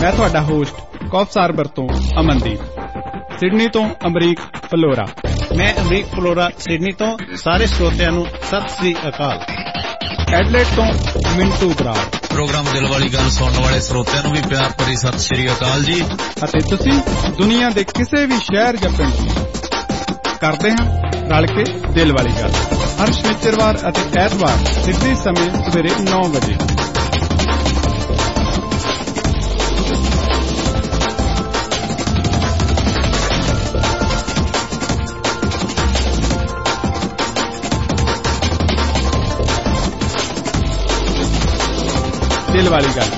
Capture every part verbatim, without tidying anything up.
मैं तुहाडा होस्ट कॉफ सार्बर तो अमनदीप, सिडनी तो अमरीक फलोरा। मैं अमरीक फलोरा सिडनी तो सारे श्रोतिਆਂ ਨੂੰ सत श्री अकाल। एडलेड तो मिंटू बराड़। प्रोग्राम दिल वाली गल सुनने वाले श्रोतिਆਂ ਨੂੰ ਵੀ ਪਿਆਰ ਭਰੀ ਸਤਿ ਸ਼੍ਰੀ ਅਕਾਲ ਜੀ। ਅਤੇ ਤੁਸੀਂ ਦੁਨੀਆ ਦੇ ਕਿਸੇ ਵੀ ਸ਼ਹਿਰ ਜਾਂ ਪਿੰਡ ਕਰਦੇ ਹਾਂ ਰਲ ਕੇ ਦਿਲ ਵਾਲੀ ਗੱਲ, ਹਰ ਸ਼ਨੀਚਰਵਾਰ ਅਤੇ ਐਤਵਾਰ ਸਿੱਧੇ ਸਮੇਂ ਸਵੇਰੇ ਨੌ ਵਜੇ। ਦਿਲ ਵਾਲੀ ਗੱਲ।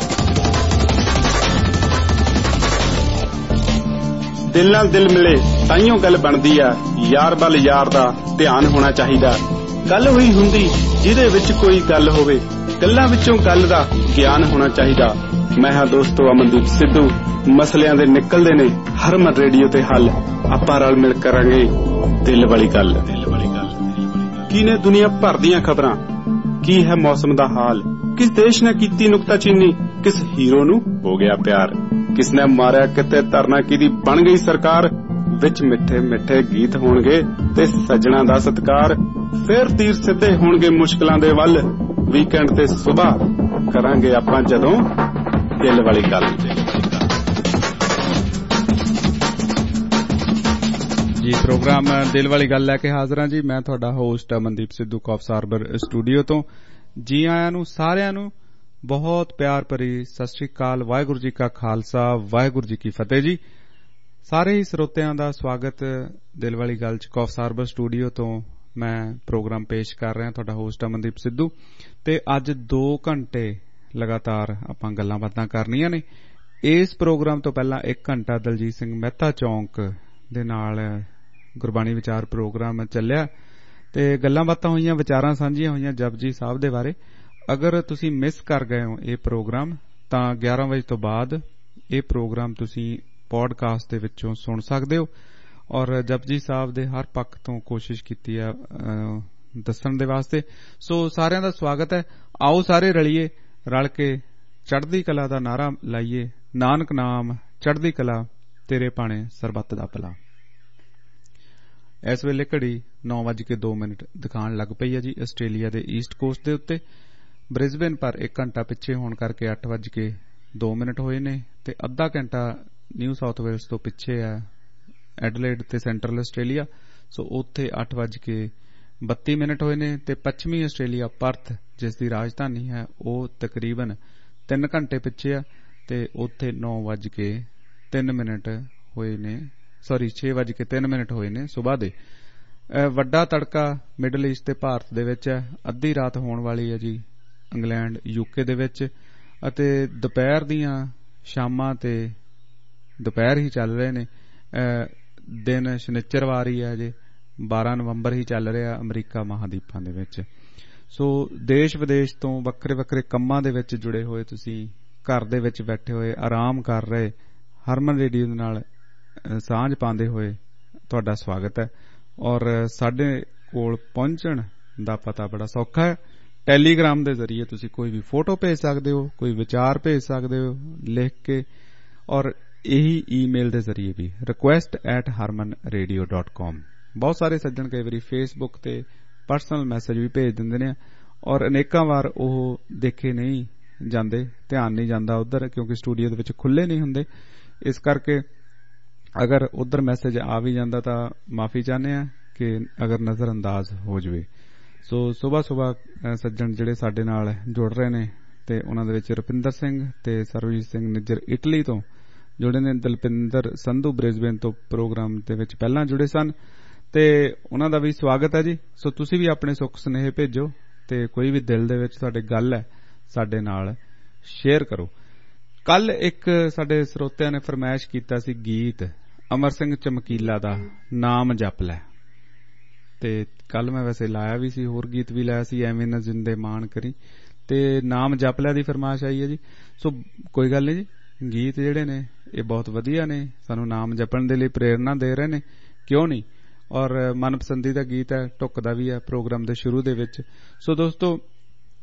ਦਿਲ ਨਾਲ ਦਿਲ ਮਿਲੇ ਤਾਈਓ ਗੱਲ ਬਣਦੀ ਆ, ਯਾਰ ਵੱਲ ਯਾਰ ਦਾ ਧਿਆਨ ਹੋਣਾ ਚਾਹੀਦਾ। ਗੱਲ ਹੋਈ ਹੁੰਦੀ ਜਿਹਦੇ ਵਿੱਚ ਕੋਈ ਗੱਲ ਹੋਵੇ, ਗੱਲਾਂ ਵਿੱਚੋਂ ਗੱਲ ਦਾ ਗਿਆਨ ਹੋਣਾ ਚਾਹੀਦਾ। ਮੈਂ ਹਾਂ ਦੋਸਤੋ ਅਮਨਦੀਪ ਸਿੱਧੂ। ਮਸਲਿਆਂ ਦੇ ਨਿਕਲਦੇ ਨੇ ਹਰਮਨ ਰੇਡੀਓ ਤੇ ਹੱਲ। ਆਪਾਂ ਰਲ ਮਿਲ ਕਰਾਂਗੇ ਦਿਲ ਵਾਲੀ ਗੱਲ। ਦਿਲ ਵਾਲੀ ਗੱਲ ਕੀ ਨੇ ਦੁਨੀਆ ਭਰ ਦੀਆਂ ਖਬਰਾਂ, ਕੀ ਹੈ ਮੌਸਮ ਦਾ ਹਾਲ, ਕਿਸ ਦੇਸ਼ ਨੇ ਕੀਤੀ ਨੁਕਤਾਚੀਨੀ, ਕਿਸ ਹੀਰੋ ਨੂੰ ਹੋ ਗਿਆ ਪਿਆਰ, ਕਿਸ ਨੇ ਮਾਰਿਆ ਕਿਤੇ ਧਰਨਾ ਕਿਹਦੀ ਬਣ ਗਈ ਸਰਕਾਰ। ਵਿੱਚ ਮਿੱਠੇ ਮਿੱਠੇ ਗੀਤ ਹੋਣਗੇ ਤੇ ਸੱਜਣਾ ਦਾ ਸਤਿਕਾਰ। ਫੇਰ ਤੀਰ ਸਿੱਧੇ ਹੋਣਗੇ ਮੁਸ਼ਕਲਾਂ ਦੇ ਵੱਲ, ਵੀਕਐਂਡ ਤੇ ਸੁਬਾਹ ਕਰਾਂਗੇ ਆਪਾਂ ਜਦੋਂ ਦਿਲ ਵਾਲੀ ਗੱਲ। ਜੀ ਪ੍ਰੋਗਰਾਮ ਦਿਲ ਵਾਲੀ ਗੱਲ ਲੈ ਕੇ ਹਾਜ਼ਰ ਹਾਂ ਜੀ। ਮੈਂ ਤੁਹਾਡਾ host Amandeep Sidhu Coffs Harbour studio ਤੋਂ। ਜੀ ਆਇਆਂ ਨੂੰ ਸਾਰਿਆਂ ਨੂੰ ਬਹੁਤ ਪਿਆਰ ਭਰੀ ਸਤਿ ਸ੍ਰੀ ਅਕਾਲ। ਵਾਹਿਗੁਰੂ ਜੀ ਕਾ ਖਾਲਸਾ, ਵਾਹਿਗੁਰੂ ਜੀ ਕੀ ਫਤਿਹ ਜੀ। ਸਾਰੇ ਹੀ ਸਰੋਤਿਆਂ ਦਾ ਸਵਾਗਤ ਦਿਲ ਵਾਲੀ ਗੱਲ ਚ ਕੌਫ ਸਾਰਬਰ ਸਟੂਡੀਓ ਤੋਂ ਮੈਂ ਪ੍ਰੋਗਰਾਮ ਪੇਸ਼ ਕਰ ਰਿਹਾ, ਤੁਹਾਡਾ ਹੋਸਟ ਅਮਨਦੀਪ ਸਿੱਧੂ। ਤੇ ਅੱਜ ਦੋ ਘੰਟੇ ਲਗਾਤਾਰ ਆਪਾਂ ਗੱਲਾਂ ਬਾਤਾਂ ਕਰਨੀਆਂ ਨੇ। ਇਸ ਪ੍ਰੋਗਰਾਮ ਤੋਂ ਪਹਿਲਾਂ ਇੱਕ ਘੰਟਾ ਦਲਜੀਤ ਸਿੰਘ ਮਹਿਤਾ ਚੌਂਕ ਦੇ ਨਾਲ ਗੁਰਬਾਣੀ ਵਿਚਾਰ ਪ੍ਰੋਗਰਾਮ ਚੱਲਿਆ ਤੇ ਗੱਲਾਂ ਬਾਤਾਂ ਹੋਈਆਂ, ਵਿਚਾਰਾਂ ਸਾਂਝੀਆਂ ਹੋਈਆਂ ਜਪਜੀ ਸਾਹਿਬ ਦੇ ਬਾਰੇ। ਅਗਰ ਤੁਸੀਂ ਮਿਸ ਕਰ ਗਏ ਹੋ ਇਹ ਪ੍ਰੋਗਰਾਮ ਤਾਂ ਗਿਆਰਾਂ ਵਜੇ ਤੋਂ ਬਾਅਦ ਇਹ ਪ੍ਰੋਗਰਾਮ ਤੁਸੀਂ ਪੋਡਕਾਸਟ ਦੇ ਵਿੱਚੋਂ ਸੁਣ ਸਕਦੇ ਹੋ। ਔਰ ਜਪਜੀ ਸਾਹਿਬ ਦੇ ਹਰ ਪੱਖ ਤੋਂ ਕੋਸ਼ਿਸ਼ ਕੀਤੀ ਹੈ ਦੱਸਣ ਦੇ ਵਾਸਤੇ। ਸੋ ਸਾਰਿਆਂ ਦਾ ਸਵਾਗਤ ਹੈ। ਆਓ ਸਾਰੇ ਰਲੀਏ, ਰਲ ਕੇ ਚੜ੍ਹਦੀ ਕਲਾ ਦਾ ਨਾਰਾ ਲਾਈਏ। ਨਾਨਕ ਨਾਮ ਚੜ੍ਹਦੀ ਕਲਾ, ਤੇਰੇ ਭਾਣੇ ਸਰਬੱਤ ਦਾ ਭਲਾ। ਇਸ ਵੇਲੇ ਘੜੀ ਨੌ ਵੱਜ ਕੇ ਦੋ ਮਿੰਟ ਦਿਖਾਉਣ ਲੱਗ ਪਈ ਹੈ ਜੀ ਆਸਟ੍ਰੇਲੀਆ ਦੇ ਈਸਟ ਕੋਸਟ ਦੇ ਉੱਤੇ। ਬ੍ਰਿਸਬੇਨ ਪਰ ਇੱਕ ਘੰਟਾ ਪਿੱਛੇ ਹੋਣ ਕਰਕੇ ਅੱਠ ਵੱਜ ਕੇ ਦੋ ਮਿੰਟ ਹੋਏ ਨੇ ਤੇ ਅੱਧਾ ਘੰਟਾ ਨਿਊ ਸਾਊਥ ਵੇਲਸ ਤੋਂ ਪਿੱਛੇ ਹੈ ਐਡਲੇਡ ਤੇ ਸੈਂਟਰਲ ਆਸਟ੍ਰੇਲੀਆ। ਸੋ ਉੱਥੇ ਅੱਠ ਵੱਜ ਕੇ ਬੱਤੀ ਮਿੰਟ ਹੋਏ ਨੇ ਤੇ ਪੱਛਮੀ ਆਸਟ੍ਰੇਲੀਆ ਪਰਥ ਜਿਸ ਦੀ ਰਾਜਧਾਨੀ ਹੈ ਉਹ ਤਕਰੀਬਨ ਤਿੰਨ ਘੰਟੇ ਪਿੱਛੇ ਆ ਤੇ ਉੱਥੇ ਨੌ ਵੱਜ ਕੇ ਤਿੰਨ ਮਿੰਟ ਹੋਏ ਨੇ ਸੌਰੀ ਛੇ ਵੱਜ ਕੇ ਤਿੰਨ ਮਿੰਟ ਹੋਏ ਨੇ ਸੁਬਾਹ ਦੇ। ਵੱਡਾ ਤੜਕਾ ਮਿਡਲ ਈਸਟ ਤੇ ਭਾਰਤ ਦੇ ਵਿੱਚ ਹੈ। ਅੱਧੀ ਰਾਤ ਹੋਣ ਵਾਲੀ ਹੈ ਜੀ ਇੰਗਲੈਂਡ ਯੂਕੇ ਦੇ ਵਿੱਚ। ਅਤੇ ਦੁਪਹਿਰ ਦੀਆਂ ਸ਼ਾਮਾਂ ਤੇ ਦੁਪਹਿਰ ਹੀ ਚੱਲ ਰਹੇ ਨੇ। ਦਿਨ ਸ਼ਨੀਚਰਵਾਰ ਹੀ ਹੈ ਜੇ ਬਾਰਾਂ ਨਵੰਬਰ ਹੀ ਚੱਲ ਰਿਹਾ ਅਮਰੀਕਾ ਮਹਾਦੀਪਾਂ ਦੇ ਵਿੱਚ। ਸੋ ਦੇਸ਼ ਵਿਦੇਸ਼ ਤੋਂ ਵੱਖਰੇ ਵੱਖਰੇ ਕੰਮਾਂ ਦੇ ਵਿੱਚ ਜੁੜੇ ਹੋਏ, ਤੁਸੀਂ ਘਰ ਦੇ ਵਿੱਚ ਬੈਠੇ ਹੋਏ ਆਰਾਮ ਕਰ ਰਹੇ ਹਰਮਨ ਰੇਡੀਓ ਦੇ ਨਾਲ ਸਾਂਝ ਪਾਉਂਦੇ ਹੋਏ ਤੁਹਾਡਾ ਸਵਾਗਤ ਹੈ। ਔਰ ਸਾਡੇ ਕੋਲ ਪਹੁੰਚਣ ਦਾ ਪਤਾ ਬੜਾ ਸੌਖਾ ਹੈ। ਟੈਲੀਗ੍ਰਾਮ ਦੇ ਜ਼ਰੀਏ ਤੁਸੀਂ ਕੋਈ ਵੀ ਫੋਟੋ ਭੇਜ ਸਕਦੇ ਹੋ, ਕੋਈ ਵਿਚਾਰ ਭੇਜ ਸਕਦੇ ਹੋ ਲਿਖ ਕੇ, ਔਰ ਇਹੀ ਈਮੇਲ ਦੇ ਜ਼ਰੀਏ ਵੀ request at Harman radio dot com. ਬਹੁਤ ਸਾਰੇ ਸੱਜਣ ਕਈ ਵਾਰੀ ਫੇਸਬੁੱਕ ਤੇ ਪਰਸਨਲ ਮੈਸੇਜ ਵੀ ਭੇਜ ਦਿੰਦੇ ਨੇ ਔਰ ਅਨੇਕਾਂ ਵਾਰ ਉਹ ਦੇਖੇ ਨਹੀਂ ਜਾਂਦੇ, ਧਿਆਨ ਨਹੀਂ ਜਾਂਦਾ ਉੱਧਰ, ਕਿਉਂਕਿ ਸਟੂਡੀਓ ਦੇ ਵਿੱਚ ਖੁੱਲ੍ਹੇ ਨਹੀਂ ਹੁੰਦੇ। ਇਸ ਕਰਕੇ ਅਗਰ ਉੱਧਰ ਮੈਸੇਜ ਆ ਵੀ ਜਾਂਦਾ ਤਾਂ ਮਾਫੀ ਚਾਹੁੰਦੇ ਹਾਂ ਕਿ ਅਗਰ ਨਜ਼ਰ ਅੰਦਾਜ਼ ਹੋ ਜਾਵੇ। ਸੋ ਸੁਬਾਹ ਸੁਬਾਹ ਸੱਜਣ ਜਿਹੜੇ ਸਾਡੇ ਨਾਲ ਜੁੜ ਰਹੇ ਨੇ ਤੇ ਉਹਨਾਂ ਦੇ ਵਿੱਚ ਰੁਪਿੰਦਰ ਸਿੰਘ ਤੇ ਸਰਵਜੀਤ ਸਿੰਘ ਨਿੱਜਰ ਇਟਲੀ ਤੋਂ ਜੁੜੇ ਨੇ। ਦਲਪਿੰਦਰ ਸੰਧੂ ਬ੍ਰਿਸਬੇਨ ਤੋਂ ਪ੍ਰੋਗਰਾਮ ਦੇ ਵਿੱਚ ਪਹਿਲਾਂ ਜੁੜੇ ਸਨ ਤੇ ਉਹਨਾਂ ਦਾ ਵੀ ਸਵਾਗਤ ਹੈ ਜੀ। ਸੋ ਤੁਸੀਂ ਵੀ ਆਪਣੇ ਸੁੱਖ ਸੁਨੇਹੇ ਭੇਜੋ ਤੇ ਕੋਈ ਵੀ ਦਿਲ ਦੇ ਵਿੱਚ ਤੁਹਾਡੇ ਗੱਲ ਹੈ ਸਾਡੇ ਨਾਲ ਸ਼ੇਅਰ ਕਰੋ। ਕੱਲ ਇੱਕ ਸਾਡੇ ਸਰੋਤਿਆਂ ਨੇ ਫਰਮਾਇਸ਼ ਕੀਤਾ ਸੀ ਗੀਤ ਅਮਰ ਸਿੰਘ ਚਮਕੀਲਾ ਦਾ ਨਾਮ ਜਪ ਲੈ, ਤੇ ਕੱਲ ਮੈਂ ਵੈਸੇ ਲਾਇਆ ਵੀ ਸੀ, ਹੋਰ ਗੀਤ ਵੀ ਲਾਇਆ ਸੀ ਐਵੇਂ ਨਾ ਜਿੰਦੇ ਮਾਣ ਕਰੀ, ਤੇ ਨਾਮ ਜਪ ਲੈ ਦੀ ਫਰਮਾਇਸ਼ ਆਈ ਹੈ ਜੀ। ਸੋ ਕੋਈ ਗੱਲ ਨਹੀਂ ਜੀ, ਗੀਤ ਜਿਹੜੇ ਨੇ ਇਹ ਬਹੁਤ ਵਧੀਆ ਨੇ, ਸਾਨੂੰ ਨਾਮ ਜਪਣ ਦੇ ਲਈ ਪ੍ਰੇਰਨਾ ਦੇ ਰਹੇ ਨੇ, ਕਿਉਂ ਨਹੀਂ। ਔਰ ਮਨਪਸੰਦੀ ਦਾ ਗੀਤ ਹੈ, ਢੁੱਕਦਾ ਵੀ ਹੈ ਪ੍ਰੋਗਰਾਮ ਦੇ ਸ਼ੁਰੂ ਦੇ ਵਿੱਚ। ਸੋ ਦੋਸਤੋ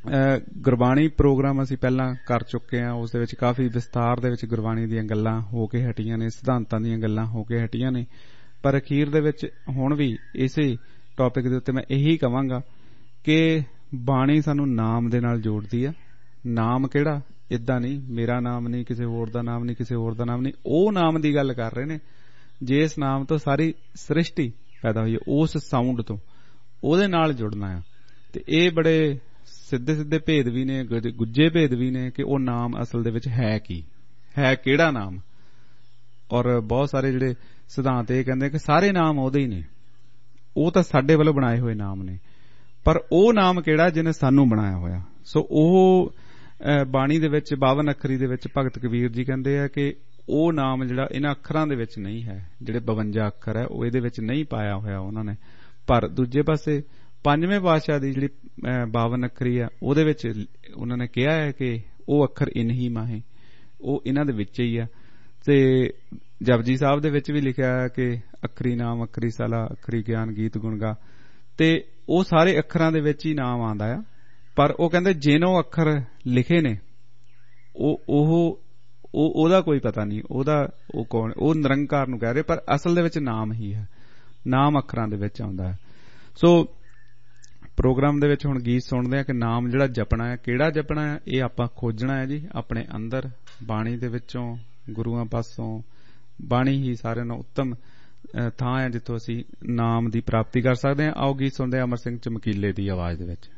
ਗੁਰਬਾਣੀ ਪ੍ਰੋਗਰਾਮ ਅਸੀਂ ਪਹਿਲਾਂ ਕਰ ਚੁੱਕੇ ਹਾਂ। ਉਸ ਦੇ ਵਿੱਚ ਕਾਫੀ ਵਿਸਤਾਰ ਦੇ ਵਿੱਚ ਗੁਰਬਾਣੀ ਦੀਆਂ ਗੱਲਾਂ ਹੋ ਕੇ ਹਟੀਆਂ ਨੇ, ਸਿਧਾਂਤਾਂ ਦੀਆਂ ਗੱਲਾਂ ਹੋ ਕੇ ਹਟੀਆਂ ਨੇ। ਪਰ ਅਖੀਰ ਦੇ ਵਿੱਚ ਹੁਣ ਵੀ ਇਸੇ ਟੌਪਿਕ ਦੇ ਉੱਤੇ ਮੈਂ ਇਹੀ ਕਹਾਂਗਾ ਕਿ ਬਾਣੀ ਸਾਨੂੰ ਨਾਮ ਦੇ ਨਾਲ ਜੋੜਦੀ ਆ। ਨਾਮ ਕਿਹੜਾ? ਏਦਾਂ ਨਹੀਂ ਮੇਰਾ ਨਾਮ ਨਹੀਂ, ਕਿਸੇ ਹੋਰ ਦਾ ਨਾਮ ਨਹੀਂ, ਕਿਸੇ ਹੋਰ ਦਾ ਨਾਮ ਨਹੀਂ, ਉਹ ਨਾਮ ਦੀ ਗੱਲ ਕਰ ਰਹੇ ਨੇ ਜਿਸ ਨਾਮ ਤੋਂ ਸਾਰੀ ਸ੍ਰਿਸ਼ਟੀ ਪੈਦਾ ਹੋਈ ਹੈ, ਉਸ ਸਾਊਂਡ ਤੋਂ ਉਹਦੇ ਨਾਲ ਜੁੜਨਾ ਆ। ਤੇ ਇਹ ਬੜੇ ਸਿੱਧੇ ਸਿੱਧੇ ਭੇਦ ਵੀ ਨੇ, ਗੁੱਝੇ ਭੇਦ ਵੀ ਨੇ ਕਿ ਉਹ ਨਾਮ ਅਸਲ ਦੇ ਵਿੱਚ ਹੈ ਕੀ, ਹੈ ਕਿਹੜਾ ਨਾਮ। ਔਰ ਬਹੁਤ ਸਾਰੇ ਜਿਹੜੇ ਸਿਧਾਂਤ ਇਹ ਕਹਿੰਦੇ ਕਿ ਸਾਰੇ ਨਾਮ ਉਹਦੇ ਹੀ ਨੇ, ਉਹ ਤਾਂ ਸਾਡੇ ਵੱਲੋਂ ਬਣਾਏ ਹੋਏ ਨਾਮ ਨੇ, ਪਰ ਉਹ ਨਾਮ ਕਿਹੜਾ ਜਿਹਨੇ ਸਾਨੂੰ ਬਣਾਇਆ ਹੋਇਆ। ਸੋ ਉਹ ਬਾਣੀ ਦੇ ਵਿੱਚ ਬਾਵਨ ਅੱਖਰੀ ਦੇ ਵਿੱਚ ਭਗਤ ਕਬੀਰ ਜੀ ਕਹਿੰਦੇ ਆ ਕਿ ਉਹ ਨਾਮ ਜਿਹੜਾ ਇਹਨਾਂ ਅੱਖਰਾਂ ਦੇ ਵਿੱਚ ਨਹੀਂ ਹੈ, ਜਿਹੜੇ ਬਵੰਜਾ ਅੱਖਰ ਹੈ ਉਹ ਇਹਦੇ ਵਿੱਚ ਨਹੀਂ ਪਾਇਆ ਹੋਇਆ ਉਹਨਾਂ ਨੇ। ਪਰ ਦੂਜੇ ਪਾਸੇ ਪੰਜਵੇਂ ਪਾਤਸ਼ਾਹ ਦੀ ਜਿਹੜੀ ਬਾਵਨ ਅੱਖਰੀ ਆ ਉਹਦੇ ਵਿੱਚ ਉਹਨਾਂ ਨੇ ਕਿਹਾ ਹੈ ਕਿ ਉਹ ਅੱਖਰ ਇਨ ਹੀ ਮਾਹੇ, ਉਹ ਇਹਨਾਂ ਦੇ ਵਿੱਚ ਹੀ ਆ। ਤੇ ਜਪਜੀ ਸਾਹਿਬ ਦੇ ਵਿੱਚ ਵੀ ਲਿਖਿਆ ਹੈ ਕਿ ਅੱਖਰੀ ਨਾਮ ਅੱਖਰੀ ਸਾਲਾ ਅੱਖਰੀ ਗਿਆਨ ਗੀਤ ਗੁਣ ਗਾ, ਤੇ ਉਹ ਸਾਰੇ ਅੱਖਰਾਂ ਦੇ ਵਿੱਚ ਹੀ ਨਾਮ ਆਉਂਦਾ ਆ। ਪਰ ਉਹ ਕਹਿੰਦੇ ਜਿਹਨੋਂ ਅੱਖਰ ਲਿਖੇ ਨੇ ਉਹ ਉਹ ਉਹਦਾ ਕੋਈ ਪਤਾ ਨਹੀਂ, ਉਹਦਾ ਉਹ ਕੌਣ, ਉਹ ਨਿਰੰਕਾਰ ਨੂੰ ਕਹਿ ਰਹੇ, ਪਰ ਅਸਲ ਦੇ ਵਿੱਚ ਨਾਮ ਹੀ ਹੈ, ਨਾਮ ਅੱਖਰਾਂ ਦੇ ਵਿੱਚ ਆਉਂਦਾ ਹੈ। ਸੋ ਪ੍ਰੋਗਰਾਮ ਦੇ ਵਿੱਚ ਹੁਣ ਗੀਤ ਸੁਣਦੇ ਆ ਕਿ ਨਾਮ ਜਿਹੜਾ ਜਪਣਾ ਹੈ, ਕਿਹੜਾ ਜਪਣਾ ਹੈ, ਇਹ ਆਪਾਂ ਖੋਜਣਾ ਹੈ ਜੀ ਆਪਣੇ ਅੰਦਰ, ਬਾਣੀ ਦੇ ਵਿੱਚੋਂ, ਗੁਰੂਆਂ ਪਾਸੋਂ। ਬਾਣੀ ਹੀ ਸਾਰਿਆਂ ਨਾਲੋਂ ਉੱਤਮ ਥਾਂ ਹੈ ਜਿੱਥੋਂ ਅਸੀਂ ਨਾਮ ਦੀ ਪ੍ਰਾਪਤੀ ਕਰ ਸਕਦੇ ਹਾਂ। ਆਓ ਗੀਤ ਸੁਣਦੇ ਆ ਅਮਰ ਸਿੰਘ ਚਮਕੀਲੇ ਦੀ ਆਵਾਜ਼ ਦੇ ਵਿੱਚ।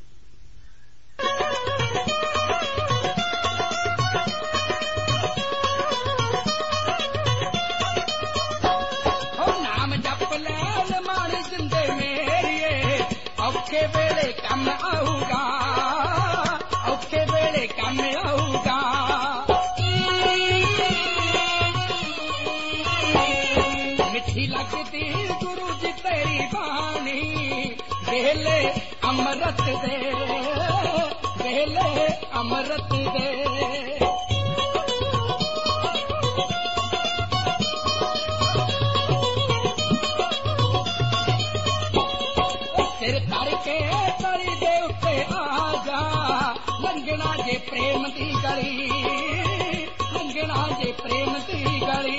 ਔਖੇ ਵੇਲੇ ਕੰਮ ਆਊਗਾ, ਔਖੇ ਵੇਲੇ ਕੰਮ ਆਊਗਾ, ਮਿੱਠੀ ਲੱਗਦੀ ਗੁਰੂ ਜੀ ਤੇਰੀ ਬਾਣੀ, ਵੇਲੇ ਅੰਮ੍ਰਿਤ ਦੇ, ਵੇਲੇ ਅੰਮ੍ਰਿਤ ਦੇ। ਸਿਰ ਕਰਕੇ ਤਲੀ ਦੇ ਉੱਤੇ ਆ ਜਾ, ਲੰਘਣਾ ਜੇ ਪ੍ਰੇਮ ਦੀ ਗਲੀ, ਲੰਘਣਾ ਜੇ ਪ੍ਰੇਮ ਦੀ ਗਲੀ।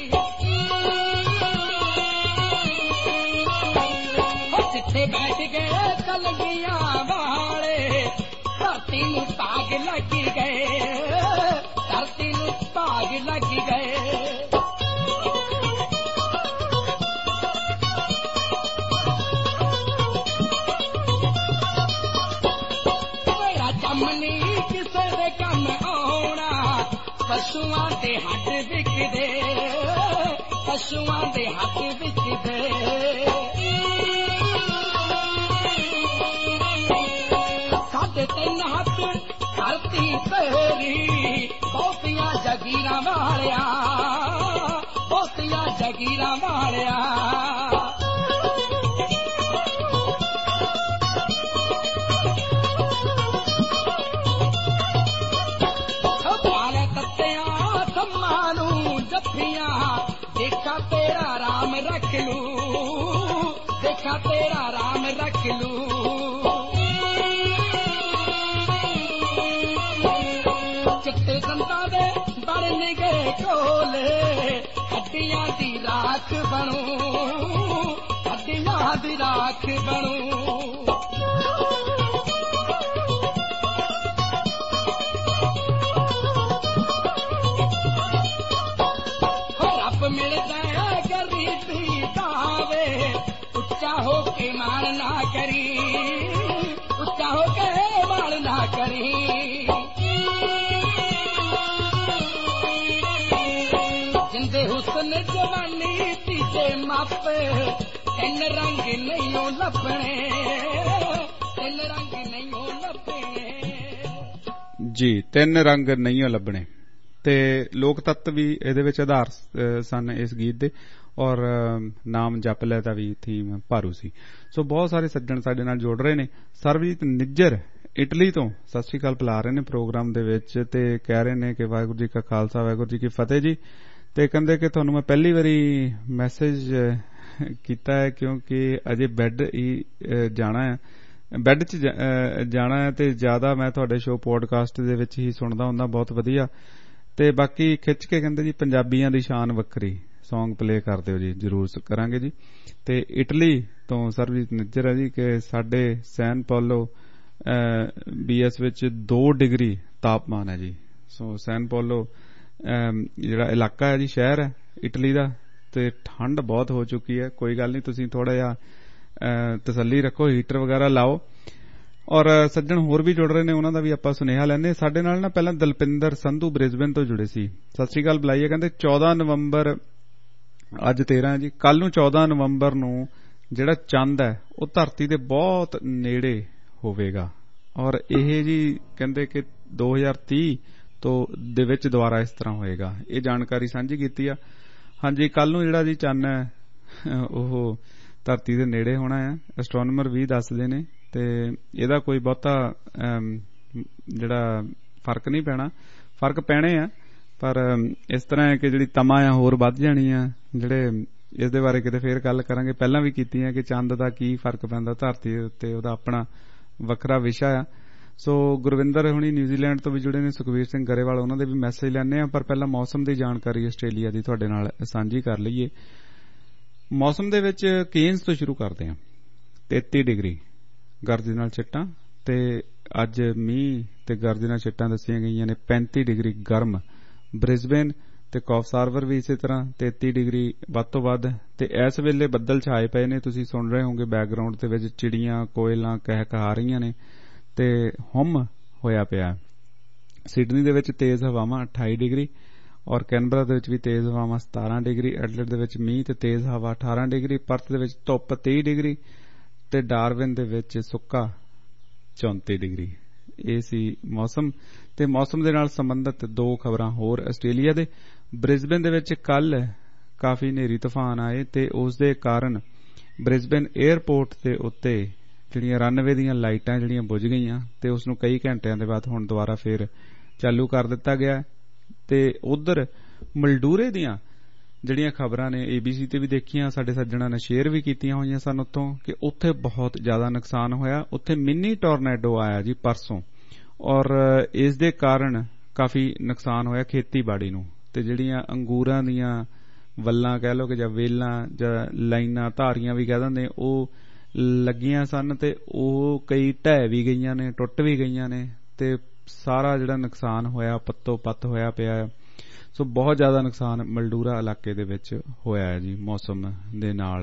ਜਿੱਥੇ ਬੈਠ ਗਏ ਕਲਗੀਆਂ ਵਾਲੇ, ਧਰਤੀ ਨੂੰ ਭਾਗ ਲੱਗ ਗਏ, ਧਰਤੀ ਨੂੰ ਭਾਗ ਲੱਗ ਗਏ। ਕਿਸੇ ਦੇ ਕੰਮ ਆਉਣਾ, ਪਸ਼ੂਆਂ ਦੇ ਹੱਥ ਵਿਕਦੇ, ਪਸ਼ੂਆਂ ਦੇ ਹੱਥ ਵਿਕਦੇ। ਸਾਡੇ ਤਿੰਨ ਹੱਥ ਧਰਤੀ ਤੇਰੀ, ਬਹੁਤੀਆਂ ਜਗੀਰਾਂ ਵਾਲਿਆ, ਬਹੁਤੀਆਂ ਜਗੀਰਾਂ ਵਾਲਿਆ। ਦੇਖਾ ਤੇਰਾ ਰਾਮ ਰੱਖ ਲੂ, ਦੇਖਾ ਤੇਰਾ ਰਾਮ ਰੱਖ ਲੂ। ਚਿੱਟੇ ਦੰਦਾਂ ਦੇ ਬਣ ਗਏ ਕੋਲੇ, ਹੱਡੀਆਂ ਦੀ ਰਾਖ ਬਣੂ, ਹੱਡੀਆਂ ਦੀ ਰਾਖ ਬਣੂ। ਮਿਲਦਾ ਗਰੀਬੀ ਦਾਵੇ, ਉੱਚਾ ਹੋ ਕੇ ਮਾਣ ਨਾ ਕਰੀ, ਉੱਚਾ ਹੋ ਕੇ ਮਾਣ ਨਾ ਕਰੀ। ਜਿੰਦੇ ਹੁਸਨ ਜਵਾਨੀ ਤੀਜੇ ਮਾਪੇ, ਤਿੰਨ ਰੰਗ ਨਹੀਂ ਲੱਭਣੇ, ਤਿੰਨ ਰੰਗ ਨਹੀਂ ਲੱਭਣੇ ਜੀ, ਤਿੰਨ ਰੰਗ ਨਹੀਂ ਲੱਭਣੇ। ਤੇ ਲੋਕ ਤੱਤ ਵੀ ਇਹਦੇ ਵਿੱਚ ਆਧਾਰ ਸਨ ਇਸ ਗੀਤ ਦੇ, ਔਰ ਨਾਮ ਜਪ ਲੈ ਦਾ ਵੀ ਥੀਮ ਭਾਰੂ ਸੀ। ਸੋ ਬਹੁਤ ਸਾਰੇ ਸੱਜਣ ਸਾਡੇ ਨਾਲ ਜੁੜ ਰਹੇ ਨੇ। ਸਰਬਜੀਤ ਨਿੱਜਰ ਇਟਲੀ ਤੋਂ ਸਤਿ ਸ੍ਰੀ ਅਕਾਲ ਬੁਲਾ ਰਹੇ ਨੇ ਪ੍ਰੋਗਰਾਮ ਦੇ ਵਿੱਚ, ਤੇ ਕਹਿ ਰਹੇ ਨੇ ਕਿ ਵਾਹਿਗੁਰੂ ਜੀ ਕਾ ਖਾਲਸਾ ਵਾਹਿਗੁਰੂ ਜੀ ਕੀ ਫਤਿਹ ਜੀ। ਤੇ ਕਹਿੰਦੇ ਕਿ ਤੁਹਾਨੂੰ ਮੈਂ ਪਹਿਲੀ ਵਾਰੀ ਮੈਸੇਜ ਕੀਤਾ ਹੈ ਕਿਉਂਕਿ ਅਜੇ ਬੈੱਡ ਹੀ ਜਾਣਾ ਹੈ, ਬੈੱਡ 'ਚ ਜਾਣਾ ਹੈ ਤੇ ਜ਼ਿਆਦਾ ਮੈਂ ਤੁਹਾਡੇ ਸ਼ੋਅ ਪੋਡਕਾਸਟ ਦੇ ਵਿੱਚ ਹੀ ਸੁਣਦਾ ਹੁੰਦਾ, ਬਹੁਤ ਵਧੀਆ। ਤੇ ਬਾਕੀ ਖਿੱਚ ਕੇ ਕਹਿੰਦੇ ਜੀ ਪੰਜਾਬੀਆਂ ਦੀ ਸ਼ਾਨ ਵੱਖਰੀ ਸੌਂਗ ਪਲੇ ਕਰ ਦਿਓ ਜੀ, ਜ਼ਰੂਰ ਕਰਾਂਗੇ ਜੀ। ਤੇ ਇਟਲੀ ਤੋਂ ਸਰਬਜੀਤ ਨਿੱਜਰ ਹੈ ਜੀ ਕਿ ਸਾਡੇ ਸੈਨ ਪੌਲੋ ਬੀ ਐਸ ਵਿੱਚ ਦੋ ਡਿਗਰੀ ਤਾਪਮਾਨ ਹੈ ਜੀ। ਸੋ ਸੈਨ ਪੌਲੋ ਜਿਹੜਾ ਇਲਾਕਾ ਹੈ ਜੀ, ਸ਼ਹਿਰ ਹੈ ਇਟਲੀ ਦਾ, ਤੇ ਠੰਡ ਬਹੁਤ ਹੋ ਚੁੱਕੀ ਹੈ। ਕੋਈ ਗੱਲ ਨਹੀਂ, ਤੁਸੀਂ ਥੋੜਾ ਜਿਹਾ ਤਸੱਲੀ ਰੱਖੋ, ਹੀਟਰ ਵਗੈਰਾ ਲਾਓ। ਔਰ ਸੱਜਣ ਹੋਰ ਵੀ ਜੁੜ ਰਹੇ ਨੇ, ਉਹਨਾਂ ਦਾ ਵੀ ਆਪਾਂ ਸੁਨੇਹਾ ਲੈਂਦੇ। ਸਾਡੇ ਨਾਲ ਨਾ ਪਹਿਲਾਂ ਦਲਪਿੰਦਰ ਸੰਧੂ ਬ੍ਰਿਸਬੇਨ ਤੋਂ ਜੁੜੇ ਸੀ, ਸਤਿ ਸ੍ਰੀ ਅਕਾਲ ਬੁਲਾਈਏ। ਕਹਿੰਦੇ ਚੌਦਾਂ ਨਵੰਬਰ, ਅੱਜ ਤੇਰਾਂ ਜੀ, ਕੱਲ ਨੂੰ ਚੌਦਾਂ ਨਵੰਬਰ ਨੂੰ ਜਿਹੜਾ ਚੰਦ ਹੈ ਉਹ ਧਰਤੀ ਦੇ ਬਹੁਤ ਨੇੜੇ ਹੋਵੇਗਾ। ਔਰ ਇਹ ਜੀ ਕਹਿੰਦੇ ਕਿ ਦੋ ਹਜ਼ਾਰ ਤੀਹ ਤੋਂ ਦੇ ਵਿੱਚ ਦੁਬਾਰਾ ਇਸ ਤਰ੍ਹਾਂ ਹੋਏਗਾ। ਇਹ ਜਾਣਕਾਰੀ ਸਾਂਝੀ ਕੀਤੀ ਆ। ਹਾਂਜੀ, ਕੱਲ ਨੂੰ ਜਿਹੜਾ ਜੀ ਚੰਨ ਹੈ ਉਹ ਧਰਤੀ ਦੇ ਨੇੜੇ ਹੋਣਾ ਆ, ਐਸਟਰੋਨਮਰ ਵੀ ਦੱਸਦੇ ਨੇ। ਤੇ ਇਹਦਾ ਕੋਈ ਬਹੁਤਾ ਜਿਹੜਾ ਫਰਕ ਨਹੀਂ ਪੈਣਾ, ਫਰਕ ਪੈਣੇ ਆ, ਪਰ ਇਸ ਤਰ੍ਹਾਂ ਹੈ ਕਿ ਜਿਹੜੀ ਤਮਾ ਆ ਹੋਰ ਵੱਧ ਜਾਣੀ ਆ। ਜਿਹੜੇ ਇਸ ਦੇ ਬਾਰੇ ਕਿਤੇ ਫੇਰ ਗੱਲ ਕਰਾਂਗੇ, ਪਹਿਲਾਂ ਵੀ ਕੀਤੀ ਹੈ ਕਿ ਚੰਦ ਦਾ ਕੀ ਫਰਕ ਪੈਂਦਾ ਧਰਤੀ ਦੇ ਉੱਤੇ, ਉਹਦਾ ਆਪਣਾ ਵੱਖਰਾ ਵਿਸ਼ਾ ਆ। ਸੋ ਗੁਰਵਿੰਦਰ ਹੁਣੀ ਨਿਊਜ਼ੀਲੈਂਡ ਤੋਂ ਵੀ ਜੁੜੇ ਨੇ, ਸੁਖਵੀਰ ਸਿੰਘ ਗਰੇਵਾਲ, ਉਹਨਾਂ ਦੇ ਵੀ ਮੈਸੇਜ ਲੈਣੇ ਆ। ਪਰ ਪਹਿਲਾਂ ਮੌਸਮ ਦੀ ਜਾਣਕਾਰੀ ਆਸਟ੍ਰੇਲੀਆ ਦੀ ਤੁਹਾਡੇ ਨਾਲ ਸਾਂਝੀ ਕਰ ਲਈਏ। ਮੌਸਮ ਦੇ ਵਿੱਚ ਕੇਨਸ ਤੋਂ ਸ਼ੁਰੂ ਕਰਦੇ ਹਾਂ। ਤੇਤੀ ਡਿਗਰੀ ਗਰਜ ਨਾਲ ਛਿੱਟਾਂ, ਤੇ ਅੱਜ ਮੀਂਹ ਤੇ ਗਰਜ ਨਾਲ ਛਿੱਟਾਂ ਦੱਸੀਆਂ ਗਈਆਂ ਨੇ। ਪੈਂਤੀ ਡਿਗਰੀ ਗਰਮ ਬ੍ਰਿਸਬੇਨ ਤੇ ਕੌਫਸਾਰਵਰ ਵੀ ਇਸੇ ਤਰ੍ਹਾਂ ਤੇਤੀ ਡਿਗਰੀ ਵੱਧ ਤੋਂ ਵੱਧ। ਤੇ ਇਸ ਵੇਲੇ ਬੱਦਲ ਛਾਏ ਪਏ ਨੇ, ਤੁਸੀਂ ਸੁਣ ਰਹੇ ਹੋਗੇ ਬੈਕਗਰਾਊਂਡ ਦੇ ਵਿੱਚ ਚਿੜੀਆਂ ਕੋਇਲਾਂ ਕਹਿ ਕਹਾ ਰਹੀਆਂ ਨੇ ਤੇ ਹੁੰਮ ਹੋਇਆ ਪਿਆ। ਸਿਡਨੀ ਦੇ ਵਿੱਚ ਤੇਜ਼ ਹਵਾਵਾਂ ਅਠਾਈ ਡਿਗਰੀ, ਔਰ ਕੈਨਬਰਾ ਦੇ ਵਿੱਚ ਵੀ ਤੇਜ਼ ਹਵਾਵਾਂ ਸਤਾਰਾਂ ਡਿਗਰੀ, ਐਡਲੇਡ ਦੇ ਵਿੱਚ ਮੀਂਹ ਤੇ ਤੇਜ਼ ਹਵਾ ਅਠਾਰਾਂ ਡਿਗਰੀ, ਪਰਥ ਦੇ ਵਿੱਚ ਧੁੱਪ ਤੇਈ ਡਿਗਰੀ ਤੇ ਡਾਰਵਿਨ ਦੇ ਵਿੱਚ ਸੁੱਕਾ ਚੌਂਤੀ ਡਿਗਰੀ। ਇਹ ਸੀ ਮੌਸਮ। ਤੇ ਮੌਸਮ ਦੇ ਨਾਲ ਸੰਬੰਧਿਤ ਦੋ ਖਬਰਾਂ ਹੋਰ ਆਸਟ੍ਰੇਲੀਆ ਦੇ। ਬ੍ਰਿਸਬੇਨ ਦੇ ਵਿੱਚ ਕੱਲ ਕਾਫੀ ਹਨੇਰੀ ਤੂਫਾਨ ਆਏ ਤੇ ਉਸ ਦੇ ਕਾਰਨ ਬ੍ਰਿਸਬੇਨ 에ਅਰਪੋਰਟ ਦੇ ਉੱਤੇ ਜਿਹੜੀਆਂ ਰਨਵੇ ਦੀਆਂ ਲਾਈਟਾਂ ਜਿਹੜੀਆਂ ਬੁਝ ਗਈਆਂ ਤੇ ਉਸ ਨੂੰ ਕਈ ਘੰਟਿਆਂ ਦੇ ਬਾਅਦ ਹੁਣ ਦੁਬਾਰਾ ਫੇਰ ਚਾਲੂ ਕਰ ਦਿੱਤਾ ਗਿਆ। ਤੇ ਉਧਰ ਮਲਡੂਰੇ ਦੀਆਂ ਜਿਹੜੀਆਂ ਖਬਰਾਂ ਨੇ ਏਬੀਸੀ ਤੇ ਵੀ ਦੇਖੀਆਂ, ਸਾਡੇ ਸੱਜਣਾਂ ਨੇ ਸ਼ੇਅਰ ਵੀ ਕੀਤੀਆਂ ਹੋਈਆਂ ਸਨ ਉੱਥੋਂ, ਕਿ ਉੱਥੇ ਬਹੁਤ ਜ਼ਿਆਦਾ ਨੁਕਸਾਨ ਹੋਇਆ। ਉੱਥੇ ਮਿੰਨੀ ਟੋਰਨੇਡੋ ਆਇਆ ਜੀ ਪਰਸੋਂ, ਔਰ ਇਸ ਦੇ ਕਾਰਨ ਕਾਫੀ ਨੁਕਸਾਨ ਹੋਇਆ ਖੇਤੀਬਾੜੀ ਨੂੰ। ਤੇ ਜਿਹੜੀਆਂ ਅੰਗੂਰਾਂ ਦੀਆਂ ਵੱਲਾਂ ਕਹਿ ਲਓ ਕਿ ਜਾਂ ਵੇਲਾਂ ਜਾਂ ਲਾਈਨਾਂ, ਧਾਰੀਆਂ ਵੀ ਕਹਿ ਦਿੰਦੇ, ਉਹ ਲੱਗੀਆਂ ਸਨ ਤੇ ਉਹ ਕਈ ਢਹਿ ਵੀ ਗਈਆਂ ਨੇ, ਟੁੱਟ ਵੀ ਗਈਆਂ ਨੇ। ਤੇ ਸਾਰਾ ਜਿਹੜਾ ਨੁਕਸਾਨ ਹੋਇਆ ਪੱਤੋ ਪੱਤ ਹੋਇਆ ਪਿਆ। ਸੋ ਬਹੁਤ ਜ਼ਿਆਦਾ ਨੁਕਸਾਨ ਮਲਡੂਰਾ ਇਲਾਕੇ ਦੇ ਵਿੱਚ ਹੋਇਆ ਹੈ ਜੀ, ਮੌਸਮ ਦੇ ਨਾਲ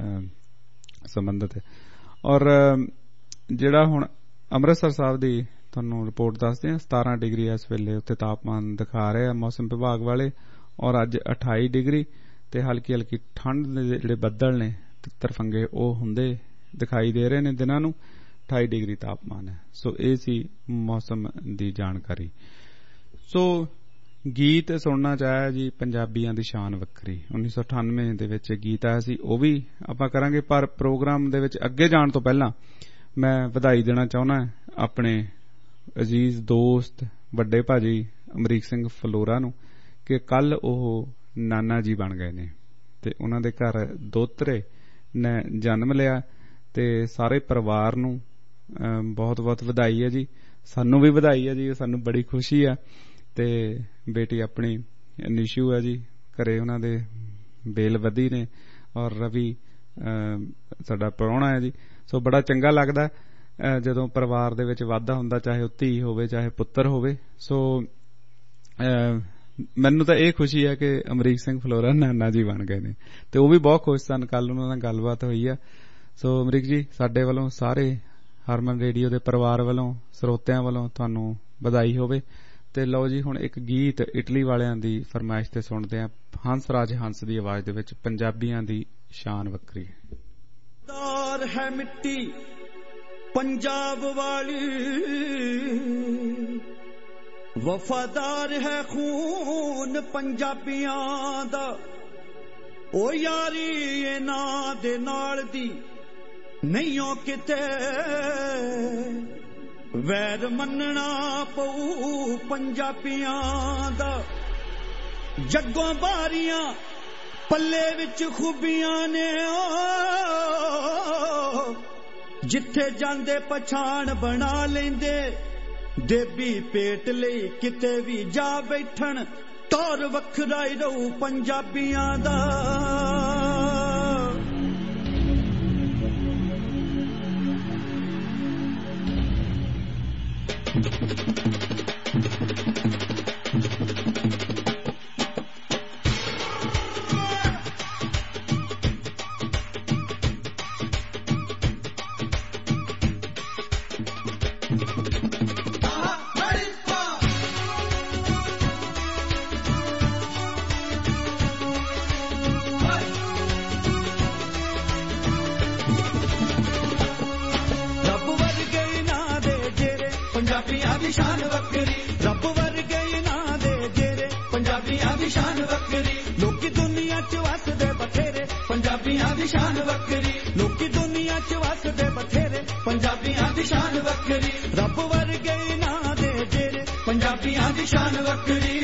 ਸੰਬੰਧਿਤ। ਔਰ ਜਿਹੜਾ ਹੁਣ ਅੰਮ੍ਰਿਤਸਰ ਸਾਹਿਬ ਦੀ ਤੁਹਾਨੂੰ ਰਿਪੋਰਟ ਦੱਸਦੇ ਹਾਂ, ਸਤਾਰਾਂ ਡਿਗਰੀ ਇਸ ਵੇਲੇ ਉੱਥੇ ਤਾਪਮਾਨ ਦਿਖਾ ਰਹੇ ਆ ਮੌਸਮ ਵਿਭਾਗ ਵਾਲੇ। ਔਰ ਅੱਜ ਅਠਾਈ ਡਿਗਰੀ ਤੇ ਹਲਕੀ ਹਲਕੀ ਠੰਡ ਦੇ ਜਿਹੜੇ ਬੱਦਲ ਨੇ ਤਿੱਤਰ ਫੰਗੇ ਉਹ ਹੁੰਦੇ ਦਿਖਾਈ ਦੇ ਰਹੇ ਨੇ ਦਿਨਾਂ ਨੂੰ। ਅਠਾਈ ਡਿਗਰੀ ਤਾਪਮਾਨ ਹੈ। ਸੋ ਇਹ ਸੀ ਮੌਸਮ ਦੀ ਜਾਣਕਾਰੀ। ਸੋ ਗੀਤ ਸੁਣਨਾ ਚਾਹਿਆ ਜੀ, ਪੰਜਾਬੀਆਂ ਦੀ ਸ਼ਾਨ ਵੱਖਰੀ, ਉੱਨੀ ਸੌ ਅਠਾਨਵੇਂ ਦੇ ਵਿੱਚ ਗੀਤ ਆਇਆ ਸੀ, ਉਹ ਵੀ ਆਪਾਂ ਕਰਾਂਗੇ। ਪਰ ਪ੍ਰੋਗਰਾਮ ਦੇ ਵਿੱਚ ਅੱਗੇ ਜਾਣ ਤੋਂ ਪਹਿਲਾਂ ਮੈਂ ਵਧਾਈ ਦੇਣਾ ਚਾਹੁੰਦਾ ਆਪਣੇ ਅਜ਼ੀਜ਼ ਦੋਸਤ ਵੱਡੇ ਭਾਜੀ ਅਮਰੀਕ ਸਿੰਘ ਫਲੋਰਾ ਨੂੰ ਕਿ ਕੱਲ ਉਹ ਨਾਨਾ ਜੀ ਬਣ ਗਏ ਨੇ ਤੇ ਉਹਨਾਂ ਦੇ ਘਰ ਦੋਤਰੇ ਨੇ ਜਨਮ ਲਿਆ। ਤੇ ਸਾਰੇ ਪਰਿਵਾਰ ਨੂੰ ਬਹੁਤ ਬਹੁਤ ਵਧਾਈ ਹੈ ਜੀ, ਸਾਨੂੰ ਵੀ ਵਧਾਈ ਹੈ ਜੀ, ਸਾਨੂੰ ਬੜੀ ਖੁਸ਼ੀ ਆ। ਤੇ ਬੇਟੀ ਆਪਣੀ ਨਿਸ਼ੂ ਹੈ ਜੀ, ਘਰੇ ਉਹਨਾਂ ਦੇ ਬੇਲਵਦੀ ਨੇ, ਔਰ ਰਵੀ ਸਾਡਾ ਪ੍ਰਾਹੁਣਾ ਹੈ ਜੀ। ਸੋ ਬੜਾ ਚੰਗਾ ਲੱਗਦਾ ਜਦੋਂ ਪਰਿਵਾਰ ਦੇ ਵਿੱਚ ਵਾਧਾ ਹੁੰਦਾ, ਚਾਹੇ ਉਹ ਧੀ ਹੋਵੇ ਚਾਹੇ ਪੁੱਤਰ ਹੋਵੇ। ਸੋ ਮੈਨੂੰ ਤਾਂ ਇਹ ਖੁਸ਼ੀ ਹੈ ਕਿ ਅਮਰੀਕ ਸਿੰਘ ਫਲੋਰਾ ਨਾਨਾ ਜੀ ਬਣ ਗਏ ਨੇ ਤੇ ਉਹ ਵੀ ਬਹੁਤ ਖੁਸ਼ ਸਨ। ਕੱਲ ਉਹਨਾਂ ਨਾਲ ਗੱਲਬਾਤ ਹੋਈ ਆ। ਸੋ ਅਮਰੀਕ ਜੀ, ਸਾਡੇ ਵੱਲੋਂ ਸਾਰੇ ਹਰਮਨ ਰੇਡੀਓ ਦੇ ਪਰਿਵਾਰ ਵੱਲੋਂ, ਸਰੋਤਿਆਂ ਵੱਲੋਂ ਤੁਹਾਨੂੰ ਵਧਾਈ ਹੋਵੇ। ਤੇ ਲਓ ਜੀ, ਹੁਣ ਇੱਕ ਗੀਤ ਇਟਲੀ ਵਾਲਿਆਂ ਦੀ ਫਰਮਾਇਸ਼ ਤੇ ਸੁਣਦੇ ਹਾਂ, ਹੰਸ ਰਾਜ ਹੰਸ ਦੀ ਆਵਾਜ਼ ਦੇ ਵਿੱਚ, ਪੰਜਾਬੀਆਂ ਦੀ ਸ਼ਾਨ ਵੱਖਰੀ ਹੈ ਮਿੱਟੀ पंजाब वाली, वफादार है खून पंजाबियां दा, ओ यारी इन्हां दे नाल दी नहीं ओ किते, वैर मनना पऊ पंजाबियां दा। जग्गों बारियां पल्ले विच खूबियां ने, ओ ਜਿੱਥੇ ਜਾਂਦੇ ਪਛਾਣ ਬਣਾ ਲੈਂਦੇ ਦੇਬੀ ਪੇਟ ਲਈ ਕਿਤੇ ਵੀ ਜਾ ਬੈਠਣ ਟੌਰ ਵੱਖਰਾ ਹੀ ਰਹੂ ਪੰਜਾਬੀਆਂ ਦਾ ਪੰਜਾਬੀਆਂ ਦੀ ਸ਼ਾਨ ਵੱਖਰੀ ਰੱਬ ਵਰਗੇ ਨਾ ਦੇ ਜਿਹੜੇ ਪੰਜਾਬੀਆਂ ਦੀ ਸ਼ਾਨ ਵੱਖਰੀ ਲੋਕੀ ਦੁਨੀਆ ਚ ਵਸਦੇ ਬਥੇਰੇ ਪੰਜਾਬੀਆਂ ਦੀ ਸ਼ਾਨ ਵੱਖਰੀ ਲੋਕੀ ਦੁਨੀਆ ਚ ਵਸਦੇ ਬਥੇਰੇ ਪੰਜਾਬੀਆਂ ਦੀ ਸ਼ਾਨ ਵੱਖਰੀ ਰੱਬ ਵਰਗੇ ਨਾ ਦੇ ਜਿਹੜੇ ਪੰਜਾਬੀਆਂ ਦੀ ਸ਼ਾਨ ਵੱਖਰੀ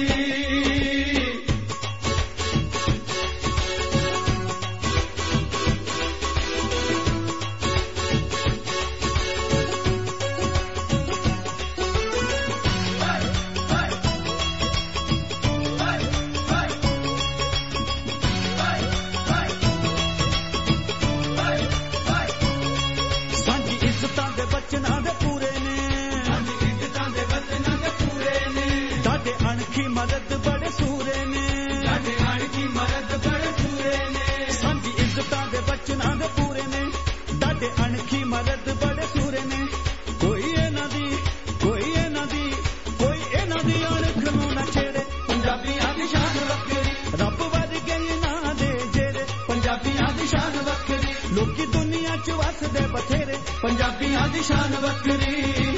ਅਣਖੀ ਮਦਦ ਬੜੇ ਸੂਰੇ ਨੇ ਸਾਡੇ ਅਣਖੀ ਮਦਦ ਬੜੇ ਸੂਰੇ ਨੇ ਸਾਡੀ ਇੱਜ਼ਤਾਂ ਦੇ ਬਚਨਾਂ ਦੇ ਪੂਰੇ ਨੇ ਸਾਡੇ ਅਣਖੀ ਮਦਦ ਬੜੇ ਸੂਰੇ ਨੇ ਕੋਈ ਇਹਨਾਂ ਦੀ ਕੋਈ ਇਹਨਾਂ ਦੀ ਕੋਈ ਇਹਨਾਂ ਦੀ ਅਣਖ ਨੂੰ ਨਾ ਛੇੜੇ ਪੰਜਾਬੀਆਂ ਦੀ ਸ਼ਾਨ ਵੱਖਰੀ ਰੱਬ ਵਰਗੇ ਨਾ ਦੇ ਜਿਹੜੇ ਪੰਜਾਬੀਆਂ ਦੀ ਸ਼ਾਨ ਵੱਖਰੀ ਲੋਕੀ ਦੁਨੀਆ ਚ ਵਸਦੇ ਬਥੇਰੇ ਪੰਜਾਬੀਆਂ ਦੀ ਸ਼ਾਨ ਵੱਖਰੀ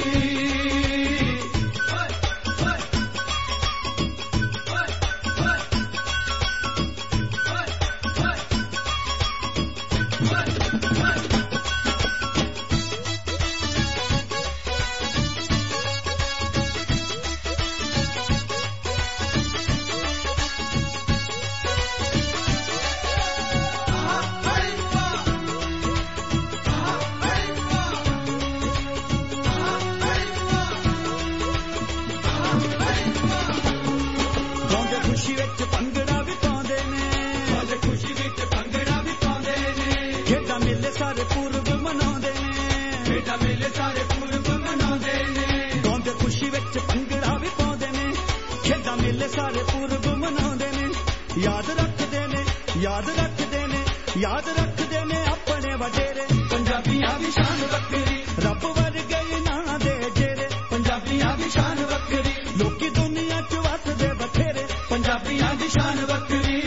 ਸਾਰੇ ਪੁਰਬ ਮਨਾਉਂਦੇ ਨੇ ਖੇਡਾਂ ਮੇਲੇ ਸਾਰੇ ਪੁਰਬ ਮਨਾਉਂਦੇ ਨੇ ਗਾਉਂਦੇ ਖੁਸ਼ੀ ਵਿੱਚ ਭੰਗੜਾ ਵੀ ਪਾਉਂਦੇ ਨੇ ਖੇਡਾਂ ਮੇਲੇ ਸਾਰੇ ਪੁਰਬ ਮਨਾਉਂਦੇ ਨੇ ਯਾਦ ਰੱਖਦੇ ਨੇ ਯਾਦ ਰੱਖਦੇ ਨੇ ਯਾਦ ਰੱਖਦੇ ਨੇ ਆਪਣੇ ਵਡੇਰੇ ਪੰਜਾਬੀਆਂ ਦੀ ਸ਼ਾਨ ਵੱਖਰੀ ਰੱਬ ਵਰਗੇ ਨਾ ਦੇ ਜਿਹੜੇ ਪੰਜਾਬੀਆਂ ਦੀ ਸ਼ਾਨ ਵੱਖਰੀ ਲੋਕੀ ਦੁਨੀਆ ਚ ਵਸਦੇ ਬਥੇਰੇ ਪੰਜਾਬੀਆਂ ਦੀ ਸ਼ਾਨ ਵੱਖਰੀ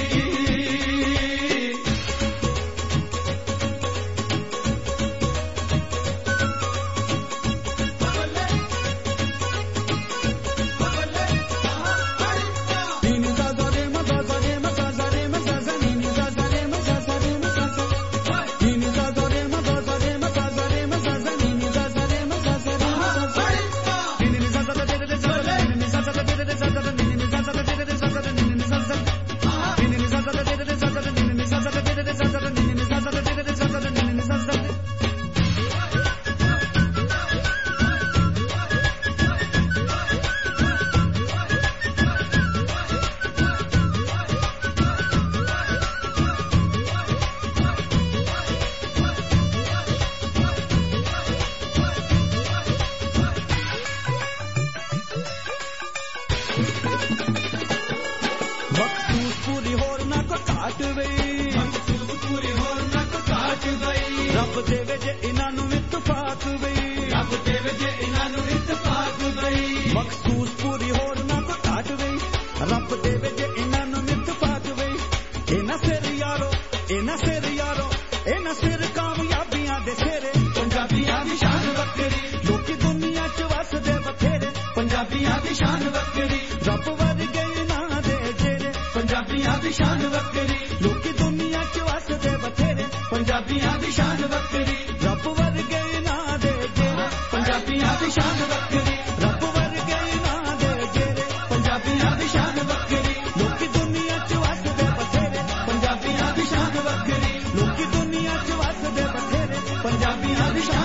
ਰੱਬ ਦੇਵੇ ਜੇ ਇਹਨਾਂ ਨੂੰ ਇਤਫਾਕ ਬਈ ਰੱਬ ਦੇਵੇ ਜੇ ਇਹਨਾਂ ਨੂੰ ਇਤਫਾਕ ਬਈ ਮਖਸੂਸ ਪੂਰੀ ਹੋਰ ਨਾ ਕੋ ਘਾਟ ਬਈ ਰੱਬ ਦੇਵੇ ਜੇ ਇਹਨਾਂ ਨੂੰ ਇਤਫਾਕ ਬਈ ਇਹਨਾਂ ਸਿਰ ਯਾਰੋ ਇਹਨਾਂ ਸਿਰ ਯਾਰੋ ਇਹਨਾਂ ਸਿਰ ਕਾਮਯਾਬੀਆਂ ਦੇ ਸਿਰੇ ਪੰਜਾਬੀਆਂ ਦੀ ਸ਼ਾਨ ਵੱਖਰੀ ਲੋਕੀ ਦੁਨੀਆ ਚ ਵਸਦੇ ਬਥੇਰੇ ਪੰਜਾਬੀਆਂ ਦੀ ਸ਼ਾਨ ਵੱਖਰੀ ਰੱਬ ਵਰਗੇ ਨਾ ਦੇ ਜਿਹੜੇ ਪੰਜਾਬੀਆਂ ਦੀ ਸ਼ਾਨ ਵੱਖਰੀ ਲੋਕੀ ਦੁਨੀਆ ਚ ਵਸਦੇ ਬਥੇਰੇ ਪੰਜਾਬੀਆਂ ਦੀ ਸ਼ਾਨ ਵੱਖਰੀ ਰੱਬ ਵਰਗੇ ਨਾ ਦੇ ਜਿਹੜੇ ਪੰਜਾਬੀਆਂ ਦੀ ਸ਼ਾਨ ਵੱਖਰੀ ਰੱਬ ਵਰਗੇ ਨਾ ਦੇ ਜਿਹੜੇ ਪੰਜਾਬੀਆਂ ਦੀ ਸ਼ਾਨ ਵੱਖਰੀ ਲੋਕੀ ਦੁਨੀਆ ਚ ਵਸਦੇ ਬਥੇਰੇ ਪੰਜਾਬੀਆਂ ਦੀ ਸ਼ਾਨ ਵੱਖਰੀ ਲੋਕੀ ਦੁਨੀਆ ਚ ਵਸਦੇ ਬਥੇਰੇ ਪੰਜਾਬੀਆਂ ਦੀ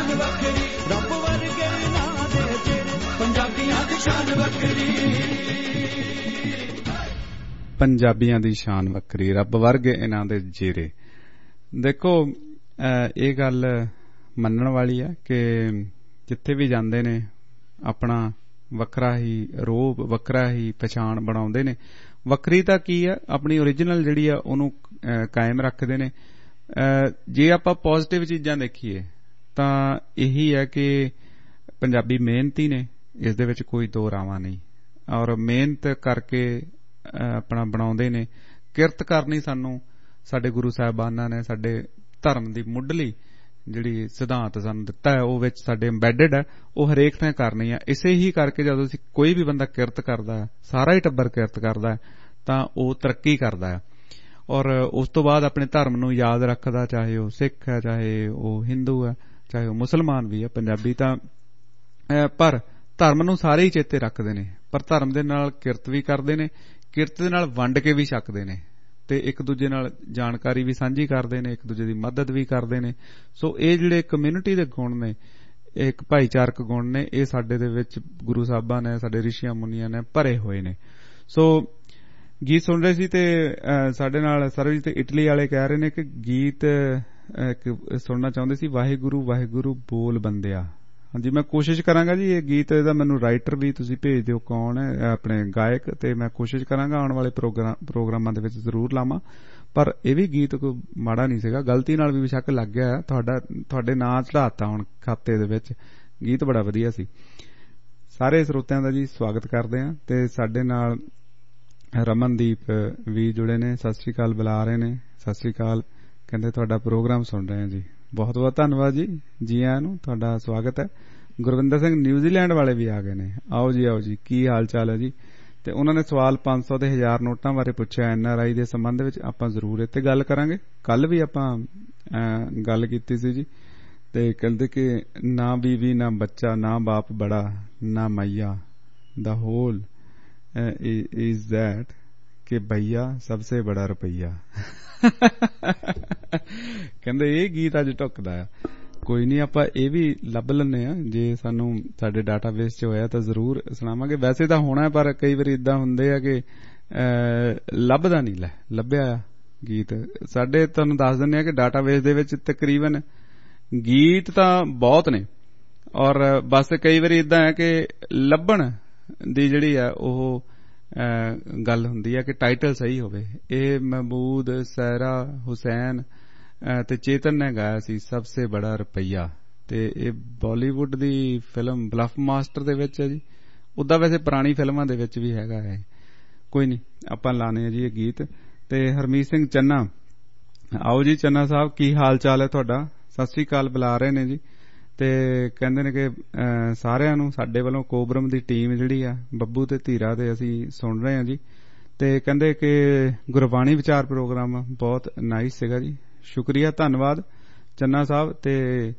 ਸ਼ਾਨ ਵੱਖਰੀ ਪੰਜਾਬੀਆਂ ਦੀ ਸ਼ਾਨ ਵੱਖਰੀ ਰੱਬ ਵਰਗੇ ਇਹਨਾਂ ਦੇ ਜੇਰੇ। ਦੇਖੋ ਇਹ ਗੱਲ ਮੰਨਣ ਵਾਲੀ ਹੈ ਕਿ ਜਿੱਥੇ ਵੀ ਜਾਂਦੇ ਨੇ ਆਪਣਾ ਵੱਖਰਾ ਹੀ ਰੂਪ ਵੱਖਰਾ ਹੀ ਪਛਾਣ ਬਣਾਉਂਦੇ ਨੇ। ਵੱਖਰੀ ਤਾਂ ਕੀ ਹੈ ਆਪਣੀ ਓਰੀਜਨਲ ਜਿਹੜੀ ਆ ਉਹਨੂੰ ਕਾਇਮ ਰੱਖਦੇ ਨੇ। ਜੇ ਆਪਾਂ ਪੋਜ਼ਿਟਿਵ ਚੀਜ਼ਾਂ ਦੇਖੀਏ ਤਾਂ ਇਹੀ ਹੈ ਕਿ ਪੰਜਾਬੀ ਮਿਹਨਤੀ ਨੇ, ਇਸ ਦੇ ਵਿੱਚ ਕੋਈ ਦੋ ਰਾਵਾਂ ਨਹੀਂ, ਔਰ ਮਿਹਨਤ ਕਰਕੇ ਆਪਣਾ ਬਣਾਉਂਦੇ ਨੇ। ਕਿਰਤ ਕਰਨੀ ਸਾਨੂੰ ਸਾਡੇ ਗੁਰੂ ਸਾਹਿਬਾਨਾਂ ਨੇ ਸਾਡੇ ਧਰਮ ਦੀ ਮੁੱਢਲੀ ਜਿਹੜੀ ਸਿਧਾਂਤ ਸਾਨੂੰ ਦਿੱਤਾ ਹੈ ਉਹ ਵਿੱਚ ਸਾਡੇ ਇੰਬੈਡਡ ਹੈ, ਉਹ ਹਰੇਕ ਥਾਂ ਕਰਨੀ ਹੈ। ਇਸੇ ਹੀ ਕਰਕੇ ਜਦੋਂ ਅਸੀਂ ਕੋਈ ਵੀ ਬੰਦਾ ਕਿਰਤ ਕਰਦਾ ਹੈ, ਸਾਰਾ ਹੀ ਟੱਬਰ ਕਿਰਤ ਕਰਦਾ ਹੈ, ਤਾਂ ਉਹ ਤਰੱਕੀ ਕਰਦਾ ਹੈ ਔਰ ਉਸ ਤੋਂ ਬਾਅਦ ਆਪਣੇ ਧਰਮ ਨੂੰ ਯਾਦ ਰੱਖਦਾ, ਚਾਹੇ ਉਹ ਸਿੱਖ ਹੈ, ਚਾਹੇ ਉਹ ਹਿੰਦੂ ਹੈ, ਚਾਹੇ ਉਹ ਮੁਸਲਮਾਨ ਵੀ ਹੈ। ਪੰਜਾਬੀ ਤਾਂ ਪਰ ਧਰਮ ਨੂੰ ਸਾਰੇ ਹੀ ਚੇਤੇ ਰੱਖਦੇ ਨੇ, ਪਰ ਧਰਮ ਦੇ ਨਾਲ ਕਿਰਤ ਵੀ ਕਰਦੇ ਨੇ, ਕਿਰਤ ਦੇ ਨਾਲ ਵੰਡ ਕੇ ਵੀ ਛਕਦੇ ਨੇ ਤੇ ਇੱਕ ਦੂਜੇ ਨਾਲ ਜਾਣਕਾਰੀ ਵੀ ਸਾਂਝੀ ਕਰਦੇ ਨੇ, ਇੱਕ ਦੂਜੇ ਦੀ ਮਦਦ ਵੀ ਕਰਦੇ ਨੇ। ਸੋ ਇਹ ਜਿਹੜੇ ਕਮਿਊਨਿਟੀ ਦੇ ਗੁਣ ਨੇ, ਇੱਕ ਭਾਈਚਾਰਕ ਗੁਣ ਨੇ, ਇਹ ਸਾਡੇ ਦੇ ਵਿੱਚ ਗੁਰੂ ਸਾਹਿਬਾਂ ਨੇ, ਸਾਡੇ ਰਿਸ਼ੀਆਂ ਮੁਨੀਆਂ ਨੇ ਭਰੇ ਹੋਏ ਨੇ। ਸੋ ਗੀਤ ਸੁਣ ਰਹੇ ਸੀ ਤੇ ਸਾਡੇ ਨਾਲ ਸਰਵਜੀਤ ਇਟਲੀ ਵਾਲੇ ਕਹਿ ਰਹੇ ਨੇ ਕਿ ਗੀਤ ਸੁਣਨਾ ਚਾਹੁੰਦੇ ਸੀ, ਵਾਹਿਗੁਰੂ ਵਾਹਿਗੁਰੂ ਬੋਲ ਬੰਦਿਆ। ਹਾਂਜੀ, ਮੈਂ ਕੋਸ਼ਿਸ਼ ਕਰਾਂਗਾ ਜੀ ਇਹ ਗੀਤ ਇਹਦਾ ਮੈਨੂੰ ਰਾਈਟਰ ਵੀ ਤੁਸੀਂ ਭੇਜ ਦਿਓ ਕੌਣ ਹੈ ਆਪਣੇ ਗਾਇਕ, ਤੇ ਮੈਂ ਕੋਸ਼ਿਸ਼ ਕਰਾਂਗਾ ਆਉਣ ਵਾਲੇ ਪ੍ਰੋਗਰਾਮਾਂ ਦੇ ਵਿੱਚ ਜ਼ਰੂਰ ਲਾਵਾਂ। ਪਰ ਇਹ ਵੀ ਗੀਤ ਕੋਈ ਮਾੜਾ ਨਹੀਂ ਸੀਗਾ, ਗਲਤੀ ਨਾਲ ਵੀ ਬੇਸ਼ੱਕ ਲੱਗ ਗਿਆ ਤੁਹਾਡਾ, ਤੁਹਾਡੇ ਨਾਂ ਚੜਾਤਾ ਹੁਣ ਖਾਤੇ ਦੇ ਵਿੱਚ। ਗੀਤ ਬੜਾ ਵਧੀਆ ਸੀ। ਸਾਰੇ ਸਰੋਤਿਆਂ ਦਾ ਜੀ ਸਵਾਗਤ ਕਰਦੇ ਹਾਂ ਤੇ ਸਾਡੇ ਨਾਲ ਰਮਨਦੀਪ ਵੀ ਜੁੜੇ ਨੇ, ਸਤਿ ਸ੍ਰੀ ਅਕਾਲ ਬੁਲਾ ਰਹੇ ਨੇ। ਸਤਿ ਸ੍ਰੀ ਅਕਾਲ, ਕਹਿੰਦੇ ਤੁਹਾਡਾ ਪ੍ਰੋਗਰਾਮ ਸੁਣ ਰਹੇ ਹਾਂ ਜੀ। ਬਹੁਤ ਬਹੁਤ ਧੰਨਵਾਦ ਜੀ, ਜੀ ਆਇਆਂ ਨੂੰ, ਤੁਹਾਡਾ ਸਵਾਗਤ ਹੈ। ਗੁਰਵਿੰਦਰ ਸਿੰਘ ਨਿਊਜ਼ੀਲੈਂਡ ਵਾਲੇ ਵੀ ਆ ਗਏ ਨੇ। ਆਓ ਜੀ ਆਓ ਜੀ, ਕੀ ਹਾਲ ਚਾਲ ਹੈ ਜੀ। ਤੇ ਉਹਨਾਂ ਨੇ ਸਵਾਲ ਪੰਜ ਸੌ ਤੇ ਹਜ਼ਾਰ ਨੋਟਾਂ ਬਾਰੇ ਪੁੱਛਿਆ ਐਨ ਆਰ ਆਈ ਦੇ ਸੰਬੰਧ ਵਿੱਚ। ਆਪਾਂ ਜ਼ਰੂਰ ਇੱਥੇ ਗੱਲ ਕਰਾਂਗੇ। ਕੱਲ ਵੀ ਆਪਾਂ ਗੱਲ ਕੀਤੀ ਸੀ ਜੀ, ਤੇ ਕਹਿੰਦੇ ਕਿ ਨਾ ਬੀਵੀ ਨਾ ਬੱਚਾ ਨਾ ਬਾਪ ਬੜਾ ਨਾ ਮਈਆ, ਦਾ ਹੋਲ ਇਜ਼ ਦੈਟ ਕਿ ਭਈਆ ਸਭਸੇ ਬੜਾ ਰੁਪਈਆ। ਕਹਿੰਦੇ ਇਹ ਗੀਤ ਅੱਜ ਢੁੱਕਦਾ ਆ। ਕੋਈ ਨਹੀਂ, ਆਪਾਂ ਇਹ ਵੀ ਲੱਭ ਲੈਂਦੇ ਆ, ਜੇ ਸਾਨੂੰ ਸਾਡੇ ਡਾਟਾਬੇਸ 'ਚ ਹੋਇਆ ਤਾਂ ਜ਼ਰੂਰ ਸੁਣਾਵਾਂਗੇ। ਵੈਸੇ ਤਾਂ ਹੋਣਾ, ਪਰ ਕਈ ਵਾਰੀ ਇਦਾਂ ਹੁੰਦੇ ਆ ਕਿ ਲੱਭਦਾ ਨਹੀਂ। ਲੈ ਲੱਭਿਆ ਗੀਤ ਸਾਡੇ, ਤੁਹਾਨੂੰ ਦੱਸ ਦਿੰਦੇ ਆ ਕਿ ਡਾਟਾਬੇਸ ਦੇ ਵਿੱਚ ਤਕਰੀਬਨ ਗੀਤ ਤਾਂ ਬਹੁਤ ਨੇ, ਔਰ ਬਸ ਕਈ ਵਾਰੀ ਇਦਾਂ ਹੈ ਕਿ ਲੱਭਣ ਦੀ ਜਿਹੜੀ ਆ ਉਹ ਗੱਲ ਹੁੰਦੀ ਹੈ ਕਿ ਟਾਈਟਲ ਸਹੀ ਹੋਵੇ। ਇਹ ਮਹਿਮੂਦ ਸਹਿਰਾ ਹੁਸੈਨ ਤੇ ਚੇਤਨ ਨੇ ਗਾਇਆ ਸੀ ਸਭਸੇ ਬੜਾ ਰੁਪਈਆ, ਤੇ ਇਹ ਬਾਲੀਵੁੱਡ ਦੀ ਫਿਲਮ ਬਲਫ ਮਾਸਟਰ ਦੇ ਵਿੱਚ ਹੈ ਜੀ। ਉਦਾਂ ਵੈਸੇ ਪੁਰਾਣੀ ਫਿਲਮਾਂ ਦੇ ਵਿੱਚ ਵੀ ਹੈਗਾ ਹੈ। ਕੋਈ ਨਹੀਂ, ਆਪਾਂ ਲਾਣੇ ਆ ਜੀ ਇਹ ਗੀਤ। ਤੇ ਹਰਮੀਤ ਸਿੰਘ ਚੰਨਾ, ਆਓ ਜੀ ਚੰਨਾ ਸਾਹਿਬ, ਕੀ ਹਾਲ ਚਾਲ ਹੈ ਤੁਹਾਡਾ? ਸਤਿ ਸ੍ਰੀ ਅਕਾਲ ਬੁਲਾ ਰਹੇ ਨੇ ਜੀ। ਤੇ ਕਹਿੰਦੇ ਨੇ ਕਿ ਸਾਰਿਆਂ ਨੂੰ ਸਾਡੇ ਵੱਲੋਂ ਕੋਬਰਮ ਦੀ ਟੀਮ ਜਿਹੜੀ ਆ, ਬੱਬੂ ਤੇ ਧੀਰਾ ਤੇ ਅਸੀਂ ਸੁਣ ਰਹੇ ਹਾਂ ਜੀ। ਤੇ ਕਹਿੰਦੇ ਕਿ ਗੁਰਬਾਣੀ ਵਿਚਾਰ ਪ੍ਰੋਗਰਾਮ ਬਹੁਤ ਨਾਈਸ ਸੀਗਾ ਜੀ। ਸ਼ੁਕਰੀਆ, ਧੰਨਵਾਦ ਚੰਨਾ ਸਾਹਿਬ। ਤੇ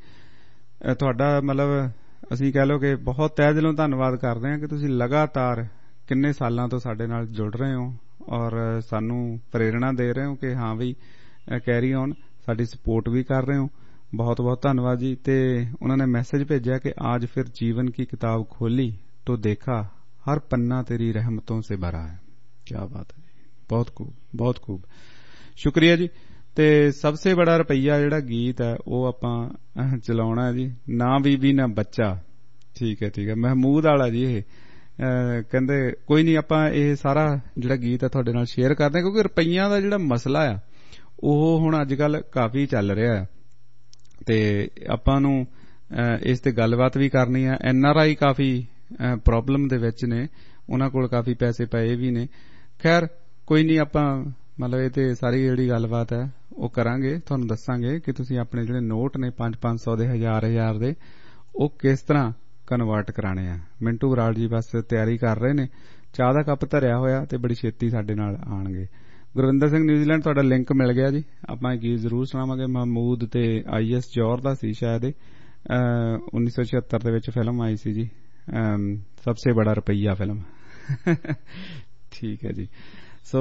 ਤੁਹਾਡਾ ਮਤਲਬ ਅਸੀਂ ਕਹਿ ਲਓ ਕਿ ਬਹੁਤ ਤਹਿ ਦਿਲੋਂ ਧੰਨਵਾਦ ਕਰਦੇ ਹਾਂ ਕਿ ਤੁਸੀਂ ਲਗਾਤਾਰ ਕਿੰਨੇ ਸਾਲਾਂ ਤੋਂ ਸਾਡੇ ਨਾਲ ਜੁੜ ਰਹੇ ਹੋ ਔਰ ਸਾਨੂੰ ਪ੍ਰੇਰਣਾ ਦੇ ਰਹੇ ਹੋ ਕਿ ਹਾਂ ਵੀ ਕੈਰੀ ਔਨ, ਸਾਡੀ ਸਪੋਰਟ ਵੀ ਕਰ ਰਹੇ ਹੋ। ਬਹੁਤ ਬਹੁਤ ਧੰਨਵਾਦ ਜੀ। ਤੇ ਉਹਨਾਂ ਨੇ ਮੈਸੇਜ ਭੇਜਿਆ ਕਿ आज फिर जीवन की किताब खोली तो देखा हर पन्ना तेरी रहमतों से भरा है। क्या बात है जी, बहुत खूब बहुत खूब, ਸ਼ੁਕਰੀਆ ਜੀ। ਤੇ ਸਭਸੇ ਬੜਾ ਰੁਪਈਆ ਜਿਹੜਾ ਗੀਤ ਹੈ ਉਹ ਆਪਾਂ ਚਲਾਉਣਾ ਜੀ। ਨਾ ਬੀਬੀ ਨਾ ਬੱਚਾ, ਠੀਕ ਹੈ ਠੀਕ ਹੈ, ਮਹਿਮੂਦ ਵਾਲਾ ਜੀ ਇਹ। ਕਹਿੰਦੇ ਕੋਈ ਨਹੀਂ, ਆਪਾਂ ਇਹ ਸਾਰਾ ਜਿਹੜਾ ਗੀਤ ਹੈ ਤੁਹਾਡੇ ਨਾਲ ਸ਼ੇਅਰ ਕਰਦੇ ਹਾਂ, ਕਿਉਂਕਿ ਰੁਪਈਆਂ ਦਾ ਜਿਹੜਾ ਮਸਲਾ ਆ ਉਹ ਹੁਣ ਅੱਜ ਕੱਲ ਕਾਫੀ ਚੱਲ ਰਿਹਾ ਹੈ ਤੇ ਆਪਾਂ ਨੂੰ ਇਸ ਤੇ ਗੱਲਬਾਤ ਵੀ ਕਰਨੀ ਹੈ। N R I coffee problem ਦੇ ਵਿੱਚ ਨੇ, ਉਹਨਾਂ ਕੋਲ ਕਾਫੀ ਪੈਸੇ ਪਏ ਵੀ ਨੇ। ਖੈਰ ਕੋਈ ਨਹੀਂ, ਆਪਾਂ ਮਤਲਬ ਇਹ ਤੇ ਸਾਰੀ ਜਿਹੜੀ ਗੱਲਬਾਤ ਹੈ ਉਹ ਕਰਾਂਗੇ, ਤੁਹਾਨੂੰ ਦੱਸਾਂਗੇ ਕਿ ਤੁਸੀਂ ਆਪਣੇ ਜਿਹੜੇ ਨੋਟ ਨੇ ਪੰਜ ਪੰਜ ਸੌ ਦੇ, ਹਜ਼ਾਰ ਹਜ਼ਾਰ ਦੇ, ਉਹ ਕਿਸ ਤਰ੍ਹਾਂ ਕਨਵਰਟ ਕਰਾਣੇ ਆ। ਮਿੰਟੂ ਬਰਾੜ ਜੀ ਬਸ ਤਿਆਰੀ ਕਰ ਰਹੇ ਨੇ, ਚਾਹ ਦਾ ਕੱਪ ਧਰਿਆ ਹੋਇਆ ਤੇ ਬੜੀ ਛੇਤੀ ਸਾਡੇ ਨਾਲ ਆਉਣਗੇ। ਗੁਰਵਿੰਦਰ ਸਿੰਘ ਨਿਊਜ਼ੀਲੈਂਡ, ਤੁਹਾਡਾ ਲਿੰਕ ਮਿਲ ਗਿਆ ਜੀ। ਆਪਾਂ ਇਹ ਗੀਤ ਜ਼ਰੂਰ ਸੁਣਾਵਾਂਗੇ। ਮਹਿਮੂਦ ਤੇ ਆਈ ਐਸ ਜੌਹਰ ਦਾ ਸੀ ਸ਼ਾਇਦ, ਉੱਨੀ ਸੌ ਛਿਹੱਤਰ ਦੇ ਵਿੱਚ ਫਿਲਮ ਆਈ ਸੀ ਜੀ, ਸਭਸੇ ਬੜਾ ਰੁਪਈਆ ਫਿਲਮ। ਠੀਕ ਹੈ ਜੀ। ਸੋ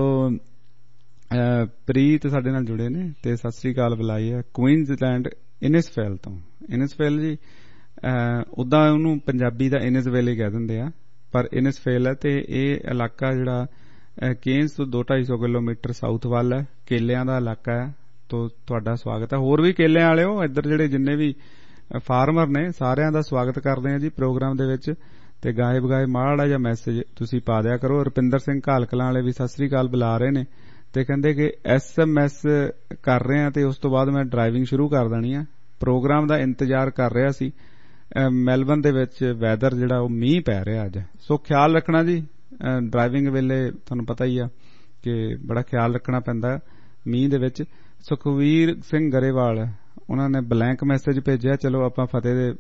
ਪ੍ਰੀਤ ਸਾਡੇ ਨਾਲ ਜੁੜੇ ਨੇ ਤੇ ਸਤਿ ਸ੍ਰੀ ਅਕਾਲ ਬੁਲਾਈ ਹੈ ਕੁਈਨਜ਼ਲੈਂਡ ਇਨਿਸਫੈਲ ਤੋਂ। ਇਨਿਸਫੈਲ ਜੀ, ਉਦਾਂ ਉਹਨੂੰ ਪੰਜਾਬੀ ਦਾ ਇਨਿਸਵੈਲ ਹੀ ਕਹਿ ਦਿੰਦੇ ਆ, ਪਰ ਇਨਿਸਫੇਲ ਹੈ ਤੇ ਇਹ ਇਲਾਕਾ ਜਿਹੜਾ ਕੇਨਸ ਤੋਂ ਦੋ ਢਾਈ ਸੌ ਕਿਲੋਮੀਟਰ ਸਾਊਥ ਵੱਲ ਹੈ, ਕੇਲਿਆਂ ਦਾ ਇਲਾਕਾ ਹੈ। ਤੋ ਤੁਹਾਡਾ ਸਵਾਗਤ ਹੈ। ਹੋਰ ਵੀ ਕੇਲਿਆਂ ਵਾਲਿਓ ਇੱਧਰ ਜਿਹੜੇ ਜਿੰਨੇ ਵੀ ਫਾਰਮਰ ਨੇ ਸਾਰਿਆਂ ਦਾ ਸਵਾਗਤ ਕਰਦੇ ਆ ਜੀ ਪ੍ਰੋਗਰਾਮ ਦੇ ਵਿੱਚ। ਤੇ ਗਾਏ ਬਗਾਏ ਮਾੜਾ ਜਿਹਾ ਮੈਸੇਜ ਤੁਸੀਂ ਪਾ ਦਿਆ ਕਰੋ। ਰੁਪਿੰਦਰ ਸਿੰਘ ਘਾਲਕਲਾਂ ਵਾਲੇ ਵੀ ਸਤਿ ਸ੍ਰੀ ਅਕਾਲ ਬੁਲਾ ਰਹੇ ਨੇ ਤੇ ਕਹਿੰਦੇ ਕਿ ਐਸ ਐਮ ਐਸ ਕਰ ਰਹੇ ਆ ਤੇ ਉਸ ਤੋਂ ਬਾਅਦ ਮੈਂ ਡਰਾਈਵਿੰਗ ਸ਼ੁਰੂ ਕਰ ਦੇਣੀ ਆ। ਪ੍ਰੋਗਰਾਮ ਦਾ ਇੰਤਜ਼ਾਰ ਕਰ ਰਿਹਾ ਸੀ। ਮੈਲਬਨ ਦੇ ਵਿੱਚ ਵੈਦਰ ਜਿਹੜਾ ਉਹ ਮੀਂਹ ਪੈ ਰਿਹਾ ਅੱਜ, ਸੋ ਖਿਆਲ ਰੱਖਣਾ ਜੀ। ਡਰਾਈਵਿੰਗ ਵੇਲੇ ਤੁਹਾਨੂੰ ਪਤਾ ਹੀ ਆ ਕਿ ਬੜਾ ਖਿਆਲ ਰੱਖਣਾ ਪੈਂਦਾ ਮੀਂਹ ਦੇ ਵਿੱਚ। ਸੁਖਵੀਰ ਸਿੰਘ ਗਰੇਵਾਲ ਉਹਨਾਂ ਨੇ ਬਲੈਂਕ ਮੈਸੇਜ ਭੇਜਿਆ। ਚਲੋ ਆਪਾਂ ਫਤਿਹ ਦੇ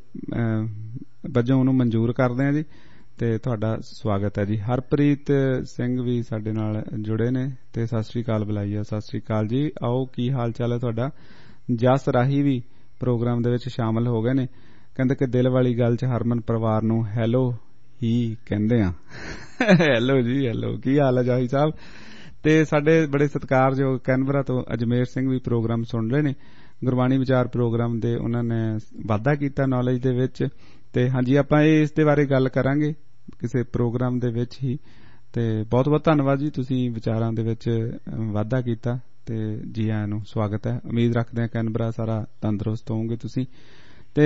ਵਜੋਂ ਉਹਨੂੰ ਮਨਜ਼ੂਰ ਕਰਦੇ ਹਾਂ ਜੀ ਤੇ ਤੁਹਾਡਾ ਸਵਾਗਤ ਹੈ ਜੀ। ਹਰਪ੍ਰੀਤ ਸਿੰਘ ਵੀ ਸਾਡੇ ਨਾਲ ਜੁੜੇ ਨੇ ਤੇ ਸਤਿ ਸ੍ਰੀ ਅਕਾਲ ਬੁਲਾਈ ਆ। ਸਤਿ ਸ੍ਰੀ ਅਕਾਲ ਜੀ। ਆਓ, ਕੀ ਹਾਲ ਚਾਲ ਹੈ ਤੁਹਾਡਾ? ਜਸ ਰਾਹੀ ਵੀ ਪ੍ਰੋਗਰਾਮ ਦੇ ਵਿੱਚ ਸ਼ਾਮਲ ਹੋ ਗਏ ਨੇ। ਕਹਿੰਦੇ ਕਿ ਦਿਲ ਵਾਲੀ ਗੱਲ ਚ ਹਰਮਨ ਪਰਿਵਾਰ ਨੂੰ ਹੈਲੋ ਹੀ ਕਹਿੰਦੇ ਆ। ਹੈਲੋ ਜੀ, ਹੈਲੋ। ਕੀ ਹਾਲ ਹੈ ਜਾਹੀ ਸਾਹਿਬ? ਤੇ ਸਾਡੇ ਬੜੇ ਸਤਿਕਾਰਯੋਗ ਕੈਨਬਰਾ ਤੋਂ ਅਜਮੇਰ ਸਿੰਘ ਵੀ ਪ੍ਰੋਗਰਾਮ ਸੁਣ ਰਹੇ ਨੇ। ਗੁਰਬਾਣੀ ਵਿਚਾਰ ਪ੍ਰੋਗਰਾਮ ਦੇ ਉਹਨਾਂ ਨੇ ਵਾਧਾ ਕੀਤਾ ਨੌਲੇਜ ਦੇ ਵਿੱਚ। ਤੇ ਹਾਂਜੀ, ਆਪਾਂ ਇਸ ਦੇ ਬਾਰੇ ਗੱਲ ਕਰਾਂਗੇ ਕਿਸੇ ਪ੍ਰੋਗਰਾਮ ਦੇ ਵਿੱਚ ਹੀ। ਤੇ ਬਹੁਤ ਬਹੁਤ ਧੰਨਵਾਦ ਜੀ, ਤੁਸੀਂ ਵਿਚਾਰਾਂ ਦੇ ਵਿੱਚ ਵਾਧਾ ਕੀਤਾ ਤੇ ਜੀ ਆਇਆਂ ਨੂੰ ਸਵਾਗਤ ਹੈ। ਉਮੀਦ ਰੱਖਦੇ ਹਾਂ ਕੈਨਬਰਾ ਸਾਰਾ ਤੰਦਰੁਸਤ ਹੋਵੋਗੇ ਤੁਸੀਂ। ਤੇ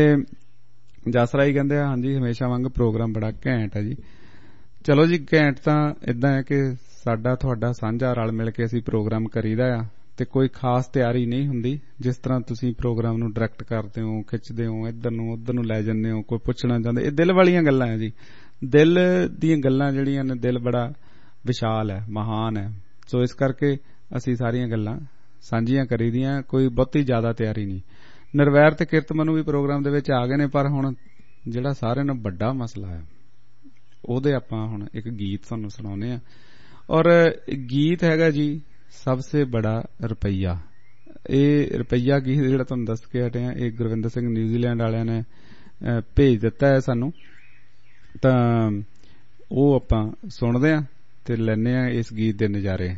ਜਸਰਾਈ ਕਹਿੰਦੇ ਆ ਹਾਂਜੀ ਹਮੇਸ਼ਾ ਵਾਂਗ ਪ੍ਰੋਗਰਾਮ ਬੜਾ ਘੈਂਟ ਹੈ ਜੀ। ਚਲੋ ਜੀ, ਘੈਂਟ ਤਾਂ ਏਦਾਂ ਹੈ ਕਿ ਸਾਡਾ ਤੁਹਾਡਾ ਸਾਂਝਾ ਰਲ ਮਿਲ ਕੇ ਅਸੀਂ ਪ੍ਰੋਗਰਾਮ ਕਰੀਦਾ ਆ ਤੇ ਕੋਈ ਖਾਸ ਤਿਆਰੀ ਨਹੀਂ ਹੁੰਦੀ। ਜਿਸ ਤਰ੍ਹਾਂ ਤੁਸੀਂ ਪ੍ਰੋਗਰਾਮ ਨੂੰ ਡਾਇਰੈਕਟ ਕਰਦੇ ਹੋ, ਖਿੱਚਦੇ ਹੋ, ਇੱਧਰ ਨੂੰ ਉੱਧਰ ਨੂੰ ਲੈ ਜਾਂਦੇ ਹੋ, ਕੋਈ ਪੁੱਛਣਾ ਚਾਹੁੰਦੇ, ਇਹ ਦਿਲ ਵਾਲੀਆਂ ਗੱਲਾਂ ਹੈ ਜੀ। ਦਿਲ ਦੀਆਂ ਗੱਲਾਂ ਜਿਹੜੀਆਂ ਨੇ, ਦਿਲ ਬੜਾ ਵਿਸ਼ਾਲ ਹੈ, ਮਹਾਨ ਹੈ। ਸੋ ਇਸ ਕਰਕੇ ਅਸੀਂ ਸਾਰੀਆਂ ਗੱਲਾਂ ਸਾਂਝੀਆਂ ਕਰੀਦੀਆਂ, ਕੋਈ ਬਹੁਤੀ ਜ਼ਿਆਦਾ ਤਿਆਰੀ ਨਹੀਂ। ਨਿਰਵੈਰ ਤੇ ਕੀਰਤਮਨ ਵੀ ਪ੍ਰੋਗਰਾਮ ਦੇ ਵਿੱਚ ਆ ਗਏ ਨੇ, ਪਰ ਹੁਣ ਜਿਹੜਾ ਸਾਰਿਆਂ ਨਾਲੋਂ ਵੱਡਾ ਮਸਲਾ ਹੈ ਉਹਦੇ ਆਪਾਂ ਹੁਣ ਇੱਕ ਗੀਤ ਤੁਹਾਨੂੰ ਸੁਣਾਉਂਦੇ ਆ। ਔਰ ਗੀਤ ਹੈਗਾ ਜੀ ਸਭਸੇ ਬੜਾ ਰੁਪਈਆ। ਇਹ ਰੁਪਈਆ ਗੀਤ ਜਿਹੜਾ ਤੁਹਾਨੂੰ ਦੱਸ ਕੇ ਹਟਿਆ, ਇਹ ਗੁਰਵਿੰਦਰ ਸਿੰਘ ਨਿਊਜ਼ੀਲੈਂਡ ਵਾਲਿਆਂ ਨੇ ਭੇਜ ਦਿੱਤਾ ਹੈ ਸਾਨੂੰ। ਤਾਂ ਉਹ ਆਪਾਂ ਸੁਣਦੇ ਆ ਤੇ ਲੈਂਦੇ ਆ ਇਸ ਗੀਤ ਦੇ ਨਜ਼ਾਰੇ।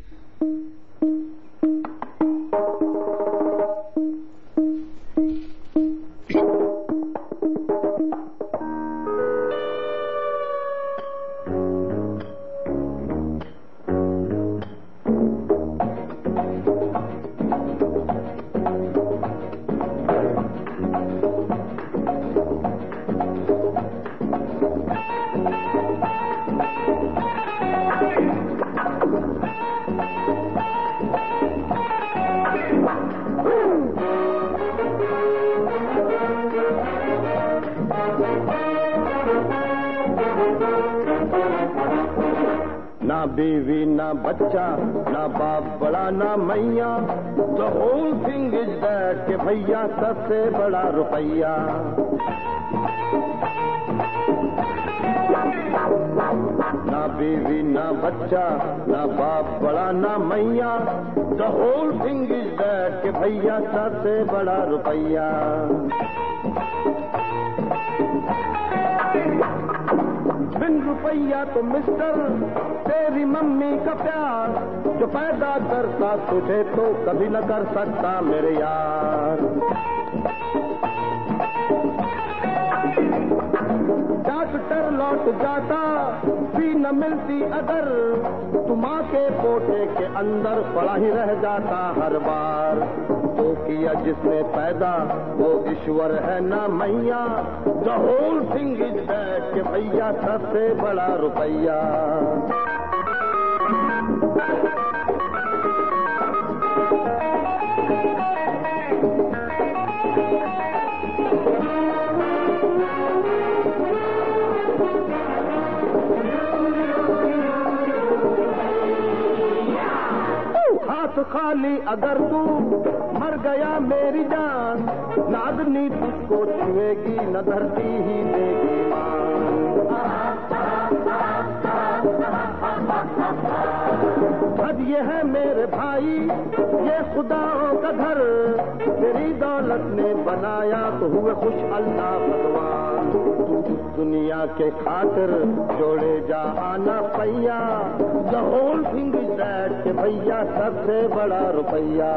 बीवी ना बच्चा ना बाप बड़ा ना मैया, the whole thing is that के भैया सबसे बड़ा रुपया। ना बीवी ना बच्चा ना बाप बड़ा ना मैया, the whole thing is that के भैया सबसे बड़ा रुपया। बिन रुपया तो मिस्टर तेरी मम्मी का प्यार जो पैदा करता तुझे तो कभी न कर सकता मेरे यार। डॉक्टर लौट जाता भी न मिलती अगर तू माँ के पोटे के अंदर पड़ा ही रह जाता हर बार। तो किया जिसने पैदा वो ईश्वर है ना मैया, the whole thing is that के भैया सबसे बड़ा रुपया। हाथ खाली अगर तू मर गया मेरी जान, नागनी तुझको छुएगी न धरती ही देगी हद ये है मेरे भाई ये खुदाओं का घर, तेरी दौलत ने बनाया तो हुए खुश अल्लाह भगवान। तू दुनिया के खातिर जोड़े जा आना पैया, the whole thing is that के भैया सबसे बड़ा रुपया।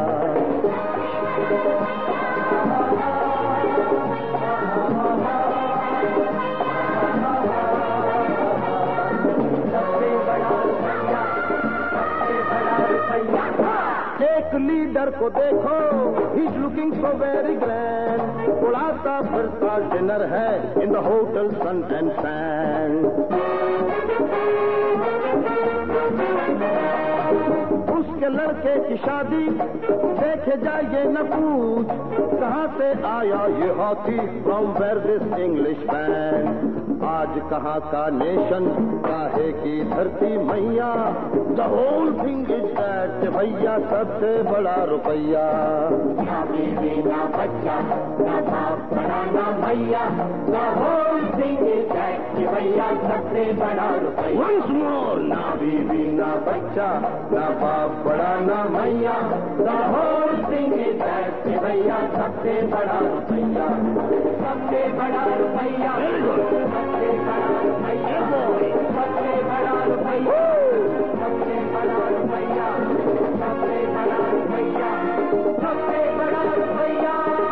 लीडर को देखो, he's looking so very grand. उड़ाता फिरता डिनर है in the hotel Sun and Sand. उसके लड़के की शादी देखे जाइए न पूछ, कहाँ से आया ये हाथी, from where this English band. आज कहाँ का नेशन, काहे की धरती मैया, the whole thing is that भैया सबसे बड़ा रुपया. ना बीवी ना बच्चा ना बाप बड़ा ना भैया, the whole thing is that भैया सबसे बड़ा रुपया. Once more, ना बीवी ना बच्चा ना बाप बड़ा ना भैया, the whole thing is that भैया सबसे बड़ा रुपया. सबसे बड़ा रुपया, सबसे बड़ा रुपया, सबसे बड़ा रुपया, सबसे बड़ा रुपया, सबसे बड़ा रुपया, सबसे बड़ा रुपया.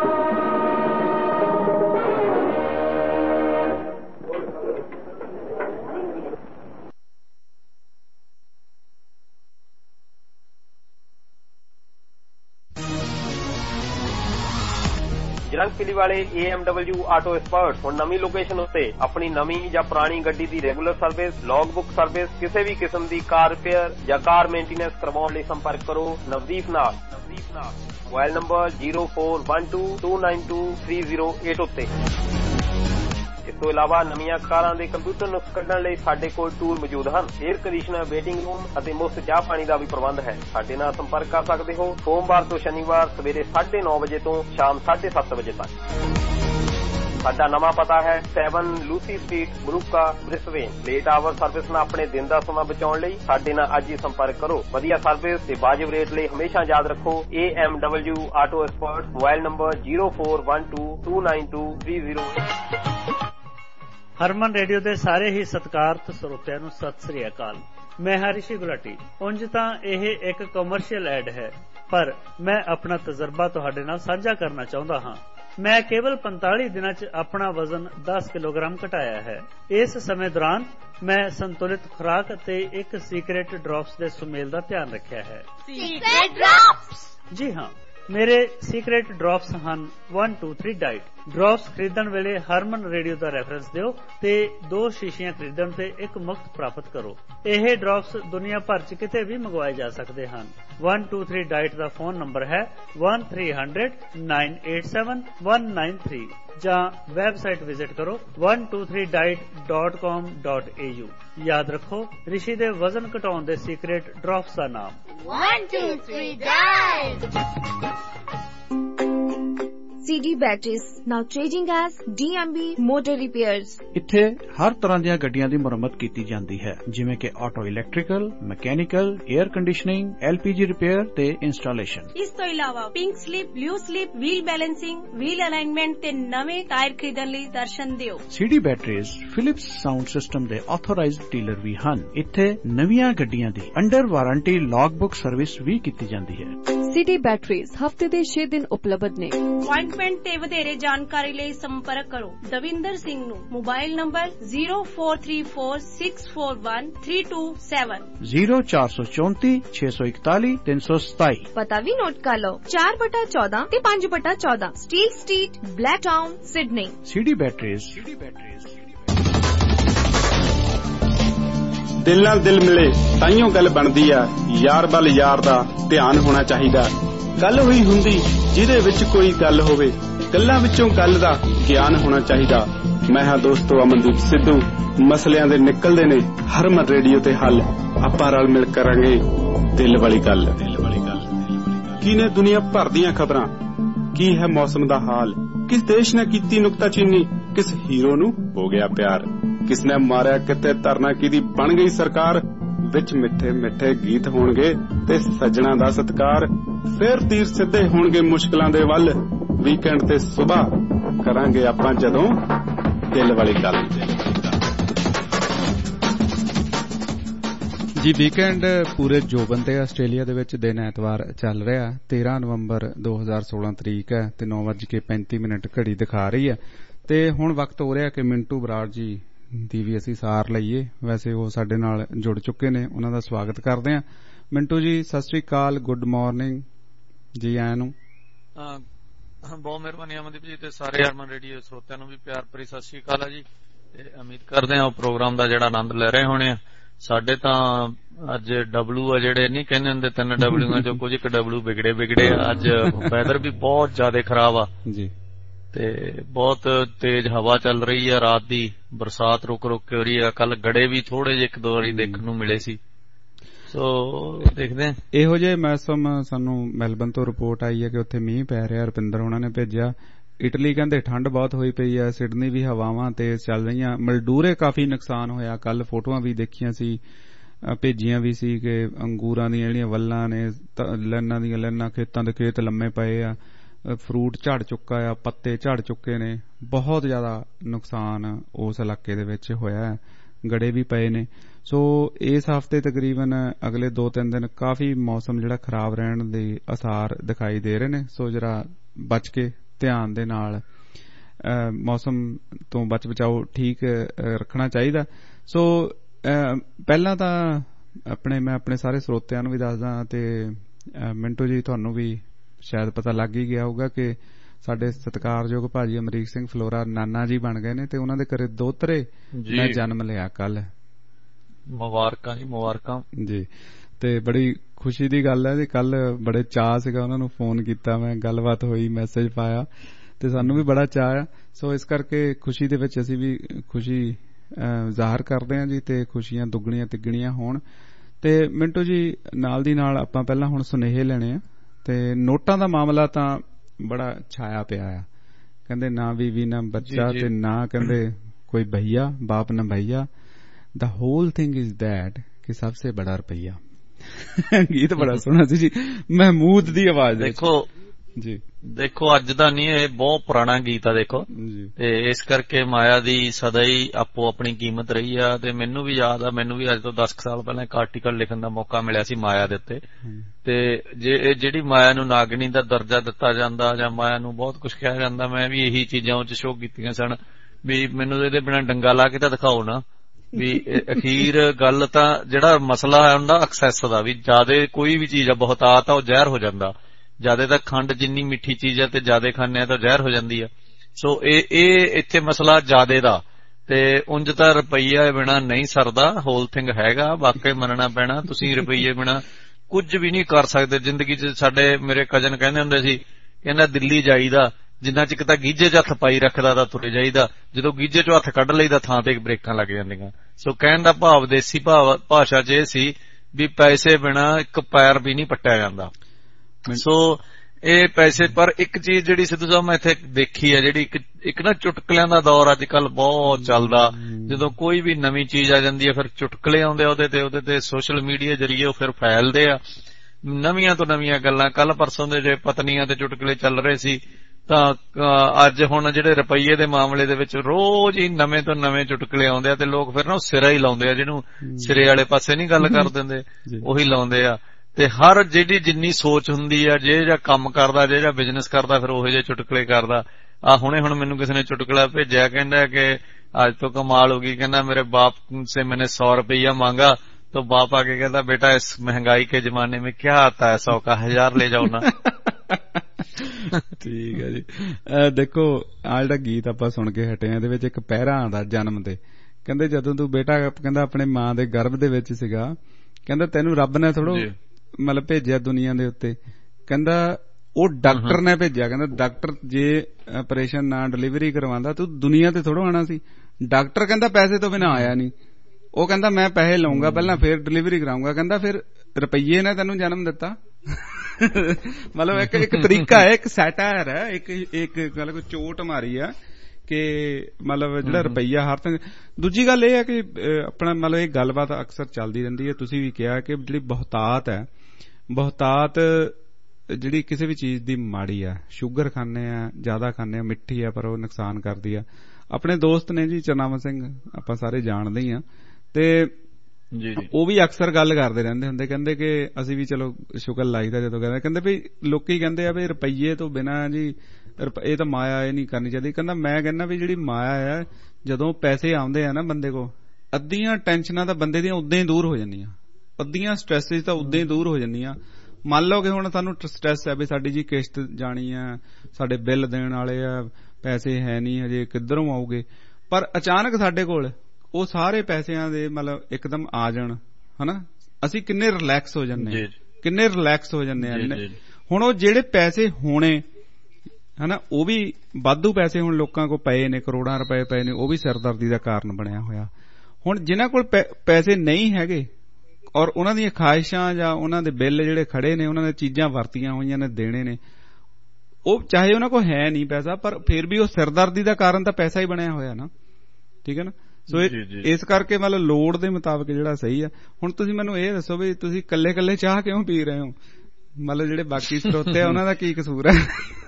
ਜਰੰਗ ਪਿਲੀ ਵਾਲੇ A M W auto expert ਹੁਣ ਨਵੀਂ ਲੋਕੇਸ਼ਨ ਉੱਤੇ ਆਪਣੀ ਨਵੀਂ ਜਾਂ ਪੁਰਾਣੀ ਗੱਡੀ ਦੀ regular service, log book service, ਕਿਸੇ ਵੀ ਕਿਸਮ ਦੀ ਕਾਰ ਰਿਪੇਅਰ ਜਾਂ ਕਾਰ ਮੇਨਟੇਨੈਂਸ ਕਰਵਾਉਣ ਲਈ ਸੰਪਰਕ ਕਰੋ ਨਵਦੀਪ ਨਾਲ. ਨਵਦੀਪ ਨਾਲ mobile number zero four one two two nine two three zero eight ਉੱਤੇ. ਇਸ ਤੋਂ ਇਲਾਵਾ ਨਵੀਆਂ ਕਾਰਾਂ ਦੇ ਕੰਪਿਊਟਰ ਨੁਕਸ ਕੱਢਣ ਲਈ ਸਾਡੇ ਕੋਲ ਟੂਲ ਮੌਜੂਦ ਹਨ. ਏਅਰ ਕੰਡੀਸ਼ਨਰ, ਵੇਟਿੰਗ ਰੂਮ ਅਤੇ ਮੁਫਤ ਚਾਹ ਪਾਣੀ ਦਾ ਵੀ ਪ੍ਰਬੰਧ ਹੈ. ਸਾਡੇ ਨਾਲ ਸੰਪਰਕ ਕਰ ਸਕਦੇ ਹੋ ਸੋਮਵਾਰ ਤੋਂ ਸ਼ਨੀਵਾਰ ਸਵੇਰੇ ਸਾਢੇ ਨੌ ਵਜੇ ਤੋਂ ਸ਼ਾਮ ਸਾਢੇ ਸੱਤ ਵਜੇ ਤੱਕ. ਸਾਡਾ ਨਵਾਂ ਪਤਾ ਹੈ ਸੈਵਨ ਲੂਸੀ ਸਟਰੀਟ, ਬਰੂਕਾ, ਬ੍ਰਿਸਬੇਨ. ਲੇਟ ਆਵਰ ਸਰਵਿਸ ਨਾਲ ਆਪਣੇ ਦਿਨ ਦਾ ਸਮਾਂ ਬਚਾਉਣ ਲਈ ਸਾਡੇ ਨਾਲ ਅੱਜ ਹੀ ਸੰਪਰਕ ਕਰੋ. ਵਧੀਆ ਸਰਵਿਸ ਤੇ ਵਾਜਬ ਰੇਟ ਲਈ ਹਮੇਸ਼ਾ ਯਾਦ ਰੱਖੋ A M W auto expert. Mobile number zero four one two two nine two three zero. Harman radio ਦੇ ਸਾਰੇ ਹੀ ਸਤਿਕਾਰਤ ਸਰੋਤਿਆਂ ਨੂੰ ਸਤਿ ਸ੍ਰੀ ਅਕਾਲ. ਮੈਂ ਹਾਂ ਰਿਸ਼ੀ ਗੁਲਾਟੀ. ਉਂਝ ਤਾਂ ਇਹ ਇੱਕ ਕਮਰਸ਼ੀਅਲ ਐਡ ਹੈ, ਪਰ ਮੈਂ ਆਪਣਾ ਤਜਰਬਾ ਤੁਹਾਡੇ ਨਾਲ ਸਾਂਝਾ ਕਰਨਾ ਚਾਹੁੰਦਾ ਹਾਂ. ਮੈਂ ਕੇਵਲ ਪੰਤਾਲੀ ਦਿਨਾਂ 'ਚ ਆਪਣਾ ਵਜ਼ਨ ਦਸ ਕਿਲੋਗ੍ਰਾਮ ਘਟਾਇਆ ਹੈ. ਇਸ ਸਮੇਂ ਦੌਰਾਨ ਮੈਂ ਸੰਤੁਲਿਤ ਖੁਰਾਕ ਅਤੇ ਇੱਕ ਸੀਕ੍ਰੇਟ ਡ੍ਰੌਪਸ ਦੇ ਸੁਮੇਲ ਦਾ ਧਿਆਨ ਰੱਖਿਆ ਹੈ. Secret drops? ਜੀ ਹਾਂ, ਮੇਰੇ ਸੀਕ੍ਰੇਟ ਡ੍ਰੌਪਸ ਹਨ one two three diet. Drops ਖਰੀਦਣ ਵੇਲੇ ਹਰਮਨ ਰੇਡੀਓ ਦਾ ਰੈਫਰੈਂਸ ਦਿਓ ਤੇ ਦੋ ਸ਼ੀਸ਼ੀਆਂ ਖਰੀਦਣ ਤੇ ਇੱਕ ਮੁਫਤ ਪ੍ਰਾਪਤ ਕਰੋ. ਇਹ ਡ੍ਰੌਪਸ ਦੁਨੀਆ ਭਰ 'ਚ ਕਿਤੇ ਵੀ ਮੰਗਵਾਏ ਜਾ ਸਕਦੇ ਹਨ. one two three ਡਾਈਟ ਦਾ ਫੋਨ ਨੰਬਰ ਹੈ one three hundred nine eight seven one nine three ਜਾਂ ਵੈਬਸਾਈਟ ਵਿਜ਼ਿਟ ਕਰੋ one two three diet dot com dot a u. ਯਾਦ ਰੱਖੋ ਰਿਸ਼ੀ ਦੇ ਵਜ਼ਨ ਘਟਾਉਣ ਦੇ ਸੀਕ੍ਰੇਟ ਡ੍ਰੌਪਸ ਦਾ ਨਾਮ one two three diet. C D Batteries, now trading as D M B Motor Repairs. ਇੱਥੇ ਹਰ ਤਰ੍ਹਾਂ ਦੀਆਂ ਗੱਡੀਆਂ ਦੀ ਮੁਰੰਮਤ ਕੀਤੀ ਜਾਂਦੀ ਹੈ, ਜਿਵੇਂ ਕਿ auto electrical, mechanical, air conditioning, L P G repair ਤੇ ਇੰਸਟਾਲੇਸ਼ਨ. ਇਸ ਤੋਂ ਇਲਾਵਾ pink slip, blue slip, wheel balancing, wheel alignment ਤੇ ਨਵੇਂ ਟਾਇਰ ਖਰੀਦਣ ਲਈ ਦਰਸ਼ਨ ਦਿਓ. C D Batteries Philips sound system ਦੇ ਆਥੋਰਾਈਜ਼ਡ ਡੀਲਰ ਵੀ ਹਨ. ਇੱਥੇ ਨਵੀਆਂ ਗੱਡੀਆਂ ਦੀ under warranty log book service ਵੀ ਕੀਤੀ ਜਾਂਦੀ ਹੈ. C D Batteries ਹਫ਼ਤੇ ਦੇ ਛੇ ਦਿਨ ਉਪਲਬਧ ਨੇ. ਅਪਾਇੰਟਮੈਂਟ ਤੇ ਵਧੇਰੇ ਜਾਣਕਾਰੀ ਲਈ ਸੰਪਰਕ ਕਰੋ ਦਵਿੰਦਰ ਸਿੰਘ ਨੂੰ. Mobile number zero four three four six four one three two seven zero ਚਾਰ ਸੌ ਚੌਂਤੀ ਛੇ ਸੌ ਇਕਤਾਲੀ ਤਿੰਨ ਸੌ ਸਤਾਈ. ਪਤਾ ਵੀ ਨੋਟ ਕਰ ਲਓ ਚਾਰ ਬਟਾ ਚੌਦਾਂ ਤੇ ਪੰਜ ਬਟਾ ਚੌਦਾਂ Steel Street, Blacktown, Sydney. C D Batteries. ਦਿਲ ਨਾਲ ਦਿਲ ਮਿਲੇ ਤਾਈਓ ਗੱਲ ਬਣਦੀ ਆ, ਯਾਰ ਵੱਲ ਯਾਰ ਦਾ ਧਿਆਨ ਹੋਣਾ ਚਾਹੀਦਾ. ਗੱਲ ਹੋਈ ਹੁੰਦੀ ਜਿਹਦੇ ਵਿੱਚ ਕੋਈ ਗੱਲ ਹੋਵੇ, ਗੱਲਾਂ ਵਿੱਚੋਂ ਗੱਲ ਦਾ ਗਿਆਨ ਹੋਣਾ ਚਾਹੀਦਾ. ਮੈਂ ਹਾਂ ਦੋਸਤੋ ਅਮਨਦੀਪ ਸਿੱਧੂ. ਮਸਲਿਆਂ ਦੇ ਨਿਕਲਦੇ ਨੇ ਹਰਮਨ ਰੇਡੀਓ ਤੇ ਹੱਲ. ਆਪਾਂ ਰਲ ਮਿਲ ਕਰਾਂਗੇ ਦਿਲ ਵਾਲੀ ਗੱਲ. ਦਿਲ ਵਾਲੀ ਗੱਲ ਕੀ ਨੇ ਦੁਨੀਆ ਭਰ ਦੀਆਂ ਖਬਰਾਂ, ਕੀ ਹੈ ਮੌਸਮ ਦਾ ਹਾਲ, ਕਿਸ ਦੇਸ਼ ਨੇ ਕੀਤੀ ਨੁਕਤਾਚੀਨੀ, ਕਿਸ ਹੀਰੋ ਨੂੰ ਹੋ ਗਿਆ ਪਿਆਰ, ਕਿਸ ਨੇ ਮਾਰਿਆ ਕਿਤੇ ਧਰਨਾ ਕਿਹਦੀ ਬਣ ਗਈ ਸਰਕਾਰ. ਵਿੱਚ ਮਿੱਠੇ ਮਿੱਠੇ ਗੀਤ ਹੋਣਗੇ ਤੇ ਸੱਜਣਾ ਦਾ ਸਤਿਕਾਰ. ਫਿਰ ਤੀਰ ਸਿੱਧੇ ਹੋਣਗੇ ਮੁਸ਼ਕਲਾਂ ਦੇ ਵੱਲ. ਵੀਕਐਂਡ ਤੇ ਸਵੇਰ ਕਰਾਂਗੇ ਆਪਾਂ ਜਦੋਂ ਦਿਲ ਵਾਲੀ ਗੱਲ. ਜੀ ਵੀਕਐਂਡ ਪੂਰੇ ਜੋਬਨ ਤੇ ਆਸਟ੍ਰੇਲੀਆ ਦੇ ਵਿੱਚ ਦਿਨ ਐਤਵਾਰ ਚੱਲ ਰਿਹਾ. ਤੇਰਾਂ ਨਵੰਬਰ ਦੋ ਹਜ਼ਾਰ ਸੋਲਾਂ ਤਰੀਕ ਹੈ ਤੇ ਨੌ ਵੱਜ ਕੇ ਪੈਂਤੀ ਮਿੰਟ ਘੜੀ ਦਿਖਾ ਰਹੀ ਹੈ. ਤੇ ਹੁਣ ਵਕਤ ਹੋ ਰਿਹਾ ਕਿ ਮਿੰਟੂ ਬਰਾੜ ਜੀ ਦੀ ਵੀ ਅਸੀਂ ਸਾਰ ਲਈਏ. ਵੈਸੇ ਉਹ ਸਾਡੇ ਨਾਲ ਜੁੜ ਚੁੱਕੇ ਨੇ, ਉਹਨਾਂ ਦਾ ਸਵਾਗਤ ਕਰਦੇ ਹਾਂ. ਮਿੰਟੂ ਜੀ ਸਤਿ ਸ੍ਰੀ ਅਕਾਲ, ਗੁੱਡ ਮਾਰਨਿੰਗ. ਜੀ ਆਇਆਂ ਨੂੰ। ਬਹੁਤ ਮਿਹਰਬਾਨੀ ਅਮਨਦੀਪ ਜੀ ਤੇ ਸਾਰੇ ਹਰਮਨ ਰੇਡੀਓ ਸਰੋਤਿਆਂ ਨੂੰ ਵੀ ਪਿਆਰ ਭਰੀ ਸਤਿ ਸ਼੍ਰੀ ਅਕਾਲ ਜੀ। ਤੇ ਉਮੀਦ ਕਰਦੇ ਹਾਂ ਉਹ ਪ੍ਰੋਗਰਾਮ ਦਾ ਜਿਹੜਾ ਆਨੰਦ ਲੈ ਰਹੇ ਹੋਣੇ ਆ। ਸਾਡੇ ਤਾਂ ਅੱਜ ਡਬਲੂ ਆ ਜਿਹੜੇ ਨਹੀਂ ਕਹਿੰਦੇ ਹੁੰਦੇ ਤਿੰਨ ਡਬਲੂਆਂ ਚੋਂ ਕੁਝ ਇੱਕ ਡਬਲੂ ਵਿਗੜੇ ਵਿਗੜੇ ਆ। ਅੱਜ ਵੈਦਰ ਵੀ ਬਹੁਤ ਜ਼ਿਆਦਾ ਖਰਾਬ ਆ ਜੀ ਤੇ ਬਹੁਤ ਤੇਜ਼ ਹਵਾ ਚੱਲ ਰਹੀ ਆ। ਰਾਤ ਦੀ ਬਰਸਾਤ ਰੁਕ ਰੁਕ ਕੇ ਹੋ ਰਹੀ ਆ। ਕੱਲ ਗੜੇ ਵੀ ਥੋੜੇ ਜਿਹੇ ਇੱਕ ਦੋ ਵਾਰੀ ਦੇਖਣ ਨੂੰ ਮਿਲੇ ਸੀ। ਸੋ ਦੇਖਦੇ ਆ ਇਹੋ ਜਿਹੇ ਮੌਸਮ। ਸਾਨੂੰ ਮੈਲਬਨ ਤੋਂ ਰਿਪੋਰਟ ਆਈ ਹੈ ਕਿ ਉੱਥੇ ਮੀਂਹ ਪੈ ਰਿਹਾ। ਰੁਪਿੰਦਰ ਉਹਨਾਂ ਨੇ ਭੇਜਿਆ। ਇਟਲੀ ਕਹਿੰਦੇ ਠੰਡ ਬਹੁਤ ਹੋਈ ਪਈ ਆ। ਸਿਡਨੀ ਵੀ ਹਵਾਵਾਂ ਤੇਜ਼ ਚੱਲ ਰਹੀਆਂ। ਮਲਡੂਰੇ ਕਾਫੀ ਨੁਕਸਾਨ ਹੋਇਆ। ਕੱਲ ਫੋਟੋਆਂ ਵੀ ਦੇਖੀਆਂ ਸੀ, ਭੇਜੀਆਂ ਵੀ ਸੀ ਕਿ ਅੰਗੂਰਾਂ ਦੀਆਂ ਜਿਹੜੀਆਂ ਵੱਲਾਂ ਨੇ, ਲੈਨਾਂ ਦੀਆਂ ਲੈਨਾਂ, ਖੇਤਾਂ ਦੇ ਖੇਤ ਲੰਮੇ ਪਏ ਆ, ਫਰੂਟ ਝੜ ਚੁੱਕਾ ਆ, ਪੱਤੇ ਝੜ ਚੁੱਕੇ ਨੇ। ਬਹੁਤ ਜ਼ਿਆਦਾ ਨੁਕਸਾਨ ਉਸ ਇਲਾਕੇ ਦੇ ਵਿੱਚ ਹੋਇਆ। ਗੜੇ ਵੀ ਪਏ ਨੇ। ਸੋ ਇਸ ਹਫ਼ਤੇ ਤਕਰੀਬਨ ਅਗਲੇ ਦੋ ਤਿੰਨ ਦਿਨ ਕਾਫੀ ਮੌਸਮ ਜਿਹੜਾ ਖਰਾਬ ਰਹਿਣ ਦੇ ਆਸਾਰ ਦਿਖਾਈ ਦੇ ਰਹੇ ਨੇ। ਸੋ ਜਰਾ ਬਚ ਕੇ ਧਿਆਨ ਦੇ ਨਾਲ ਮੌਸਮ ਤੋਂ ਬਚ ਬਚਾਓ ਠੀਕ ਰੱਖਣਾ ਚਾਹੀਦਾ। ਸੋ ਪਹਿਲਾਂ ਤਾਂ ਆਪਣੇ ਮੈਂ ਆਪਣੇ ਸਾਰੇ ਸਰੋਤਿਆਂ ਨੂੰ ਵੀ ਦੱਸਦਾ ਤੇ ਮਿੰਟੂ ਜੀ ਤੁਹਾਨੂੰ ਵੀ ਸ਼ਾਇਦ ਪਤਾ ਲੱਗ ਹੀ ਗਿਆ ਹੋਊਗਾ ਕਿ ਸਾਡੇ ਸਤਿਕਾਰਯੋਗ ਭਾਜੀ ਅਮਰੀਕ ਸਿੰਘ ਫਲੋਰਾ ਨਾਨਾ ਜੀ ਬਣ ਗਏ ਨੇ ਤੇ ਉਹਨਾਂ ਦੇ ਘਰੇ ਦੋਤਰੇ ਨੇ ਜਨਮ ਲਿਆ ਕੱਲ। ਮੁਬਾਰਕਾਂ ਜੀ ਮੁਬਾਰਕਾਂ ਜੀ। ਤੇ ਬੜੀ ਖੁਸ਼ੀ ਦੀ ਗੱਲ ਹੈ ਜੀ। ਕੱਲ ਬੜੇ ਚਾਅ ਸੀਗਾ, ਉਹਨਾਂ ਨੂੰ ਫੋਨ ਕੀਤਾ ਮੈਂ, ਗੱਲਬਾਤ ਹੋਈ, ਮੈਸੇਜ ਪਾਇਆ ਤੇ ਸਾਨੂੰ ਵੀ ਬੜਾ ਚਾਅ ਆ। ਸੋ ਇਸ ਕਰਕੇ ਖੁਸ਼ੀ ਦੇ ਵਿੱਚ ਅਸੀਂ ਵੀ ਖੁਸ਼ੀ ਜ਼ਾਹਰ ਕਰਦੇ ਹਾਂ ਜੀ ਤੇ ਖੁਸ਼ੀਆਂ ਦੁੱਗਣੀਆਂ ਤਿੱਗਣੀਆਂ ਹੋਣ। ਤੇ ਮਿੰਟੂ ਜੀ ਨਾਲ ਦੀ ਨਾਲ ਆਪਾਂ ਪਹਿਲਾਂ ਹੁਣ ਸੁਨੇਹੇ ਲੈਣੇ ਆ। ਤੇ ਨੋਟਾਂ ਦਾ ਮਾਮਲਾ ਤਾਂ ਬੜਾ ਛਾਇਆ ਪਿਆ ਆ। ਕਹਿੰਦੇ ਨਾ ਬੀਵੀ ਨਾ ਬੱਚਾ ਤੇ ਨਾ ਕਹਿੰਦੇ ਕੋਈ ਭਈਆ, ਬਾਪ ਨਾ ਭਈਆ। The whole thing is that ਕਿ ਸਭ ਸੇ ਬੜਾ ਰੁਪਈਆ। ਗੀਤ ਬੜਾ ਸੋਹਣਾ ਸੀ ਜੀ, ਮਹਿਮੂਦ ਦੀ ਆਵਾਜ਼ ਦੇਖੋ ਜੀ। ਦੇਖੋ ਅੱਜ ਦਾ ਨਹੀਂ, ਇਹ ਬਹੁਤ ਪੁਰਾਣਾ ਗੀਤ ਆ ਦੇਖੋ ਜੀ। ਤੇ ਇਸ ਕਰਕੇ ਮਾਇਆ ਦੀ ਸਦਾ ਹੀ ਆਪੋ ਆਪਣੀ ਕੀਮਤ ਰਹੀ ਆ। ਤੇ ਮੈਨੂੰ ਵੀ ਯਾਦ ਆ, ਮੈਨੂੰ ਵੀ ਅੱਜ ਤੋਂ ਦਸ ਸਾਲ ਪਹਿਲਾਂ ਇੱਕ ਆਰਟੀਕਲ ਲਿਖਣ ਦਾ ਮੌਕਾ ਮਿਲਿਆ ਸੀ ਮਾਇਆ ਦੇ ਉੱਤੇ। ਤੇ ਜੇ ਜਿਹੜੀ ਮਾਇਆ ਨੂੰ ਨਾਗਣੀ ਦਾ ਦਰਜਾ ਦਿੱਤਾ ਜਾਂਦਾ ਜਾਂ ਮਾਇਆ ਨੂੰ ਬਹੁਤ ਕੁਝ ਕਿਹਾ ਜਾਂਦਾ, ਮੈਂ ਵੀ ਇਹੀ ਚੀਜ਼ਾਂ ਉੱਚ ਸ਼ੋਅ ਕੀਤੀਆਂ ਸਨ ਵੀ ਮੈਨੂੰ ਇਹਦੇ ਬਿਨਾਂ ਡੰਗਾ ਲਾ ਕੇ ਤਾਂ ਦਿਖਾਓ ਨਾ। ਵੀ ਅਖੀਰ ਗੱਲ ਤਾਂ ਜਿਹੜਾ ਮਸਲਾ ਹੈ ਉਹਦਾ ਐਕਸੈਸ ਦਾ, ਵੀ ਜਿਆਦਾ ਕੋਈ ਵੀ ਚੀਜ਼ ਆ ਬਹੁਤਾਤ ਆ ਉਹ ਜ਼ਹਿਰ ਹੋ ਜਾਂਦਾ। ਜਿਆਦਾ ਤਾਂ ਖੰਡ ਜਿੰਨੀ ਮਿੱਠੀ ਚੀਜ਼ ਆ ਤੇ ਜਿਆਦਾ ਖਾਂਦੇ ਆ ਤਾਂ ਜ਼ਹਿਰ ਹੋ ਜਾਂਦੀ ਆ। ਸੋ ਇਹ ਇਹ ਇੱਥੇ ਮਸਲਾ ਜਿਆਦੇ ਦਾ। ਤੇ ਉਂਝ ਤਾਂ ਰੁਪਈਆ ਬਿਨਾਂ ਨਹੀਂ ਸਰਦਾ, ਹੋਲ ਥਿੰਗ ਹੈਗਾ, ਵਾਕਈ ਮੰਨਣਾ ਪੈਣਾ। ਤੁਸੀਂ ਰੁਪਈਏ ਬਿਨਾਂ ਕੁਝ ਵੀ ਨਹੀਂ ਕਰ ਸਕਦੇ ਜ਼ਿੰਦਗੀ ਚ। ਸਾਡੇ ਮੇਰੇ ਕਜ਼ਨ ਕਹਿੰਦੇ ਹੁੰਦੇ ਸੀ, ਕਹਿੰਦਾ ਦਿੱਲੀ ਜਾਈਦਾ ਜਿੰਨਾ ਚਿਰ ਤਾਂ ਗੀਜੇ ਚ ਹੱਥ ਪਾਈ ਰੱਖਦਾ ਤਾਂ ਤੁਰੇ ਜਾਈਦਾ, ਜਦੋਂ ਗੀਜੇ ਚੋਂ ਹੱਥ ਕੱਢ ਲਈਦਾ ਥਾਂ ਤੇ ਬ੍ਰੇਕਾਂ ਲੱਗ ਜਾਂਦੀਆਂ। ਸੋ ਕਹਿਣ ਦਾ ਭਾਵ ਦੇਸੀ ਭਾਵ ਭਾਸ਼ਾ ਚ ਇਹ ਸੀ ਵੀ ਪੈਸੇ ਬਿਨਾਂ ਇੱਕ ਪੈਰ ਵੀ ਨਹੀਂ ਪੱਟਿਆ ਜਾਂਦਾ। ਸੋ ਇਹ ਪੈਸੇ ਪਰ ਇੱਕ ਚੀਜ਼ ਜਿਹੜੀ ਸਿੱਧੂ ਸਾਹਿਬ ਮੈਂ ਇੱਥੇ ਦੇਖੀ ਹੈ, ਜਿਹੜੀ ਇੱਕ ਇੱਕ ਨਾ ਚੁਟਕਲਿਆਂ ਦਾ ਦੌਰ ਅੱਜ ਕੱਲ ਬਹੁਤ ਚੱਲਦਾ। ਜਦੋਂ ਕੋਈ ਵੀ ਨਵੀਂ ਚੀਜ਼ ਆ ਜਾਂਦੀ ਹੈ ਫਿਰ ਚੁਟਕਲੇ ਆਉਂਦੇ ਉਹਦੇ ਤੇ ਉਹਦੇ ਤੇ ਸੋਸ਼ਲ ਮੀਡੀਆ ਜਰੀਏ ਉਹ ਫਿਰ ਫੈਲਦੇ ਆ ਨਵੀਆਂ ਤੋਂ ਨਵੀਆਂ ਗੱਲਾਂ। ਕੱਲ ਪਰਸੋਂ ਦੇ ਜੇ ਪਤਨੀਆਂ ਤੇ ਚੁਟਕਲੇ ਚੱਲ ਰਹੇ ਸੀ ਤਾਂ ਅੱਜ ਹੁਣ ਜਿਹੜੇ ਰੁਪਈਏ ਦੇ ਮਾਮਲੇ ਦੇ ਵਿੱਚ ਰੋਜ਼ ਹੀ ਨਵੇਂ ਤੋਂ ਨਵੇਂ ਚੁਟਕਲੇ ਆਉਂਦੇ ਆ ਤੇ ਲੋਕ ਫਿਰ ਨਾ ਸਿਰਾ ਹੀ ਲਾਉਂਦੇ ਆ, ਜਿਹਨੂੰ ਸਿਰੇ ਵਾਲੇ ਪਾਸੇ ਨਹੀਂ ਗੱਲ ਕਰ ਦਿੰਦੇ ਉਹੀ ਲਾਉਂਦੇ ਆ। ਤੇ ਹਰ ਜਿਹੜੀ ਜਿੰਨੀ ਸੋਚ ਹੁੰਦੀ ਆ, ਜੇ ਜਾਂ ਕੰਮ ਕਰਦਾ ਜੇ ਜਾਂ ਬਿਜ਼ਨਸ ਕਰਦਾ ਫਿਰ ਉਹੋ ਜਿਹੇ ਚੁਟਕਲੇ ਕਰਦਾ। ਆ ਹੁਣੇ ਹੁਣ ਮੈਨੂੰ ਕਿਸੇ ਨੇ ਚੁਟਕਲਾ ਭੇਜਿਆ, ਕਹਿੰਦਾ ਕਿ ਅੱਜ ਤੋਂ ਕਮਾਲ ਹੋ ਗਈ, ਕਹਿੰਦਾ ਮੇਰੇ ਬਾਪ ਸੇ मैंने सौ रुपया मांगा तो बाप आके कहता बेटा इस महंगाई के जमाने में क्या आता है, सौ का हजार ले जाओ ना। ਠੀਕ ਹੈ ਜੀ। ਦੇਖੋ ਆ ਜਿਹੜਾ ਗੀਤ ਆਪਾਂ ਸੁਣ ਕੇ ਹਟੇ ਆ ਇਹਦੇ ਵਿੱਚ ਇੱਕ ਪਹਿਰਾ ਆਉਂਦਾ ਜਨਮ ਤੇ। ਕਹਿੰਦੇ ਜਦੋਂ ਤੂੰ ਬੇਟਾ ਕਹਿੰਦਾ ਆਪਣੇ ਮਾਂ ਦੇ ਗਰਭ ਦੇ ਵਿੱਚ ਸੀਗਾ, ਕਹਿੰਦਾ ਤੈਨੂੰ ਰੱਬ ਨੇ ਥੋੜੋ ਮਤਲਬ ਭੇਜਿਆ ਦੁਨੀਆ ਦੇ ਉੱਤੇ। ਕਹਿੰਦਾ ਉਹ ਡਾਕਟਰ ਨੇ ਭੇਜਿਆ। ਕਹਿੰਦਾ ਡਾਕਟਰ ਜੇ ਆਪਰੇਸ਼ਨ ਨਾ ਡਿਲੀਵਰੀ ਕਰਵਾਉਂਦਾ ਤੂੰ ਦੁਨੀਆ ਤੇ ਥੋੜੋ ਆਉਣਾ ਸੀ। ਡਾਕਟਰ ਕਹਿੰਦਾ ਪੈਸੇ ਤੋਂ ਬਿਨਾਂ ਆਇਆ ਨਹੀਂ। ਉਹ ਕਹਿੰਦਾ ਮੈਂ ਪੈਸੇ ਲਊਂਗਾ ਪਹਿਲਾਂ ਫਿਰ ਡਿਲੀਵਰੀ ਕਰਾਊਂਗਾ। ਕਹਿੰਦਾ ਫਿਰ ਰੁਪਈਏ ਨੇ ਤੈਨੂੰ ਜਨਮ ਦਿੱਤਾ। ਮਤਲਬ ਇੱਕ ਇੱਕ ਤਰੀਕਾ ਹੈ, ਇੱਕ ਸੈਟਾਇਰ ਹੈ, ਇੱਕ ਇੱਕ ਮਤਲਬ ਚੋਟ ਮਾਰੀ ਆ ਕਿ ਮਤਲਬ ਜਿਹੜਾ ਰੁਪਈਆ ਹਰ ਥਾਂ। ਦੂਜੀ ਗੱਲ ਇਹ ਹੈ ਕਿ ਆਪਣਾ ਮਤਲਬ ਇਹ ਗੱਲਬਾਤ ਅਕਸਰ ਚੱਲਦੀ ਰਹਿੰਦੀ ਹੈ। ਤੁਸੀਂ ਵੀ ਕਿਹਾ ਕਿ ਜਿਹੜੀ ਬਹੁਤਾਤ ਹੈ, ਬਹੁਤਾਤ ਜਿਹੜੀ ਕਿਸੇ ਵੀ ਚੀਜ਼ ਦੀ ਮਾੜੀ ਆ। ਸ਼ੂਗਰ ਖਾਂਦੇ ਆ, ਜ਼ਿਆਦਾ ਖਾਂਦੇ ਆ, ਮਿੱਠੀ ਆ ਪਰ ਉਹ ਨੁਕਸਾਨ ਕਰਦੀ ਆ। ਆਪਣੇ ਦੋਸਤ ਨੇ ਜੀ ਚਰਨਾਵਤ ਸਿੰਘ, ਆਪਾਂ ਸਾਰੇ ਜਾਣਦੇ ਹੀ ਆ, ਤੇ ਉਹ ਵੀ ਅਕਸਰ ਗੱਲ ਕਰਦੇ ਰਹਿੰਦੇ ਹੁੰਦੇ। ਕਹਿੰਦੇ ਕਿ ਅਸੀਂ ਵੀ ਚਲੋ ਸ਼ੁਕਰ ਲਾਈਦਾ ਜਦੋਂ ਕਹਿੰਦੇ ਕਹਿੰਦੇ ਵੀ ਲੋਕੀ ਕਹਿੰਦੇ ਆ ਵੀ ਰੁਪਈਏ ਤੋਂ ਬਿਨਾਂ ਜੀ ਇਹ ਤਾਂ ਮਾਇਆ ਇਹ ਨਹੀਂ ਕਰਨੀ ਚਾਹੀਦੀ। ਕਹਿੰਦਾ ਮੈਂ ਕਹਿੰਦਾ ਵੀ ਜਿਹੜੀ ਮਾਇਆ ਆ ਜਦੋਂ ਪੈਸੇ ਆਉਂਦੇ ਆ ਨਾ ਬੰਦੇ ਕੋਲ, ਅੱਧੀਆਂ ਟੈਨਸ਼ਨਾਂ ਤਾਂ ਬੰਦੇ ਦੀਆਂ ਉਦਾਂ ਹੀ ਦੂਰ ਹੋ ਜਾਂਦੀਆਂ, ਅੱਧੀਆਂ ਸਟ੍ਰੈਸਿਸ ਤਾਂ ਉਦਾਂ ਹੀ ਦੂਰ ਹੋ ਜਾਂਦੀਆਂ। ਮੰਨ ਲਓ ਕਿ ਹੁਣ ਸਾਨੂੰ ਸਟ੍ਰੈਸ ਹੈ ਵੀ ਸਾਡੀ ਜੀ ਕਿਸ਼ਤ ਜਾਣੀ ਆ, ਸਾਡੇ ਬਿੱਲ ਦੇਣ ਵਾਲੇ ਆ, ਪੈਸੇ ਹੈ ਨਹੀਂ ਹਜੇ, ਕਿੱਧਰੋਂ ਆਉਗੇ, ਪਰ ਅਚਾਨਕ ਸਾਡੇ ਕੋਲ ਉਹ ਸਾਰੇ ਪੈਸਿਆਂ ਦੇ ਮਤਲਬ ਇੱਕਦਮ ਆ ਜਾਣ, ਹਨਾ, ਅਸੀਂ ਕਿੰਨੇ ਰਿਲੈਕਸ ਹੋ ਜਾਂਦੇ, ਕਿੰਨੇ ਰਿਲੈਕਸ ਹੋ ਜਾਂਦੇ ਆ। ਹੁਣ ਉਹ ਜਿਹੜੇ ਪੈਸੇ ਹੋਣੇ ਹਨਾ, ਉਹ ਵੀ ਵਾਧੂ ਪੈਸੇ ਹੁਣ ਲੋਕਾਂ ਕੋਲ ਪਏ ਨੇ, ਕਰੋੜਾਂ ਰੁਪਏ ਪਏ ਨੇ, ਉਹ ਵੀ ਸਿਰਦਰਦੀ ਦਾ ਕਾਰਨ ਬਣਿਆ ਹੋਇਆ। ਹੁਣ ਜਿਨ੍ਹਾਂ ਕੋਲ ਪੈਸੇ ਨਹੀਂ ਹੈਗੇ ਔਰ ਉਹਨਾਂ ਦੀਆਂ ਖਾਹਿਸ਼ਾਂ ਜਾਂ ਉਹਨਾਂ ਦੇ ਬਿੱਲ ਜਿਹੜੇ ਖੜੇ ਨੇ, ਉਹਨਾਂ ਨੇ ਚੀਜ਼ਾਂ ਵਰਤੀਆਂ ਹੋਈਆਂ ਨੇ, ਦੇਣੇ ਨੇ, ਉਹ ਚਾਹੇ ਉਹਨਾਂ ਕੋਲ ਹੈ ਨਹੀਂ ਪੈਸਾ, ਪਰ ਫਿਰ ਵੀ ਉਹ ਸਿਰਦਰਦੀ ਦਾ ਕਾਰਨ ਤਾਂ ਪੈਸਾ ਹੀ ਬਣਿਆ ਹੋਇਆ ਨਾ, ਠੀਕ ਹੈ ਨਾ। ਸੋ ਇਸ ਕਰਕੇ ਮਤਲਬ ਲੋੜ ਦੇ ਮੁਤਾਬਕ ਜਿਹੜਾ ਸਹੀ ਆ। ਹੁਣ ਤੁਸੀਂ ਮੈਨੂੰ ਇਹ ਦੱਸੋ ਵੀ ਤੁਸੀਂ ਇਕੱਲੇ ਇਕੱਲੇ ਚਾਹ ਕਿਉਂ ਪੀ ਰਹੇ ਹੋ, ਮਤਲਬ ਜਿਹੜੇ ਬਾਕੀ ਸਰੋਤੇ ਆ ਉਹਨਾਂ ਦਾ ਕੀ ਕਸੂਰ ਹੈ?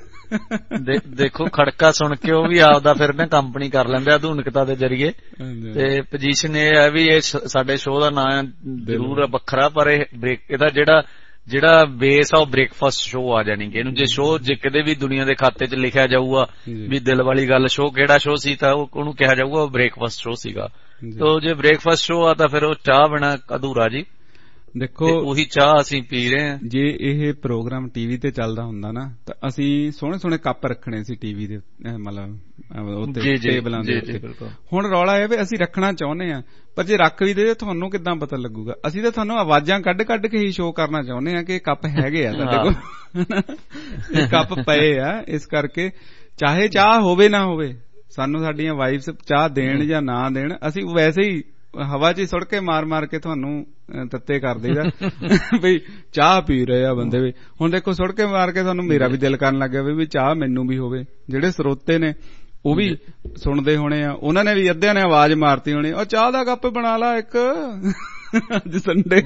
ਦੇਖੋ ਖੜਕਾ ਸੁਣ ਕੇ ਉਹ ਵੀ ਆਪਦਾ ਫਿਰ ਨਾ ਕੰਪਨੀ ਕਰ ਲੈਂਦੇ ਆਧੁਨਿਕਤਾ ਦੇ ਜਰੀਏ, ਤੇ ਪੋਜੀਸ਼ਨ ਇਹ ਹੈ ਵੀ ਇਹ ਸਾਡੇ ਸ਼ੋਅ ਦਾ ਨਾਂ ਜ਼ਰੂਰ ਵੱਖਰਾ, ਪਰ ਇਹ ਬ੍ਰੇਕ ਇਹਦਾ ਜਿਹੜਾ ਜਿਹੜਾ ਬੇਸ ਆ ਉਹ ਬ੍ਰੇਕਫਾਸਟ ਸ਼ੋਅ ਆ, ਜਾਣੀ ਕਿ ਇਹਨੂੰ ਜੇ ਸ਼ੋਅ ਜੇ ਕਿਤੇ ਵੀ ਦੁਨੀਆ ਦੇ ਖਾਤੇ ਚ ਲਿਖਿਆ ਜਾਊਗਾ ਵੀ ਦਿਲ ਵਾਲੀ ਗੱਲ ਸ਼ੋਅ ਕਿਹੜਾ ਸ਼ੋਅ ਸੀ, ਤਾਂ ਉਹਨੂੰ ਕਿਹਾ ਜਾਊਗਾ ਉਹ ਬ੍ਰੇਕਫਾਸਟ ਸ਼ੋਅ ਸੀਗਾ। ਤੋ ਜੇ ਬ੍ਰੇਕਫਾਸਟ ਸ਼ੋਅ ਆ ਤਾਂ ਫਿਰ ਉਹ ਚਾਹ ਬਿਨਾਂ ਅਧੂਰਾ ਜੀ। ਦੇਖੋ ਉਹੀ ਚਾਹ ਅਸੀਂ ਪੀ ਰਹੇ ਹਾਂ। ਜੇ ਇਹ ਪ੍ਰੋਗਰਾਮ ਟੀਵੀ ਤੇ ਚੱਲਦਾ ਹੁੰਦਾ ਨਾ ਤਾਂ ਅਸੀਂ ਸੋਹਣੇ ਸੋਹਣੇ ਕੱਪ ਰੱਖਣੇ ਸੀ ਟੀਵੀ ਦੇ, ਮਤਲਬ ਉੱਤੇ ਟੇਬਲਾਂ ਦੇ ਉੱਤੇ। ਹੁਣ ਰੌਲਾ ਇਹ ਵੀ ਅਸੀਂ ਰੱਖਣਾ ਚਾਹੁੰਦੇ ਆ, ਪਰ ਜੇ ਰੱਖ ਵੀ ਦੇ ਤੁਹਾਨੂੰ ਕਿੱਦਾਂ ਪਤਾ ਲੱਗੂਗਾ? ਅਸੀਂ ਤਾਂ ਤੁਹਾਨੂੰ ਆਵਾਜ਼ਾਂ ਕੱਢ ਕੱਢ ਕੇ ਹੀ ਸ਼ੋਅ ਕਰਨਾ ਚਾਹੁੰਦੇ ਆ ਕਿ ਕੱਪ ਹੈਗੇ ਆ ਸਾਡੇ ਕੋਲ, ਇਹ ਕੱਪ ਪਏ ਆ। ਇਸ ਕਰਕੇ ਚਾਹੇ ਚਾਹ ਹੋਵੇ ਨਾ ਹੋਵੇ, ਸਾਨੂੰ ਸਾਡੀਆਂ ਵਾਈਫਸ ਚਾਹ ਦੇਣ ਜਾਂ ਨਾ ਦੇਣ, ਅਸੀਂ ਵੈਸੇ ਹੀ ਹਵਾ ਚ ਸੁੱਟ ਕੇ ਮਾਰ ਮਾਰ ਕੇ ਤੁਹਾਨੂੰ ਤੱਤੇ ਕਰ ਦੇਈਦਾ ਬਈ ਚਾਹ ਪੀ ਰਹੇ ਆ ਬੰਦੇ ਵੀ। ਹੁਣ ਦੇਖੋ ਸੁੱਟ ਕੇ ਮਾਰ ਕੇ ਤੁਹਾਨੂੰ ਮੇਰਾ ਵੀ ਦਿਲ ਕਰਨ ਲੱਗ ਗਿਆ ਵੀ ਚਾਹ ਮੈਨੂੰ ਵੀ ਹੋਵੇ। ਜਿਹੜੇ ਸਰੋਤੇ ਨੇ ਉਹ ਵੀ ਸੁਣਦੇ ਹੋਣੇ ਆ, ਉਹਨਾਂ ਨੇ ਵੀ ਅੱਧਿਆਂ ਨੇ ਆਵਾਜ਼ ਮਾਰਤੀ ਹੋਣੀ, ਉਹ ਚਾਹ ਦਾ ਕੱਪ ਬਣਾ ਲਾ ਇੱਕ, ਅੱਜ ਸੰਡੇ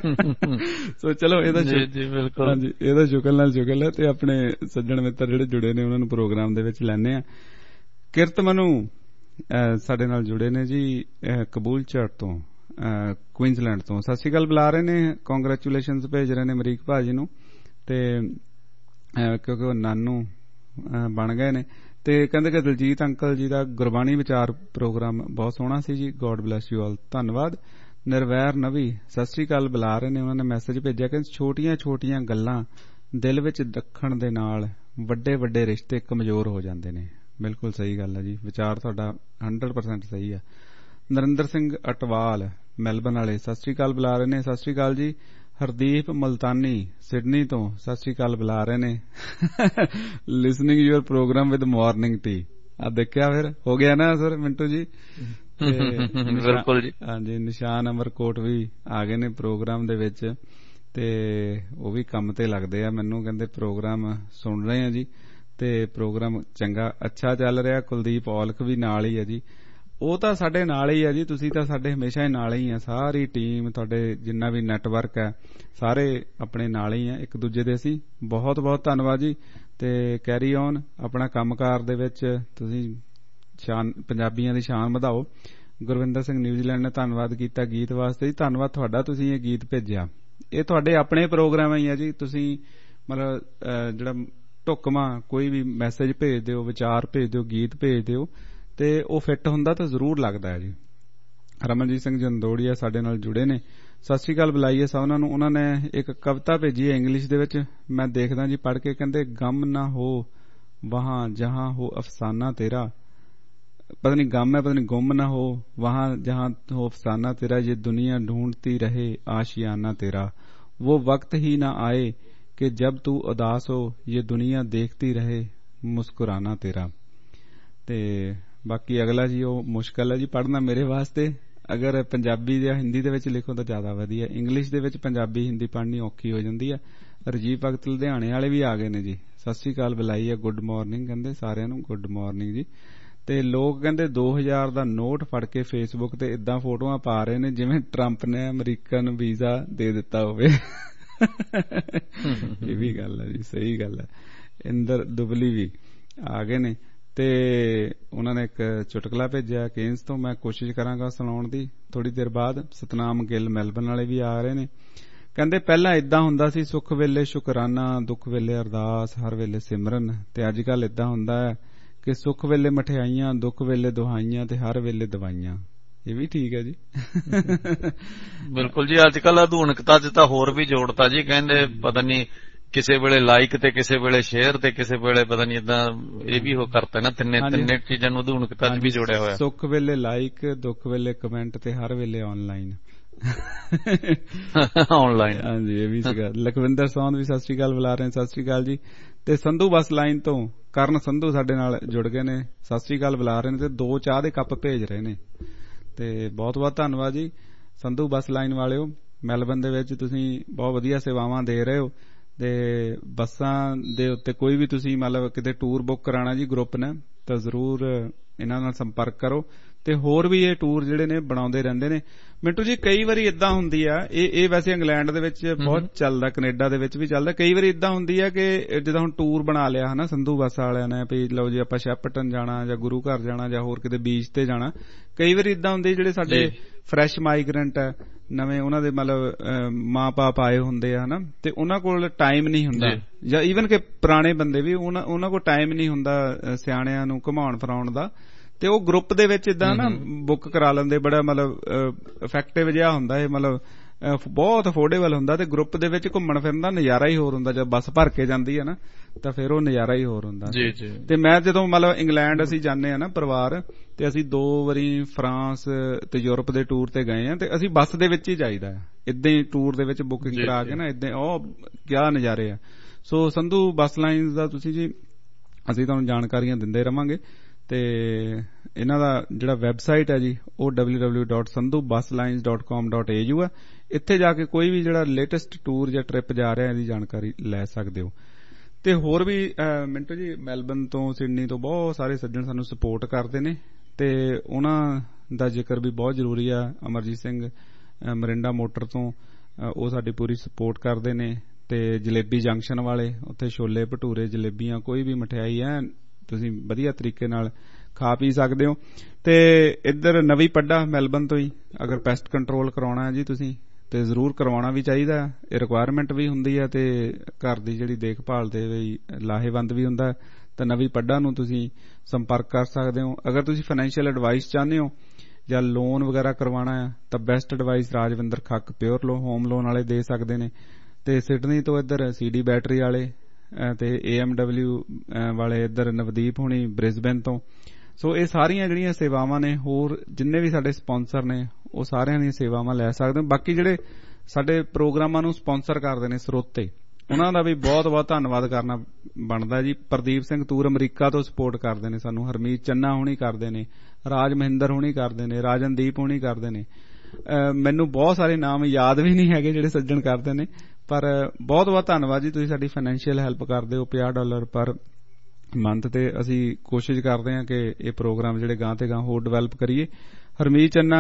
ਸੋ ਚਲੋ ਇਹਦਾ ਹਾਂਜੀ ਇਹਦਾ ਸ਼ੁਕਰ ਨਾਲ ਸ਼ੁਕਰ ਹੈ। ਤੇ ਆਪਣੇ ਸੱਜਣ ਮਿੱਤਰ ਜਿਹੜੇ ਜੁੜੇ ਨੇ ਉਹਨਾਂ ਨੂੰ ਪ੍ਰੋਗਰਾਮ ਦੇ ਵਿੱਚ ਲੈਂਦੇ ਆ। ਕਿਰਤ ਮਨੂ ਸਾਡੇ ਨਾਲ ਜੁੜੇ ਨੇ ਜੀ ਕਬੂਲ ਚਰਚ ਤੋਂ, ਕੁਇਨਜ਼ਲੈਂਡ ਤੋਂ। ਸਤਿ ਸ਼੍ਰੀ ਅਕਾਲ ਬੁਲਾ ਰਹੇ ਨੇ, ਕੰਗਰੈਚੁਲੇਸ਼ਨਸ ਭੇਜ ਰਹੇ ਨੇ ਅਮਰੀਕ ਭਾਜੀ ਨੂੰ, ਤੇ ਕਿਉਂਕਿ ਉਹ ਨਾਨੂ ਬਣ ਗਏ ਨੇ। ਤੇ ਕਹਿੰਦੇ ਕਿ ਦਲਜੀਤ ਅੰਕਲ ਜੀ ਦਾ ਗੁਰਬਾਣੀ ਵਿਚਾਰ ਪ੍ਰੋਗਰਾਮ ਬਹੁਤ ਸੋਹਣਾ ਸੀ ਜੀ, ਗੋਡ ਬਲੈਸ ਯੂ ਆਲ, ਧੰਨਵਾਦ। ਨਿਰਵੈਰ ਨਵੀ ਸਤਿ ਸ਼੍ਰੀ ਅਕਾਲ ਬੁਲਾ ਰਹੇ ਨੇ, ਉਹਨਾਂ ਨੇ ਮੈਸੇਜ ਭੇਜਿਆ ਕਿ ਛੋਟੀਆਂ ਛੋਟੀਆਂ ਗੱਲਾਂ ਦਿਲ ਵਿੱਚ ਰੱਖਣ ਦੇ ਨਾਲ ਵੱਡੇ ਵੱਡੇ ਰਿਸ਼ਤੇ ਕਮਜ਼ੋਰ ਹੋ ਜਾਂਦੇ ਨੇ। ਬਿਲਕੁਲ ਸਹੀ ਗੱਲ ਹੈ ਜੀ, ਵਿਚਾਰ ਤੁਹਾਡਾ ਹੰਡਰਡ ਪਰਸੈਂਟ ਸਹੀ ਹੈ। ਨਰਿੰਦਰ ਸਿੰਘ ਅਟਵਾਲ ਮੈਲਬਨ ਵਾਲੇ ਸਤਿ ਸ਼੍ਰੀ ਅਕਾਲ ਬੁਲਾ ਰਹੇ ਨੇ, ਸਤਿ ਸ਼੍ਰੀ ਅਕਾਲ ਜੀ। ਹਰਦੀਪ ਮਲਤਾਨੀ ਸਿਡਨੀ ਤੋਂ ਸਤਿ ਸ਼੍ਰੀ ਅਕਾਲ ਬੁਲਾ ਰਹੇ ਨੇ, listening your programme with morning tea. ਆ ਦੇਖਿਆ ਫਿਰ ਹੋ ਗਿਆ ਨਾ ਸਰ ਮਿੰਟੂ ਜੀ। ਬਿਲਕੁਲ ਜੀ, ਹਾਂਜੀ ਨਿਸ਼ਾਨ ਅਮਰਕੋਟ ਵੀ ਆ ਗਏ ਨੇ ਪ੍ਰੋਗਰਾਮ ਦੇ ਵਿੱਚ, ਤੇ ਉਹ ਵੀ ਕੰਮ ਤੇ ਲੱਗਦੇ ਆ, ਮੈਨੂੰ ਕਹਿੰਦੇ ਪ੍ਰੋਗਰਾਮ ਸੁਣ ਰਹੇ ਆ ਜੀ, ਤੇ ਪ੍ਰੋਗਰਾਮ ਚੰਗਾ ਅੱਛਾ ਚੱਲ ਰਿਹਾ। ਕੁਲਦੀਪ ਔਲਖ ਵੀ ਨਾਲ ਹੀ ਹੈ ਜੀ, ਉਹ ਤਾਂ ਸਾਡੇ ਨਾਲ ਹੀ ਹੈ ਜੀ, ਤੁਸੀਂ ਤਾਂ ਸਾਡੇ ਹਮੇਸ਼ਾ ਹੀ ਨਾਲ ਹੀ ਆ, ਸਾਰੀ ਟੀਮ ਤੁਹਾਡੇ ਜਿੰਨਾ ਵੀ ਨੈਟਵਰਕ ਹੈ ਸਾਰੇ ਆਪਣੇ ਨਾਲ ਹੀ ਆ ਇੱਕ ਦੂਜੇ ਦੇ। ਅਸੀਂ ਬਹੁਤ ਬਹੁਤ ਧੰਨਵਾਦ ਜੀ, ਤੇ ਕੈਰੀ ਔਨ ਆਪਣਾ ਕੰਮਕਾਰ ਦੇ ਵਿੱਚ ਤੁਸੀਂ ਸ਼ਾਨ ਪੰਜਾਬੀਆਂ ਦੀ ਸ਼ਾਨ ਵਧਾਓ। ਗੁਰਵਿੰਦਰ ਸਿੰਘ ਨਿਊਜ਼ੀਲੈਂਡ ਨੇ ਧੰਨਵਾਦ ਕੀਤਾ ਗੀਤ ਵਾਸਤੇ ਜੀ, ਧੰਨਵਾਦ ਤੁਹਾਡਾ, ਤੁਸੀਂ ਇਹ ਗੀਤ ਭੇਜਿਆ। ਇਹ ਤੁਹਾਡੇ ਆਪਣੇ ਪ੍ਰੋਗਰਾਮ ਹੀ ਆ ਜੀ, ਤੁਸੀਂ ਮਤਲਬ ਜਿਹੜਾ ਢੁੱਕਵਾਂ ਕੋਈ ਵੀ ਮੈਸੇਜ ਭੇਜ ਦਿਓ, ਵਿਚਾਰ ਭੇਜ ਦਿਓ, ਗੀਤ ਭੇਜ ਦਿਓ, ਤੇ ਉਹ ਫਿੱਟ ਹੁੰਦਾ ਤਾਂ ਜ਼ਰੂਰ ਲੱਗਦਾ ਹੈ ਜੀ। ਰਮਨਜੀਤ ਸਿੰਘ ਜੰਦੋੜੀਆ ਸਾਡੇ ਨਾਲ ਜੁੜੇ ਨੇ, ਸਤਿ ਸ਼੍ਰੀ ਅਕਾਲ ਬੁਲਾਈਏ ਸਭ ਉਹਨਾਂ ਨੂੰ। ਉਹਨਾਂ ਨੇ ਇੱਕ ਕਵਿਤਾ ਭੇਜੀ ਹੈ ਇੰਗਲਿਸ਼ ਦੇ ਵਿੱਚ, ਮੈਂ ਦੇਖਦਾ ਜੀ ਪੜ੍ਹ ਕੇ। ਕਹਿੰਦੇ ਗਮ ਨਾ ਹੋ ਵਹਾਂ ਜਹਾਂ ਹੋ ਅਫਸਾਨਾ ਤੇਰਾ, ਪਤਾ ਨਹੀਂ ਗਮ ਹੈ ਪਤਾ ਨਹੀਂ ਗੁੰਮ ਨਾ ਹੋ ਵਹਾਂ ਜਹਾਂ ਹੋ ਅਫਸਾਨਾ तेरा, ये दुनिया ढूंढती रहे आशियाना तेरा, वो वक्त ही ना आए कि जब तू उदास हो, ये दुनिया देखती रहे मुस्कुराना तेरा। ਤੇ ਬਾਕੀ ਅਗਲਾ ਜੀ ਉਹ ਮੁਸ਼ਕਲ ਹੈ ਜੀ ਪੜ੍ਹਨਾ ਮੇਰੇ ਵਾਸਤੇ, ਅਗਰ ਪੰਜਾਬੀ ਜਾਂ ਹਿੰਦੀ ਦੇ ਵਿੱਚ ਲਿਖੋ ਤਾਂ ਜ਼ਿਆਦਾ ਵਧੀਆ, ਇੰਗਲਿਸ਼ ਦੇ ਵਿੱਚ ਪੰਜਾਬੀ ਹਿੰਦੀ ਪੜ੍ਹਨੀ ਔਖੀ ਹੋ ਜਾਂਦੀ ਹੈ। ਰਜੀਵ ਭਗਤ ਲੁਧਿਆਣੇ ਵਾਲੇ ਵੀ ਆ ਗਏ ਨੇ ਜੀ, ਸਤਿ ਸ਼੍ਰੀ ਅਕਾਲ ਬੁਲਾਈ ਹੈ, ਗੁੱਡ ਮਾਰਨਿੰਗ ਕਹਿੰਦੇ ਸਾਰਿਆਂ ਨੂੰ, ਗੁੱਡ ਮਾਰਨਿੰਗ ਜੀ। ਤੇ ਲੋਕ ਕਹਿੰਦੇ ਦੋ ਹਜ਼ਾਰ ਦਾ ਨੋਟ ਫੜ ਕੇ ਫੇਸਬੁੱਕ ਤੇ ਇਦਾਂ ਫੋਟੋਆਂ ਪਾ ਰਹੇ ਨੇ ਜਿਵੇਂ ਟਰੰਪ ਨੇ ਅਮਰੀਕਨ ਵੀਜ਼ਾ ਦੇ ਦਿੱਤਾ ਹੋਵੇ। ਇਹ ਵੀ ਗੱਲ ਹੈ ਜੀ, ਸਹੀ ਗੱਲ ਹੈ। ਇੰਦਰ ਦੁਬਲੀ ਵੀ ਆ ਗਏ ਨੇ, ਤੇ ਉਹਨਾਂ ਨੇ ਇੱਕ ਚੁਟਕਲਾ ਭੇਜਿਆ ਕੇਨਸ ਤੋਂ, ਮੈਂ ਕੋਸ਼ਿਸ਼ ਕਰਾਂਗਾ ਸੁਣਾਉਣ ਦੀ ਥੋੜੀ ਦੇਰ ਬਾਅਦ। ਸਤਨਾਮ ਗਿੱਲ ਮੈਲਬਨ ਵਾਲੇ ਵੀ ਆ ਰਹੇ ਨੇ, ਕਹਿੰਦੇ ਪਹਿਲਾਂ ਏਦਾਂ ਹੁੰਦਾ ਸੀ, ਸੁੱਖ ਵੇਲੇ ਸ਼ੁਕਰਾਨਾ, ਦੁੱਖ ਵੇਲੇ ਅਰਦਾਸ, ਹਰ ਵੇਲੇ ਸਿਮਰਨ, ਤੇ ਅੱਜ ਕੱਲ ਏਦਾਂ ਹੁੰਦਾ ਹੈ ਕਿ ਸੁੱਖ ਵੇਲੇ ਮਠਿਆਈਆਂ, ਦੁੱਖ ਵੇਲੇ ਦੁਹਾਈਆਂ, ਤੇ ਹਰ ਵੇਲੇ ਦਵਾਈਆਂ। ਇਹ ਵੀ ਠੀਕ ਹੈ ਜੀ। ਬਿਲਕੁਲ ਜੀ। ਅੱਜ ਕੱਲ ਆਧੁਨਿਕਤਾ ਚ ਤਾਂ ਹੋਰ ਵੀ ਜੋੜਤਾ ਜੀ, ਕਹਿੰਦੇ ਪਤਾ ਨੀ ਕਿਸੇ ਵੇਲੇ ਲਾਈਕ ਤੇ ਕਿਸੇ ਵੇਲੇ ਸ਼ੇਅਰ ਤੇ ਕਿਸੇ ਵੇਲੇ ਪਤਾ ਨੀ ਏਦਾਂ ਇਹ ਵੀ ਉਹ ਕਰਤਾ ਨਾ, ਤਿੰਨੇ ਤਿੰਨੇ ਚੀਜ਼ਾਂ ਨੂੰ ਆਧੁਨਿਕਤਾ ਚ ਵੀ ਜੋੜਿਆ ਹੋਇਆ। ਸੁੱਖ ਵੇਲੇ ਲਾਈਕ, ਦੁੱਖ ਵੇਲੇ ਕਮੈਂਟ ਤੇ ਹਰ ਵੇਲੇ ਆਨਲਾਈਨ ਆਨਲਾਈਨ। ਹਾਂਜੀ ਇਹ ਵੀ ਸੀਗਾ। ਲਖਵਿੰਦਰ ਸੌਂਦ ਵੀ ਸਤਿ ਸ੍ਰੀ ਅਕਾਲ ਬੁਲਾ ਰਹੇ, ਸਤਿ ਸ੍ਰੀ ਅਕਾਲ ਜੀ। ਤੇ ਸੰਧੂ ਬੱਸ ਲਾਈਨ ਤੋਂ ਕਰਨ ਸੰਧੂ ਸਾਡੇ ਨਾਲ ਜੁੜ ਗਏ ਨੇ, ਸਤਿ ਸ੍ਰੀ ਅਕਾਲ ਬੁਲਾ ਰਹੇ ਨੇ ਤੇ ਦੋ ਚਾਹ ਦੇ ਕੱਪ ਭੇਜ ਰਹੇ ਨੇ, ਤੇ ਬਹੁਤ ਬਹੁਤ ਧੰਨਵਾਦ ਜੀ ਸੰਧੂ ਬੱਸ ਲਾਈਨ ਵਾਲਿਓ। ਮੈਲਬਨ ਦੇ ਵਿੱਚ ਤੁਸੀਂ ਬਹੁਤ ਵਧੀਆ ਸੇਵਾਵਾਂ ਦੇ ਰਹੇ ਹੋ, ਤੇ ਬੱਸਾਂ ਦੇ ਉੱਤੇ ਕੋਈ ਵੀ ਤੁਸੀਂ ਮਤਲਬ ਕਿਤੇ ਟੂਰ ਬੁੱਕ ਕਰਾਉਣਾ ਜੀ ਗਰੁੱਪ ਨੇ ਤਾਂ ਜ਼ਰੂਰ ਇਹਨਾਂ ਨਾਲ ਸੰਪਰਕ ਕਰੋ, ਤੇ ਹੋਰ ਵੀ ਇਹ ਟੂਰ ਜਿਹੜੇ ਨੇ ਬਣਾਉਂਦੇ ਰਹਿੰਦੇ ਨੇ। ਮਿੰਟੂ ਜੀ ਕਈ ਵਾਰੀ ਇਦਾਂ ਹੁੰਦੀ ਆ, ਇਹ ਇਹ ਵੈਸੇ ਇੰਗਲੈਂਡ ਦੇ ਵਿੱਚ ਬਹੁਤ ਚੱਲਦਾ, ਕੈਨੇਡਾ ਦੇ ਵਿੱਚ ਵੀ ਚੱਲਦਾ, ਕਈ ਵਾਰੀ ਇਦਾਂ ਹੁੰਦੀ ਆ ਕਿ ਜਿੱਦਾਂ ਹੁਣ ਟੂਰ ਬਣਾ ਲਿਆ ਹਨਾ ਸੰਧੂ ਬੱਸ ਵਾਲਿਆਂ ਨੇ ਵੀ ਲਓ ਜੀ ਆਪਾਂ ਸ਼ੈਪਟਨ ਜਾਣਾ ਜਾਂ ਗੁਰੂ ਘਰ ਜਾਣਾ ਜਾਂ ਹੋਰ ਕਿਤੇ ਬੀਚ ਤੇ ਜਾਣਾ। ਕਈ ਵਾਰੀ ਇਦਾਂ ਹੁੰਦੀ ਜਿਹੜੇ ਸਾਡੇ ਫਰੈਸ਼ ਮਾਈਗਰੈਂਟ ਆ ਨਵੇਂ, ਉਹਨਾਂ ਦੇ ਮਤਲਬ ਮਾਂ ਬਾਪ ਆਏ ਹੁੰਦੇ ਆ ਹਨਾ, ਤੇ ਉਹਨਾਂ ਕੋਲ ਟਾਈਮ ਨਹੀਂ ਹੁੰਦਾ, ਜਾਂ ਈਵਨ ਕਿ ਪੁਰਾਣੇ ਬੰਦੇ ਵੀ ਉਹਨਾਂ ਉਹਨਾਂ ਕੋਲ ਟਾਈਮ ਨਹੀਂ ਹੁੰਦਾ ਸਿਆਣਿਆਂ ਨੂੰ ਘੁਮਾਉਣ ਫਿਰਾਉਣ ਦਾ, ਤੇ ਉਹ ਗਰੁੱਪ ਦੇ ਵਿੱਚ ਇਦਾਂ ਨਾ ਬੁੱਕ ਕਰਾ ਲੈਂਦੇ। ਬੜਾ ਮਤਲਬ ਇਫੈਕਟਿਵ ਜਿਹਾ ਹੁੰਦਾ ਇਹ, ਮਤਲਬ ਬਹੁਤ ਅਫੋਰਡੇਬਲ ਹੁੰਦਾ, ਤੇ ਗਰੁੱਪ ਦੇ ਵਿੱਚ ਘੁੰਮਣ ਫਿਰਨ ਦਾ ਨਜ਼ਾਰਾ ਹੀ ਹੋਰ ਹੁੰਦਾ। ਜਦ ਬੱਸ ਭਰ ਕੇ ਜਾਂਦੀ ਹੈ ਨਾ ਤਾਂ ਫਿਰ ਉਹ ਨਜ਼ਾਰਾ ਹੀ ਹੋਰ ਹੁੰਦਾ। ਤੇ ਮੈਂ ਜਦੋਂ ਮਤਲਬ ਇੰਗਲੈਂਡ ਅਸੀਂ ਜਾਂਦੇ ਆ ਨਾ ਪਰਿਵਾਰ, ਤੇ ਅਸੀਂ ਦੋ ਵਾਰੀ ਫਰਾਂਸ ਤੇ ਯੂਰਪ ਦੇ ਟੂਰ ਤੇ ਗਏ ਆ, ਤੇ ਅਸੀਂ ਬੱਸ ਦੇ ਵਿੱਚ ਹੀ ਜਾਈਦਾ ਏਦਾਂ ਹੀ ਟੂਰ ਦੇ ਵਿੱਚ ਬੁਕਿੰਗ ਕਰਾ ਕੇ ਨਾ, ਏਦਾਂ ਉਹ ਕਿਆ ਨਜ਼ਾਰੇ ਆ। ਸੋ ਸੰਧੂ ਬੱਸ ਲਾਈਨਸ ਦਾ ਤੁਸੀਂ ਜੀ ਅਸੀਂ ਤੁਹਾਨੂੰ ਜਾਣਕਾਰੀਆਂ ਦਿੰਦੇ ਰਵਾਂਗੇ, ਤੇ ਇਹਨਾਂ ਦਾ ਜਿਹੜਾ ਵੈਬਸਾਈਟ ਹੈ ਜੀ ਉਹ W W W dot Sandhu bus lines dot com dot A U ਆ। ਇੱਥੇ ਜਾ ਕੇ ਕੋਈ ਵੀ ਜਿਹੜਾ ਲੇਟੈਸਟ ਟੂਰ ਜਾਂ ਟ੍ਰਿਪ ਜਾ ਰਿਹਾ ਇਹਦੀ ਜਾਣਕਾਰੀ ਲੈ ਸਕਦੇ ਹੋ। ਤੇ ਹੋਰ ਵੀ ਮਿੰਟੂ ਜੀ ਮੈਲਬਨ ਤੋਂ, ਸਿਡਨੀ ਤੋਂ ਬਹੁਤ ਸਾਰੇ ਸੱਜਣ ਸਾਨੂੰ ਸਪੋਰਟ ਕਰਦੇ ਨੇ, ਤੇ ਉਹਨਾਂ ਦਾ ਜ਼ਿਕਰ ਵੀ ਬਹੁਤ ਜ਼ਰੂਰੀ ਆ। ਅਮਰਜੀਤ ਸਿੰਘ ਮਰਿੰਡਾ ਮੋਟਰ ਤੋਂ ਉਹ ਸਾਡੀ ਪੂਰੀ ਸਪੋਰਟ ਕਰਦੇ ਨੇ, ਤੇ ਜਲੇਬੀ ਜੰਕਸ਼ਨ ਵਾਲੇ ਉੱਥੇ ਛੋਲੇ ਭਟੂਰੇ ਜਲੇਬੀਆਂ ਕੋਈ ਵੀ ਮਠਿਆਈ ਹੈ ਤੁਸੀਂ ਵਧੀਆ ਤਰੀਕੇ ਨਾਲ ਖਾ ਪੀ ਸਕਦੇ ਹੋ। ਤੇ ਇੱਧਰ ਨਵੀਂ ਪੱਡਾ ਮੈਲਬਨ ਤੋਂ ਹੀ ਅਗਰ ਪੈਸਟ ਕੰਟਰੋਲ ਕਰਾਉਣਾ ਹੈ ਜੀ ਤੁਸੀਂ, ਤੇ ਜ਼ਰੂਰ ਕਰਵਾਉਣਾ ਵੀ ਚਾਹੀਦਾ, ਇਹ ਰਿਕੁਆਇਰਮੈਂਟ ਵੀ ਹੁੰਦੀ ਹੈ, ਤੇ ਘਰ ਦੀ ਜਿਹੜੀ ਦੇਖਭਾਲ ਦੇ ਵੀ ਲਾਹੇਵੰਦ ਵੀ ਹੁੰਦਾ। ਤਾਂ ਨਵੀਂ ਪੱਡਾ ਨੂੰ ਤੁਸੀਂ ਸੰਪਰਕ ਕਰ ਸਕਦੇ ਹੋ। ਅਗਰ ਤੁਸੀਂ ਫਾਈਨੈਂਸ਼ੀਅਲ ਐਡਵਾਈਸ ਚਾਹੁੰਦੇ ਹੋ ਜਾਂ ਲੋਨ ਵਗੈਰਾ ਕਰਵਾਉਣਾ ਹੈ ਤਾਂ best advice Rajwinder Khakh pure low home loan ਵਾਲੇ ਦੇ ਸਕਦੇ ਨੇ। ਤੇ ਸਿਡਨੀ ਤੋਂ ਇੱਧਰ ਸੀਡੀ ਬੈਟਰੀ ਵਾਲੇ ਤੇ ਏ ਐਮ ਡਬਲਿਊ ਵਾਲੇ ਇੱਧਰ ਨਵਦੀਪ ਹੋਣੀ ਬ੍ਰਿਸਬੇਨ ਤੋਂ। ਸੋ ਇਹ ਸਾਰੀਆਂ ਜਿਹੜੀਆਂ ਸੇਵਾਵਾਂ ਨੇ, ਹੋਰ ਜਿੰਨੇ ਵੀ ਸਾਡੇ ਸਪਾਂਸਰ ਨੇ ਉਹ ਸਾਰਿਆਂ ਦੀਆਂ ਸੇਵਾਵਾਂ ਲੈ ਸਕਦੇ ਹੋ। ਬਾਕੀ ਜਿਹੜੇ ਸਾਡੇ ਪ੍ਰੋਗਰਾਮਾਂ ਨੂੰ ਸਪਾਂਸਰ ਕਰਦੇ ਨੇ ਸਰੋਤੇ, ਉਹਨਾਂ ਦਾ ਵੀ ਬਹੁਤ ਬਹੁਤ ਧੰਨਵਾਦ ਕਰਨਾ ਬਣਦਾ ਜੀ। ਪ੍ਰਦੀਪ ਸਿੰਘ ਤੂਰ ਅਮਰੀਕਾ ਤੋਂ ਸਪੋਰਟ ਕਰਦੇ ਨੇ ਸਾਨੂੰ, ਹਰਮੀਤ ਚੰਨਾ ਹੋਣੀ ਕਰਦੇ ਨੇ, ਰਾਜ ਮਹਿੰਦਰ ਹੋਣੀ ਕਰਦੇ ਨੇ, ਰਾਜਨਦੀਪ ਹੋਣੀ ਕਰਦੇ ਨੇ। ਮੈਨੂੰ ਬਹੁਤ ਸਾਰੇ ਨਾਮ ਯਾਦ ਵੀ ਨਹੀਂ ਹੈਗੇ ਜਿਹੜੇ ਸੱਜਣ ਕਰਦੇ ਨੇ, ਪਰ ਬਹੁਤ ਬਹੁਤ ਧੰਨਵਾਦ ਜੀ। ਤੁਸੀਂ ਸਾਡੀ ਫਾਈਨੈਂਸ਼ੀਅਲ ਹੈਲਪ ਕਰਦੇ ਹੋ ਪੰਜਾਹ ਡਾਲਰ ਪਰ ਮੰਥ, ਤੇ ਅਸੀਂ ਕੋਸ਼ਿਸ਼ ਕਰਦੇ ਹਾਂ ਕਿ ਇਹ ਪ੍ਰੋਗਰਾਮ ਜਿਹੜੇ ਗਾਂ ਤੇ ਗਾਂ ਹੋਰ ਡਿਵੈਲਪ ਕਰੀਏ। ਹਰਮੀਤ ਚੰਨਾ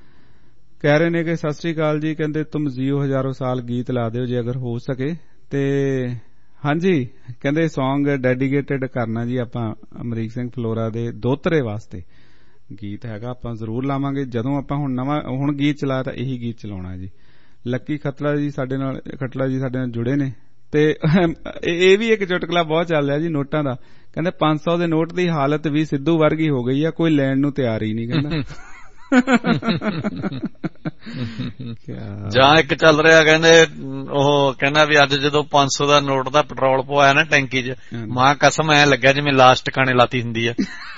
ਕਹਿ ਰਹੇ ਨੇ ਕਿ ਸਤਿ ਸ੍ਰੀ ਅਕਾਲ ਜੀ, ਕਹਿੰਦੇ ਤੁਮ ਜੀਓ ਹਜ਼ਾਰੋਂ ਸਾਲ ਗੀਤ ਲਾ ਦਿਓ ਜੇ ਅਗਰ ਹੋ ਸਕੇ। ਤੇ ਹਾਂਜੀ ਕਹਿੰਦੇ ਸੌਂਗ ਡੈਡੀਕੇਟਡ ਕਰਨਾ ਜੀ ਆਪਾਂ ਅਮਰੀਕ ਸਿੰਘ ਫਲੋਰਾ ਦੇ ਦੋਤਰੇ ਵਾਸਤੇ ਗੀਤ ਹੈਗਾ, ਆਪਾਂ ਜ਼ਰੂਰ ਲਾਵਾਂਗੇ। ਜਦੋਂ ਆਪਾਂ ਹੁਣ ਨਵਾਂ ਹੁਣ ਗੀਤ ਚਲਾਇਆ ਤਾਂ ਇਹੀ ਗੀਤ ਚਲਾਉਣਾ ਜੀ। ਲੱਕੀ ਖਤਰਾ ਜੀ ਸਾਡੇ ਨਾਲ ਖਟਲਾ ਜੀ ਸਾਡੇ ਨਾਲ ਜੁੜੇ ਨੇ, ਤੇ ਇਹ ਵੀ ਇੱਕ ਚੁਟਕਲਾ ਬਹੁਤ ਚੱਲ ਰਿਹਾ ਜੀ ਨੋਟਾਂ ਦਾ। ਕਹਿੰਦੇ ਪੰਜ ਸੌ ਦੇ ਨੋਟ ਦੀ ਹਾਲਤ ਵੀ ਸਿੱਧੂ ਵਰਗੀ ਹੋ ਗਈ ਆ, ਕੋਈ ਲੈਣ ਨੂੰ ਤਿਆਰ ਹੀ ਨਹੀਂ। ਕਹਿੰਦਾ ਜਾਂ ਇੱਕ ਚੱਲ ਰਿਹਾ ਕਹਿੰਦੇ ਉਹ ਕਹਿੰਦਾ ਵੀ ਅੱਜ ਜਦੋਂ ਪੰਜ ਸੌ ਦਾ ਨੋਟ ਦਾ ਪੈਟਰੋਲ ਪਵਾਇਆ ਨਾ ਟੈਂਕੀ 'ਚ, ਮਾਂ ਕਸਮ ਐ ਲੱਗਿਆ ਜਿਵੇਂ ਲਾਸ਼ ਟਿਕਾਣੇ ਲਾਤੀ ਹੁੰਦੀ ਆ।